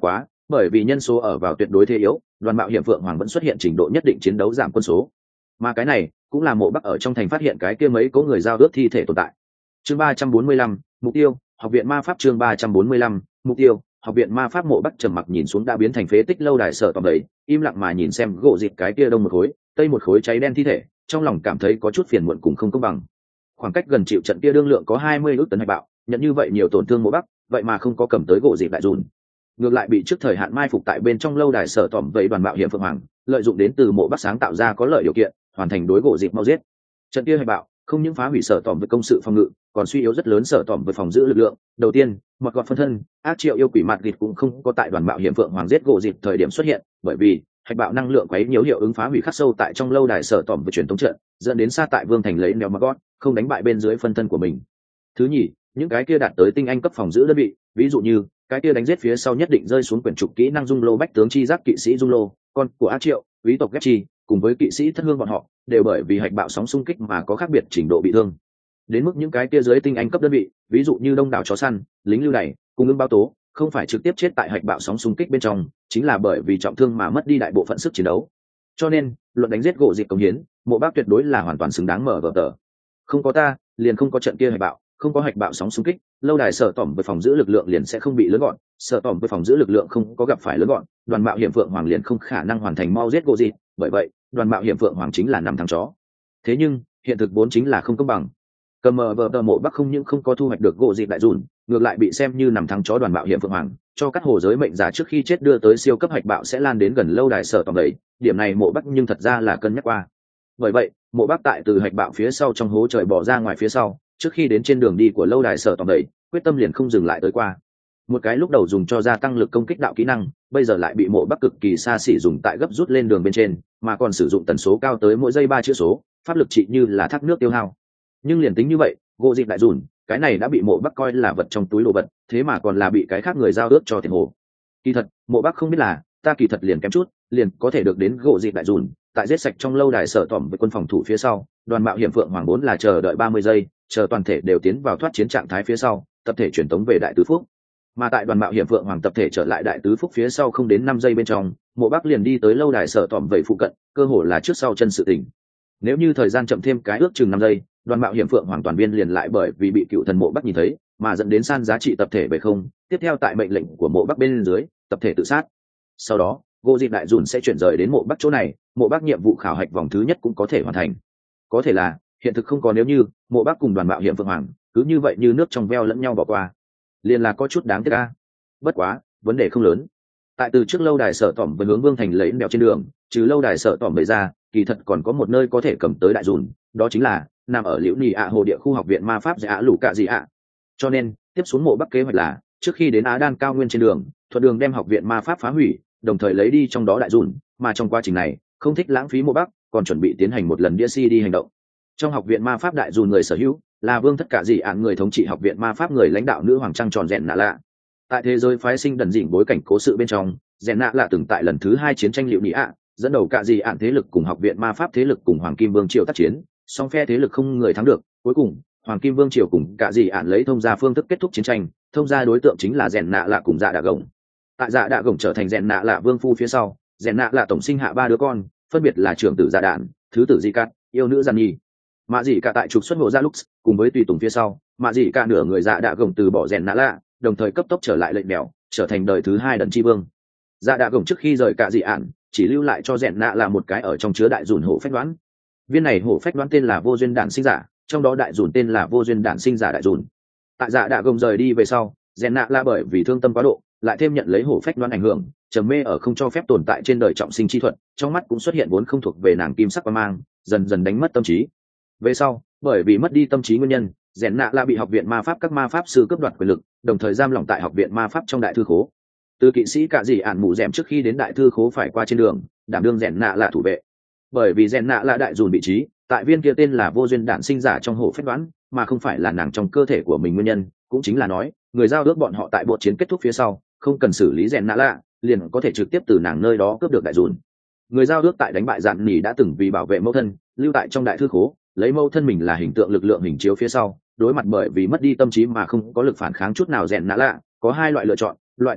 bởi vì nhân số ở vào tuyệt đối thế yếu, đoàn mạo hiểm phượng hoàng vẫn xuất hiện trình độ nhất định chiến đấu giảm quân số, mà cái này cũng là Mộ Bắc ở trong thành phát hiện cái kia mấy có người giao ước thi thể tồn tại. Chương ba trăm bốn mươi lăm, mục tiêu học viện ma pháp. Chương ba trăm bốn mươi lăm, mục tiêu học viện ma pháp. Mộ Bắc trầm mặc nhìn xuống đã biến thành phế tích lâu đài sở tòm đầy, im lặng mà nhìn xem gỗ dịp cái kia đông một khối tây một khối cháy đen thi thể, trong lòng cảm thấy có chút phiền muộn cùng không công bằng. Khoảng cách gần chịu trận kia đương lượng có hai mươi ước tấn hạch bạo, nhận như vậy nhiều tổn thương Mộ Bắc, vậy mà không có cầm tới gỗ dịp đại dùn, ngược lại bị trước thời hạn mai phục tại bên trong lâu đài sở tòm vậy đoàn mạo hiểm phượng hoàng lợi dụng đến từ Mộ Bắc sáng tạo ra có lợi điều kiện, hoàn thành đối gỗ dịp mau giết. Trận kia hạch bạo không những phá hủy sở tòm với công sự phòng ngự, còn suy yếu rất lớn sở tòm với phòng giữ lực lượng. Đầu tiên, một gọt phân thân ác triệu yêu quỷ mặt gịt cũng không có tại đoàn mạo hiểm phượng hoàng giết gỗ dịp thời điểm xuất hiện, bởi vì hạch bạo năng lượng quấy nhiễu hiệu ứng phá hủy khắc sâu tại trong lâu đài sở tòm với truyền thống trận, dẫn đến xa tại vương thành lấy neo maggot không đánh bại bên dưới phân thân của mình. Thứ nhì, những cái kia đạt tới tinh anh cấp phòng giữ đơn vị, ví dụ như cái kia đánh giết phía sau nhất định rơi xuống quyển trục kỹ năng dung lô bách tướng chi giác kỵ sĩ dung lô, con của ác triệu quý tộc ghép chi cùng với kỵ sĩ thất hương bọn họ đều bởi vì hạch bạo sóng xung kích mà có khác biệt trình độ bị thương. Đến mức những cái kia dưới tinh anh cấp đơn vị, ví dụ như đông đảo chó săn, lính lưu đày cùng ứng báo tố, không phải trực tiếp chết tại hạch bạo sóng xung kích bên trong, chính là bởi vì trọng thương mà mất đi đại bộ phận sức chiến đấu. Cho nên luận đánh giết gỗ dịp công hiến, Mộ Bắc tuyệt đối là hoàn toàn xứng đáng mở vở tờ. Không có ta liền không có trận kia hạch bạo, không có hạch bạo sóng xung kích, lâu đài sở tỏm với phòng giữ lực lượng liền sẽ không bị lớn gọn, sở tỏm với phòng giữ lực lượng không có gặp phải lớn gọn, đoàn mạo hiểm phượng hoàng liền không khả năng hoàn thành mau giết gỗ dịp. Bởi vậy đoàn mạo hiểm phượng hoàng chính là năm thằng chó. Thế nhưng hiện thực vốn chính là không công bằng, cầm mờ vờ tờ Mộ Bắc không những không có thu hoạch được gỗ dịp đại dùn, ngược lại bị xem như nằm thằng chó đoàn mạo hiểm phượng hoàng cho các hồ giới mệnh giả trước khi chết đưa tới siêu cấp hạch bạo sẽ lan đến gần lâu đài sở tỏm đấy. Điểm này Mộ Bắc nhưng thật ra là cân nhắc qua. Bởi vậy Mộ Bắc tại từ hạch bạo phía sau trong hố trời bỏ ra ngoài phía sau, trước khi đến trên đường đi của lâu đài sở tòm đầy, quyết tâm liền không dừng lại tới qua. Một cái lúc đầu dùng cho gia tăng lực công kích đạo kỹ năng, bây giờ lại bị Mộ Bắc cực kỳ xa xỉ dùng tại gấp rút lên đường bên trên, mà còn sử dụng tần số cao tới mỗi giây ba chữ số, pháp lực trị như là thác nước tiêu hao. Nhưng liền tính như vậy, gỗ dịp đại dùn, cái này đã bị Mộ Bắc coi là vật trong túi đồ vật, thế mà còn là bị cái khác người giao ước cho tiền hồ. Kỳ thật Mộ Bắc không biết là, ta kỳ thật liền kém chút, liền có thể được đến gỗ dịp đại dùn, tại giết sạch trong lâu đài sở tòm với quân phòng thủ phía sau, đoàn mạo hiểm phượng hoàng bốn là chờ đợi ba mươi giây, chờ toàn thể đều tiến vào thoát chiến trạng thái phía sau, tập thể truyền tống về đại tứ phúc. Mà tại đoàn mạo hiểm phượng hoàng tập thể trở lại đại tứ phúc phía sau không đến năm giây bên trong, Mộ Bắc liền đi tới lâu đài sở tòm vậy phụ cận, cơ hồ là trước sau chân sự tình. Nếu như thời gian chậm thêm cái ước chừng năm giây, đoàn mạo hiểm phượng hoàng toàn viên liền lại bởi vì bị cựu thần Mộ Bắc nhìn thấy mà dẫn đến san giá trị tập thể về không, tiếp theo tại mệnh lệnh của Mộ Bắc bên dưới, tập thể tự sát. Sau đó gỗ dịp đại dùn sẽ chuyển rời đến Mộ Bắc chỗ này, Mộ Bắc nhiệm vụ khảo hạch vòng thứ nhất cũng có thể hoàn thành. Có thể là hiện thực không có nếu như, Mộ Bắc cùng đoàn mạo hiểm phượng hoàng cứ như vậy như nước trong veo lẫn nhau bỏ qua, liền là có chút đáng tiếc a. Bất quá vấn đề không lớn. Tại từ trước lâu đài sở tỏm với hướng vương thành lấy đèo trên đường, trừ lâu đài sở tỏm bày ra, kỳ thật còn có một nơi có thể cầm tới đại dùn, đó chính là nằm ở liễu nì ạ hồ địa khu học viện ma pháp dạ lũ cạ gì ạ. Cho nên tiếp xuống Mộ Bắc kế hoạch là trước khi đến Á Đan cao nguyên trên đường, thuận đường đem học viện ma pháp phá hủy, đồng thời lấy đi trong đó đại dùn, mà trong quá trình này không thích lãng phí Mộ Bắc, còn chuẩn bị tiến hành một lần đĩa si đi hành động. Trong học viện ma pháp đại dùn người sở hữu là vương tất cả dị ạn người thống trị học viện ma pháp người lãnh đạo nữ hoàng trăng tròn rèn nạ lạ. Tại thế giới phái sinh đần dịnh bối cảnh cố sự bên trong, rèn nạ lạ từng tại lần thứ hai chiến tranh liệu nị ạ dẫn đầu cả dị ạn thế lực cùng học viện ma pháp thế lực cùng hoàng kim vương triều tác chiến, song phe thế lực không người thắng được. Cuối cùng hoàng kim vương triều cùng cả dị ạn lấy thông gia phương thức kết thúc chiến tranh, thông gia đối tượng chính là rèn nạ lạ cùng dạ đạ gồng. Tại dạ đạ gồng trở thành rèn nạ lạ vương phu phía sau, rèn nạ lạ tổng sinh hạ ba đứa con, phân biệt là trưởng tử dạ đạn, thứ tử di cát, yêu nữ gian nhi. Mạ dị cả tại trục xuất hộ ra lúc cùng với tùy tùng phía sau, mạ dị cả nửa người dạ đạ gồng từ bỏ rèn nạ lạ, đồng thời cấp tốc trở lại lệnh đèo, trở thành đời thứ hai đần chi vương. Dạ đạ gồng trước khi rời cả dị ạn, chỉ lưu lại cho rèn nạ là một cái ở trong chứa đại dùn hổ phách đoán. Viên này hổ phách đoán tên là vô duyên đản sinh giả, trong đó đại dùn tên là vô duyên đản sinh giả đại dùn. Tại dạ đạ gồng rời đi về sau, rèn nạ là bởi vì thương tâm quá độ, lại thêm nhận lấy hổ phách đoán ảnh hưởng, trầm mê ở không cho phép tồn tại trên đời trọng sinh chi thuật, trong mắt cũng xuất hiện vốn không thuộc về nàng kim sắc qua mang, dần dần đánh mất tâm trí. Về sau bởi vì mất đi tâm trí nguyên nhân, rèn nạ là bị học viện ma pháp các ma pháp sư cướp đoạt quyền lực, đồng thời giam lỏng tại học viện ma pháp trong đại thư khố. Từ kỵ sĩ cả gì ản mù rèm trước khi đến đại thư khố phải qua trên đường, đảm đương rèn nạ là thủ vệ. Bởi vì rèn nạ là đại dùn vị trí tại viên kia tên là vô duyên đản sinh giả trong hổ phách đoán, mà không phải là nàng trong cơ thể của mình nguyên nhân, cũng chính là nói người giao ước bọn họ tại bộ chiến kết thúc phía sau không cần xử lý rèn nạ lạ, liền có thể trực tiếp từ nàng nơi đó cướp được đại dùn. Người giao ước tại đánh bại dạn nỉ đã từng vì bảo vệ mẫu thân lưu tại trong đại thư khố, lấy mẫu thân mình là hình tượng lực lượng hình chiếu phía sau, đối mặt bởi vì mất đi tâm trí mà không có lực phản kháng chút nào rèn nạ lạ, có hai loại lựa chọn. Loại thứ nhất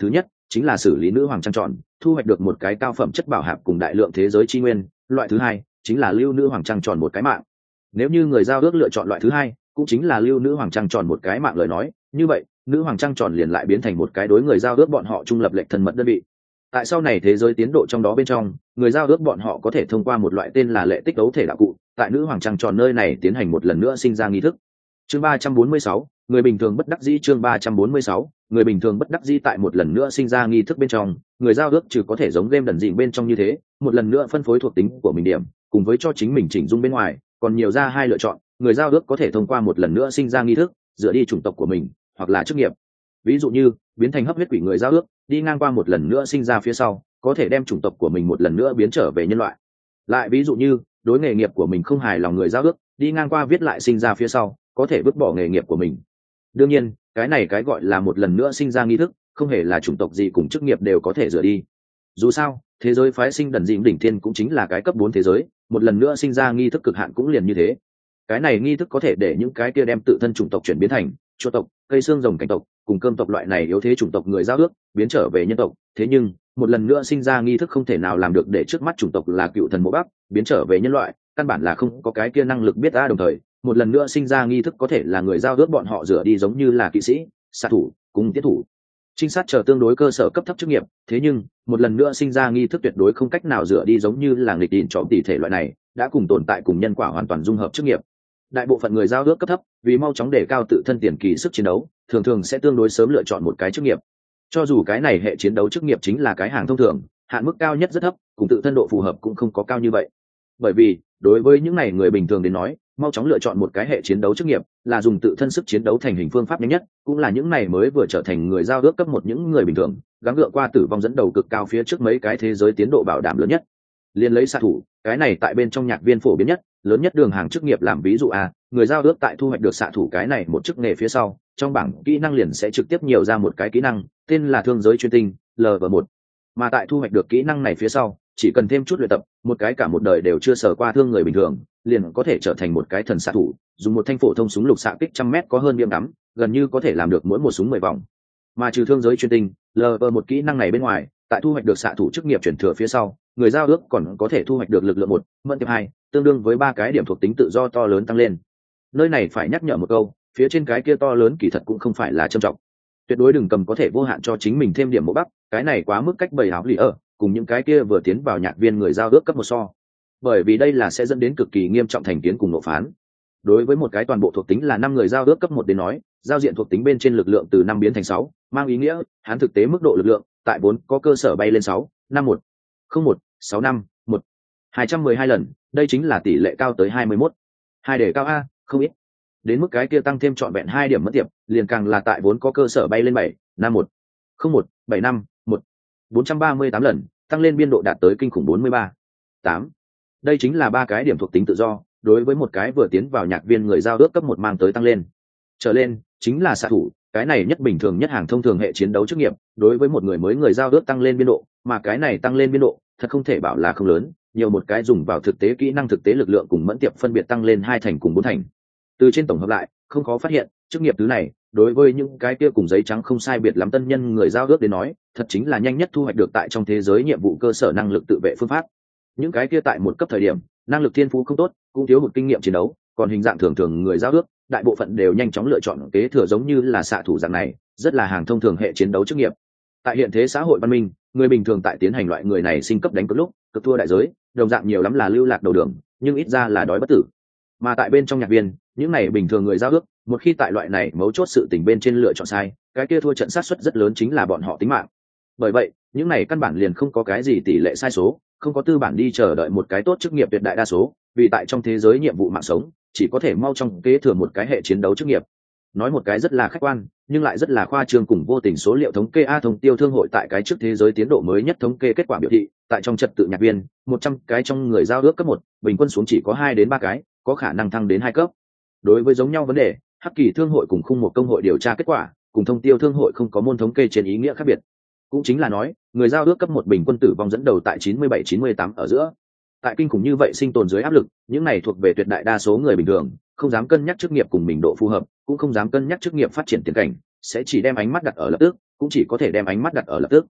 chính là xử lý nữ hoàng trăng tròn, thu hoạch được một cái cao phẩm chất bảo hạp cùng đại lượng thế giới chi nguyên. Loại thứ hai chính là lưu nữ hoàng trăng tròn một cái mạng. Nếu như người giao ước lựa chọn loại thứ hai, cũng chính là lưu nữ hoàng trăng tròn một cái mạng lời nói, như vậy nữ hoàng trăng tròn liền lại biến thành một cái đối người giao ước bọn họ trung lập lệnh thân mật đơn vị. Tại sau này thế giới tiến độ trong đó bên trong, người giao ước bọn họ có thể thông qua một loại tên là lệ tích đấu thể đạo cụ, tại nữ hoàng trăng tròn nơi này tiến hành một lần nữa sinh ra nghi thức. Chương ba trăm bốn mươi sáu, người bình thường bất đắc dĩ. Chương ba trăm bốn mươi sáu, người bình thường bất đắc dĩ. Tại một lần nữa sinh ra nghi thức bên trong, người giao ước trừ có thể giống game đần dịnh bên trong như thế, một lần nữa phân phối thuộc tính của mình điểm, cùng với cho chính mình chỉnh dung bên ngoài, còn nhiều ra hai lựa chọn. Người giao ước có thể thông qua một lần nữa sinh ra nghi thức, dựa đi chủng tộc của mình hoặc là chức nghiệp. Ví dụ như biến thành hấp huyết quỷ người giao ước, đi ngang qua một lần nữa sinh ra phía sau, có thể đem chủng tộc của mình một lần nữa biến trở về nhân loại. Lại ví dụ như đối nghề nghiệp của mình không hài lòng người giao ước, đi ngang qua viết lại sinh ra phía sau, có thể vứt bỏ nghề nghiệp của mình. Đương nhiên cái này cái gọi là một lần nữa sinh ra nghi thức, không hề là chủng tộc gì cùng chức nghiệp đều có thể rửa đi. Dù sao thế giới phái sinh đần dịnh đỉnh thiên cũng chính là cái cấp bốn thế giới, một lần nữa sinh ra nghi thức cực hạn cũng liền như thế. Cái này nghi thức có thể để những cái kia đem tự thân chủng tộc chuyển biến thành chuột tộc, cây xương rồng cảnh tộc cùng cơm tộc loại này yếu thế chủng tộc người giao ước biến trở về nhân tộc. Thế nhưng một lần nữa sinh ra nghi thức không thể nào làm được để trước mắt chủng tộc là cựu thần mộ bắc biến trở về nhân loại, căn bản là không có cái kia năng lực biết ra. Đồng thời một lần nữa sinh ra nghi thức có thể là người giao ước bọn họ rửa đi giống như là kỵ sĩ, xạ thủ cùng tiết thủ, trinh sát chờ tương đối cơ sở cấp thấp chức nghiệp. Thế nhưng một lần nữa sinh ra nghi thức tuyệt đối không cách nào rửa đi giống như là nghịch đỉnh trộm tỷ thể loại này đã cùng tồn tại cùng nhân quả hoàn toàn dung hợp chức nghiệp. Đại bộ phận người giao ước cấp thấp vì mau chóng đề cao tự thân tiền kỳ sức chiến đấu, thường thường sẽ tương đối sớm lựa chọn một cái chức nghiệp. Cho dù cái này hệ chiến đấu chức nghiệp chính là cái hàng thông thường, hạn mức cao nhất rất thấp, cùng tự thân độ phù hợp cũng không có cao như vậy. Bởi vì đối với những này người bình thường đến nói, mau chóng lựa chọn một cái hệ chiến đấu chức nghiệp là dùng tự thân sức chiến đấu thành hình phương pháp nhanh nhất, cũng là những này mới vừa trở thành người giao ước cấp một những người bình thường gắng gượng qua tử vong dẫn đầu cực cao phía trước mấy cái thế giới tiến độ bảo đảm lớn nhất. Liên lấy xạ thủ, cái này tại bên trong nhạc viên phổ biến nhất, lớn nhất đường hàng chức nghiệp làm ví dụ a, người giao ước tại thu hoạch được xạ thủ cái này một chức nghề phía sau, trong bảng kỹ năng liền sẽ trực tiếp nhiều ra một cái kỹ năng, tên là thương giới chuyên tinh, L V một. Mà tại thu hoạch được kỹ năng này phía sau, chỉ cần thêm chút luyện tập, một cái cả một đời đều chưa sở qua thương người bình thường, liền có thể trở thành một cái thần xạ thủ, dùng một thanh phổ thông súng lục xạ kích trăm mét có hơn biếm ngắm, gần như có thể làm được mỗi một súng mười vòng. Mà trừ thương giới chuyên tinh, L V một kỹ năng này bên ngoài, tại thu hoạch được xạ thủ chức nghiệp chuyển thừa phía sau, người giao ước còn có thể thu hoạch được lực lượng một, mẫn tiệp hai, tương đương với ba cái điểm thuộc tính tự do to lớn tăng lên. Nơi này phải nhắc nhở một câu, phía trên cái kia to lớn kỳ thật cũng không phải là trầm trọng. Tuyệt đối đừng cầm có thể vô hạn cho chính mình thêm điểm mộ bắc, cái này quá mức cách bầy áo lì ở, cùng những cái kia vừa tiến vào nhạc viên người giao ước cấp một so. Bởi vì đây là sẽ dẫn đến cực kỳ nghiêm trọng thành kiến cùng nộp phán. Đối với một cái toàn bộ thuộc tính là năm người giao ước cấp một đến nói, giao diện thuộc tính bên trên lực lượng từ năm biến thành sáu, mang ý nghĩa hắn thực tế mức độ lực lượng tại vốn có cơ sở bay lên sáu, năm một, không một, sáu năm, một, hai trăm mười hai lần, đây chính là tỷ lệ cao tới hai mươi mốt. Hai đề cao a, không ít. Đến mức cái kia tăng thêm trọn vẹn hai điểm mất tiệp, liền càng là tại vốn có cơ sở bay lên bảy, năm một, không một, bảy năm, một, bốn trăm ba mươi tám lần, tăng lên biên độ đạt tới kinh khủng bốn mươi ba, tám. Đây chính là ba cái điểm thuộc tính tự do, đối với một cái vừa tiến vào nhạc viên người giao ước cấp một mang tới tăng lên. Trở lên chính là xạ thủ, cái này nhất bình thường nhất hàng thông thường hệ chiến đấu chức nghiệp, đối với một người mới người giao ước tăng lên biên độ, mà cái này tăng lên biên độ, thật không thể bảo là không lớn, nhiều một cái dùng vào thực tế kỹ năng thực tế lực lượng cùng mẫn tiệp phân biệt tăng lên hai thành cùng bốn thành. Từ trên tổng hợp lại, không khó phát hiện, chức nghiệp thứ này, đối với những cái kia cùng giấy trắng không sai biệt lắm tân nhân người giao ước đến nói, thật chính là nhanh nhất thu hoạch được tại trong thế giới nhiệm vụ cơ sở năng lực tự vệ phương pháp. Những cái kia tại một cấp thời điểm, năng lực thiên phú không tốt, cũng thiếu hụt kinh nghiệm chiến đấu, còn hình dạng thường thường người giao ước, đại bộ phận đều nhanh chóng lựa chọn kế thừa giống như là xạ thủ dạng này, rất là hàng thông thường hệ chiến đấu chức nghiệp. Tại hiện thế xã hội văn minh, người bình thường tại tiến hành loại người này sinh cấp đánh cược lúc, cực thua đại giới, đồng dạng nhiều lắm là lưu lạc đầu đường, nhưng ít ra là đói bất tử. Mà tại bên trong nhạc viên, những này bình thường người giao ước, một khi tại loại này mấu chốt sự tình bên trên lựa chọn sai, cái kia thua trận sát suất rất lớn chính là bọn họ tính mạng. Bởi vậy, những này căn bản liền không có cái gì tỷ lệ sai số, không có tư bản đi chờ đợi một cái tốt chức nghiệp tuyệt đại đa số, vì tại trong thế giới nhiệm vụ mạng sống, chỉ có thể mau trong kế thừa một cái hệ chiến đấu chức nghiệp. Nói một cái rất là khách quan, nhưng lại rất là khoa trương cùng vô tình số liệu thống kê a thông tiêu thương hội tại cái trước thế giới tiến độ mới nhất thống kê kết quả biểu thị, tại trong trật tự nhạc viên, một trăm cái trong người giao ước cấp một, bình quân xuống chỉ có hai đến ba cái, có khả năng thăng đến hai cấp. Đối với giống nhau vấn đề, Hắc Kỳ thương hội cùng khung một công hội điều tra kết quả, cùng thông tiêu thương hội không có môn thống kê trên ý nghĩa khác biệt. Cũng chính là nói, người giao ước cấp một bình quân tử vong dẫn đầu tại chín mươi bảy chín mươi tám ở giữa. Tại kinh khủng như vậy sinh tồn dưới áp lực, những này thuộc về tuyệt đại đa số người bình thường, không dám cân nhắc chức nghiệp cùng mình độ phù hợp, cũng không dám cân nhắc chức nghiệp phát triển tiền cảnh, sẽ chỉ đem ánh mắt đặt ở lập tức, cũng chỉ có thể đem ánh mắt đặt ở lập tức,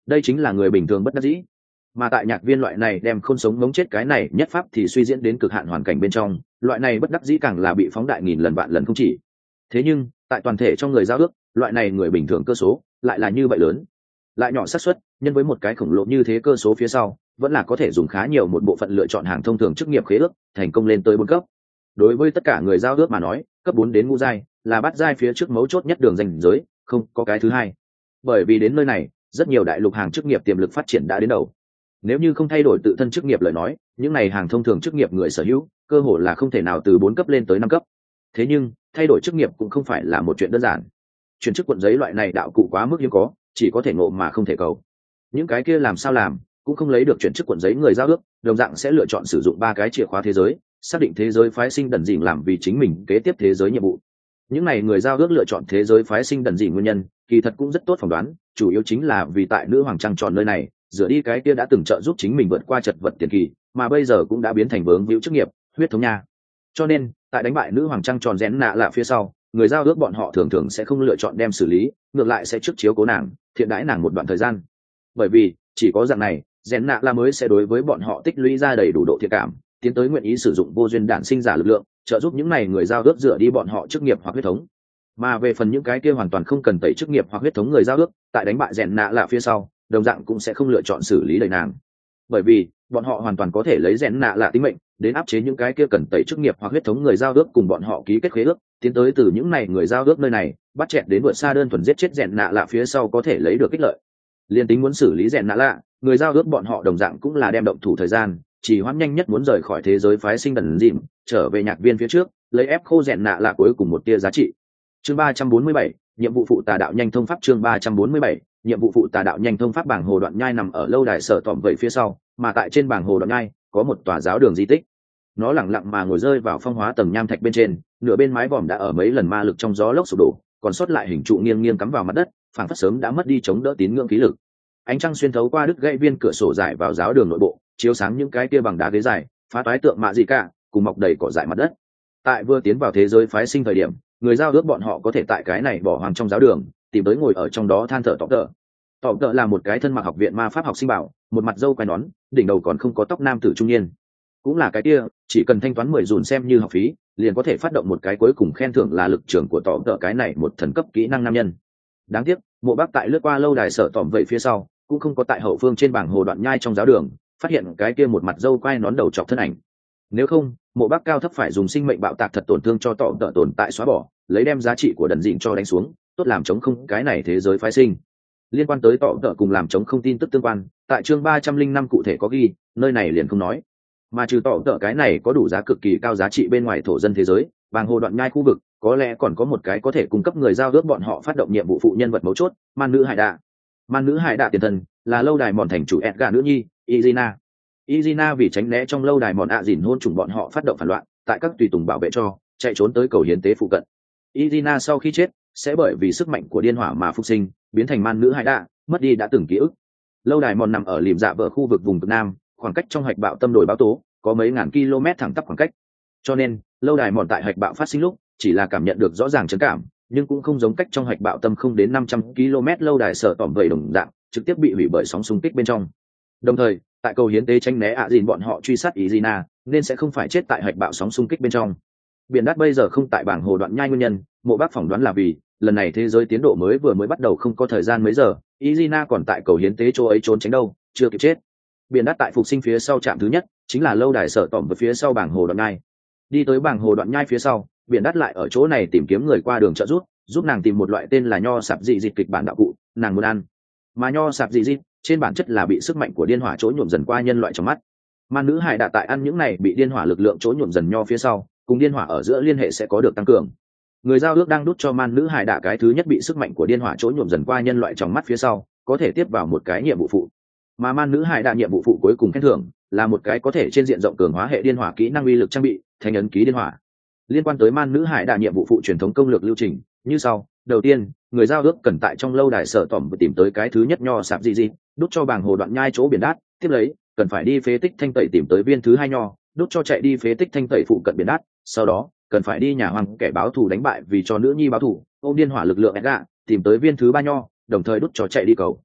đây chính là người bình thường bất đắc dĩ. Mà tại nhạc viên loại này đem khôn sống mống chết cái này nhất pháp thì suy diễn đến cực hạn hoàn cảnh bên trong, loại này bất đắc dĩ càng là bị phóng đại nghìn lần vạn lần không chỉ. Thế nhưng tại toàn thể trong người giao ước, loại này người bình thường cơ số lại là như vậy lớn, lại nhỏ xác suất, nhân với một cái khổng lồ như thế cơ số phía sau vẫn là có thể dùng khá nhiều một bộ phận lựa chọn hàng thông thường chức nghiệp khế ước thành công lên tới bốn cấp. Đối với tất cả người giao ước mà nói, cấp bốn đến ngũ giai là bát giai phía trước mấu chốt nhất đường ranh giới, không có cái thứ hai. Bởi vì đến nơi này, rất nhiều đại lục hàng chức nghiệp tiềm lực phát triển đã đến đầu. Nếu như không thay đổi tự thân chức nghiệp lời nói, những này hàng thông thường chức nghiệp người sở hữu cơ hội là không thể nào từ bốn cấp lên tới năm cấp. Thế nhưng thay đổi chức nghiệp cũng không phải là một chuyện đơn giản. Chuyển chức cuộn giấy loại này đạo cụ quá mức hiếm có, chỉ có thể ngộ mà không thể cầu. Những cái kia làm sao làm cũng không lấy được chuyển chức cuộn giấy người giao ước, đồng dạng sẽ lựa chọn sử dụng ba cái chìa khóa thế giới, xác định thế giới phái sinh đần dỉn làm vì chính mình kế tiếp thế giới nhiệm vụ. Những này người giao ước lựa chọn thế giới phái sinh đần dỉn nguyên nhân kỳ thật cũng rất tốt phỏng đoán, chủ yếu chính là vì tại nữ hoàng trăng tròn nơi này rửa đi cái kia đã từng trợ giúp chính mình vượt qua chật vật tiền kỳ, mà bây giờ cũng đã biến thành vướng víu chức nghiệp huyết thống nha. Cho nên tại đánh bại nữ hoàng trăng tròn rẽn nạ lạ phía sau, người giao ước bọn họ thường thường sẽ không lựa chọn đem xử lý, ngược lại sẽ trước chiếu cố nàng, thiện đãi nàng một đoạn thời gian. Bởi vì chỉ có dạng này, rẽn nạ lạ mới sẽ đối với bọn họ tích lũy ra đầy đủ độ thiện cảm, tiến tới nguyện ý sử dụng vô duyên đản sinh giả lực lượng trợ giúp những này người giao ước rửa đi bọn họ chức nghiệp hoặc huyết thống. Mà về phần những cái kia hoàn toàn không cần tẩy chức nghiệp hoặc huyết thống người giao ước, tại đánh bại rẽn nạ lạ phía sau, đồng dạng cũng sẽ không lựa chọn xử lý đầy nàng, bởi vì bọn họ hoàn toàn có thể lấy rẽn nạ lạ tính mệnh đến áp chế những cái kia cần tẩy chức nghiệp hoặc huyết thống người giao ước cùng bọn họ ký kết khế ước, tiến tới từ những này người giao ước nơi này bắt chẹt đến vượt xa đơn thuần giết chết rẽn nạ lạ phía sau có thể lấy được ích lợi. Liên tính muốn xử lý rẽn nạ lạ, người giao ước bọn họ đồng dạng cũng là đem động thủ thời gian, chỉ hoãn nhanh nhất muốn rời khỏi thế giới phái sinh đần dìm, trở về nhạc viên phía trước, lấy ép khô rẽn nạ lạ cuối cùng một tia giá trị. Chương ba trăm bốn mươi bảy, nhiệm vụ phụ tà đạo nhanh thông pháp. Chương ba trăm bốn mươi bảy, nhiệm vụ phụ tà đạo nhanh thông pháp. Bảng hồ đoạn nhai nằm ở lâu đài sở tỏm vậy phía sau, mà tại trên bảng hồ đoạn nhai có một tòa giáo đường di tích. Nó lẳng lặng mà ngồi rơi vào phong hóa tầng nham thạch bên trên, nửa bên mái vòm đã ở mấy lần ma lực trong gió lốc sụp đổ, còn sót lại hình trụ nghiêng nghiêng cắm vào mặt đất, phảng phất sớm đã mất đi chống đỡ tín ngưỡng khí lực. Ánh trăng xuyên thấu qua đứt gãy viên cửa sổ dài vào giáo đường nội bộ, chiếu sáng những cái kia bằng đá ghế dài, phá toái tượng mạ gì cả, cùng mọc đầy cỏ dại mặt đất. Tại vừa tiến vào thế giới phái sinh thời điểm, người giao ước bọn họ có thể tại cái này bỏ hoang trong giáo đường tìm tới ngồi ở trong đó than thở tọp tợ. Tọp tợ là một cái thân mặc học viện ma pháp học sinh bảo, một mặt râu quai nón, đỉnh đầu còn không có tóc, nam tử trung niên. Cũng là cái kia chỉ cần thanh toán mười dùn xem như học phí liền có thể phát động một cái cuối cùng khen thưởng là lực trưởng của tọp tợ, cái này một thần cấp kỹ năng nam nhân. Đáng tiếc Mộ Bác tại lướt qua lâu đài sở tỏm vậy phía sau cũng không có tại hậu phương trên bảng hồ đoạn nhai trong giáo đường phát hiện cái kia một mặt râu quai nón đầu chọc thân ảnh. Nếu không, Mộ Bác cao thấp phải dùng sinh mệnh bạo tạc thật tổn thương cho tọm tợ tồn tại xóa bỏ, lấy đem giá trị của đần dịn cho đánh xuống, tốt làm chống không cái này thế giới phái sinh. Liên quan tới tọm tợ cùng làm chống không tin tức tương quan, tại chương ba trăm linh năm cụ thể có ghi, nơi này liền không nói. Mà trừ tọm tợ cái này có đủ giá cực kỳ cao giá trị bên ngoài thổ dân thế giới, bàng hồ đoạn nhai khu vực có lẽ còn có một cái có thể cung cấp người giao ước bọn họ phát động nhiệm vụ phụ nhân vật mấu chốt, man nữ hải đạ. Man nữ hải đạ tiền thần là lâu đài mòn thành chủ Edgar nữ nhi Izina. Izina vì tránh né trong lâu đài mòn ạ dìn hôn trùng bọn họ phát động phản loạn, tại các tùy tùng bảo vệ cho chạy trốn tới cầu hiến tế phụ cận. Izina sau khi chết sẽ bởi vì sức mạnh của điên hỏa mà phục sinh, biến thành man nữ hải đạ, mất đi đã từng ký ức. Lâu đài mòn nằm ở lìm dạ vợ khu vực vùng cực nam, khoảng cách trong hạch bạo tâm đổi báo tố có mấy ngàn km thẳng tắp khoảng cách, cho nên lâu đài mòn tại hạch bạo phát sinh lúc chỉ là cảm nhận được rõ ràng chấn cảm, nhưng cũng không giống cách trong hạch bạo tâm không đến năm trăm km lâu đài sở tỏm vầy đồng dạng trực tiếp bị hủy bởi sóng xung kích bên trong. Đồng thời tại cầu hiến tế tranh né ạ dìn bọn họ truy sát Izina nên sẽ không phải chết tại hạch bạo sóng xung kích bên trong. Biển đắt bây giờ không tại bảng hồ đoạn nhai nguyên nhân, Mộ Bác phỏng đoán là vì lần này thế giới tiến độ mới vừa mới bắt đầu, không có thời gian mấy giờ, Izina còn tại cầu hiến tế chỗ ấy trốn tránh đâu, chưa kịp chết. Biển đắt tại phục sinh phía sau trạm thứ nhất chính là lâu đài sở tỏm với phía sau bảng hồ đoạn nhai. Đi tới bảng hồ đoạn nhai phía sau, biển đắt lại ở chỗ này tìm kiếm người qua đường trợ giúp, giúp nàng tìm một loại tên là nho sạp dị dịch kịch bản đạo cụ, nàng muốn ăn. Mà nho sạp dị dịch trên bản chất là bị sức mạnh của điên hỏa chỗ nhuộm dần qua nhân loại trong mắt. Man nữ hải đạ tại ăn những này bị điên hỏa lực lượng chỗ nhuộm dần nho phía sau, cùng điên hỏa ở giữa liên hệ sẽ có được tăng cường. Người giao ước đang đút cho man nữ hải đạ cái thứ nhất bị sức mạnh của điên hỏa chỗ nhuộm dần qua nhân loại trong mắt phía sau, có thể tiếp vào một cái nhiệm vụ phụ. Mà man nữ hải đạ nhiệm vụ phụ cuối cùng khen thưởng là một cái có thể trên diện rộng cường hóa hệ điên hỏa kỹ năng uy lực trang bị, thành ấn ký điên hỏa. Liên quan tới man nữ hải đạ nhiệm vụ phụ truyền thống công lược lưu trình như sau. Đầu tiên, người giao ước cần tại trong lâu đài sở tỏm tìm tới cái thứ nhất nho sạp dị dị, đút cho bảng hồ đoạn nhai chỗ biển đát. Tiếp lấy cần phải đi phế tích thanh tẩy tìm tới viên thứ hai nho, đút cho chạy đi phế tích thanh tẩy phụ cận biển đát. Sau đó cần phải đi nhà hoàng kẻ báo thù đánh bại vì cho nữ nhi báo thù ôm điên hỏa lực lượng Edgar, tìm tới viên thứ ba nho, đồng thời đút cho chạy đi cầu.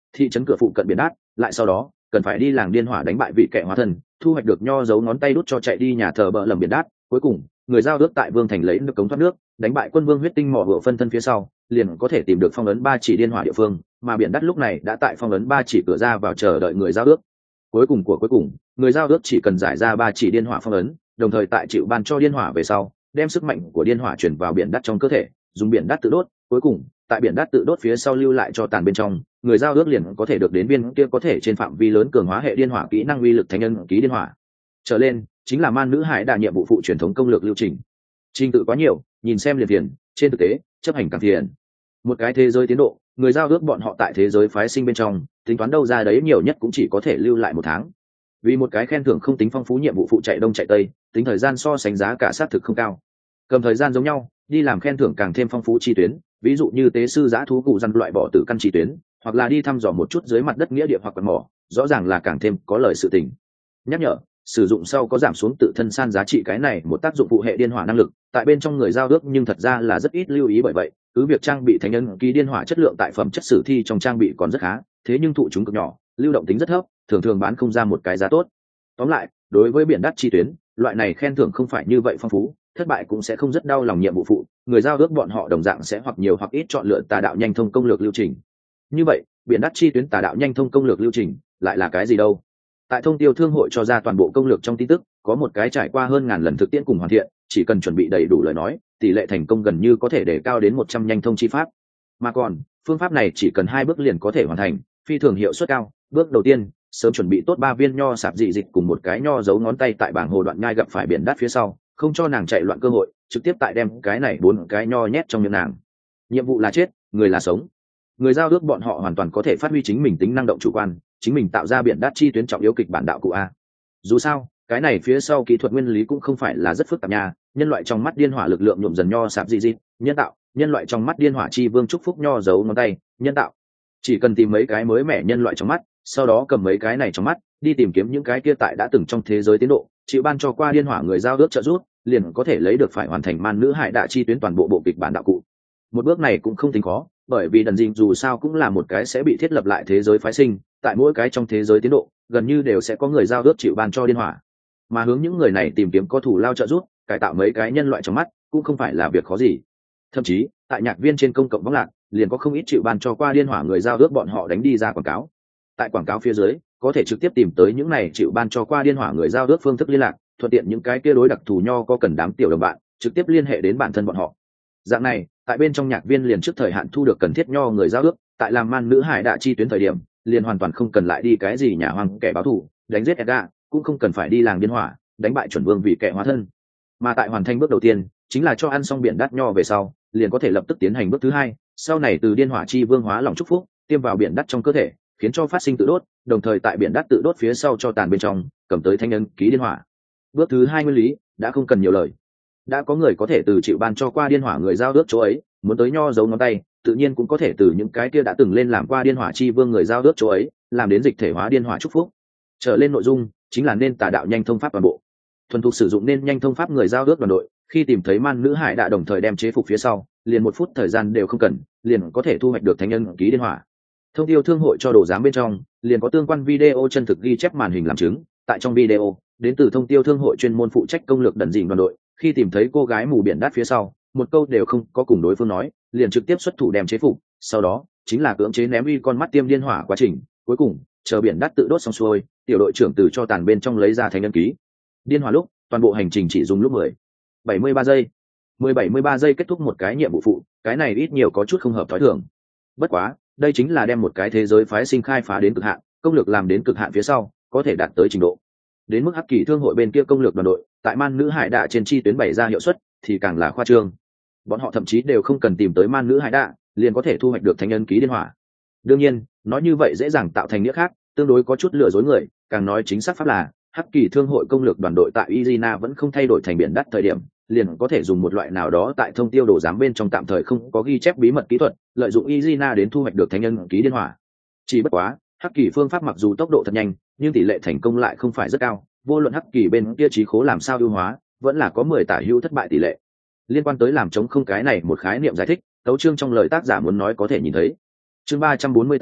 thị trấn cửa phụ cận biển đát, lại sau đó cần phải đi làng điên hỏa đánh bại vị kẻ hóa thân, thu hoạch được nho dấu ngón tay đút cho chạy đi nhà thờ bờ lầm biển đát. Cuối cùng người giao ước tại vương thành lấy nước cống thoát nước, đánh bại quân vương huyết tinh mỏ vựa phân thân phía sau, liền có thể tìm được phong ấn ba chỉ điên hỏa địa phương, mà biển đát lúc này đã tại phong ấn ba chỉ cửa ra vào chờ đợi người giao ước. Cuối cùng của cuối cùng, người giao ước chỉ cần giải ra ba chỉ điên hỏa phong ấn, đồng thời tại chịu ban cho điên hỏa về sau, đem sức mạnh của điên hỏa chuyển vào biển đát trong cơ thể, dùng biển đát tự đốt. Cuối cùng tại biển đát tự đốt phía sau lưu lại cho tàn bên trong, người giao ước liền có thể được đến viên kia có thể trên phạm vi lớn cường hóa hệ điên hỏa kỹ năng uy lực thánh nhân ký điên hỏa trở lên, chính là man nữ hải đà nhiệm vụ phụ truyền thống công lược lưu trình. Trình tự quá nhiều, nhìn xem liền tiền, trên thực tế chấp hành càng tiền. Một cái thế giới tiến độ, người giao ước bọn họ tại thế giới phái sinh bên trong tính toán đâu ra đấy nhiều nhất cũng chỉ có thể lưu lại một tháng, vì một cái khen thưởng không tính phong phú nhiệm vụ phụ chạy đông chạy tây, tính thời gian so sánh giá cả sát thực không cao. Cầm thời gian giống nhau, đi làm khen thưởng càng thêm phong phú chi tuyến, ví dụ như tế sư giã thú cụ răn loại bỏ tử căn chi tuyến, hoặc là đi thăm dò một chút dưới mặt đất nghĩa địa hoặc quạt mỏ, rõ ràng là càng thêm có lời sự tình. Nhắc nhở, sử dụng sau có giảm xuống tự thân san giá trị cái này một tác dụng phụ hệ điên hỏa năng lực, tại bên trong người giao ước nhưng thật ra là rất ít lưu ý, bởi vậy cứ việc trang bị thánh nhân ký điên hỏa chất lượng tại phẩm chất sử thi trong trang bị còn rất khá, thế nhưng thụ chúng cực nhỏ, lưu động tính rất thấp, thường thường bán không ra một cái giá tốt. Tóm lại, đối với biển đắt chi tuyến, loại này khen thưởng không phải như vậy phong phú, thất bại cũng sẽ không rất đau lòng nhiệm vụ phụ, người giao ước bọn họ đồng dạng sẽ hoặc nhiều hoặc ít chọn lựa tà đạo nhanh thông công lược lưu trình. Như vậy, biển đắt chi tuyến tà đạo nhanh thông công lược lưu trình lại là cái gì đâu? Tại thông tiêu thương hội cho ra toàn bộ công lược trong tin tức, có một cái trải qua hơn ngàn lần thực tiễn cùng hoàn thiện, chỉ cần chuẩn bị đầy đủ lời nói, tỷ lệ thành công gần như có thể để cao đến một trăm nhanh thông chi pháp. Mà còn, phương pháp này chỉ cần hai bước liền có thể hoàn thành, phi thường hiệu suất cao. Bước đầu tiên, sớm chuẩn bị tốt ba viên nho sạp dị dịch cùng một cái nho giấu ngón tay tại bảng hồ đoạn nhai gặp phải biển đắt phía sau, không cho nàng chạy loạn cơ hội, trực tiếp tại đem cái này bốn cái nho nhét trong miệng nàng. Nhiệm vụ là chết, người là sống. Người giao ước bọn họ hoàn toàn có thể phát huy chính mình tính năng động chủ quan, chính mình tạo ra biển đắt chi tuyến trọng yếu kịch bản đạo cụ a. Dù sao, cái này phía sau kỹ thuật nguyên lý cũng không phải là rất phức tạp nha. Nhân loại trong mắt điên hỏa lực lượng nhuộm dần nho sạp dị dị, nhân tạo. Nhân loại trong mắt điên hỏa chi vương chúc phúc nho giấu ngón tay, nhân tạo. Chỉ cần tìm mấy cái mới mẻ nhân loại trong mắt, sau đó cầm mấy cái này trong mắt đi tìm kiếm những cái kia tại đã từng trong thế giới tiến độ chịu ban cho qua điên hỏa người giao ước trợ giúp, liền có thể lấy được phải hoàn thành man nữ hải đạ chi tuyến toàn bộ bộ kịch bản đạo cụ. Một bước này cũng không tính khó, bởi vì đần dinh dù sao cũng là một cái sẽ bị thiết lập lại thế giới phái sinh, tại mỗi cái trong thế giới tiến độ gần như đều sẽ có người giao ước chịu ban cho điên hỏa, mà hướng những người này tìm kiếm có thủ lao trợ giúp cải tạo mấy cái nhân loại trong mắt cũng không phải là việc khó gì. Thậm chí tại nhạc viên trên công cộng võng lạc liền có không ít chịu ban cho qua điên hỏa người giao ước bọn họ đánh đi ra quảng cáo. Tại quảng cáo phía dưới có thể trực tiếp tìm tới những này chịu ban cho qua điên hỏa người giao ước phương thức liên lạc, thuận tiện những cái kia đối đặc thù nho có cần đám tiểu đồng bạn trực tiếp liên hệ đến bản thân bọn họ. Dạng này tại bên trong nhạc viên liền trước thời hạn thu được cần thiết nho người giao ước, tại làm man nữ hải đạ chi tuyến thời điểm liền hoàn toàn không cần lại đi cái gì nhà hoang kẻ báo thù đánh giết Edgar, cũng không cần phải đi làng điên hỏa đánh bại chuẩn vương vì kẻ hóa thân, mà tại hoàn thành bước đầu tiên chính là cho ăn xong biển đắt nho về sau liền có thể lập tức tiến hành bước thứ hai, sau này từ điên hỏa chi vương hóa lòng chúc phúc tiêm vào biển đắt trong cơ thể, khiến cho phát sinh tự đốt, đồng thời tại biển đắt tự đốt phía sau cho tàn bên trong cầm tới thanh nhân ký điên hỏa. Bước thứ hai nguyên lý đã không cần nhiều lời, đã có người có thể từ chịu ban cho qua điên hỏa người giao ước chỗ ấy muốn tới nho giấu ngón tay, tự nhiên cũng có thể từ những cái kia đã từng lên làm qua điên hỏa chi vương người giao ước chỗ ấy làm đến dịch thể hóa điên hỏa chúc phúc. Trở lên nội dung chính là nên tà đạo nhanh thông pháp toàn bộ. Thuần thục sử dụng nên nhanh thông pháp người giao ước đoàn đội khi tìm thấy man nữ hải đã đồng thời đem chế phục phía sau, liền một phút thời gian đều không cần, liền có thể thu hoạch được thánh nhân ký điên hỏa. Thông tiêu thương hội cho đồ giám bên trong liền có tương quan video chân thực ghi chép màn hình làm chứng. Tại trong video, đến từ thông tiêu thương hội chuyên môn phụ trách công lược đần dình đoàn đội khi tìm thấy cô gái mù biển đắt phía sau, một câu đều không có cùng đối phương nói, liền trực tiếp xuất thủ đem chế phục, sau đó chính là cưỡng chế ném uy con mắt tiêm điên hỏa quá trình. Cuối cùng chờ biển đắt tự đốt xong xuôi, tiểu đội trưởng từ cho tàn bên trong lấy ra thánh nhân ký điên hỏa lúc toàn bộ hành trình chỉ dùng lúc mười bảy mươi ba giây mười bảy mươi ba giây kết thúc một cái nhiệm vụ phụ, cái này ít nhiều có chút không hợp thói thường. Bất quá đây chính là đem một cái thế giới phái sinh khai phá đến cực hạn, công lược làm đến cực hạn phía sau có thể đạt tới trình độ. Đến mức hắc kỳ thương hội bên kia công lược đoàn đội tại man nữ hải đạ trên chi tuyến bày ra hiệu suất thì càng là khoa trương, bọn họ thậm chí đều không cần tìm tới man nữ hải đạ liền có thể thu hoạch được thánh nhân ký điên hỏa. Đương nhiên nói như vậy dễ dàng tạo thành nghĩa khác, tương đối có chút lừa dối người, càng nói chính xác pháp là hắc kỳ thương hội công lược đoàn đội tại Izina vẫn không thay đổi thành biển đắt thời điểm liền có thể dùng một loại nào đó tại thông tiêu đồ giám bên trong tạm thời không có ghi chép bí mật kỹ thuật, lợi dụng Izina đến thu hoạch được thánh nhân ký điên hỏa. Chỉ bất quá hắc kỳ phương pháp mặc dù tốc độ thật nhanh nhưng tỷ lệ thành công lại không phải rất cao, vô luận hắc kỳ bên kia trí khố làm sao ưu hóa vẫn là có mười tả hữu thất bại tỷ lệ. Liên quan tới làm chống không cái này một khái niệm giải thích, tấu chương trong lời tác giả muốn nói có thể nhìn thấy. Chương ba trăm bốn mươi tám,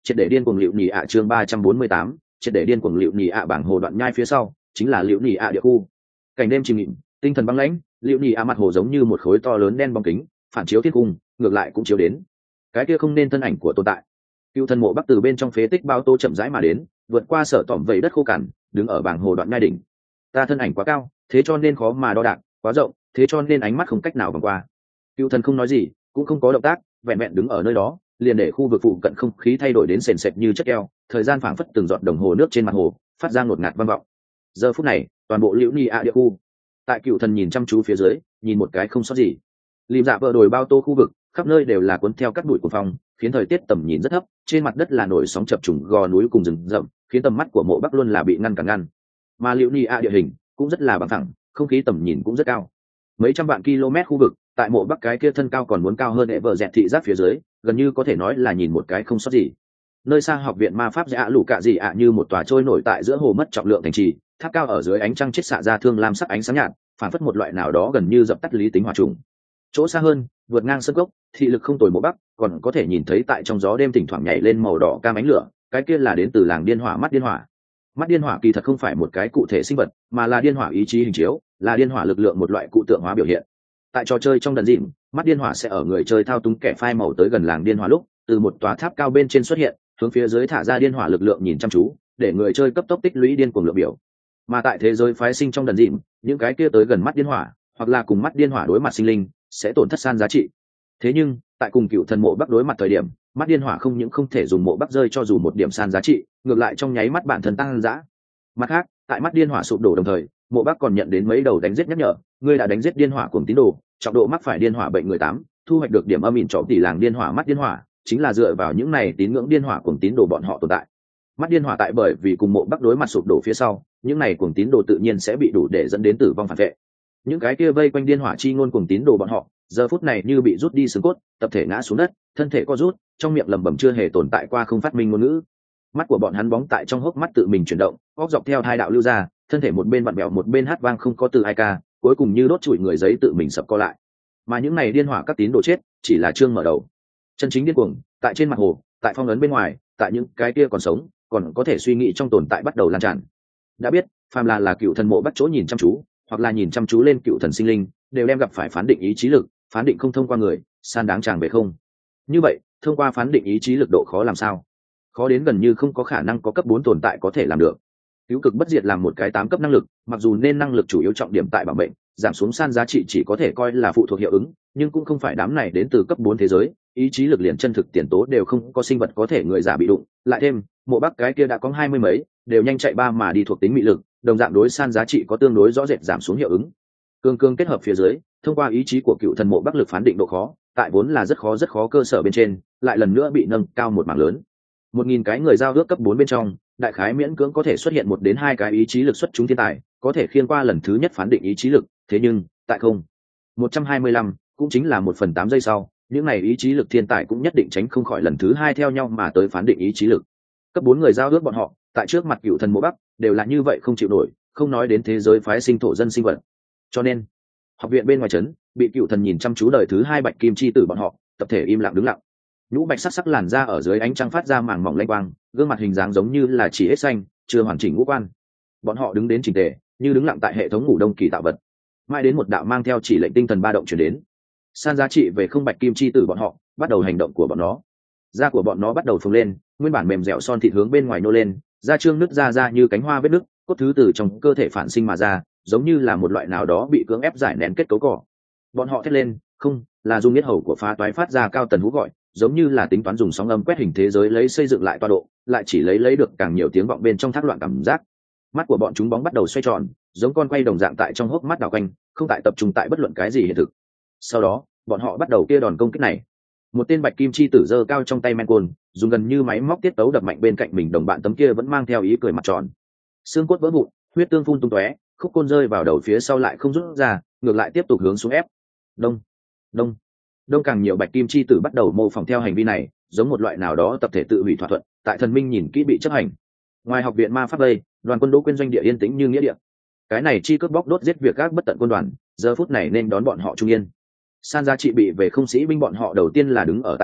triệt để điên cuồng liệu nhì ạ chương ba trăm bốn mươi tám, triệt để điên cuồng liệu nhì ạ bảng hồ đoạn nhai phía sau chính là liệu nhì ạ địa khu. Cảnh đêm chìm nghỉm, tinh thần băng lãnh, liệu nhì ạ mặt hồ giống như một khối to lớn đen bóng kính, phản chiếu thiên cung, ngược lại cũng chiếu đến cái kia không nên thân ảnh của tồn tại. Cựu thần mộ bắc từ bên trong phế tích bao tô chậm rãi mà đến, vượt qua sở tỏm vây đất khô cằn, đứng ở bảng hồ đoạn nhai đỉnh. Ta thân ảnh quá cao, thế cho nên khó mà đo đạc, quá rộng, thế cho nên ánh mắt không cách nào vòng qua. Cựu thần không nói gì, cũng không có động tác, vẹn vẹn đứng ở nơi đó, liền để khu vực phụ cận không khí thay đổi đến sền sệt như chất keo, thời gian phảng phất từng giọt đồng hồ nước trên mặt hồ, phát ra ngột ngạt vang vọng. Giờ phút này, toàn bộ liễu ni a địa khu, tại cựu thần nhìn chăm chú phía dưới, nhìn một cái không sót gì. Lìm dạ vợ đồi bao tô khu vực, khắp nơi đều là cuốn theo các bụi của phòng, khiến thời tiết tầm nhìn rất thấp, trên mặt đất là nổi sóng chập trùng gò núi cùng rừng rậm, khiến tầm mắt của mộ bắc luôn là bị ngăn cản ngăn. Mà liễu ni a địa hình cũng rất là bằng phẳng, không khí tầm nhìn cũng rất cao. Mấy trăm vạn km khu vực, tại mộ bắc cái kia thân cao còn muốn cao hơn hệ vợ dẹt thị giác phía dưới, gần như có thể nói là nhìn một cái không sót gì. Nơi xa học viện ma pháp dạ lũ cạ gì ạ như một tòa trôi nổi tại giữa hồ mất trọng lượng thành trì, tháp cao ở dưới ánh trăng chết xạ ra thương lam sắc ánh sáng nhạt, phản phất một loại nào đó gần như dập tắt lý tính hòa trùng. Chỗ xa hơn, vượt ngang sân gốc, thị lực không tồi mộ bắc, còn có thể nhìn thấy tại trong gió đêm thỉnh thoảng nhảy lên màu đỏ cam ánh lửa, cái kia là đến từ làng điên hỏa mắt điên hỏa. Mắt điên hỏa kỳ thật không phải một cái cụ thể sinh vật, mà là điên hỏa ý chí hình chiếu, là điên hỏa lực lượng một loại cụ tượng hóa biểu hiện. Tại trò chơi trong đần dịm, mắt điên hỏa sẽ ở người chơi thao túng kẻ phai màu tới gần làng điên hỏa lúc, từ một tòa tháp cao bên trên xuất hiện, hướng phía dưới thả ra điên hỏa lực lượng nhìn chăm chú, để người chơi cấp tốc tích lũy điên cuồng lượng biểu. Mà tại thế giới phái sinh trong đần dịm, những cái kia tới gần mắt điên hỏa, hoặc là cùng mắt điên hỏa đối mặt sinh linh, sẽ tổn thất san giá trị. Thế nhưng, tại cùng cựu thần mộ bắc đối mặt thời điểm, mắt điên hỏa không những không thể dùng mộ bắc rơi cho dù một điểm san giá trị, ngược lại trong nháy mắt bản thân tăng dã. Mặt khác, tại mắt điên hỏa sụp đổ đồng thời, mộ bắc còn nhận đến mấy đầu đánh giết nhắc nhở, ngươi đã đánh giết điên hỏa cùng tín đồ, trọng độ mắc phải điên hỏa bệnh người tám, thu hoạch được điểm âm ỉn trọng tỷ làng điên hỏa mắt điên hỏa, chính là dựa vào những này tín ngưỡng điên hỏa cùng tín đồ bọn họ tồn tại. Mắt điên hỏa tại bởi vì cùng mộ bắc đối mặt sụp đổ phía sau, những này cùng tín đồ tự nhiên sẽ bị đủ để dẫn đến tử vong phản vệ. Những cái kia vây quanh điên hỏa chi ngôn cùng tín đồ bọn họ, giờ phút này như bị rút đi xương cốt, tập thể ngã xuống đất, thân thể co rút, trong miệng lẩm bẩm chưa hề tồn tại qua không phát minh ngôn ngữ. Mắt của bọn hắn bóng tại trong hốc mắt tự mình chuyển động, óc dọc theo hai đạo lưu ra, thân thể một bên vặn bẹo một bên hát vang không có từ ai ca, cuối cùng như đốt trụi người giấy tự mình sập co lại. Mà những này điên hỏa các tín đồ chết, chỉ là chương mở đầu. Chân chính điên cuồng, tại trên mặt hồ, tại phong ấn bên ngoài, tại những cái kia còn sống, còn có thể suy nghĩ trong tồn tại bắt đầu lan tràn. Đã biết, phàm là là cựu thần mộ bắt chỗ nhìn chăm chú, hoặc là nhìn chăm chú lên cựu thần sinh linh, đều đem gặp phải phán định ý chí lực, phán định không thông qua người, san đáng chàng về không. Như vậy, thông qua phán định ý chí lực độ khó làm sao? Khó đến gần như không có khả năng có cấp bốn tồn tại có thể làm được. Cứu cực bất diệt làm một cái tám cấp năng lực, mặc dù nên năng lực chủ yếu trọng điểm tại bảo mệnh, giảm xuống san giá trị chỉ có thể coi là phụ thuộc hiệu ứng, nhưng cũng không phải đám này đến từ cấp bốn thế giới, ý chí lực liền chân thực tiền tố đều không có sinh vật có thể người giả bị đụng, lại thêm, mộ bắc cái kia đã có hai mươi mấy, đều nhanh chạy ba mà đi thuộc tính mị lực, đồng dạng đối san giá trị có tương đối rõ rệt giảm xuống hiệu ứng. Cương cương kết hợp phía dưới, thông qua ý chí của cựu thần mộ bắc lực phán định độ khó, tại vốn là rất khó rất khó cơ sở bên trên, lại lần nữa bị nâng cao một mảng lớn. Một nghìn cái người giao ước cấp bốn bên trong, đại khái miễn cưỡng có thể xuất hiện một đến hai cái ý chí lực xuất chúng thiên tài, có thể khiên qua lần thứ nhất phán định ý chí lực, thế nhưng, tại không một trăm hai mươi lăm, cũng chính là một phần tám giây sau, những này ý chí lực thiên tài cũng nhất định tránh không khỏi lần thứ hai theo nhau mà tới phán định ý chí lực. Cấp bốn người giao ước bọn họ, tại trước mặt cựu thần mộ bắc, đều là như vậy không chịu nổi, không nói đến thế giới phái sinh thổ dân sinh vật. Cho nên, học viện bên ngoài trấn, bị cựu thần nhìn chăm chú đời thứ hai bạch kim chi tử bọn họ, tập thể im lặng đứng lặng. Nhũ bạch sắc sắc làn da ở dưới ánh trăng phát ra màng mỏng lanh quang, gương mặt hình dáng giống như là chỉ hết xanh, chưa hoàn chỉnh ngũ quan. Bọn họ đứng đến chỉnh tề, như đứng lặng tại hệ thống ngủ đông kỳ tạo vật. Mãi đến một đạo mang theo chỉ lệnh tinh thần ba động truyền đến. San giá trị về không bạch kim chi tử bọn họ, bắt đầu hành động của bọn nó. Da của bọn nó bắt đầu phồng lên, nguyên bản mềm dẻo son thịt hướng bên ngoài nô lên, da trương nứt ra ra như cánh hoa vết nứt, cốt thứ từ trong cơ thể phản sinh mà ra, giống như là một loại nào đó bị cưỡng ép giải nén kết cấu cỏ. Bọn họ thét lên, không, là dung yết hầu của phá toái phát ra cao tần hú gọi, giống như là tính toán dùng sóng âm quét hình thế giới lấy xây dựng lại tọa độ, lại chỉ lấy lấy được càng nhiều tiếng vọng bên trong thác loạn cảm giác. Mắt của bọn chúng bóng bắt đầu xoay tròn, giống con quay đồng dạng tại trong hốc mắt đảo quanh, không tại tập trung tại bất luận cái gì hiện thực. Sau đó, bọn họ bắt đầu kia đòn công kích này. Một tên bạch kim chi tử giơ cao trong tay men côn, dùng gần như máy móc tiết tấu đập mạnh bên cạnh mình đồng bạn tấm kia vẫn mang theo ý cười mặt tròn. Xương cốt vỡ vụn, huyết tương phun tung tóe, khúc côn rơi vào đầu phía sau lại không rút ra, ngược lại tiếp tục hướng xuống ép. Đông, đông, đông, càng nhiều bạch kim chi tử bắt đầu mô phỏng theo hành vi này, giống một loại nào đó tập thể tự hủy thỏa thuận, tại thần minh nhìn kỹ bị chấp hành. Ngoài học viện ma pháp đây, đoàn quân Đỗ Quyên doanh địa yên tĩnh như nghĩa địa. Cái này chi cướp bóc đốt giết việc các bất tận quân đoàn, giờ phút này nên đón bọn họ trung yên. San giá trị bị về không sĩ binh bọn họ đầu tiên là đứng ở tại chỗ,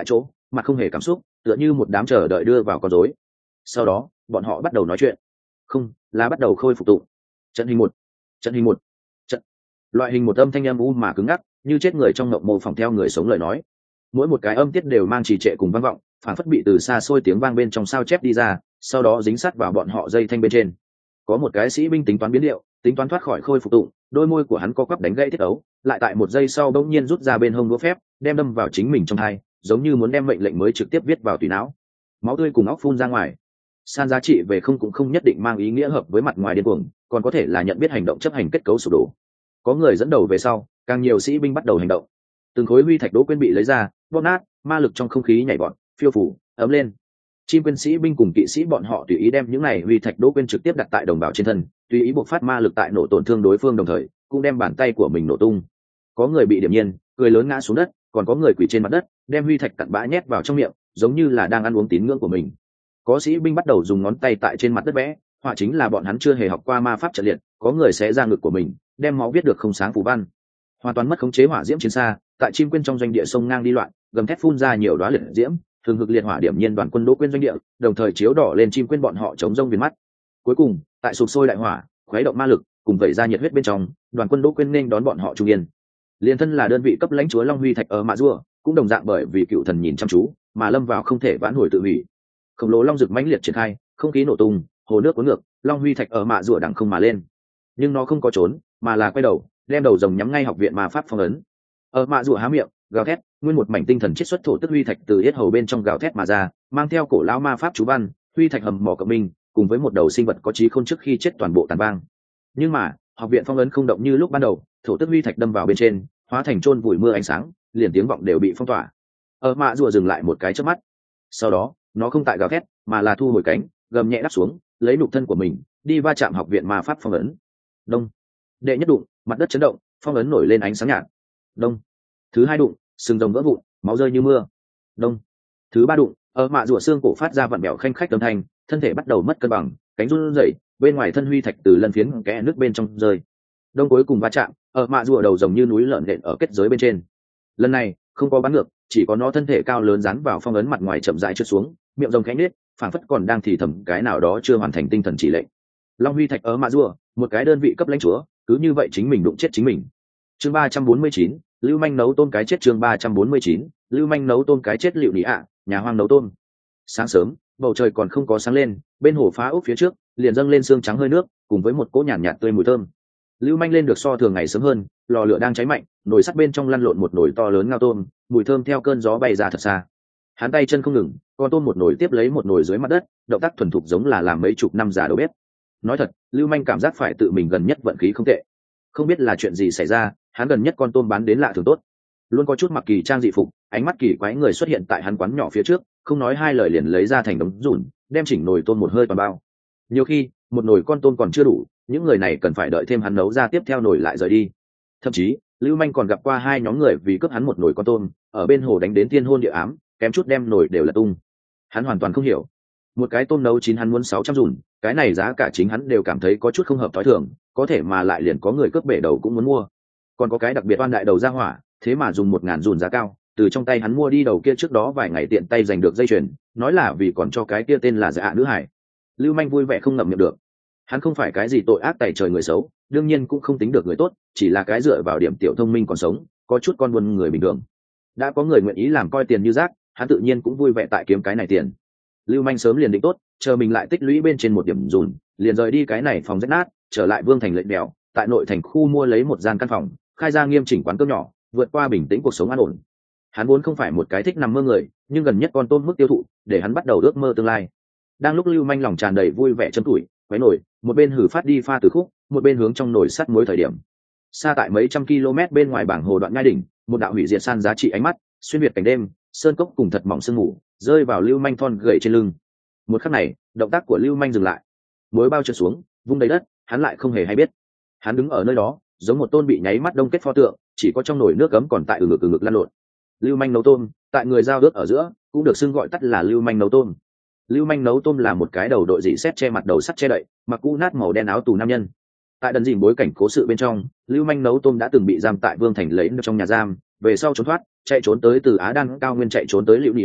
mặt không hề cảm xúc, tựa như một đám chờ đợi đưa vào con rối. Sau đó bọn họ bắt đầu nói chuyện, không là bắt đầu khôi phục tụng. Trận hình một, trận hình một, trận. Loại hình một âm thanh âm u mà cứng ngắc, như chết người trong ngộng mô phỏng theo người sống lời nói. Mỗi một cái âm tiết đều mang trì trệ cùng vang vọng, phản phất bị từ xa xôi tiếng vang bên trong sao chép đi ra, sau đó dính sát vào bọn họ dây thanh bên trên. Có một cái sĩ binh tính toán biến điệu, tính toán thoát khỏi khôi phục tụng, đôi môi của hắn co quắp đánh gãy thiết ấu, lại tại một giây sau bỗng nhiên rút ra bên hông đũa phép, đem đâm vào chính mình trong hai, giống như muốn đem mệnh lệnh mới trực tiếp viết vào tùy não. Máu tươi cùng óc phun ra ngoài. San giá trị về không cũng không nhất định mang ý nghĩa hợp với mặt ngoài điên cuồng, còn có thể là nhận biết hành động chấp hành kết cấu sụp đổ. Có người dẫn đầu về sau, càng nhiều sĩ binh bắt đầu hành động. Từng khối huy thạch đỗ quên bị lấy ra, bóp nát, ma lực trong không khí nhảy vọt, phiêu phủ, ấm lên. Chim quên sĩ binh cùng kỵ sĩ bọn họ tùy ý đem những này huy thạch đỗ quên trực tiếp đặt tại đồng bào trên thân, tùy ý bộc phát ma lực tại nổ tổn thương đối phương, đồng thời cũng đem bàn tay của mình nổ tung. Có người bị điểm nhiên, cười lớn ngã xuống đất, còn có người quỳ trên mặt đất, đem huy thạch cặn bã nhét vào trong miệng, giống như là đang ăn uống tín ngưỡng của mình. Có sĩ binh bắt đầu dùng ngón tay tại trên mặt đất vẽ, họa chính là bọn hắn chưa hề học qua ma pháp trận liệt. Có người sẽ ra ngực của mình, đem máu viết được không sáng phù văn. Hoàn toàn mất khống chế hỏa diễm chiến xa, tại chim quên trong doanh địa sông ngang đi loạn, gầm thét phun ra nhiều đóa liệt diễm, thường hực liệt hỏa điểm nhiên đoàn quân đỗ quên doanh địa, đồng thời chiếu đỏ lên chim quên bọn họ chống rông viền mắt. Cuối cùng, tại sụp sôi đại hỏa, khuấy động ma lực, cùng vẩy ra nhiệt huyết bên trong, đoàn quân đỗ quên nên đón bọn họ trung yên. Liên thân là đơn vị cấp lãnh chúa Long Huy Thạch ở Mạ Rùa, cũng đồng dạng bởi vì cựu thần nhìn chăm chú, mà lâm vào không thể vãn hồi tự hủy. Khổng lồ long rực mãnh liệt triển khai, không khí nổ tung, hồ nước cuốn ngược, Long Huy Thạch ở Mạ Rùa đằng không mà lên. Nhưng nó không có trốn, mà là quay đầu, đem đầu rồng nhắm ngay học viện ma pháp phong ấn. Ở Mạ Rùa há miệng, gào thét, nguyên một mảnh tinh thần chiết xuất thổ tức huy thạch từ yết hầu bên trong gào thét mà ra, mang theo cổ lão ma pháp chú văn, huy thạch hầm mỏ cộng minh, cùng với một đầu sinh vật có trí khôn trước khi chết toàn bộ tàn bang. Nhưng mà, học viện phong ấn không động như lúc ban đầu, thổ tức huy thạch đâm vào bên trên, hóa thành chôn vùi mưa ánh sáng, liền tiếng vọng đều bị phong tỏa. Ở Mạ Rùa dừng lại một cái chớp mắt. Sau đó, nó không tại gào thét, mà là thu hồi cánh, gầm nhẹ đáp xuống, lấy nhục thân của mình, đi va chạm học viện ma pháp phong ấn. Đông. Đệ nhất đụng, mặt đất chấn động, phong ấn nổi lên ánh sáng nhạt. Đông. Thứ hai đụng, sừng rồng vỡ vụn, máu rơi như mưa. Đông. Thứ ba đụng, Ở Mạ Rùa xương cổ phát ra vặn bèo khanh khách âm thanh, thân thể bắt đầu mất cân bằng, cánh run rẩy, bên ngoài thân huy thạch từ lân phiến kẽ nước bên trong rơi. Đông cuối cùng va chạm, Ở Mạ Rùa đầu rồng như núi lợn nện ở kết giới bên trên. Lần này không có bắn ngược, chỉ có nó thân thể cao lớn dán vào phong ấn mặt ngoài chậm rãi trượt xuống, miệng rồng khẽ nết, phảng phất còn đang thì thầm cái nào đó chưa hoàn thành tinh thần chỉ lệnh. Long Huy Thạch Ở Mạ Rùa, một cái đơn vị cấp lãnh chúa, cứ như vậy chính mình đụng chết chính mình. Chương ba trăm bốn mươi chín, Lưu Manh nấu tôm cái chết. Chương ba trăm bốn mươi chín, Lưu Manh nấu tôm cái chết. Liệu Nị ạ, nhà hoang nấu tôm. Sáng sớm, bầu trời còn không có sáng lên, bên hồ phá ốc phía trước liền dâng lên sương trắng hơi nước, cùng với một cỗ nhàn nhạt, nhạt tươi mùi thơm. Lưu Manh lên được so thường ngày sớm hơn, lò lửa đang cháy mạnh, nồi sắt bên trong lăn lộn một nồi to lớn ngao tôm, mùi thơm theo cơn gió bay ra thật xa. Hắn tay chân không ngừng, con tôm một nồi tiếp lấy một nồi dưới mặt đất, động tác thuần thục giống là làm mấy chục năm già đầu bếp. Nói thật, Lưu Manh cảm giác phải tự mình gần nhất vận khí không tệ. Không biết là chuyện gì xảy ra, hắn gần nhất con tôm bán đến lạ thường tốt. Luôn có chút mặc kỳ trang dị phục, ánh mắt kỳ quái người xuất hiện tại hắn quán nhỏ phía trước, không nói hai lời liền lấy ra thành đống rủn, đem chỉnh nồi tôm một hơi toàn bao. Nhiều khi, một nồi con tôm còn chưa đủ, những người này cần phải đợi thêm hắn nấu ra tiếp theo nồi lại rời đi. Thậm chí, Lưu Manh còn gặp qua hai nhóm người vì cướp hắn một nồi con tôm, ở bên hồ đánh đến thiên hôn địa ám, kém chút đem nồi đều là tung. Hắn hoàn toàn không hiểu, một cái tôm nấu chín hắn muốn sáu trăm rủn, cái này giá cả chính hắn đều cảm thấy có chút không hợp thói thường, có thể mà lại liền có người cướp bể đầu cũng muốn mua. Còn có cái đặc biệt oan đại đầu ra hỏa, thế mà dùng một ngàn rủn giá cao, từ trong tay hắn mua đi đầu kia trước đó vài ngày tiện tay giành được dây chuyền, nói là vì còn cho cái kia tên là dạ nữ hải. Lưu Manh vui vẻ không ngậm miệng được. Hắn không phải cái gì tội ác tày trời người xấu, đương nhiên cũng không tính được người tốt, chỉ là cái dựa vào điểm tiểu thông minh còn sống, có chút con buôn người bình thường. Đã có người nguyện ý làm coi tiền như rác, hắn tự nhiên cũng vui vẻ tại kiếm cái này tiền. Lưu Manh sớm liền định tốt, chờ mình lại tích lũy bên trên một điểm dùn, liền rời đi cái này phòng rách nát, trở lại Vương thành lệnh đèo, tại nội thành khu mua lấy một gian căn phòng, khai ra nghiêm chỉnh quán cơm nhỏ, vượt qua bình tĩnh cuộc sống an ổn. Hắn vốn không phải một cái thích nằm mơ người, nhưng gần nhất con tôm mức tiêu thụ, để hắn bắt đầu ước mơ tương lai. Đang lúc Lưu Manh lòng tràn đầy vui vẻ châm tuổi, quấy nổi, một bên hử phát đi pha từ khúc, một bên hướng trong nồi sắt muối thời điểm. Xa tại mấy trăm km bên ngoài bảng hồ đoạn ngai đỉnh, một đạo hủy diệt san giá trị ánh mắt, xuyên việt cảnh đêm, sơn cốc cùng thật mỏng sương mù, rơi vào Lưu Manh thon gầy trên lưng. Một khắc này, động tác của Lưu Manh dừng lại. Muối bao trượt xuống, vung đầy đất, hắn lại không hề hay biết. Hắn đứng ở nơi đó, giống một tôn bị nháy mắt đông kết pho tượng, chỉ có trong nồi nước cấm còn tại ừ ngực ừ ngực lăn lộn. Lưu Manh nấu tôm, tại người giao ước ở giữa, cũng được xưng gọi tắt là Lưu Manh nấu tôm. Lưu Manh nấu tôm là một cái đầu đội dị xét che mặt đầu sắt che đậy, mặc cũ nát màu đen áo tù nam nhân. Tại đần dìm bối cảnh cố sự bên trong, Lưu Manh nấu tôm đã từng bị giam tại Vương thành lấy trong nhà giam, về sau trốn thoát, chạy trốn tới từ Á Đan cao nguyên chạy trốn tới Liễu Nị ạ,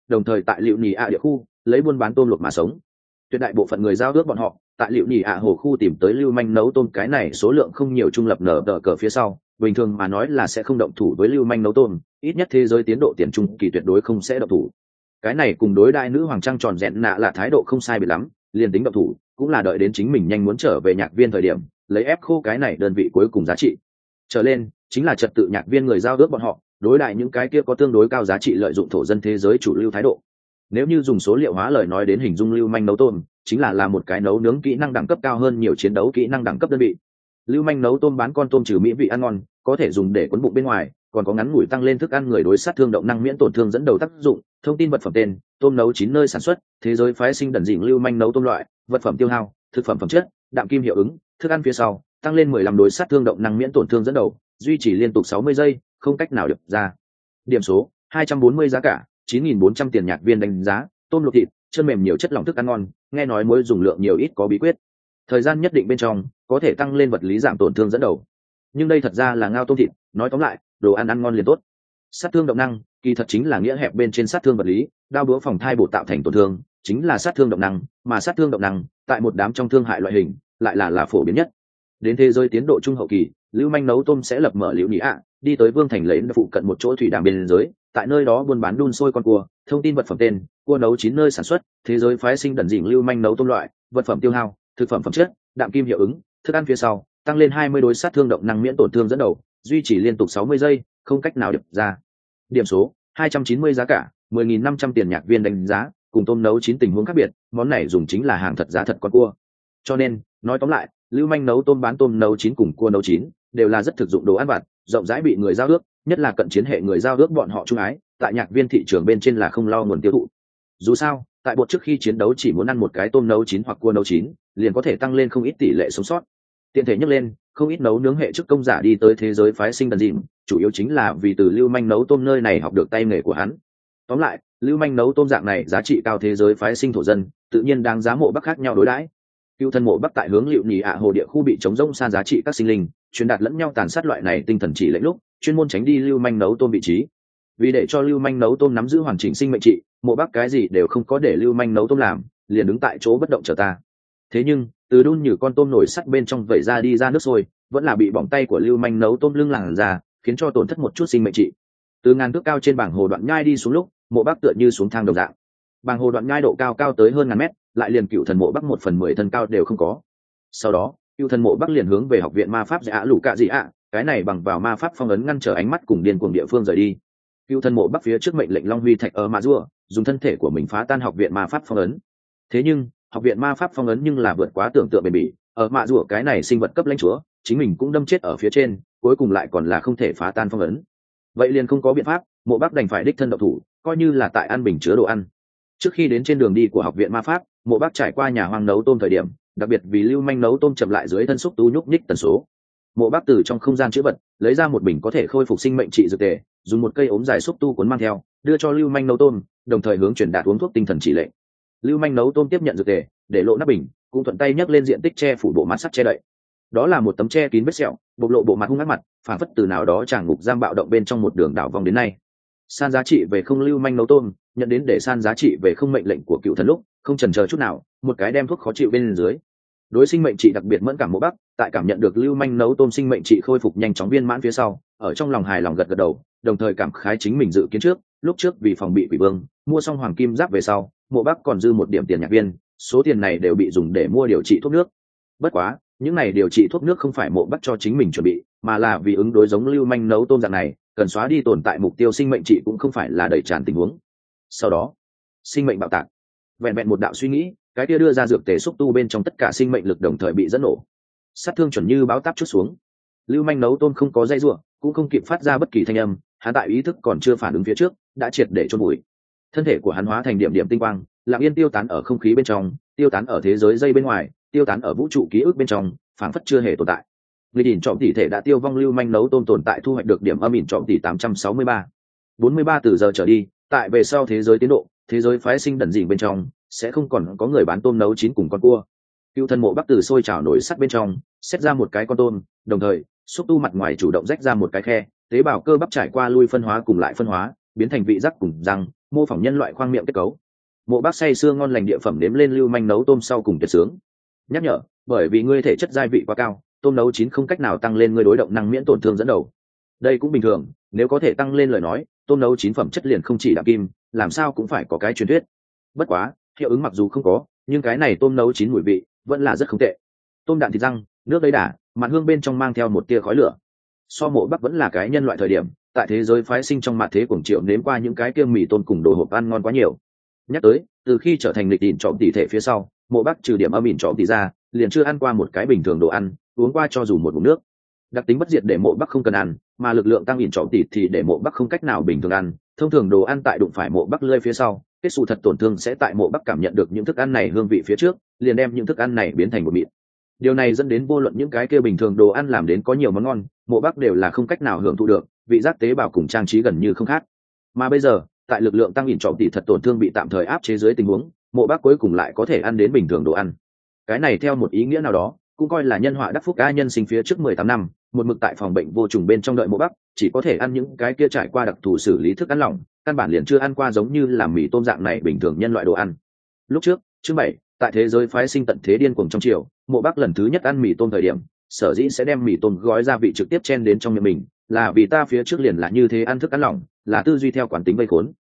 đồng thời tại liệu nhì ạ địa khu lấy buôn bán tôm luộc mà sống. Tuyệt đại bộ phận người giao ước bọn họ tại liệu nhì ạ hồ khu tìm tới lưu manh nấu tôm cái này số lượng không nhiều trung lập nở đỡ cờ phía sau, bình thường mà nói là sẽ không động thủ với lưu manh nấu tôm, ít nhất thế giới tiến độ tiền trung kỳ tuyệt đối không sẽ động thủ. Cái này cùng đối đại nữ hoàng trăng tròn dẹn nạ là thái độ không sai biệt lắm, liền tính động thủ cũng là đợi đến chính mình nhanh muốn trở về nhạc viên thời điểm, lấy ép khô cái này đơn vị cuối cùng giá trị trở lên, chính là trật tự nhạc viên người giao ước bọn họ đối đại những cái kia có tương đối cao giá trị lợi dụng thổ dân thế giới chủ lưu thái độ. Nếu như dùng số liệu hóa lời nói đến hình dung lưu manh nấu tôm, chính là là một cái nấu nướng kỹ năng đẳng cấp cao hơn nhiều chiến đấu kỹ năng đẳng cấp đơn vị. Lưu manh nấu tôm bán con tôm trừ mỹ vị ăn ngon, có thể dùng để cuốn bụng bên ngoài, còn có ngắn ngủi tăng lên thức ăn người đối sát thương động năng miễn tổn thương dẫn đầu tác dụng. Thông tin vật phẩm tên: tôm nấu chín nơi sản xuất, thế giới phái sinh đẩn dịnh lưu manh nấu tôm loại, vật phẩm tiêu hao, thực phẩm phẩm chất, đạm kim hiệu ứng, thức ăn phía sau, tăng lên mười lăm đối sát thương động năng miễn tổn thương dẫn đầu, duy trì liên tục sáu mươi giây, không cách nào điệp ra. Điểm số: hai trăm bốn mươi, giá cả chín nghìn bốn trăm tiền. Nhạc viên đánh giá: tôm luộc thịt, chân mềm nhiều chất lỏng thức ăn ngon, nghe nói muối dùng lượng nhiều ít có bí quyết. Thời gian nhất định bên trong có thể tăng lên vật lý giảm tổn thương dẫn đầu. Nhưng đây thật ra là ngao tôm thịt, nói tóm lại, đồ ăn ăn ngon liền tốt. Sát thương động năng, kỳ thật chính là nghĩa hẹp bên trên sát thương vật lý, đao búa phòng thai bổ tạo thành tổn thương, chính là sát thương động năng, mà sát thương động năng tại một đám trong thương hại loại hình, lại là là phổ biến nhất. Đến thế giới tiến độ trung hậu kỳ, lưu manh nấu tôm sẽ lập mở liễu nhị ạ, đi tới vương thành lấy phụ cận một chỗ thủy đàm biên giới, tại nơi đó buôn bán đun sôi con cua. Thông tin vật phẩm tên: cua nấu chín nơi sản xuất, thế giới phái sinh đẩn dịnh lưu manh nấu tôm loại, vật phẩm tiêu hao, thực phẩm phẩm chất, đạm kim hiệu ứng, thức ăn phía sau, tăng lên hai mươi đối sát thương động năng miễn tổn thương dẫn đầu, duy trì liên tục sáu mươi giây, không cách nào điệp ra. Điểm số: hai trăm chín mươi, giá cả mười nghìn năm trăm tiền. Nhạc viên đánh giá: cùng tôm nấu chín tình huống khác biệt, món này dùng chính là hàng thật giá thật con cua. Cho nên, nói tóm lại, lưu manh nấu tôm bán tôm nấu chín cùng cua nấu chín đều là rất thực dụng đồ ăn vặt, rộng rãi bị người giao ước, nhất là cận chiến hệ người giao ước bọn họ trung ái, tại nhạc viên thị trường bên trên là không lo nguồn tiêu thụ. Dù sao, tại bột trước khi chiến đấu chỉ muốn ăn một cái tôm nấu chín hoặc cua nấu chín, liền có thể tăng lên không ít tỷ lệ sống sót. Tiện thể nhắc lên, không ít nấu nướng hệ chức công giả đi tới thế giới phái sinh đần dịm, chủ yếu chính là vì từ lưu manh nấu tôm nơi này học được tay nghề của hắn. Tóm lại, lưu manh nấu tôm dạng này giá trị cao thế giới phái sinh thổ dân, tự nhiên đáng giá mộ bắc khác nhau đối đãi. Cựu thân mộ bắc tại hướng liệu nhì ạ hồ địa khu bị chống rông san giá trị các sinh linh, truyền đạt lẫn nhau tàn sát loại này tinh thần chỉ lệnh lúc, chuyên môn tránh đi lưu manh nấu tôm vị trí. Vì để cho lưu manh nấu tôm nắm giữ hoàn chỉnh sinh mệnh trị, mộ bắc cái gì đều không có để lưu manh nấu tôm làm, liền đứng tại chỗ bất động chờ ta. Thế nhưng, từ đun như con tôm nổi sắt bên trong vẩy ra đi ra nước sôi, vẫn là bị bỏng tay của lưu manh nấu tôm lưng làn ra, khiến cho tổn thất một chút sinh mệnh trị. Từ ngàn thước cao trên bảng hồ đoạn nhai đi xuống lúc, mộ bắc tựa như xuống thang đồng dạng. Bảng hồ đoạn nhai độ cao cao tới hơn ngàn mét, lại liền cựu thần mộ bắc một phần mười thân cao đều không có. Sau đó, cựu thần mộ bắc liền hướng về học viện ma pháp dạ lũ cạ gì ạ, cái này bằng vào ma pháp phong ấn ngăn trở ánh mắt cùng điên cuồng địa phương rời đi. Cựu thần mộ bắc phía trước mệnh lệnh long huy thạch ở mạ rùa, dùng thân thể của mình phá tan học viện ma pháp phong ấn. Thế nhưng, học viện ma pháp phong ấn nhưng là vượt quá tưởng tượng bền bỉ, ở mạ rùa cái này sinh vật cấp lãnh chúa, chính mình cũng đâm chết ở phía trên, cuối cùng lại còn là không thể phá tan phong ấn. Vậy liền không có biện pháp, mộ bắc đành phải đích thân động thủ, coi như là tại ăn bình chứa đồ ăn. Trước khi đến trên đường đi của học viện ma pháp, mộ bắc trải qua nhà hoang nấu tôm thời điểm, đặc biệt vì lưu manh nấu tôm chậm lại dưới thân xúc tú nhúc nhích tần số. Mộ bắc từ trong không gian chữ vật lấy ra một bình có thể khôi phục sinh mệnh trị dược tề, dùng một cây ốm dài xúc tu cuốn mang theo, đưa cho lưu manh nấu tôm, đồng thời hướng truyền đạt uống thuốc tinh thần chỉ lệnh. Lưu manh nấu tôm tiếp nhận dược tề, để lộ nắp bình, cũng thuận tay nhấc lên diện tích che phủ bộ mặt sắt che đậy. Đó là một tấm che kín vết sẹo, bộc lộ bộ mặt hung ác mặt, phản phất từ nào đó tràn ngục giam bạo động bên trong một đường đảo vòng đến nay. San giá trị về không lưu manh nấu tôm, nhận đến để san giá trị về không mệnh lệnh của cựu thần lúc, không chần chờ chút nào, một cái đem thuốc khó chịu bên dưới. Đối sinh mệnh trị đặc biệt mẫn cảm mộ bắc, tại cảm nhận được lưu manh nấu tôm sinh mệnh trị khôi phục nhanh chóng viên mãn phía sau, ở trong lòng hài lòng gật gật đầu, đồng thời cảm khái chính mình dự kiến trước, lúc trước vì phòng bị quỷ vương, mua xong hoàng kim giáp về sau, mộ bắc còn dư một điểm tiền nhạc viên, số tiền này đều bị dùng để mua điều trị thuốc nước. Bất quá, những này điều trị thuốc nước không phải mộ bắc cho chính mình chuẩn bị, mà là vì ứng đối giống lưu manh nấu tôm dạng này, cần xóa đi tồn tại mục tiêu sinh mệnh trị cũng không phải là đầy tràn tình huống. Sau đó, sinh mệnh bạo tạc, vẹn vẹn một đạo suy nghĩ, cái kia đưa ra dược tề xúc tu bên trong tất cả sinh mệnh lực đồng thời bị dẫn nổ, sát thương chuẩn như báo táp chút xuống. Lưu manh nấu tôm không có dây rủa, cũng không kịp phát ra bất kỳ thanh âm, hắn tại ý thức còn chưa phản ứng phía trước, đã triệt để chôn bụi. Thân thể của hắn hóa thành điểm điểm tinh quang, lặng yên tiêu tán ở không khí bên trong, tiêu tán ở thế giới dây bên ngoài, tiêu tán ở vũ trụ ký ức bên trong, phảng phất chưa hề tồn tại. Người đỉnh trọng tỷ thể đã tiêu vong, lưu manh nấu tôm tồn tại thu hoạch được điểm âm ỉn trọng tỷ tám trăm sáu mươi ba. bốn mươi ba từ giờ trở đi, tại về sau thế giới tiến độ, thế giới phái sinh đẩn dịnh bên trong, sẽ không còn có người bán tôm nấu chín cùng con cua. Cựu thân mộ bắc từ sôi chảo nổi sắt bên trong, xếp ra một cái con tôm, đồng thời, xúc tu mặt ngoài chủ động rách ra một cái khe, tế bào cơ bắp trải qua lui phân hóa cùng lại phân hóa, biến thành vị giác cùng răng, mô phỏng nhân loại khoang miệng kết cấu. Mộ Bác say sưa ngon lành địa phẩm nếm lên lưu manh nấu tôm sau cùng tuyệt sướng. Nhắc nhở, bởi vì ngươi thể chất gia vị quá cao, tôm nấu chín không cách nào tăng lên ngươi đối động năng miễn tổn thương dẫn đầu. Đây cũng bình thường, nếu có thể tăng lên lời nói, tôm nấu chín phẩm chất liền không chỉ đạm kim, làm sao cũng phải có cái truyền thuyết. Bất quá, hiệu ứng mặc dù không có, nhưng cái này tôm nấu chín mùi vị vẫn là rất không tệ. Tôm đạn thịt răng, nước đầy đà, mặn hương bên trong mang theo một tia khói lửa. So Mộ Bắc vẫn là cái nhân loại thời điểm, tại thế giới phái sinh trong mặt thế cuồng triệu nếm qua những cái kia mì tôm cùng đồ hộp ăn ngon quá nhiều. Nhắc tới, từ khi trở thành lịch đỉnh trộm tỷ thể phía sau, Mộ Bắc trừ điểm âm ỉn trộm tỷ ra, liền chưa ăn qua một cái bình thường đồ ăn, uống qua cho dù một ngụm nước. Đặc tính bất diệt để Mộ Bắc không cần ăn, mà lực lượng tăng ỉn trộm tỷ thì để Mộ Bắc không cách nào bình thường ăn. Thông thường đồ ăn tại đụng phải Mộ Bắc lưỡi phía sau, kết xù thật tổn thương sẽ tại Mộ Bắc cảm nhận được những thức ăn này hương vị phía trước, liền đem những thức ăn này biến thành một mịn. Điều này dẫn đến vô luận những cái kia bình thường đồ ăn làm đến có nhiều món ngon, Mộ Bắc đều là không cách nào hưởng thụ được, vị giác tế bào cùng trang trí gần như không khác. Mà bây giờ, tại lực lượng tăng ỉn trộm tỷ thật tổn thương bị tạm thời áp chế dưới tình huống, Mộ Bắc cuối cùng lại có thể ăn đến bình thường đồ ăn. Cái này theo một ý nghĩa nào đó, cũng coi là nhân họa đắc phúc cá nhân sinh phía trước mười tám năm, một mực tại phòng bệnh vô trùng bên trong đợi Mộ Bắc, chỉ có thể ăn những cái kia trải qua đặc thù xử lý thức ăn lỏng, căn bản liền chưa ăn qua giống như là mì tôm dạng này bình thường nhân loại đồ ăn. Lúc trước, chương bảy, tại thế giới phái sinh tận thế điên cuồng trong triều, Mộ Bắc lần thứ nhất ăn mì tôm thời điểm, sở dĩ sẽ đem mì tôm gói gia vị trực tiếp chen đến trong miệng mình, là vì ta phía trước liền là như thế ăn thức ăn lỏng, là tư duy theo quán tính vây khốn.